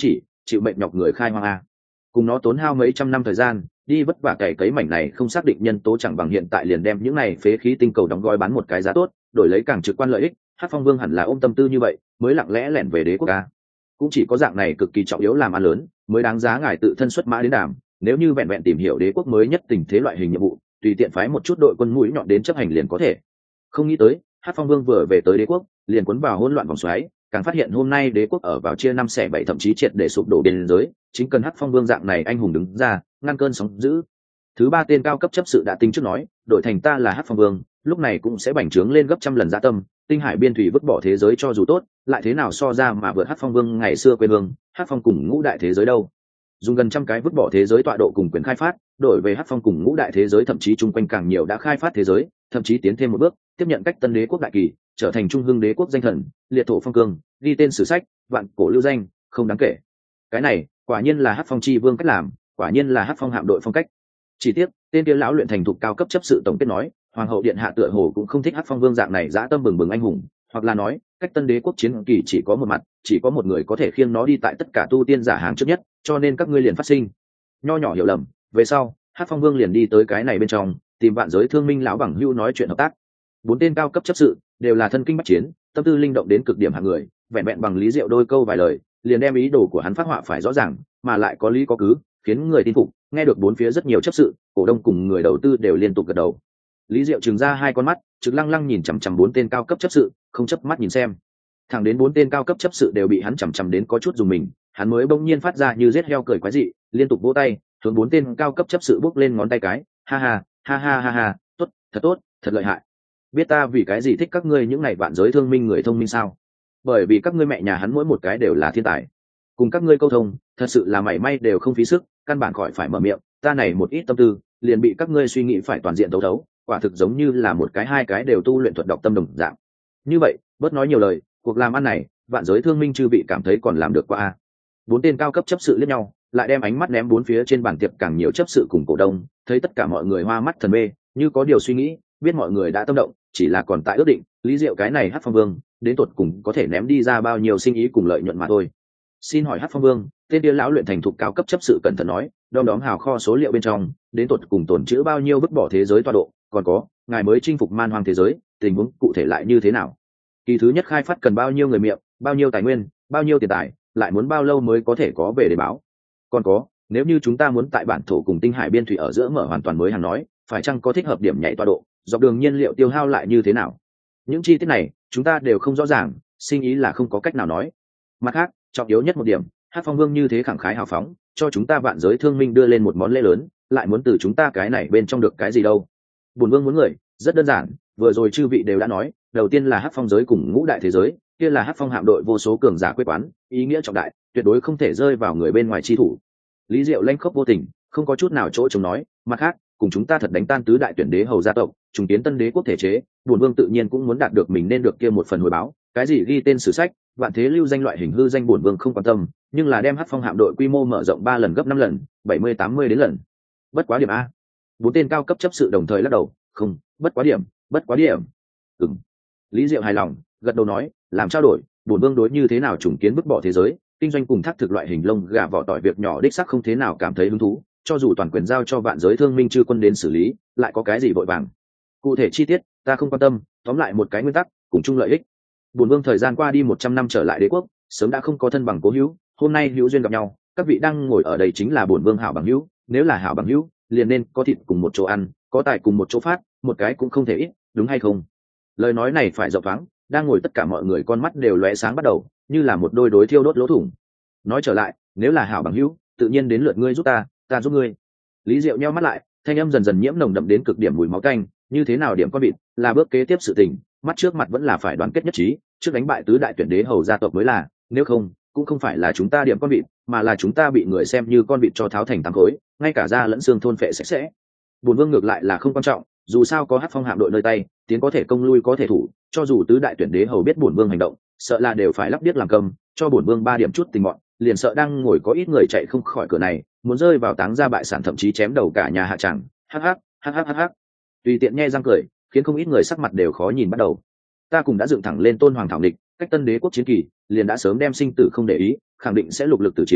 A: chịu mệnh nhọc người khai hoang a. Cùng nó tốn hao mấy trăm năm thời gian đi vất vả cày cấy mảnh này không xác định nhân tố chẳng bằng hiện tại liền đem những này phế khí tinh cầu đóng gói bán một cái giá tốt, đổi lấy càng trực quan lợi ích. Hắc Phong Vương hẳn là ôm tâm tư như vậy mới lặng lẽ lẻn về đế quốc a. Cũng chỉ có dạng này cực kỳ trọng yếu làm ăn lớn mới đáng giá ngài tự thân xuất mã đến đàm. Nếu như vẹn vẹn tìm hiểu đế quốc mới nhất tình thế loại hình nhiệm vụ, tùy tiện phái một chút đội quân mũi nhọn đến chấp hành liền có thể. Không nghĩ tới Hắc Phong Vương vừa về tới đế quốc liền cuốn vào hỗn loạn vòng xoáy, càng phát hiện hôm nay đế quốc ở vào chia năm xẻ bảy thậm chí triệt để sụp đổ biên giới, chính cần Hắc Phong Vương dạng này anh hùng đứng ra ngăn cơn sóng dữ. Thứ ba tên cao cấp chấp sự đã tính trước nói, đổi thành ta là Hắc Phong Vương, lúc này cũng sẽ bành trướng lên gấp trăm lần dạ tâm, tinh hải biên thủy vứt bỏ thế giới cho dù tốt, lại thế nào so ra mà vượt Hắc Phong Vương ngày xưa quê hương, Hắc Phong cùng ngũ đại thế giới đâu. Dùng gần trăm cái vứt bỏ thế giới tọa độ cùng quyền khai phát, đổi về Hắc Phong cùng ngũ đại thế giới thậm chí chung quanh càng nhiều đã khai phát thế giới, thậm chí tiến thêm một bước, tiếp nhận cách tân đế quốc đại kỳ, trở thành trung hưng đế quốc danh thần, liệt thổ phong cương, ghi tên sử sách, vạn cổ lưu danh, không đáng kể. Cái này, quả nhiên là Hắc Phong chi vương cách làm, quả nhiên là Hắc Phong hạm đội phong cách. Chỉ tiếc, tên kia lão luyện thành thục cao cấp chấp sự tổng kết nói, hoàng hậu điện hạ tựa hồ cũng không thích Hắc Phong vương dạng này dã tâm bừng bừng anh hùng, hoặc là nói, cách tân đế quốc chiến kỳ chỉ có một mặt, chỉ có một người có thể khiêng nó đi tại tất cả tu tiên giả hàng trước nhất, cho nên các ngươi liền phát sinh nho nhỏ hiểu lầm. Về sau, Hắc Phong vương liền đi tới cái này bên trong, tìm vạn giới thương minh lão bằng hữu nói chuyện hợp tác. Bốn tên cao cấp chấp sự đều là thân kinh bách chiến, tâm tư linh động đến cực điểm hạng người, vẹn vẹn bằng lý diệu đôi câu vài lời liền đem ý đồ của hắn phát họa phải rõ ràng, mà lại có lý có cứ, khiến người tin phục. Nghe được bốn phía rất nhiều chấp sự, cổ đông cùng người đầu tư đều liên tục gật đầu. Lý diệu trừng ra hai con mắt, trực lăng lăng nhìn chằm chằm bốn tên cao cấp chấp sự, không chớp mắt nhìn xem. Thẳng đến bốn tên cao cấp chấp sự đều bị hắn chằm chằm đến có chút dùng mình, hắn mới bỗng nhiên phát ra như rết heo cười quái dị, liên tục vỗ tay, hướng bốn tên cao cấp chấp sự bước lên ngón tay cái, ha ha, ha ha ha ha, tốt, thật tốt, thật lợi hại. Biết ta vì cái gì thích các ngươi những này vạn giới thương minh người thông minh sao? Bởi vì các ngươi mẹ nhà hắn mỗi một cái đều là thiên tài, cùng các ngươi câu thông, thật sự là mảy may đều không phí sức, căn bản khỏi phải mở miệng, ta này một ít tâm tư, liền bị các ngươi suy nghĩ phải toàn diện đấu đấu, quả thực giống như là một cái hai cái đều tu luyện thuật đọc tâm đồng dạng. Như vậy, bớt nói nhiều lời, cuộc làm ăn này, vạn giới thương minh chư vị cảm thấy còn làm được qua a? Bốn tên cao cấp chấp sự liếc nhau, lại đem ánh mắt ném bốn phía trên bàn tiệc càng nhiều chấp sự cùng cổ đông, thấy tất cả mọi người hoa mắt thần mê, như có điều suy nghĩ, biết mọi người đã tâm động, chỉ là còn tại ước định, lý diệu cái này Hắc Phong Vương, đến tột cùng có thể ném đi ra bao nhiêu sinh ý cùng lợi nhuận mà thôi. Xin hỏi Hắc Phong Vương, tên kia lão luyện thành thục cao cấp chấp sự cẩn thận nói, đom đóm hào kho số liệu bên trong, đến tột cùng tổn trữ bao nhiêu vứt bỏ thế giới tọa độ, còn có, ngài mới chinh phục man hoang thế giới, tình huống cụ thể lại như thế nào? Kỳ thứ nhất khai phát cần bao nhiêu người miệng, bao nhiêu tài nguyên, bao nhiêu tiền tài, lại muốn bao lâu mới có thể có về để báo? Còn có, nếu như chúng ta muốn tại bản thổ cùng tinh hải biên thủy ở giữa mở hoàn toàn mới hàng nói, phải chăng có thích hợp điểm nhảy tọa độ, dọc đường nhiên liệu tiêu hao lại như thế nào? Những chi tiết này, chúng ta đều không rõ ràng, sinh ý là không có cách nào nói. Mặt khác, trọng yếu nhất một điểm, Hắc Phong Vương như thế khẳng khái hào phóng, cho chúng ta vạn giới thương minh đưa lên một món lễ lớn, lại muốn từ chúng ta cái này bên trong được cái gì đâu? Bổn Vương muốn người, rất đơn giản, vừa rồi chư vị đều đã nói, đầu tiên là Hắc Phong giới cùng ngũ đại thế giới, kia là Hắc Phong hạm đội vô số cường giả quê quán, ý nghĩa trọng đại, tuyệt đối không thể rơi vào người bên ngoài chi thủ. Lý Diệu lanh khốc vô tình, không có chút nào chỗ chống nói, mặt khác, cùng chúng ta thật đánh tan tứ đại tuyển đế hầu gia tộc, trùng kiến tân đế quốc thể chế, bổn Vương tự nhiên cũng muốn đạt được mình nên được kia một phần hồi báo, cái gì ghi tên sử sách, vạn thế lưu danh loại hình hư danh bổn Vương không quan tâm, nhưng là đem Hắc Phong hạm đội quy mô mở rộng ba lần gấp năm lần, bảy mươi tám mươi đến lần. Bất quá điểm a. Bốn tên cao cấp chấp sự đồng thời lắc đầu, không, bất quá điểm, bất quá điểm. Ừm. Lý Diệu hài lòng, gật đầu nói, làm trao đổi, bổn Vương đối như thế nào trùng kiến vứt bỏ thế giới, kinh doanh cùng thác thực loại hình lông gà vỏ tỏi việc nhỏ đích sắc không thế nào cảm thấy hứng thú, cho dù toàn quyền giao cho vạn giới thương minh chư quân đến xử lý, lại có cái gì vội vàng? Cụ thể chi tiết, ta không quan tâm, tóm lại một cái nguyên tắc, cùng chung lợi ích. Bổn Vương thời gian qua đi một trăm năm trở lại đế quốc, sớm đã không có thân bằng cố hữu, hôm nay hữu duyên gặp nhau, các vị đang ngồi ở đây chính là bổn Vương hảo bằng hữu, nếu là hảo bằng hữu, liền nên có thịt cùng một chỗ ăn, có tài cùng một chỗ phát, một cái cũng không thể ít, đúng hay không? Lời nói này phải rộng thoáng, đang ngồi tất cả mọi người con mắt đều lóe sáng bắt đầu, như là một đôi đối thiêu đốt lỗ thủng. Nói trở lại, nếu là hảo bằng hữu, tự nhiên đến lượt ngươi giúp ta, ta giúp ngươi. Lý Diệu nheo mắt lại, thanh âm dần dần nhiễm nồng đậm đến cực điểm mùi máu tanh, như thế nào điểm con vịt, là bước kế tiếp sự tình, mắt trước mặt vẫn là phải đoàn kết nhất trí, trước đánh bại tứ đại tuyển đế hầu gia tộc mới là, nếu không, cũng không phải là chúng ta điểm con vịt, mà là chúng ta bị người xem như con vịt cho tháo thành tám khối, ngay cả da lẫn xương thôn phệ sạch sẽ. Bổn Vương ngược lại là không quan trọng, dù sao có Hắc Phong hạm đội nơi tay, tiến có thể công lui có thể thủ, cho dù tứ đại tuyển đế hầu biết bổn Vương hành động, sợ là đều phải lắp điếc làm câm, cho bổn Vương ba điểm chút tình mọn, liền sợ đang ngồi có ít người chạy không khỏi cửa này, muốn rơi vào táng ra bại sản thậm chí chém đầu cả nhà hạ chẳng. Hắc hắc, hắc hắc hắc hắc. Tùy tiện nhe răng cười, khiến không ít người sắc mặt đều khó nhìn bắt đầu. Ta cùng đã dựng thẳng lên tôn hoàng thảo địch, cách tân đế quốc chiến kỳ, liền đã sớm đem sinh tử không để ý, khẳng định sẽ lục lực tử chiến,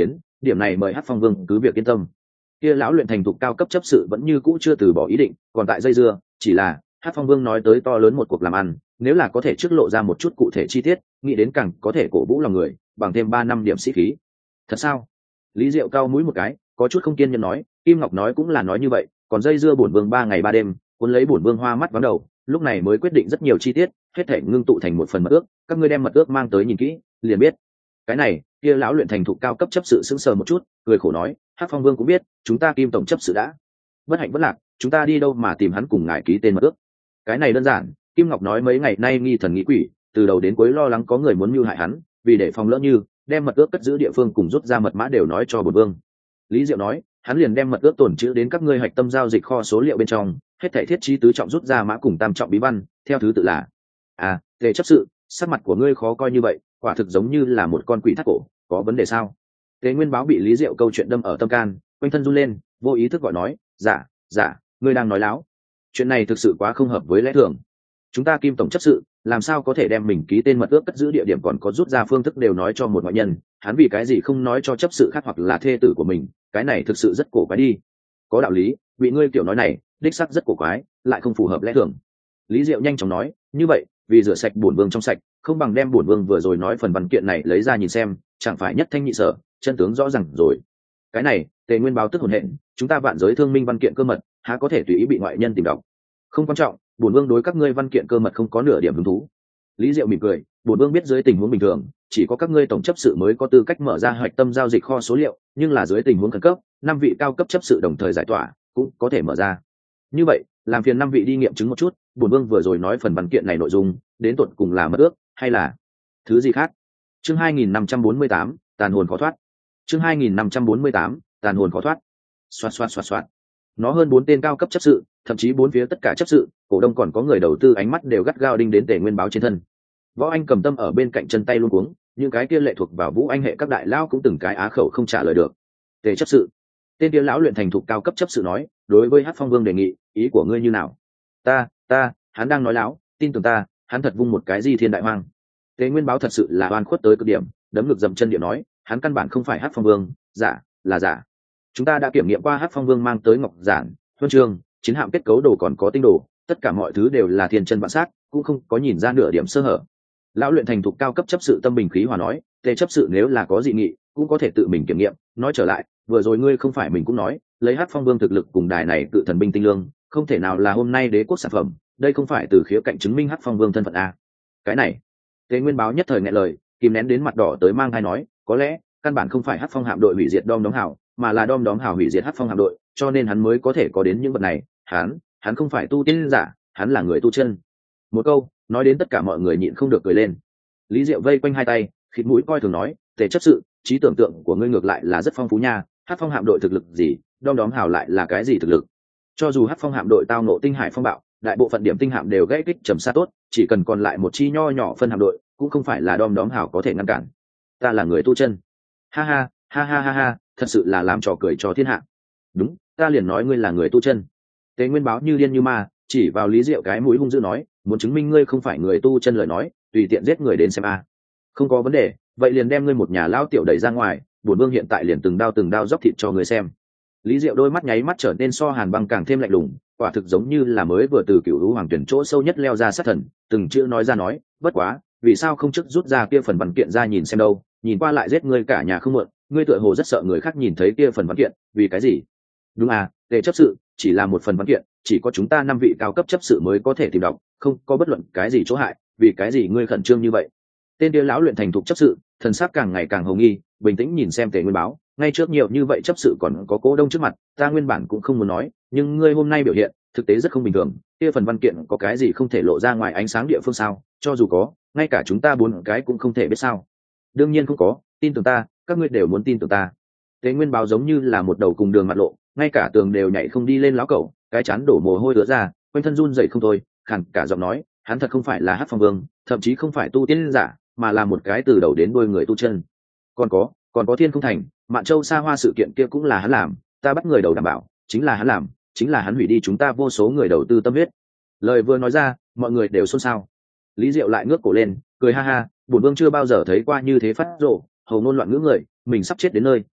A: điểm này mời hát phong vương cứ việc yên tâm. Kia lão luyện thành thục cao cấp chấp sự vẫn như cũ chưa từ bỏ ý định, còn tại dây dưa, chỉ là hát phong vương nói tới to lớn một cuộc làm ăn, nếu là có thể trước lộ ra một chút cụ thể chi tiết, nghĩ đến càng có thể cổ vũ lòng người, bằng thêm ba năm điểm sĩ khí. Thật sao? Lý Diệu cao mũi một cái, có chút không kiên nhẫn nói, Kim Ngọc nói cũng là nói như vậy, còn dây dưa bổn vương ba ngày ba đêm, cuốn lấy bổn vương hoa mắt vắng đầu, lúc này mới quyết định rất nhiều chi tiết, hết thể ngưng tụ thành một phần mật ước, các ngươi đem mật ước mang tới nhìn kỹ, liền biết. Cái này, kia lão luyện thành thục cao cấp chấp sự sững sờ một chút, cười khổ nói, Hắc Phong Vương cũng biết, chúng ta Kim tổng chấp sự đã bất hạnh bất lạc, chúng ta đi đâu mà tìm hắn cùng ngài ký tên mật ước. Cái này đơn giản, Kim Ngọc nói mấy ngày nay nghi thần nghĩ quỷ, từ đầu đến cuối lo lắng có người muốn mưu hại hắn, vì để phòng lỡ như, đem mật ước cất giữ địa phương cùng rút ra mật mã đều nói cho bổn vương. Lý Diệu nói, hắn liền đem mật ước tổn chữ đến các ngươi hạch tâm giao dịch kho số liệu bên trong, hết thảy thiết trí tứ trọng rút ra mã cùng tam trọng bí văn, theo thứ tự là. À, Tề chấp sự, sắc mặt của ngươi khó coi như vậy, quả thực giống như là một con quỷ thắt cổ, có vấn đề sao? Tề Nguyên Báo bị Lý Diệu câu chuyện đâm ở tâm can, quanh thân run lên, vô ý thức gọi nói, "Dạ, dạ, ngươi đang nói láo. Chuyện này thực sự quá không hợp với lẽ thường. Chúng ta Kim tổng chấp sự, làm sao có thể đem mình ký tên mật ước cất giữ địa điểm còn có rút ra phương thức đều nói cho một ngoại nhân, hắn vì cái gì không nói cho chấp sự khác hoặc là thê tử của mình, cái này thực sự rất cổ quái đi." Có đạo lý, vị ngươi kiểu nói này, đích xác rất cổ quái, lại không phù hợp lẽ thường. Lý Diệu nhanh chóng nói, như vậy, vì rửa sạch bổn vương trong sạch, không bằng đem bổn vương vừa rồi nói phần văn kiện này lấy ra nhìn xem, chẳng phải nhất thanh nhị sở, chân tướng rõ ràng rồi. Cái này, Tề Nguyên Báo tức hồn hện, chúng ta vạn giới thương minh văn kiện cơ mật, há có thể tùy ý bị ngoại nhân tìm đọc. Không quan trọng, bổn vương đối các ngươi văn kiện cơ mật không có nửa điểm hứng thú. Lý Diệu mỉm cười, bổn vương biết dưới tình huống bình thường, chỉ có các ngươi tổng chấp sự mới có tư cách mở ra hoạch tâm giao dịch kho số liệu, nhưng là dưới tình huống khẩn cấp, năm vị cao cấp chấp sự đồng thời giải tỏa, cũng có thể mở ra. Như vậy, làm phiền năm vị đi nghiệm chứng một chút, bổn vương vừa rồi nói phần văn kiện này nội dung, đến tột cùng là mật ước hay là thứ gì khác. Chương hai nghìn năm trăm bốn mươi tám, tàn hồn khó thoát. Chương hai nghìn năm trăm bốn mươi tám, tàn hồn khó thoát. Xoạt xoạt xoạt xoạt. Nó hơn bốn tên cao cấp chấp sự, thậm chí bốn phía tất cả chấp sự, cổ đông còn có người đầu tư ánh mắt đều gắt gao đinh đến Tề Nguyên Báo trên thân. Võ Anh cầm tâm ở bên cạnh chân tay luống cuống, những cái kia lệ thuộc vào Vũ Anh hệ các đại lão cũng từng cái á khẩu không trả lời được. Tề chấp sự, tên kia lão luyện thành thục cao cấp chấp sự nói, đối với Hắc Phong Vương đề nghị, ý của ngươi như nào? Ta, ta, hắn đang nói láo, tin tưởng ta, hắn thật vung một cái di thiên đại hoang. Tề Nguyên Báo thật sự là oan khuất tới cực điểm, đấm ngực dậm chân địa nói, hắn căn bản không phải Hắc Phong Vương, giả, là giả. Chúng ta đã kiểm nghiệm qua Hắc Phong Vương mang tới ngọc giản, huân chương, chiến hạm kết cấu đồ còn có tinh đồ, tất cả mọi thứ đều là thiên chân vạn sát, cũng không có nhìn ra nửa điểm sơ hở. Lão luyện thành thục cao cấp chấp sự tâm bình khí hòa nói, Tề chấp sự nếu là có dị nghị, cũng có thể tự mình kiểm nghiệm. Nói trở lại, vừa rồi ngươi không phải mình cũng nói, lấy Hắc Phong Vương thực lực cùng đài này cự thần binh tinh lương, không thể nào là hôm nay đế quốc sản phẩm, đây không phải từ khía cạnh chứng minh Hắc Phong Vương thân phận a. Cái này, Tề Nguyên Báo nhất thời nghẹn lời, kìm nén đến mặt đỏ tới mang thai nói, có lẽ căn bản không phải Hắc Phong hạm đội hủy diệt Dom Đóm Hào, mà là Dom Đóm Hào hủy diệt Hắc Phong hạm đội, cho nên hắn mới có thể có đến những vật này. Hắn, hắn không phải tu tiên giả, hắn là người tu chân. Một câu nói đến tất cả mọi người nhịn không được cười lên. Lý Diệu vây quanh hai tay, khịt mũi coi thường nói, Tề chấp sự, trí tưởng tượng của ngươi ngược lại là rất phong phú nha. Hắc Phong hạm đội thực lực gì, Dom Đóm Hào lại là cái gì thực lực? Cho dù Hắc Phong hạm đội tao nộ tinh hải phong bạo, đại bộ phận điểm tinh hạm đều gãy kích trầm xa tốt, chỉ cần còn lại một chi nho nhỏ phân hạm đội, cũng không phải là Dom Đóm Hào có thể ngăn cản. Ta là người tu chân. Ha ha, ha ha ha ha, thật sự là làm trò cười cho thiên hạ. Đúng, ta liền nói ngươi là người tu chân. Tề Nguyên Báo như điên như ma, chỉ vào Lý Diệu cái mũi hung dữ nói, muốn chứng minh ngươi không phải người tu chân lời nói, tùy tiện giết người đến xem a. Không có vấn đề, vậy liền đem ngươi một nhà lão tiểu đẩy ra ngoài, bổn vương hiện tại liền từng đao từng đao dốc thịt cho ngươi xem. Lý Diệu đôi mắt nháy mắt trở nên so hàn băng càng thêm lạnh lùng, quả thực giống như là mới vừa từ cựu lũ hoàng tuyển chỗ sâu nhất leo ra sát thần, từng chữ nói ra nói, bất quá, vì sao không trước rút ra kia phần văn kiện ra nhìn xem đâu, nhìn qua lại giết ngươi cả nhà không muộn, ngươi tựa hồ rất sợ người khác nhìn thấy kia phần văn kiện, vì cái gì? Đúng à, Tề chấp sự, chỉ là một phần văn kiện, chỉ có chúng ta năm vị cao cấp chấp sự mới có thể tìm đọc, không có bất luận cái gì chỗ hại, vì cái gì ngươi khẩn trương như vậy? Tên kia lão luyện thành thục chấp sự, thần sắc càng ngày càng hồng nghi, bình tĩnh nhìn xem Tề Nguyên Báo, ngay trước nhiều như vậy chấp sự còn có cố đông trước mặt, ta nguyên bản cũng không muốn nói, nhưng ngươi hôm nay biểu hiện, thực tế rất không bình thường, kia phần văn kiện có cái gì không thể lộ ra ngoài ánh sáng địa phương sao? Cho dù có, ngay cả chúng ta bốn cái cũng không thể biết sao? Đương nhiên không có, tin tưởng ta, các ngươi đều muốn tin tưởng ta. Tề Nguyên Báo giống như là một đầu cùng đường mặt lộ, ngay cả tường đều nhảy không đi lên láo cẩu, cái chán đổ mồ hôi ứa ra, quanh thân run rẩy không thôi, khàn cả giọng nói, hắn thật không phải là Hắc Phong Vương, thậm chí không phải tu tiên giả, mà là một cái từ đầu đến đuôi người tu chân. Còn có, còn có Thiên Không Thành, Mạn Châu Sa Hoa sự kiện kia cũng là hắn làm, ta bắt người đầu đảm bảo, chính là hắn làm, chính là hắn hủy đi chúng ta vô số người đầu tư tâm huyết. Lời vừa nói ra, mọi người đều xôn xao. Lý Diệu lại ngước cổ lên, cười ha ha, bổn vương chưa bao giờ thấy qua như thế phát rộ, hầu ngôn loạn ngữ người, mình sắp chết đến nơi,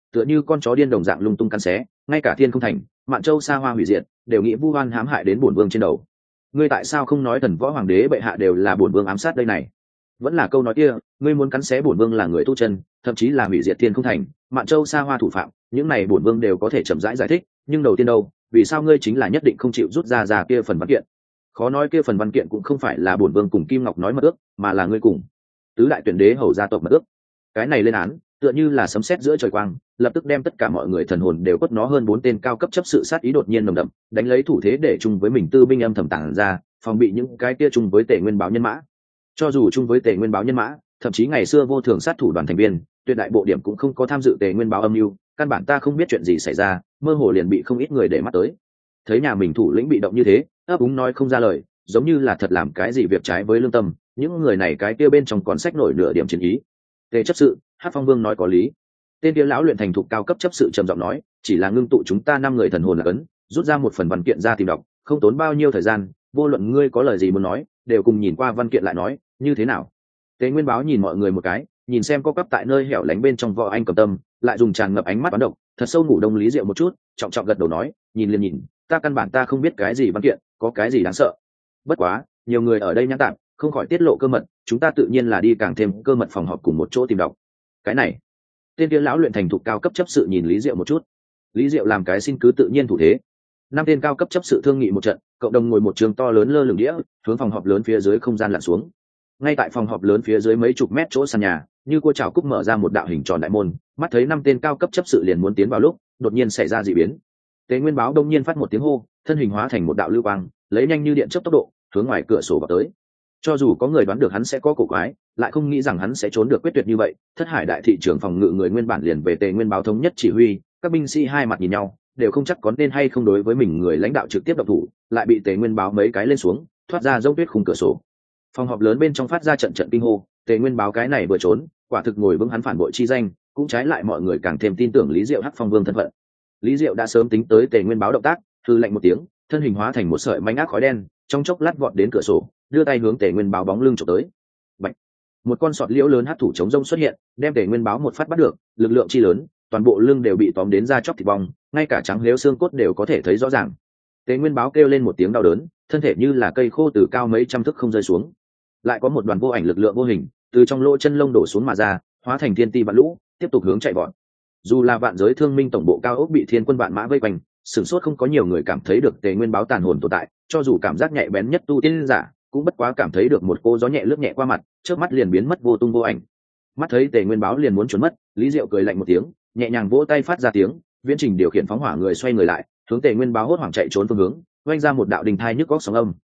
A: tựa như con chó điên đồng dạng lung tung cắn xé, ngay cả thiên không thành, mạn châu xa hoa hủy diệt, đều nghĩ vu oan hãm hại đến bổn vương trên đầu. Ngươi tại sao không nói thần võ hoàng đế bệ hạ đều là bổn vương ám sát đây này? Vẫn là câu nói kia, ngươi muốn cắn xé bổn vương là người tu chân, thậm chí là hủy diệt thiên không thành, mạn châu xa hoa thủ phạm, những này bổn vương đều có thể chậm rãi giải thích, nhưng đầu tiên đâu, vì sao ngươi chính là nhất định không chịu rút ra ra kia phần văn kiện? Khó nói kia phần văn kiện cũng không phải là bổn vương cùng Kim Ngọc nói mật ước, mà là ngươi cùng tứ đại tuyển đế hầu gia tộc mật ước. Cái này lên án, tựa như là sấm sét giữa trời quang, lập tức đem tất cả mọi người thần hồn đều quất nó hơn bốn tên cao cấp chấp sự sát ý đột nhiên nồng đậm, đánh lấy thủ thế để chung với mình tư binh âm thầm tàng ra, phòng bị những cái kia chung với Tề Nguyên báo nhân mã. Cho dù chung với Tề Nguyên báo nhân mã, thậm chí ngày xưa vô thường sát thủ đoàn thành viên, tuyệt đại bộ điểm cũng không có tham dự Tề Nguyên báo âm mưu, căn bản ta không biết chuyện gì xảy ra, mơ hồ liền bị không ít người để mắt tới. Thấy nhà mình thủ lĩnh bị động như thế, ấp úng nói không ra lời, giống như là thật làm cái gì việc trái với lương tâm, những người này cái kia bên trong còn sách nổi nửa điểm chiến ý. Tề chấp sự, Hát Phong Vương nói có lý. Tên kia lão luyện thành thục cao cấp chấp sự trầm giọng nói, chỉ là ngưng tụ chúng ta năm người thần hồn là cấn, rút ra một phần văn kiện ra tìm đọc, không tốn bao nhiêu thời gian, vô luận ngươi có lời gì muốn nói, đều cùng nhìn qua văn kiện lại nói, như thế nào? Tề Nguyên báo nhìn mọi người một cái, nhìn xem có cấp tại nơi hẻo lánh bên trong võ anh cầm tâm, lại dùng tràn ngập ánh mắt bắn độc, thật sâu ngủ đông lý diệu một chút, trọng trọng gật đầu nói, nhìn liền nhìn, ta căn bản ta không biết cái gì văn kiện, có cái gì đáng sợ. Bất quá, nhiều người ở đây nhãn tạm, không khỏi tiết lộ cơ mật, chúng ta tự nhiên là đi càng thêm cơ mật phòng họp cùng một chỗ tìm đọc. Cái này, tên kia lão luyện thành thục cao cấp chấp sự nhìn lý diệu một chút. Lý diệu làm cái xin cứ tự nhiên thủ thế. Năm tên cao cấp chấp sự thương nghị một trận, cộng đồng ngồi một trường to lớn lơ lửng đĩa, hướng phòng họp lớn phía dưới không gian lặn xuống. Ngay tại phòng họp lớn phía dưới mấy chục mét chỗ sàn nhà, như cô chảo cúc mở ra một đạo hình tròn đại môn, mắt thấy năm tên cao cấp chấp sự liền muốn tiến vào lúc, đột nhiên xảy ra dị biến. Tế Nguyên báo đông nhiên phát một tiếng hô, thân hình hóa thành một đạo lưu quang, lấy nhanh như điện chớp tốc độ, hướng ngoài cửa sổ vào tới. Cho dù có người đoán được hắn sẽ có cổ quái, lại không nghĩ rằng hắn sẽ trốn được quyết tuyệt như vậy. Thất Hải đại thị trưởng phòng ngự người nguyên bản liền về Tề Nguyên báo thống nhất chỉ huy, các binh sĩ hai mặt nhìn nhau, đều không chắc có nên hay không đối với mình người lãnh đạo trực tiếp động thủ, lại bị Tề Nguyên báo mấy cái lên xuống, thoát ra dốc tuyết khung cửa sổ. Phòng họp lớn bên trong phát ra trận trận kinh hô, Tề Nguyên báo cái này vừa trốn, quả thực ngồi vững hắn phản bội chi danh, cũng trái lại mọi người càng thêm tin tưởng Lý Diệu Hát Phong Vương thân phận. Lý Diệu đã sớm tính tới Tề Nguyên báo động tác, hư lạnh một tiếng, thân hình hóa thành một sợi manh ác khói đen, trong chốc lát vọt đến cửa sổ, đưa tay hướng Tề Nguyên báo bóng lưng chụp tới. Bạch! Một con sọt liễu lớn hắc thủ chống rông xuất hiện, đem Tề Nguyên báo một phát bắt được, lực lượng chi lớn, toàn bộ lưng đều bị tóm đến da chóc thịt bong, ngay cả trắng liễu xương cốt đều có thể thấy rõ ràng. Tề Nguyên báo kêu lên một tiếng đau đớn, thân thể như là cây khô từ cao mấy trăm thước không rơi xuống. Lại có một đoàn vô ảnh lực lượng vô hình từ trong lỗ chân lông đổ xuống mà ra, hóa thành thiên ti vạn lũ, tiếp tục hướng chạy vọt. Dù là vạn giới thương minh tổng bộ cao ốc bị thiên quân vạn mã vây quanh, sửng sốt không có nhiều người cảm thấy được Tề Nguyên báo tàn hồn tồn tại, cho dù cảm giác nhạy bén nhất tu tiên giả cũng bất quá cảm thấy được một cô gió nhẹ lướt nhẹ qua mặt, trước mắt liền biến mất vô tung vô ảnh. Mắt thấy Tề Nguyên báo liền muốn trốn mất, Lý Diệu cười lạnh một tiếng, nhẹ nhàng vỗ tay phát ra tiếng, viễn trình điều khiển phóng hỏa người xoay người lại, hướng Tề Nguyên báo hốt hoảng chạy trốn phương hướng, vang ra một đạo đình thai nhức góc sóng âm.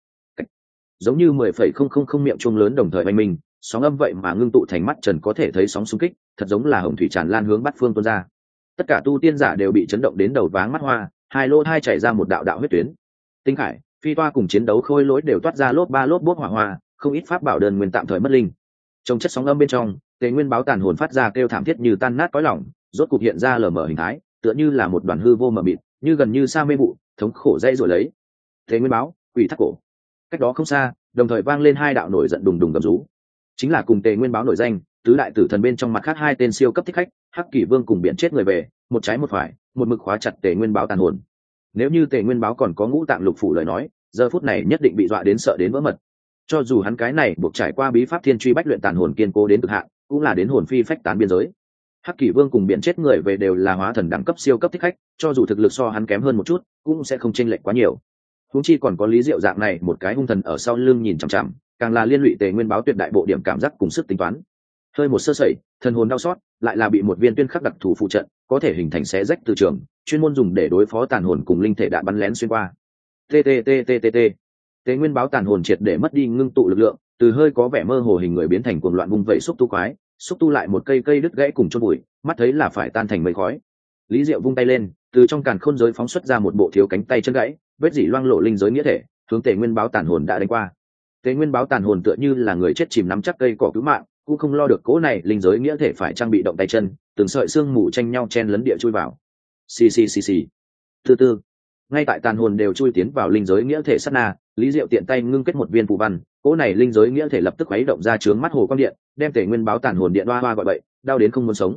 A: Giống như mười phẩy không không không miệng chuông lớn đồng thời vang minh, sóng âm vậy mà ngưng tụ thành mắt trần có thể thấy sóng xung kích, thật giống là hồng thủy tràn lan hướng bát phương tuôn ra. Tất cả tu tiên giả đều bị chấn động đến đầu váng mắt hoa, hai lỗ hai chảy ra một đạo đạo huyết tuyến. Tinh Khải, phi toa cùng chiến đấu khôi lỗi đều toát ra lốp ba lốp bốt hỏa hoa, không ít pháp bảo đơn nguyên tạm thời mất linh. Trong chất sóng âm bên trong, Tề Nguyên báo tàn hồn phát ra kêu thảm thiết như tan nát cõi lòng, rốt cục hiện ra lờ mờ hình thái, tựa như là một đoàn hư vô mờ mịt, như gần như sa mê vụ, thống khổ dây rồi lấy. Tề Nguyên báo, quỷ thác cổ. Cách đó không xa, đồng thời vang lên hai đạo nổi giận đùng đùng gầm rú. Chính là cùng Tề Nguyên báo nổi danh, tứ đại tử thần bên trong mặt khác hai tên siêu cấp thích khách, Hắc Kỷ Vương cùng biển chết người về, một trái một phải, một mực khóa chặt Tề Nguyên báo tàn hồn. Nếu như Tề Nguyên báo còn có ngũ tạng lục phủ lời nói, giờ phút này nhất định bị dọa đến sợ đến vỡ mật. Cho dù hắn cái này buộc trải qua bí pháp thiên truy bách luyện tàn hồn kiên cố đến cực hạn, cũng là đến hồn phi phách tán biên giới. Hắc Kỷ Vương cùng biển chết người về đều là hóa thần đẳng cấp siêu cấp thích khách, cho dù thực lực so hắn kém hơn một chút, cũng sẽ không chênh lệch quá nhiều. Huống chi còn có Lý Diệu dạng này một cái hung thần ở sau lưng nhìn chằm chằm, càng là liên lụy Tề Nguyên báo tuyệt đại bộ điểm cảm giác cùng sức tính toán. Hơi một sơ sẩy, thần hồn đau xót, lại là bị một viên tuyên khắc đặc thủ phụ trận, có thể hình thành xé rách từ trường, chuyên môn dùng để đối phó tàn hồn cùng linh thể đạn bắn lén xuyên qua. Tttttt. Tề Nguyên báo tàn hồn triệt để mất đi ngưng tụ lực lượng, từ hơi có vẻ mơ hồ hình người biến thành cuồng loạn vung vẩy xúc tu quái, xúc tu lại một cây cây đứt gãy cùng chôn bụi, mắt thấy là phải tan thành mây khói. Lý Diệu vung tay lên, từ trong càn khôn giới phóng xuất ra một bộ thiếu cánh tay chân gãy, vết dỉ loang lộ linh giới nghĩa thể, hướng Tề Nguyên báo tàn hồn đã đánh qua. Tề Nguyên báo tàn hồn tựa như là người chết chìm nắm chắc cây cỏ cứu mạng, cũng không lo được cố này linh giới nghĩa thể phải trang bị động tay chân, từng sợi xương mù tranh nhau chen lấn địa chui vào. Xì xì xì xì. Từ từ, ngay tại tàn hồn đều chui tiến vào linh giới nghĩa thể sát na, Lý Diệu tiện tay ngưng kết một viên phù văn, cố này linh giới nghĩa thể lập tức khuấy động ra chướng mắt hồ quang điện, đem Tề Nguyên báo tàn hồn điện hoa hoa gọi bậy, đau đến không muốn sống.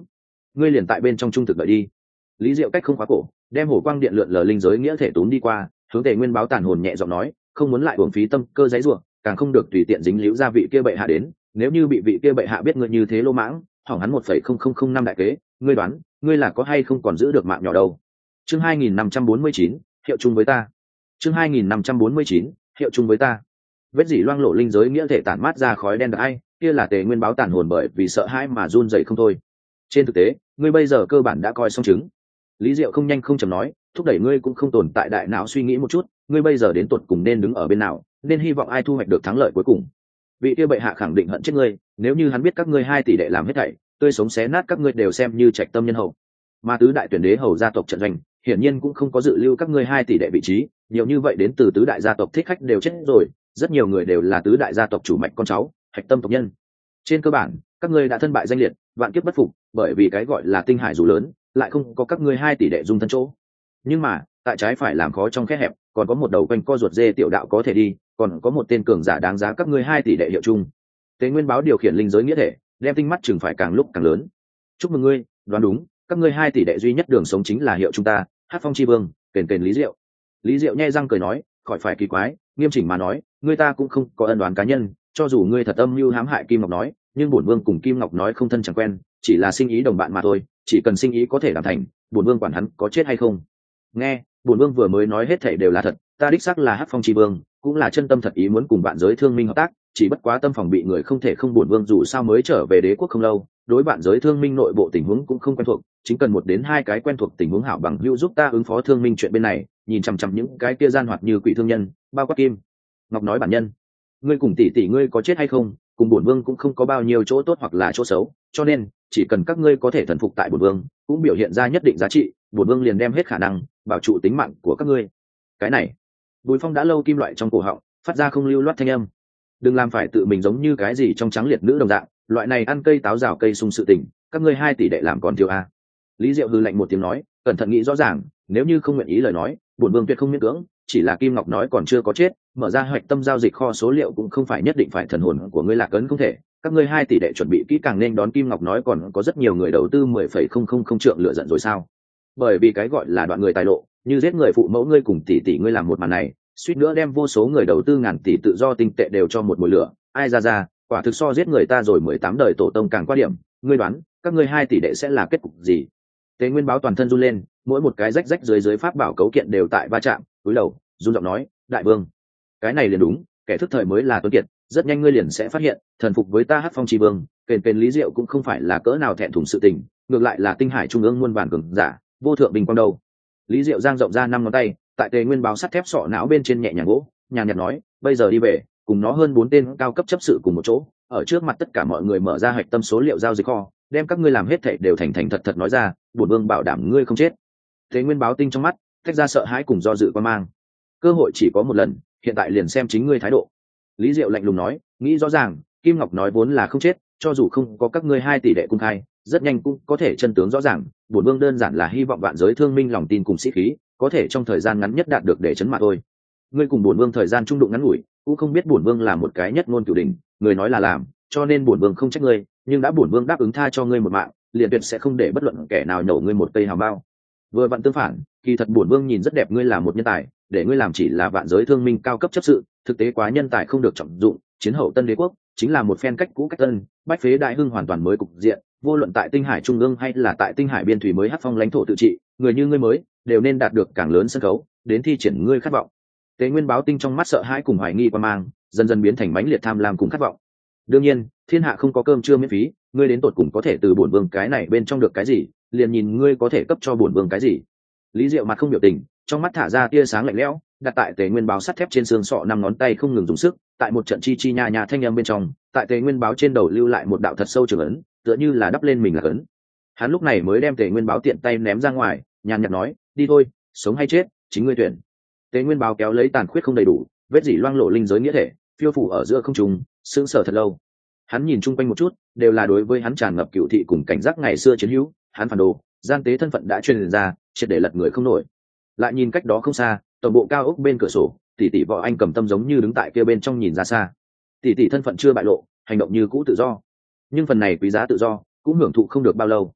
A: ngươi liền tại bên trong trung thực đợi đi. Lý Diệu cách không khóa cổ, đem hổ quang điện lượn lờ linh giới nghĩa thể tốn đi qua, hướng Tề Nguyên báo tàn hồn nhẹ giọng nói, không muốn lại uổng phí tâm cơ giấy rủa, càng không được tùy tiện dính líu gia vị kia bệ hạ đến, nếu như bị vị kia bệ hạ biết ngươi như thế lô mãng, hỏng hắn một phẩy không không không năm đại kế, ngươi đoán, ngươi là có hay không còn giữ được mạng nhỏ đâu. Chương hai nghìn năm trăm bốn mươi chín, hiệu chung với ta. Chương hai nghìn năm trăm bốn mươi chín, hiệu chung với ta. Vết dỉ loang lộ linh giới nghĩa thể tản mát ra khói đen đặc ai, kia là Tề Nguyên báo tàn hồn bởi vì sợ hãi mà run rẩy không thôi. Trên thực tế, ngươi bây giờ cơ bản đã coi xong chứng. Lý Diệu không nhanh không chậm nói, thúc đẩy ngươi cũng không tồn tại đại não suy nghĩ một chút, ngươi bây giờ đến tuột cùng nên đứng ở bên nào, nên hy vọng ai thu hoạch được thắng lợi cuối cùng. Vị kia bệ hạ khẳng định hận chết ngươi, nếu như hắn biết các ngươi hai tỷ đệ làm hết thảy, tươi sống xé nát các ngươi đều xem như trạch tâm nhân hậu. Mà tứ đại tuyển đế hầu gia tộc trận doanh, hiển nhiên cũng không có dự lưu các ngươi hai tỷ đệ vị trí, nhiều như vậy đến từ tứ đại gia tộc thích khách đều chết rồi, rất nhiều người đều là tứ đại gia tộc chủ mạch con cháu, hạch tâm tộc nhân. Trên cơ bản, các ngươi đã thân bại danh liệt, vạn kiếp bất phục, bởi vì cái gọi là tinh hải dù lớn, lại không có các ngươi hai tỷ đệ dung thân chỗ. Nhưng mà, tại trái phải làm khó trong khe hẹp, còn có một đầu quanh co ruột dê tiểu đạo có thể đi, còn có một tên cường giả đáng giá các ngươi hai tỷ đệ hiệu chung. Tế Nguyên báo điều khiển linh giới nghĩa thể, đem tinh mắt chừng phải càng lúc càng lớn. Chúc mừng ngươi, đoán đúng, các ngươi hai tỷ đệ duy nhất đường sống chính là hiệu chúng ta, Hát Phong Chi Vương, kền kền Lý Diệu. Lý Diệu nhe răng cười nói, khỏi phải kỳ quái, nghiêm chỉnh mà nói, ngươi ta cũng không có ân oán cá nhân, cho dù ngươi thật âm mưu hãm hại Kim Ngọc nói, nhưng bổn vương cùng Kim Ngọc nói không thân chẳng quen, chỉ là sinh ý đồng bạn mà thôi, chỉ cần sinh ý có thể làm thành, bổn vương quản hắn có chết hay không. Nghe, bổn vương vừa mới nói hết thảy đều là thật, ta đích xác là Hát Phong Chi Vương, cũng là chân tâm thật ý muốn cùng bạn giới thương minh hợp tác, chỉ bất quá tâm phòng bị người không thể không bổn vương dù sao mới trở về đế quốc không lâu, đối bạn giới thương minh nội bộ tình huống cũng không quen thuộc, chính cần một đến hai cái quen thuộc tình huống hảo bằng hữu giúp ta ứng phó thương minh chuyện bên này, nhìn chằm chằm những cái kia gian hoạt như quỷ thương nhân, bao quát Kim Ngọc nói bản nhân, ngươi cùng tỷ tỷ ngươi có chết hay không, cùng bổn vương cũng không có bao nhiêu chỗ tốt hoặc là chỗ xấu, cho nên chỉ cần các ngươi có thể thần phục tại bổn vương, cũng biểu hiện ra nhất định giá trị, bổn vương liền đem hết khả năng bảo trụ tính mạng của các ngươi. Cái này, Bùi Phong đã lâu kim loại trong cổ họng phát ra không lưu loát thanh âm. Đừng làm phải tự mình giống như cái gì trong trắng liệt nữ đồng dạng, loại này ăn cây táo rào cây sung sự tình, các ngươi hai tỷ đệ làm còn thiếu a. Lý Diệu hừ lạnh một tiếng nói, cẩn thận nghĩ rõ ràng, nếu như không nguyện ý lời nói, bổn vương tuyệt không miễn cưỡng, chỉ là Kim Ngọc nói còn chưa có chết, mở ra hoạch tâm giao dịch kho số liệu cũng không phải nhất định phải thần hồn của ngươi lạc ấn không thể, các ngươi hai tỷ đệ chuẩn bị kỹ càng nên đón Kim Ngọc nói còn có rất nhiều người đầu tư mười phẩy không không không trượng lựa giận rồi sao? Bởi vì cái gọi là đoạn người tài lộ, như giết người phụ mẫu ngươi cùng tỷ tỷ ngươi làm một màn này, suýt nữa đem vô số người đầu tư ngàn tỷ tự do tinh tệ đều cho một mùi lửa, ai ra ra, quả thực so giết người ta rồi mười tám đời tổ tông càng qua điểm, ngươi đoán, các ngươi hai tỷ đệ sẽ là kết cục gì? Tế Nguyên báo toàn thân run lên, mỗi một cái rách rách dưới dưới pháp bảo cấu kiện đều tại va chạm, cúi đầu, run giọng nói, đại vương, cái này liền đúng, kẻ thức thời mới là tuấn kiệt, rất nhanh ngươi liền sẽ phát hiện, thần phục với ta Hát Phong Chi Vương, kền kền Lý Diệu cũng không phải là cỡ nào thẹn thùng sự tình, ngược lại là tinh hải trung ương muôn vàn cường giả, vô thượng bình quang đầu. Lý Diệu giang rộng ra năm ngón tay, tại Tề Nguyên báo sắt thép sọ não bên trên nhẹ nhàng gỗ, nhàn nhạt nói, bây giờ đi về, cùng nó hơn bốn tên cao cấp chấp sự cùng một chỗ, ở trước mặt tất cả mọi người mở ra hạch tâm số liệu giao dịch kho, đem các ngươi làm hết thảy đều thành thành thật thật nói ra, bổn vương bảo đảm ngươi không chết. Tề Nguyên báo tinh trong mắt, tách ra sợ hãi cùng do dự quan mang. Cơ hội chỉ có một lần, hiện tại liền xem chính ngươi thái độ. Lý Diệu lạnh lùng nói, nghĩ rõ ràng, Kim Ngọc nói vốn là không chết, cho dù không có các ngươi hai tỷ đệ cung khai, rất nhanh cũng có thể chân tướng rõ ràng, bổn vương đơn giản là hy vọng vạn giới thương minh lòng tin cùng sĩ khí, có thể trong thời gian ngắn nhất đạt được để chấn mà thôi. Ngươi cùng bổn vương thời gian trung đụng ngắn ngủi, cũng không biết bổn vương là một cái nhất ngôn cửu đỉnh, người nói là làm, cho nên bổn vương không trách ngươi, nhưng đã bổn vương đáp ứng tha cho ngươi một mạng, liền tuyệt sẽ không để bất luận kẻ nào nhổ ngươi một cây hào bao. Vừa vặn tương phản, kỳ thật bổn vương nhìn rất đẹp ngươi là một nhân tài, để ngươi làm chỉ là vạn giới thương minh cao cấp chấp sự, thực tế quá nhân tài không được trọng dụng, chiến hậu tân đế quốc chính là một phen cách cũ cách tân, bách phế đại hưng hoàn toàn mới cục diện, vô luận tại tinh hải trung ương hay là tại tinh hải biên thủy mới Hát Phong lãnh thổ tự trị, người như ngươi mới đều nên đạt được càng lớn sân khấu, đến thi triển ngươi khát vọng. Tế Nguyên báo tinh trong mắt sợ hãi cùng hoài nghi quan mang, dần dần biến thành mãnh liệt tham lam cùng khát vọng. Đương nhiên, thiên hạ không có cơm trưa miễn phí, ngươi đến tột cùng có thể từ bổn vương cái này bên trong được cái gì, liền nhìn ngươi có thể cấp cho bổn vương cái gì. Lý Diệu mặt không biểu tình, trong mắt thả ra tia sáng lạnh lẽo, đặt tại Tề Nguyên báo sắt thép trên xương sọ năm ngón tay không ngừng dùng sức, tại một trận chi chi nha nha thanh âm bên trong, tại Tề Nguyên báo trên đầu lưu lại một đạo thật sâu trường ấn, tựa như là đắp lên mình là ấn. Hắn lúc này mới đem Tề Nguyên báo tiện tay ném ra ngoài, nhàn nhạt nói, đi thôi, sống hay chết, chính ngươi tuyển. Tề Nguyên báo kéo lấy tàn khuyết không đầy đủ, vết dỉ loang lộ linh giới nghĩa thể, phiêu phủ ở giữa không trung, sững sờ thật lâu. Hắn nhìn chung quanh một chút, đều là đối với hắn tràn ngập cựu thị cùng cảnh giác ngày xưa chiến hữu, hắn phản đồ, gian tế thân phận đã truyền ra, triệt để lật người không nổi. Lại nhìn cách đó không xa, toàn bộ cao ốc bên cửa sổ, tỷ tỷ vợ anh cầm tâm giống như đứng tại kia bên trong nhìn ra xa. Tỷ tỷ thân phận chưa bại lộ, hành động như cũ tự do, nhưng phần này quý giá tự do cũng hưởng thụ không được bao lâu.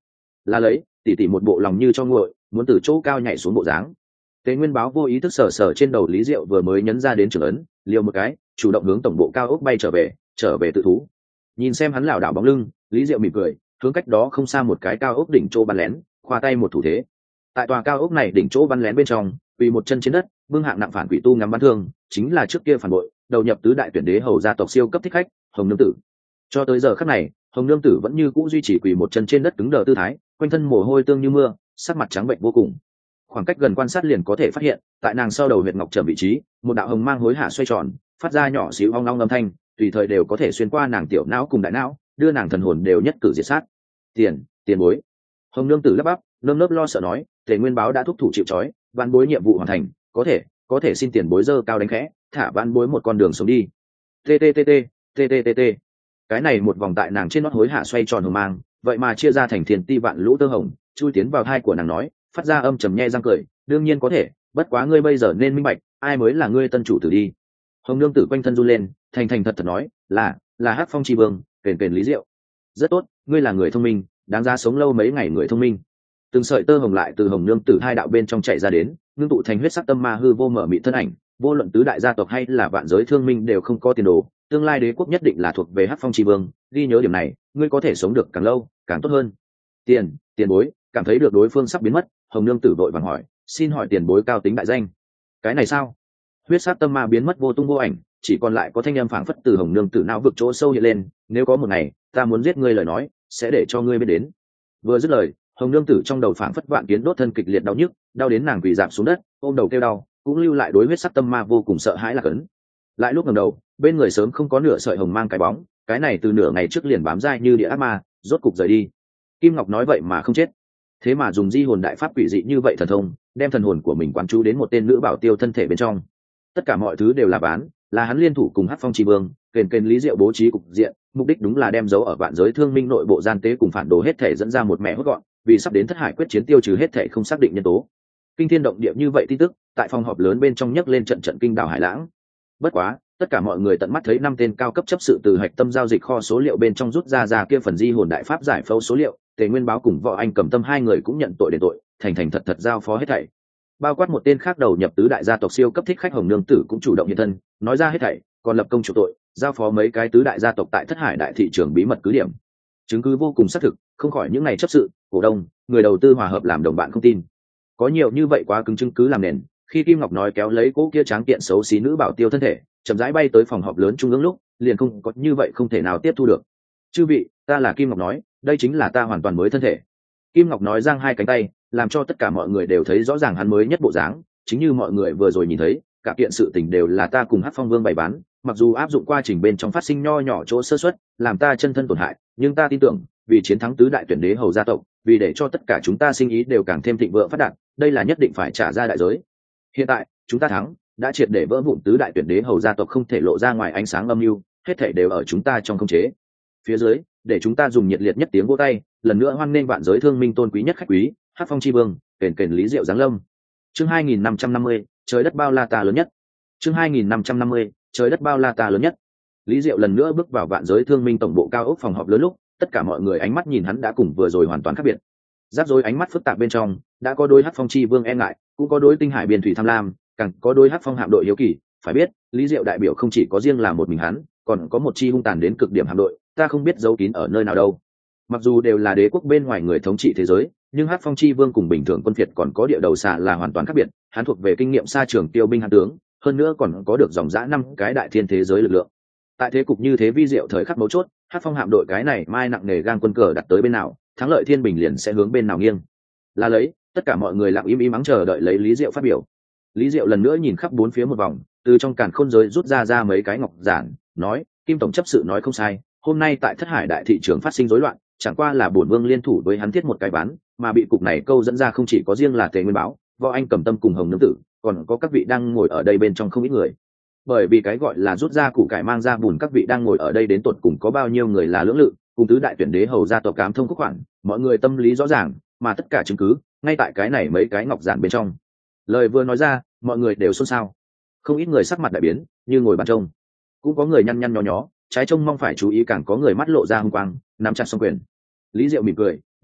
A: là lấy tỉ tỉ một bộ lòng như cho nguội, muốn từ chỗ cao nhảy xuống bộ dáng. Tề Nguyên Báo vô ý thức sờ sờ trên đầu Lý Diệu vừa mới nhấn ra đến trường ấn, liều một cái, chủ động hướng tổng bộ cao ốc bay trở về, trở về tự thú. Nhìn xem hắn lảo đảo bóng lưng, Lý Diệu mỉm cười, hướng cách đó không xa một cái cao ốc đỉnh chỗ bắn lén, khoa tay một thủ thế. Tại tòa cao ốc này đỉnh chỗ bắn lén bên trong, vì một chân trên đất, bưng hạng nặng phản quỷ tu ngắm bắn thương, chính là trước kia phản bội, đầu nhập tứ đại tuyển đế hầu gia tộc siêu cấp thích khách, Hồng Nương Tử. Cho tới giờ khắc này, Hồng Nương Tử vẫn như cũ duy trì quỳ một chân trên đất cứng đờ tư thái, quanh thân mồ hôi tương như mưa, sắc mặt trắng bệnh vô cùng. Khoảng cách gần quan sát liền có thể phát hiện, tại nàng sau đầu huyệt ngọc trầm vị trí, một đạo hồng mang hối hả xoay tròn, phát ra nhỏ xíu ong ong âm thanh, tùy thời đều có thể xuyên qua nàng tiểu não cùng đại não, đưa nàng thần hồn đều nhất cử diệt sát. Tiền, tiền bối. Hồng Nương Tử lắp bắp, nơm nớp lo sợ nói, Tề Nguyên Báo đã thúc thủ chịu trói, van bối nhiệm vụ hoàn thành, có thể, có thể xin tiền bối dơ cao đánh khẽ, thả van bối một con đường sống đi. Tttt, tttt. Cái này một vòng tại nàng trên nót hối hả xoay tròn hồng mang, vậy mà chia ra thành thiên ti vạn lũ tơ hồng, chui tiến vào thai của nàng nói, phát ra âm trầm nhe răng cười, đương nhiên có thể, bất quá ngươi bây giờ nên minh bạch, ai mới là ngươi tân chủ tử đi. Hồng Nương Tử quanh thân run lên, thành thành thật thật nói, là, là Hắc Phong Chi Vương, kền kền Lý Diệu. Rất tốt, ngươi là người thông minh, đáng giá sống lâu mấy ngày người thông minh. Từng sợi tơ hồng lại từ Hồng Nương Tử hai đạo bên trong chạy ra đến, ngưng tụ thành huyết sắc tâm ma hư vô mở mịt thân ảnh, vô luận tứ đại gia tộc hay là vạn giới thương minh đều không có tiền đồ, tương lai đế quốc nhất định là thuộc về Hắc Phong Chi Vương, ghi nhớ điểm này, ngươi có thể sống được càng lâu, càng tốt hơn. Tiền, tiền bối, cảm thấy được đối phương sắp biến mất, Hồng Nương Tử vội vàng hỏi, xin hỏi tiền bối cao tính đại danh. Cái này sao? Huyết sát tâm ma biến mất vô tung vô ảnh, chỉ còn lại có thanh âm phảng phất từ Hồng Nương Tử não vực chỗ sâu hiện lên, nếu có một ngày ta muốn giết ngươi lời nói, sẽ để cho ngươi biết đến. Vừa dứt lời, Hồng Nương Tử trong đầu phảng phất vạn kiến đốt thân kịch liệt đau nhức, đau đến nàng quỳ rạp xuống đất, ôm đầu kêu đau, cũng lưu lại đối huyết sắc tâm ma vô cùng sợ hãi là cấn. Lại lúc ngẩng đầu, bên người sớm không có nửa sợi hồng mang cái bóng, cái này từ nửa ngày trước liền bám dai như địa ác ma, rốt cục rời đi. Kim Ngọc nói vậy mà không chết, thế mà dùng di hồn đại pháp quỷ dị như vậy thần thông, đem thần hồn của mình quán chú đến một tên nữ bảo tiêu thân thể bên trong. Tất cả mọi thứ đều là bán, là hắn liên thủ cùng Hắc Phong Chi Vương, kền kền Lý Diệu bố trí cục diện, mục đích đúng là đem dấu ở vạn giới thương minh nội bộ gian tế cùng phản đồ hết thể dẫn ra một mẹ hốt gọn, vì sắp đến thất hải quyết chiến tiêu trừ hết thể không xác định nhân tố. Kinh thiên động địa như vậy tin tức, tại phòng họp lớn bên trong nhấc lên trận trận kinh đảo hải lãng. Bất quá, tất cả mọi người tận mắt thấy năm tên cao cấp chấp sự từ hạch tâm giao dịch kho số liệu bên trong rút ra ra kia phần di hồn đại pháp giải phẫu số liệu, Tề Nguyên Báo cùng Võ Anh Cầm Tâm hai người cũng nhận tội đền tội, thành thành thật thật giao phó hết thảy. Bao quát một tên khác đầu nhập tứ đại gia tộc siêu cấp thích khách Hồng Nương Tử cũng chủ động hiện thân, nói ra hết thảy, còn lập công chủ tội, giao phó mấy cái tứ đại gia tộc tại Thất Hải đại thị trường bí mật cứ điểm. Chứng cứ vô cùng xác thực, không khỏi những ngày chấp sự, cổ đông, người đầu tư hòa hợp làm đồng bạn không tin. Có nhiều như vậy quá cứng chứng cứ làm nền, khi Kim Ngọc nói kéo lấy cỗ kia tráng kiện xấu xí nữ bảo tiêu thân thể, chậm rãi bay tới phòng họp lớn trung ương lúc, liền không có như vậy không thể nào tiếp thu được. Chư vị, ta là Kim Ngọc nói, đây chính là ta hoàn toàn mới thân thể. Kim Ngọc nói giang hai cánh tay, làm cho tất cả mọi người đều thấy rõ ràng hắn mới nhất bộ dáng, chính như mọi người vừa rồi nhìn thấy, cả kiện sự tình đều là ta cùng Hắc Phong Vương bày bán, mặc dù áp dụng quá trình bên trong phát sinh nho nhỏ chỗ sơ suất, làm ta chân thân tổn hại, nhưng ta tin tưởng, vì chiến thắng tứ đại tuyển đế hầu gia tộc, vì để cho tất cả chúng ta sinh ý đều càng thêm thịnh vượng phát đạt, đây là nhất định phải trả ra đại giới. Hiện tại, chúng ta thắng, đã triệt để vỡ vụn tứ đại tuyển đế hầu gia tộc không thể lộ ra ngoài ánh sáng âm mưu, hết thảy đều ở chúng ta trong khống chế. Phía dưới, để chúng ta dùng nhiệt liệt nhất tiếng vỗ tay, lần nữa hoan nghênh vạn giới thương minh tôn quý nhất khách quý, Hắc Phong Chi Vương, kền kền Lý Diệu giáng lâm. Chương hai nghìn năm trăm năm mươi, trời đất bao la ta lớn nhất. Chương hai nghìn năm trăm năm mươi, trời đất bao la ta lớn nhất. Lý Diệu lần nữa bước vào vạn giới thương minh tổng bộ cao ốc phòng họp lớn lúc, tất cả mọi người ánh mắt nhìn hắn đã cùng vừa rồi hoàn toàn khác biệt. Rắc rối ánh mắt phức tạp bên trong, đã có đôi Hắc Phong Chi Vương e ngại, cũng có đôi Tinh Hải Biên Thủy tham lam, càng có đôi Hắc Phong hạm đội hiếu kỳ. Phải biết, Lý Diệu đại biểu không chỉ có riêng là một mình hắn, còn có một chi hung tàn đến cực điểm hạm đội, ta không biết giấu kín ở nơi nào đâu. Mặc dù đều là đế quốc bên ngoài người thống trị thế giới, nhưng Hắc Phong Chi Vương cùng bình thường quân phiệt còn có địa đầu xà là hoàn toàn khác biệt. Hắn thuộc về kinh nghiệm xa trường tiêu binh hán tướng, hơn nữa còn có được dòng dã năm cái đại thiên thế giới lực lượng. Tại thế cục như thế vi diệu thời khắc mấu chốt, Hắc Phong hạm đội cái này mai nặng nề gang quân cờ đặt tới bên nào, thắng lợi thiên bình liền sẽ hướng bên nào nghiêng. Là lấy, tất cả mọi người lặng im im mắng chờ đợi lấy Lý Diệu phát biểu. Lý Diệu lần nữa nhìn khắp bốn phía một vòng, từ trong càn khôn giới rút ra ra mấy cái ngọc giản, nói: Kim tổng chấp sự nói không sai, hôm nay tại Thất Hải đại thị trường phát sinh rối loạn, chẳng qua là bổn vương liên thủ với hắn thiết một cái bán, mà bị cục này câu dẫn ra không chỉ có riêng là Tề Nguyên Báo, Võ Anh Cầm Tâm cùng Hồng Nương Tử, còn có các vị đang ngồi ở đây bên trong không ít người. Bởi vì cái gọi là rút ra củ cải mang ra bùn, các vị đang ngồi ở đây đến tột cùng có bao nhiêu người là lưỡng lự, cùng tứ đại tuyển đế hầu gia tộc cám thông quốc khoản, mọi người tâm lý rõ ràng, mà tất cả chứng cứ ngay tại cái này mấy cái ngọc giản bên trong. Lời vừa nói ra, mọi người đều xôn xao, không ít người sắc mặt đại biến, như ngồi bàn trông, cũng có người nhăn nhăn nhó nhó, trái trông mong phải chú ý, càng có người mắt lộ ra hung quang, nắm chặt song quyền. Lý Diệu mỉm cười,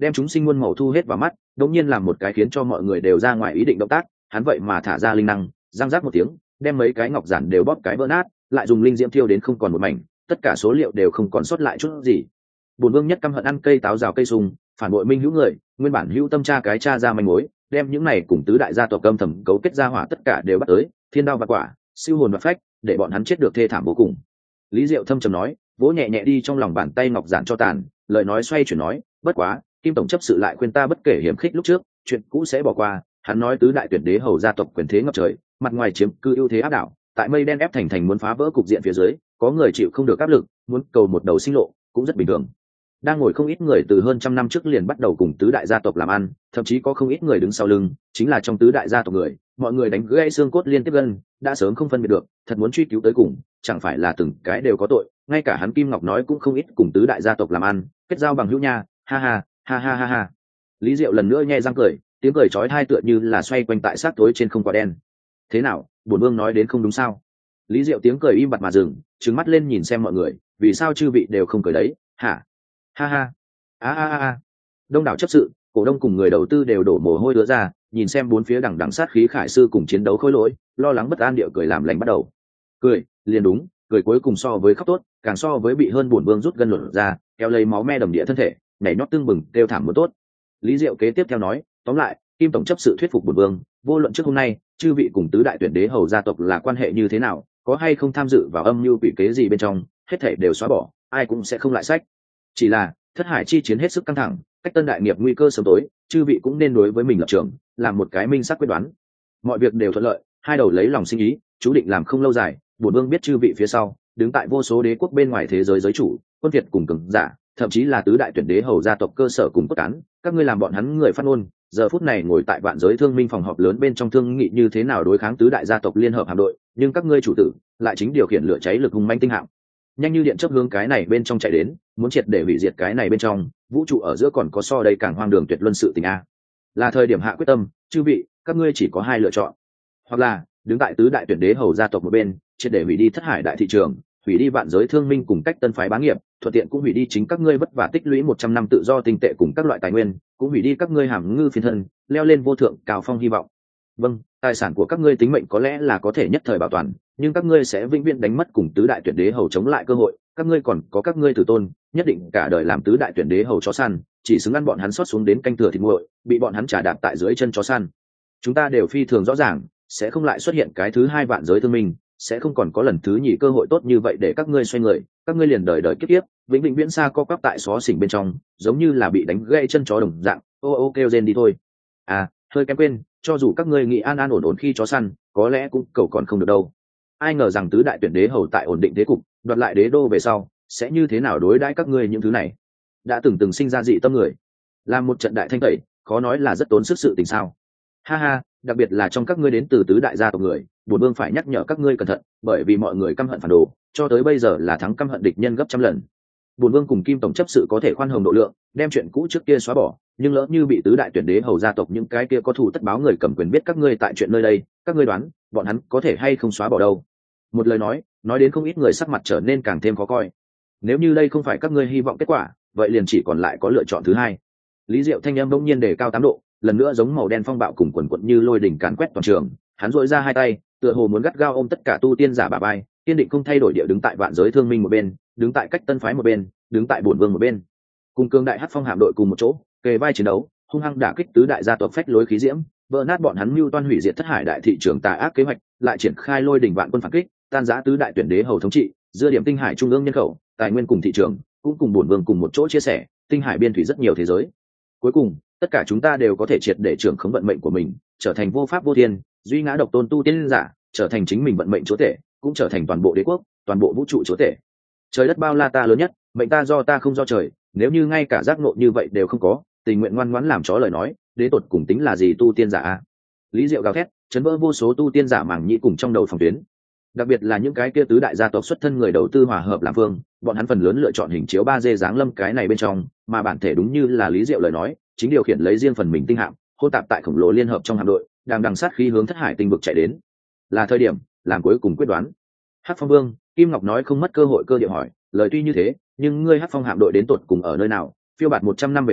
A: đem chúng sinh muôn màu thu hết vào mắt, đống nhiên làm một cái khiến cho mọi người đều ra ngoài ý định động tác, hắn vậy mà thả ra linh năng, răng rác một tiếng, đem mấy cái ngọc giản đều bóp cái vỡ nát, lại dùng linh diễm thiêu đến không còn một mảnh, tất cả số liệu đều không còn sót lại chút gì. Bổn Vương nhất căm hận ăn cây táo rào cây sung, phản bội minh hữu người, nguyên bản hữu tâm tra cái tra ra manh mối, đem những này cùng tứ đại gia tộc âm thầm cấu kết ra hỏa tất cả đều bắt tới, thiên đao và quả, siêu hồn và phách, để bọn hắn chết được thê thảm vô cùng. Lý Diệu thâm trầm nói, vỗ nhẹ nhẹ đi trong lòng bàn tay ngọc giản cho tàn, lời nói xoay chuyển nói, bất quá, Kim tổng chấp sự lại khuyên ta bất kể hiểm khích lúc trước, chuyện cũ sẽ bỏ qua. Hắn nói tứ đại tuyển đế hầu gia tộc quyền thế ngập trời, mặt ngoài chiếm cư ưu thế áp đảo, tại mây đen ép thành thành muốn phá vỡ cục diện phía dưới, có người chịu không được áp lực, muốn cầu một đầu sinh lộ, cũng rất bình thường. Đang ngồi không ít người từ hơn trăm năm trước liền bắt đầu cùng tứ đại gia tộc làm ăn, thậm chí có không ít người đứng sau lưng, chính là trong tứ đại gia tộc người, mọi người đánh gãy xương cốt liên tiếp gân, đã sớm không phân biệt được, thật muốn truy cứu tới cùng, chẳng phải là từng cái đều có tội, ngay cả hắn Kim Ngọc nói cũng không ít cùng tứ đại gia tộc làm ăn, kết giao bằng hữu nha, ha ha, ha ha ha ha. Lý Diệu lần nữa nhe răng cười, tiếng cười chói tai tựa như là xoay quanh tại sát tối trên không quả đen. Thế nào, bổn vương nói đến không đúng sao? Lý Diệu tiếng cười im bặt mà dừng, trừng mắt lên nhìn xem mọi người, vì sao chư vị đều không cười đấy, hả? Ha ha, a a a. Đông đảo chấp sự, cổ đông cùng người đầu tư đều đổ mồ hôi đứa ra, nhìn xem bốn phía đằng đằng sát khí khải sư cùng chiến đấu khối lỗi, lo lắng bất an địa cười làm lành bắt đầu. Cười, liền đúng, cười cuối cùng so với khóc tốt, càng so với bị hơn bổn vương rút gân luận ra, kéo lấy máu me đầm địa thân thể, nhảy nhót tương bừng, kêu thảm muốn tốt. Lý Diệu kế tiếp theo nói, tóm lại, Kim tổng chấp sự thuyết phục bổn vương, vô luận trước hôm nay, chư vị cùng tứ đại tuyển đế hầu gia tộc là quan hệ như thế nào, có hay không tham dự vào âm mưu quỷ kế gì bên trong, hết thảy đều xóa bỏ, ai cũng sẽ không lại sách. Chỉ là, thất hải chi chiến hết sức căng thẳng, cách tân đại nghiệp nguy cơ sớm tối, chư vị cũng nên đối với mình lập trường, làm một cái minh xác quyết đoán. Mọi việc đều thuận lợi, hai đầu lấy lòng sinh ý, chú định làm không lâu dài, bổn vương biết chư vị phía sau, đứng tại vô số đế quốc bên ngoài thế giới giới chủ, quân việt cùng cường giả, thậm chí là tứ đại tuyển đế hầu gia tộc cơ sở cùng cốt cán, các ngươi làm bọn hắn người phát ngôn, giờ phút này ngồi tại vạn giới thương minh phòng họp lớn bên trong thương nghị như thế nào đối kháng tứ đại gia tộc liên hợp hạm đội, nhưng các ngươi chủ tử lại chính điều khiển lửa cháy lực hung manh tinh hạm, nhanh như điện chớp hướng cái này bên trong chạy đến, muốn triệt để hủy diệt cái này bên trong, vũ trụ ở giữa còn có so đây càng hoang đường tuyệt luân sự tình a. Là thời điểm hạ quyết tâm, chư vị, các ngươi chỉ có hai lựa chọn, hoặc là đứng tại tứ đại tuyển đế hầu gia tộc một bên, triệt để hủy đi thất hải đại thị trường, hủy đi vạn giới thương minh cùng cách tân phái bá nghiệp, thuận tiện cũng hủy đi chính các ngươi vất vả tích lũy một trăm năm tự do tinh tệ cùng các loại tài nguyên, cũng hủy đi các ngươi hàm ngư phiên thân, leo lên vô thượng cao phong hy vọng. Vâng, tài sản của các ngươi tính mệnh có lẽ là có thể nhất thời bảo toàn, nhưng các ngươi sẽ vĩnh viễn đánh mất cùng tứ đại tuyển đế hầu chống lại cơ hội, các ngươi còn có các ngươi tử tôn, nhất định cả đời làm tứ đại tuyển đế hầu chó săn, chỉ xứng ăn bọn hắn xót xuống đến canh thừa thịt nguội, bị bọn hắn trả đạp tại dưới chân chó săn. Chúng ta đều phi thường rõ ràng, sẽ không lại xuất hiện cái thứ hai vạn giới thương minh, sẽ không còn có lần thứ nhì cơ hội tốt như vậy để các ngươi xoay người, các ngươi liền đời đời kiếp kiếp, vĩnh vĩnh viễn xa co quắp tại xó xỉnh bên trong, giống như là bị đánh gãy chân chó đồng dạng, ô ô kêu rên đi thôi. À, hơi kém quên, cho dù các ngươi nghĩ an an ổn ổn khi chó săn, có lẽ cũng cầu còn không được đâu. Ai ngờ rằng tứ đại tuyển đế hầu tại ổn định thế cục, đoạt lại đế đô về sau, sẽ như thế nào đối đãi các ngươi những thứ này? Đã từng từng sinh ra dị tâm người, làm một trận đại thanh tẩy, khó nói là rất tốn sức sự tình sao? Ha ha, đặc biệt là trong các ngươi đến từ tứ đại gia tộc người, bổn vương phải nhắc nhở các ngươi cẩn thận, bởi vì mọi người căm hận phản đồ, cho tới bây giờ là thắng căm hận địch nhân gấp trăm lần. Bổn vương cùng Kim tổng chấp sự có thể khoan hồng độ lượng, đem chuyện cũ trước kia xóa bỏ, nhưng lỡ như bị tứ đại tuyển đế hầu gia tộc những cái kia có thù tất báo người cầm quyền biết các ngươi tại chuyện nơi đây, các ngươi đoán, bọn hắn có thể hay không xóa bỏ đâu? Một lời nói, nói đến không ít người sắc mặt trở nên càng thêm khó coi. Nếu như đây không phải các ngươi hy vọng kết quả, vậy liền chỉ còn lại có lựa chọn thứ hai. Lý Diệu thanh âm bỗng nhiên đề cao tám độ, lần nữa giống màu đen phong bạo cùng quần quật như lôi đỉnh càn quét toàn trường, hắn duỗi ra hai tay, tựa hồ muốn gắt gao ôm tất cả tu tiên giả bả vai, kiên định không thay đổi địa đứng tại vạn giới thương minh một bên, đứng tại cách tân phái một bên, đứng tại bổn vương một bên, cùng cương đại hắc phong hạm đội cùng một chỗ, kề vai chiến đấu, hung hăng đả kích tứ đại gia tộc phách lối khí diễm, vỡ nát bọn hắn mưu toan hủy diệt thất hải đại thị trường tà ác kế hoạch, lại triển khai lôi đỉnh vạn quân phản kích, tan rã tứ đại tuyển đế hầu thống trị, dưa điểm tinh hải trung ương nhân khẩu, tài nguyên cùng thị trường, cũng cùng bổn vương cùng một chỗ chia sẻ, tinh hải biên thủy rất nhiều thế giới. Cuối cùng, tất cả chúng ta đều có thể triệt để trưởng khống vận mệnh của mình, trở thành vô pháp vô thiên, duy ngã độc tôn tu tiên giả, trở thành chính mình vận mệnh chúa tể, cũng trở thành toàn bộ đế quốc, toàn bộ vũ trụ chúa tể. Trời đất bao la ta lớn nhất, mệnh ta do ta không do trời, nếu như ngay cả giác ngộ như vậy đều không có, tình nguyện ngoan ngoãn làm chó lời nói, đế tột cùng tính là gì tu tiên giả a? Lý Diệu gào thét, chấn vỡ vô số tu tiên giả màng nhĩ cùng trong đầu phòng tuyến. Đặc biệt là những cái kia tứ đại gia tộc xuất thân người đầu tư hòa hợp làm phương, bọn hắn phần lớn lựa chọn hình chiếu ba D dáng lâm cái này bên trong, mà bản thể đúng như là Lý Diệu lời nói, chính điều khiển lấy riêng phần mình tinh hạm, hôn tạp tại khổng lồ liên hợp trong hạm đội, đang đằng sát khí hướng thất hải tinh vực chạy đến. Là thời điểm làm cuối cùng quyết đoán. Hắc Phong Vương, Kim Ngọc nói không mất cơ hội cơ địa hỏi, lời tuy như thế, nhưng ngươi Hắc Phong hạm đội đến tột cùng ở nơi nào? Phiêu bạt một trăm năm về sau,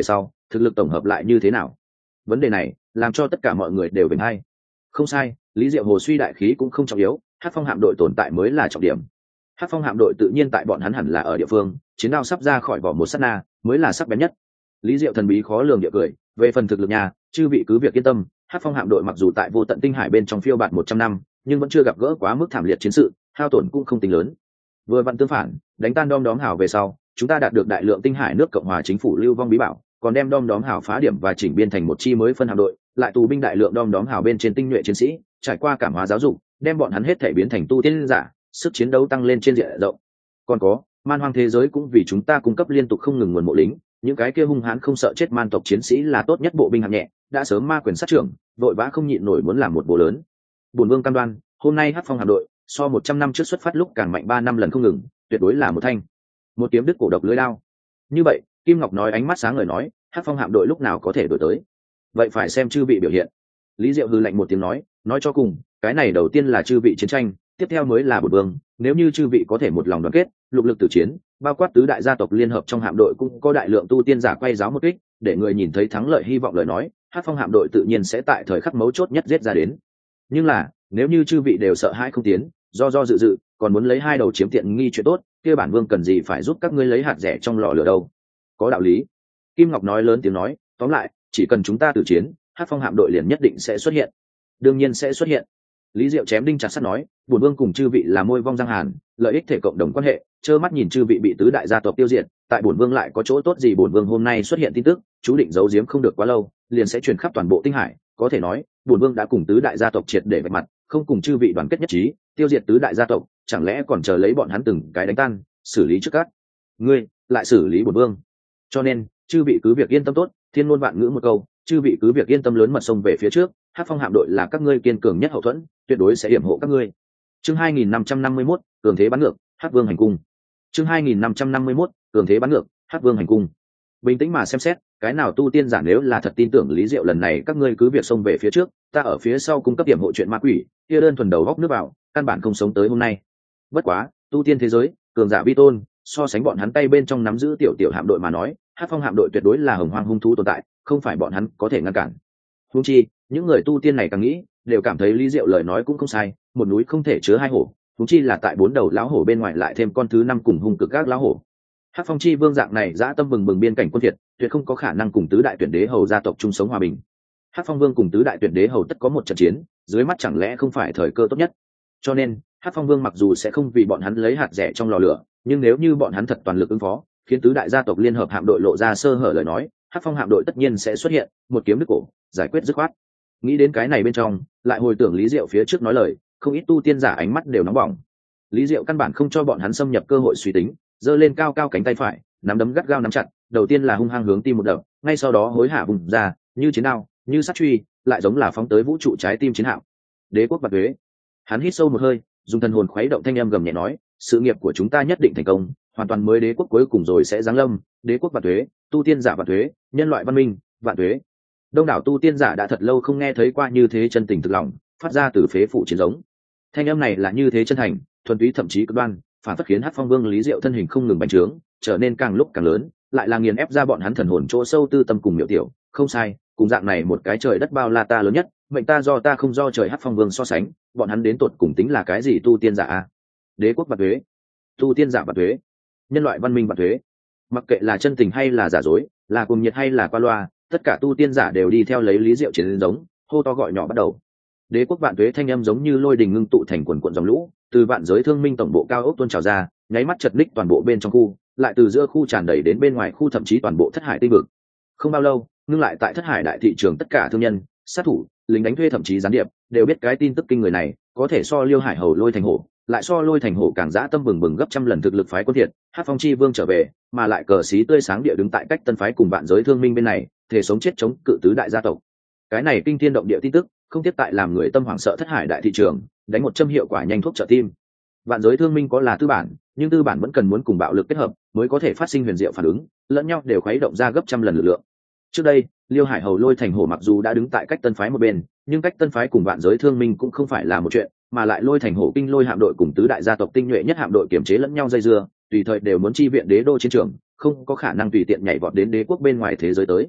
A: thực lực tổng hợp lại như thế nào? Vấn đề này làm cho tất cả mọi người đều bình hay. Không sai, Lý Diệu Hồ suy đại khí cũng không trọng yếu, Hắc Phong hạm đội tồn tại mới là trọng điểm. Hắc Phong hạm đội tự nhiên tại bọn hắn hẳn là ở địa phương, chiến đao sắp ra khỏi vỏ một sát na mới là sắc bén nhất. Lý Diệu thần bí khó lường địa cười, về phần thực lực nhà, chư vị cứ việc yên tâm, Hắc Phong hạm đội mặc dù tại vô tận tinh hải bên trong phiêu bạt một trăm năm, nhưng vẫn chưa gặp gỡ quá mức thảm liệt chiến sự, hao tổn cũng không tính lớn. Vừa vặn tương phản, đánh tan Đom Đóm Hào về sau, chúng ta đạt được đại lượng tinh hải nước Cộng hòa chính phủ lưu vong bí bảo, còn đem Đom Đóm Hào phá điểm và chỉnh biên thành một chi mới phân hạm đội, lại tù binh đại lượng Đom Đóm Hào bên trên tinh nhuệ chiến sĩ, trải qua cảm hóa giáo dục, đem bọn hắn hết thể biến thành tu tiên giả, sức chiến đấu tăng lên trên diện rộng. Còn có, man hoang thế giới cũng vì chúng ta cung cấp liên tục không ngừng nguồn mộ lính, những cái kia hung hãn không sợ chết man tộc chiến sĩ là tốt nhất bộ binh hạng nhẹ, đã sớm ma quyền sát trưởng, vội vã không nhịn nổi muốn làm một bộ lớn. Bổn Vương cam đoan, hôm nay Hắc Phong hạm đội so một trăm năm trước xuất phát lúc càng mạnh ba năm lần không ngừng, tuyệt đối là một thanh một kiếm đứt cổ độc lưỡi lao. Như vậy, Kim Ngọc nói ánh mắt sáng ngời nói, Hắc Phong hạm đội lúc nào có thể đổi tới? Vậy phải xem chư vị biểu hiện. Lý Diệu hừ lạnh một tiếng nói, nói cho cùng, cái này đầu tiên là chư vị chiến tranh, tiếp theo mới là bổn Vương, nếu như chư vị có thể một lòng đoàn kết, lục lực tử chiến, bao quát tứ đại gia tộc liên hợp trong hạm đội cũng có đại lượng tu tiên giả quay giáo một kích, để người nhìn thấy thắng lợi hy vọng lời nói, Hắc Phong hạm đội tự nhiên sẽ tại thời khắc mấu chốt nhất giết ra đến. Nhưng là, nếu như chư vị đều sợ hãi không tiến, do do dự dự, còn muốn lấy hai đầu chiếm tiện nghi chuyện tốt, kia bản Vương cần gì phải giúp các ngươi lấy hạt rẻ trong lò lửa đâu? Có đạo lý. Kim Ngọc nói lớn tiếng nói, tóm lại, chỉ cần chúng ta tử chiến, Hắc Phong hạm đội liền nhất định sẽ xuất hiện. Đương nhiên sẽ xuất hiện. Lý Diệu chém đinh chặt sắt nói, bổn Vương cùng chư vị là môi vong giang hàn, lợi ích thể cộng đồng quan hệ, trơ mắt nhìn chư vị bị tứ đại gia tộc tiêu diệt, tại bổn Vương lại có chỗ tốt gì? Bổn Vương hôm nay xuất hiện tin tức, chú định giấu giếm không được quá lâu, liền sẽ truyền khắp toàn bộ tinh hải, có thể nói, bổn Vương đã cùng tứ đại gia tộc triệt để vạch mặt, không cùng chư vị đoàn kết nhất trí, tiêu diệt tứ đại gia tộc, chẳng lẽ còn chờ lấy bọn hắn từng cái đánh tan, xử lý trước các ngươi, lại xử lý bổn Vương. Cho nên, chư vị cứ việc yên tâm tốt, thiên ngôn vạn ngữ một câu, chư vị cứ việc yên tâm lớn mật sông về phía trước, Hắc Phong hạm đội là các ngươi kiên cường nhất hậu thuẫn, tuyệt đối sẽ yểm hộ các ngươi. Chương hai nghìn năm trăm năm mươi mốt, cường thế bắn ngược, Hắc Vương hành cung. Chương hai nghìn năm trăm năm mươi mốt, cường thế bắn ngược, Hắc Vương hành cung. Bình tĩnh mà xem xét, cái nào tu tiên giả nếu là thật tin tưởng Lý Diệu lần này các ngươi cứ việc xông về phía trước, ta ở phía sau cung cấp điểm hộ chuyện ma quỷ, kia đơn thuần đầu góc nước vào, căn bản không sống tới hôm nay. Bất quá, tu tiên thế giới, cường giả vi tôn, so sánh bọn hắn tay bên trong nắm giữ tiểu tiểu hạm đội mà nói, Hắc Phong hạm đội tuyệt đối là hồng hoang hung thú tồn tại, không phải bọn hắn có thể ngăn cản. Huống chi, những người tu tiên này càng nghĩ, đều cảm thấy Lý Diệu lời nói cũng không sai, một núi không thể chứa hai hổ, huống chi là tại bốn đầu lão hổ bên ngoài lại thêm con thứ năm cùng hung cực các lão hổ. Hắc Phong chi vương dạng này dã tâm bừng bừng biên cảnh quân Việt, tuyệt không có khả năng cùng tứ đại tuyển đế hầu gia tộc chung sống hòa bình. Hắc Phong vương cùng tứ đại tuyển đế hầu tất có một trận chiến, dưới mắt chẳng lẽ không phải thời cơ tốt nhất? Cho nên, Hắc Phong vương mặc dù sẽ không vì bọn hắn lấy hạt rẻ trong lò lửa, nhưng nếu như bọn hắn thật toàn lực ứng phó, khiến tứ đại gia tộc liên hợp hạm đội lộ ra sơ hở lời nói, Hắc Phong hạm đội tất nhiên sẽ xuất hiện, một kiếm đứt cổ, giải quyết dứt khoát. Nghĩ đến cái này bên trong, lại hồi tưởng Lý Diệu phía trước nói lời, không ít tu tiên giả ánh mắt đều nóng bỏng. Lý Diệu căn bản không cho bọn hắn xâm nhập cơ hội suy tính, giơ lên cao cao cánh tay phải, nắm đấm gắt gao nắm chặt, đầu tiên là hung hăng hướng tim một đập, ngay sau đó hối hả vùng ra, như chiến đao, như sát truy, lại giống là phóng tới vũ trụ trái tim chiến hạm. Đế quốc Vạn Tuế. Hắn hít sâu một hơi, dùng thần hồn khuấy động thanh âm gầm nhẹ nói, sự nghiệp của chúng ta nhất định thành công, hoàn toàn mới đế quốc cuối cùng rồi sẽ giáng lâm, đế quốc Vạn Tuế, tu tiên giả Vạn Tuế, nhân loại văn minh Vạn Tuế. Đông đảo tu tiên giả đã thật lâu không nghe thấy qua như thế chân tình thực lòng, phát ra từ phế phủ chiến giống. Thanh âm này là như thế chân thành, thuần túy thậm chí cực đoan, phản phất khiến Hắc Phong Vương Lý Diệu thân hình không ngừng bành trướng, trở nên càng lúc càng lớn, lại là nghiền ép ra bọn hắn thần hồn chỗ sâu tư tâm cùng miểu tiểu, không sai, cùng dạng này một cái trời đất bao la ta lớn nhất, mệnh ta do ta không do trời Hắc Phong Vương so sánh, bọn hắn đến tột cùng tính là cái gì tu tiên giả a? Đế quốc Vạn Tuế, tu tiên giả Vạn Tuế, nhân loại văn minh Vạn Tuế. Mặc kệ là chân tình hay là giả dối, là cuồng nhiệt hay là qua loa, tất cả tu tiên giả đều đi theo lấy Lý Diệu chiến giống, hô to gọi nhỏ bắt đầu. Đế quốc Vạn Tuế thanh âm giống như lôi đình ngưng tụ thành quần quần dòng lũ, từ vạn giới thương minh tổng bộ cao ốc tuôn trào ra, nháy mắt chật ních toàn bộ bên trong khu, lại từ giữa khu tràn đầy đến bên ngoài khu, thậm chí toàn bộ thất hải tinh vực. Không bao lâu, ngưng lại tại thất hải đại thị trường tất cả thương nhân, sát thủ, lính đánh thuê thậm chí gián điệp đều biết cái tin tức kinh người này, có thể so Liêu Hải Hầu Lôi Thành Hổ, lại so Lôi Thành Hổ càng dã tâm bừng bừng gấp trăm lần thực lực phái quân thiệt, Hắc Phong chi vương trở về, mà lại cờ xí tươi sáng địa đứng tại cách tân phái cùng vạn giới thương minh bên này, thể sống chết chống cự tứ đại gia tộc. Cái này kinh thiên động địa tin tức, không tiếp tại làm người tâm hoảng sợ thất hải đại thị trường, đánh một châm hiệu quả nhanh thuốc trợ tim. Vạn giới thương minh có là tư bản, nhưng tư bản vẫn cần muốn cùng bạo lực kết hợp mới có thể phát sinh huyền diệu phản ứng, lẫn nhau đều khuấy động ra gấp trăm lần lực lượng. Trước đây, Liêu Hải Hầu Lôi Thành Hổ mặc dù đã đứng tại cách tân phái một bên, nhưng cách tân phái cùng vạn giới thương minh cũng không phải là một chuyện, mà lại Lôi Thành Hổ kinh lôi hạm đội cùng tứ đại gia tộc tinh nhuệ nhất hạm đội kiểm chế lẫn nhau dây dưa, tùy thời đều muốn chi viện đế đô chiến trường, không có khả năng tùy tiện nhảy vọt đến đế quốc bên ngoài thế giới tới.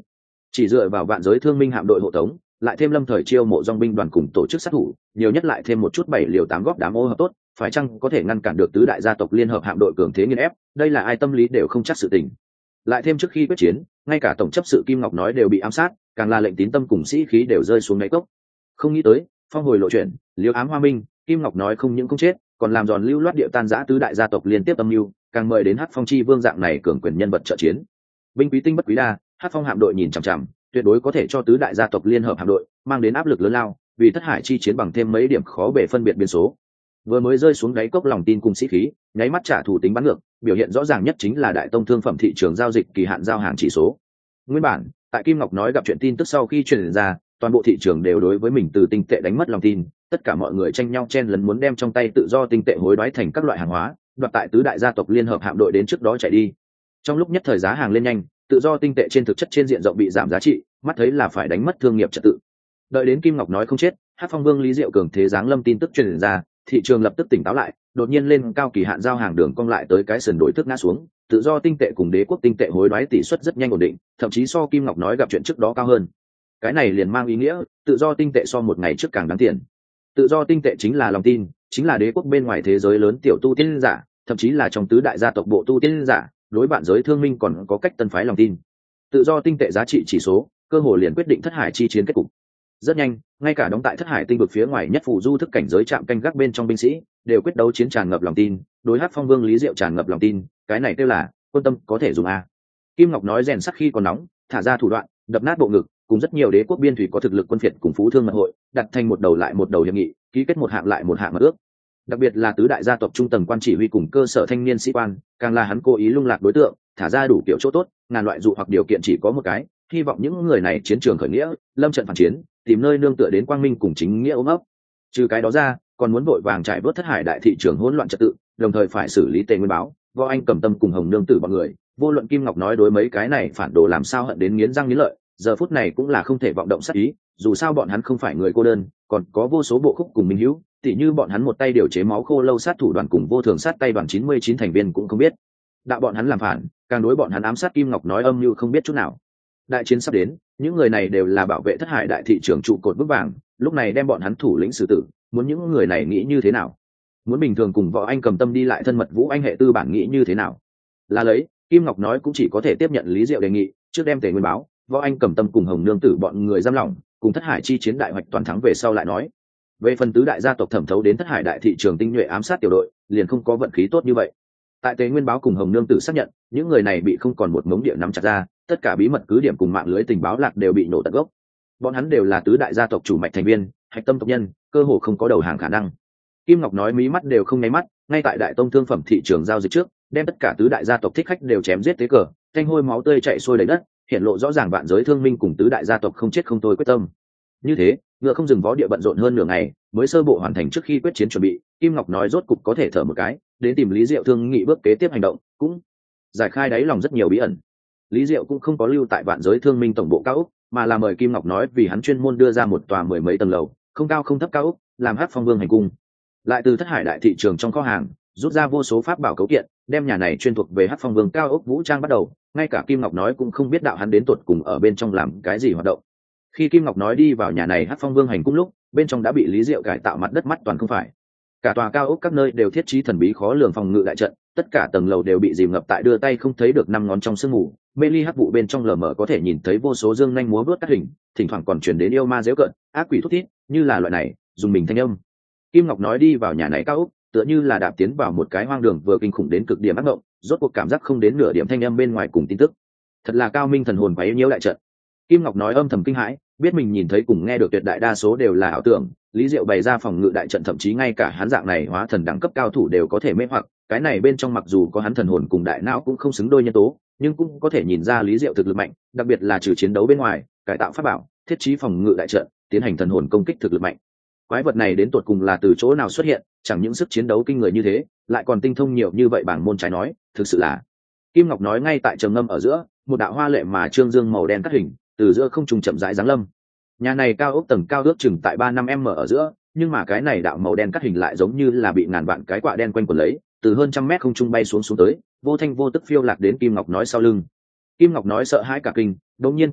A: chỉ dựa vào vạn giới thương minh hạm đội hộ tống, lại thêm lâm thời chiêu mộ dòng binh đoàn cùng tổ chức sát thủ, nhiều nhất lại thêm một chút bảy liều tám góp đám ô hợp tốt, phải chăng có thể ngăn cản được tứ đại gia tộc liên hợp hạm đội cường thế nghiền ép, đây là ai tâm lý đều không chắc sự tình. Lại thêm trước khi quyết chiến, ngay cả tổng chấp sự Kim Ngọc nói đều bị ám sát, càng là lệnh tín tâm cùng sĩ khí đều rơi xuống đáy cốc. Không nghĩ tới, phong hồi lộ chuyển, liêu ám hoa minh, Kim Ngọc nói không những không chết, còn làm giòn lưu loát địa tan giã tứ đại gia tộc liên tiếp âm mưu, càng mời đến Hắc Phong chi vương dạng này cường quyền nhân vật trợ chiến. Binh quý tinh bất quý đa, Hắc Phong hạm đội nhìn chằm chằm, tuyệt đối có thể cho tứ đại gia tộc liên hợp hạm đội mang đến áp lực lớn lao, vì thất hải chi chiến bằng thêm mấy điểm khó bề phân biệt biến số. Vừa mới rơi xuống đáy cốc lòng tin cùng sĩ khí, nháy mắt trả thù tính bắn ngược, biểu hiện rõ ràng nhất chính là đại tông thương phẩm thị trường giao dịch kỳ hạn giao hàng chỉ số. Nguyên bản, tại Kim Ngọc nói gặp chuyện tin tức sau khi truyền ra, toàn bộ thị trường đều đối với mình từ tinh tệ đánh mất lòng tin, tất cả mọi người tranh nhau chen lấn muốn đem trong tay tự do tinh tệ hối đoái thành các loại hàng hóa, đoạt tại tứ đại gia tộc liên hợp hạm đội đến trước đó chạy đi. Trong lúc nhất thời giá hàng lên nhanh, tự do tinh tệ trên thực chất trên diện rộng bị giảm giá trị, mắt thấy là phải đánh mất thương nghiệp trật tự. Đợi đến Kim Ngọc nói không chết, Hắc Phong Vương Lý Diệu cường thế giáng lâm tin tức truyền ra, thị trường lập tức tỉnh táo lại, đột nhiên lên cao kỳ hạn giao hàng đường cong lại tới cái sườn đổi thức ngã xuống, tự do tinh tệ cùng đế quốc tinh tệ hối đoái tỷ suất rất nhanh ổn định, thậm chí so Kim Ngọc nói gặp chuyện trước đó cao hơn. Cái này liền mang ý nghĩa, tự do tinh tệ so một ngày trước càng đáng tiền. Tự do tinh tệ chính là lòng tin, chính là đế quốc bên ngoài thế giới lớn tiểu tu tiên giả, thậm chí là trong tứ đại gia tộc bộ tu tiên giả, đối bạn giới thương minh còn có cách tân phái lòng tin. Tự do tinh tệ giá trị chỉ số, cơ hội liền quyết định thất hải chi chiến kết cục. Rất nhanh, ngay cả đóng tại thất hải tinh vực phía ngoài nhất phù du thức cảnh giới trạm canh gác bên trong binh sĩ đều quyết đấu chiến tràn ngập lòng tin, đối Hắc Phong Vương Lý Diệu tràn ngập lòng tin, cái này kêu là quân tâm có thể dùng a. Kim Ngọc nói rèn sắc khi còn nóng, thả ra thủ đoạn, đập nát bộ ngực, cùng rất nhiều đế quốc biên thủy có thực lực quân phiệt cùng phú thương mật hội, đặt thành một đầu lại một đầu hiệp nghị, ký kết một hạng lại một hạng mật ước. Đặc biệt là tứ đại gia tộc trung tầng quan chỉ huy cùng cơ sở thanh niên sĩ quan, càng là hắn cố ý lung lạc đối tượng, thả ra đủ kiểu chỗ tốt, ngàn loại dụ hoặc điều kiện chỉ có một cái, hy vọng những người này chiến trường khởi nghĩa, lâm trận phản chiến, tìm nơi nương tựa đến quang minh cùng chính nghĩa ôm ấp. Trừ cái đó ra, còn muốn vội vàng trải bớt thất hải đại thị trường hỗn loạn trật tự, đồng thời phải xử lý Tề Nguyên Báo, Võ Anh Cầm Tâm cùng Hồng Nương Tử bọn người. Vô luận Kim Ngọc nói đối mấy cái này phản đồ làm sao hận đến nghiến răng nghiến lợi, giờ phút này cũng là không thể vọng động sát ý, dù sao bọn hắn không phải người cô đơn, còn có vô số bộ khúc cùng minh hữu, tỉ như bọn hắn một tay điều chế máu khô lâu sát thủ đoàn cùng vô thường sát tay đoàn chín mươi chín thành viên cũng không biết. Đạo bọn hắn làm phản, càng đối bọn hắn ám sát Kim Ngọc nói âm như không biết chút nào. Đại chiến sắp đến, những người này đều là bảo vệ thất hải đại thị trường trụ cột vững vàng, lúc này đem bọn hắn thủ lĩnh xử tử, muốn những người này nghĩ như thế nào? Muốn bình thường cùng Võ Anh Cầm Tâm đi lại thân mật Vũ Anh hệ tư bản nghĩ như thế nào? Là lấy, Kim Ngọc nói cũng chỉ có thể tiếp nhận Lý Diệu đề nghị, trước đem Tề Nguyên Báo, Võ Anh Cầm Tâm cùng Hồng Nương Tử bọn người giam lỏng, cùng thất hải chi chiến đại hoạch toàn thắng về sau lại nói. Về phần tứ đại gia tộc thẩm thấu đến thất hải đại thị trường tinh nhuệ ám sát tiểu đội, liền không có vận khí tốt như vậy. Tại Tề Nguyên Báo cùng Hồng Nương Tử xác nhận, những người này bị không còn một mống địa nắm chặt ra, tất cả bí mật cứ điểm cùng mạng lưới tình báo lạc đều bị nổ tận gốc. Bọn hắn đều là tứ đại gia tộc chủ mạch thành viên, hạch tâm tộc nhân, cơ hồ không có đầu hàng khả năng. Kim Ngọc nói mí mắt đều không nháy mắt, ngay tại đại tông thương phẩm thị trường giao dịch trước, đem tất cả tứ đại gia tộc thích khách đều chém giết tế cờ, thanh hôi máu tươi chảy xuôi đầy đất, hiện lộ rõ ràng vạn giới thương minh cùng tứ đại gia tộc không chết không thôi quyết tâm. Như thế, ngựa không dừng vó địa bận rộn hơn nửa ngày, mới sơ bộ hoàn thành trước khi quyết chiến chuẩn bị, Kim Ngọc nói rốt cục có thể thở một cái, đến tìm Lý Diệu thương nghị bước kế tiếp hành động, cũng giải khai đáy lòng rất nhiều bí ẩn. Lý Diệu cũng không có lưu tại vạn giới thương minh tổng bộ cao ốc, mà là mời Kim Ngọc nói vì hắn chuyên môn đưa ra một tòa mười mấy tầng lầu, không cao không thấp cao ốc, làm Hắc Phong Vương hành cung. Lại từ thất hải đại thị trường trong kho hàng, rút ra vô số pháp bảo cấu kiện, đem nhà này chuyên thuộc về Hắc Phong Vương cao ốc vũ trang bắt đầu, ngay cả Kim Ngọc nói cũng không biết đạo hắn đến tuột cùng ở bên trong làm cái gì hoạt động. Khi Kim Ngọc nói đi vào nhà này Hắc Phong Vương hành cung lúc, bên trong đã bị Lý Diệu cải tạo mặt đất mắt toàn không phải. Cả tòa cao ốc các nơi đều thiết trí thần bí khó lường phòng ngự đại trận, tất cả tầng lầu đều bị dìm ngập tại đưa tay không thấy được năm ngón trong sương mù, mê ly hắc vụ bên trong lờ mờ có thể nhìn thấy vô số dương nhanh múa vớt các hình, thỉnh thoảng còn truyền đến yêu ma giễu cợt, ác quỷ thút thít, như là loại này, dùng mình thanh âm. Kim Ngọc nói đi vào nhà này cao ốc, tựa như là đạp tiến vào một cái hoang đường vừa kinh khủng đến cực điểm ác mộng, rốt cuộc cảm giác không đến nửa điểm thanh âm bên ngoài cùng tin tức. Thật là cao minh thần hồn quấy nhiễu đại trận. Kim Ngọc nói âm thầm kinh hãi, biết mình nhìn thấy cùng nghe được tuyệt đại đa số đều là ảo tưởng. Lý Diệu bày ra phòng ngự đại trận thậm chí ngay cả hắn dạng này hóa thần đẳng cấp cao thủ đều có thể mê hoặc, cái này bên trong mặc dù có hắn thần hồn cùng đại não cũng không xứng đôi nhân tố, nhưng cũng có thể nhìn ra Lý Diệu thực lực mạnh, đặc biệt là trừ chiến đấu bên ngoài, cải tạo pháp bảo, thiết trí phòng ngự đại trận, tiến hành thần hồn công kích thực lực mạnh. Quái vật này đến tột cùng là từ chỗ nào xuất hiện, chẳng những sức chiến đấu kinh người như thế, lại còn tinh thông nhiều như vậy bảng môn trái nói, thực sự là. Kim Ngọc nói ngay tại trầm ngâm ở giữa, một đạo hoa lệ mà trương dương màu đen cắt hình, từ giữa không trung chậm rãi giáng lâm. Nhà này cao ốc tầng cao ước chừng tại ba năm m ở giữa, nhưng mà cái này đạo màu đen cắt hình lại giống như là bị ngàn vạn cái quạ đen quanh quẩn lấy, từ hơn trăm mét không trung bay xuống xuống tới, vô thanh vô tức phiêu lạc đến Kim Ngọc nói sau lưng. Kim Ngọc nói sợ hãi cả kinh, đột nhiên quay đầu,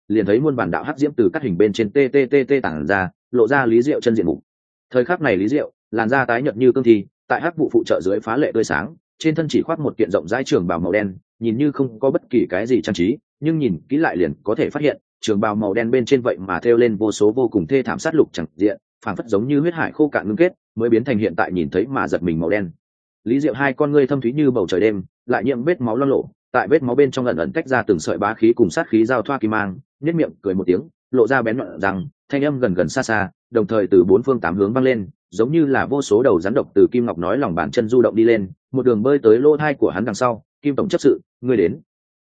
A: liền thấy muôn bản đạo hắc diễm từ cắt hình bên trên tê tê tê tê tản ra, lộ ra Lý Diệu chân diện mục. Thời khắc này Lý Diệu làn da tái nhợt như cương thi, tại hắc vụ phụ trợ dưới phá lệ tươi sáng, trên thân chỉ khoác một kiện rộng rãi trường bào màu đen, nhìn như không có bất kỳ cái gì trang trí, nhưng nhìn kỹ lại liền có thể phát hiện trường bào màu đen bên trên vậy mà thêu lên vô số vô cùng thê thảm sát lục chẳng diện, phảng phất giống như huyết hải khô cạn ngưng kết, mới biến thành hiện tại nhìn thấy mà giật mình màu đen. Lý Diệu hai con ngươi thâm thúy như bầu trời đêm, lại nhiễm vết máu loang lổ, tại vết máu bên trong ẩn ẩn tách ra từng sợi bá khí cùng sát khí giao thoa kim mang, nhếch miệng cười một tiếng, lộ ra bén nhọn rằng, thanh âm gần gần xa xa, đồng thời từ bốn phương tám hướng vang lên, giống như là vô số đầu rắn độc từ kim ngọc nói lòng bàn chân du động đi lên, một đường bơi tới lỗ thai của hắn đằng sau. Kim tổng chấp sự, ngươi đến.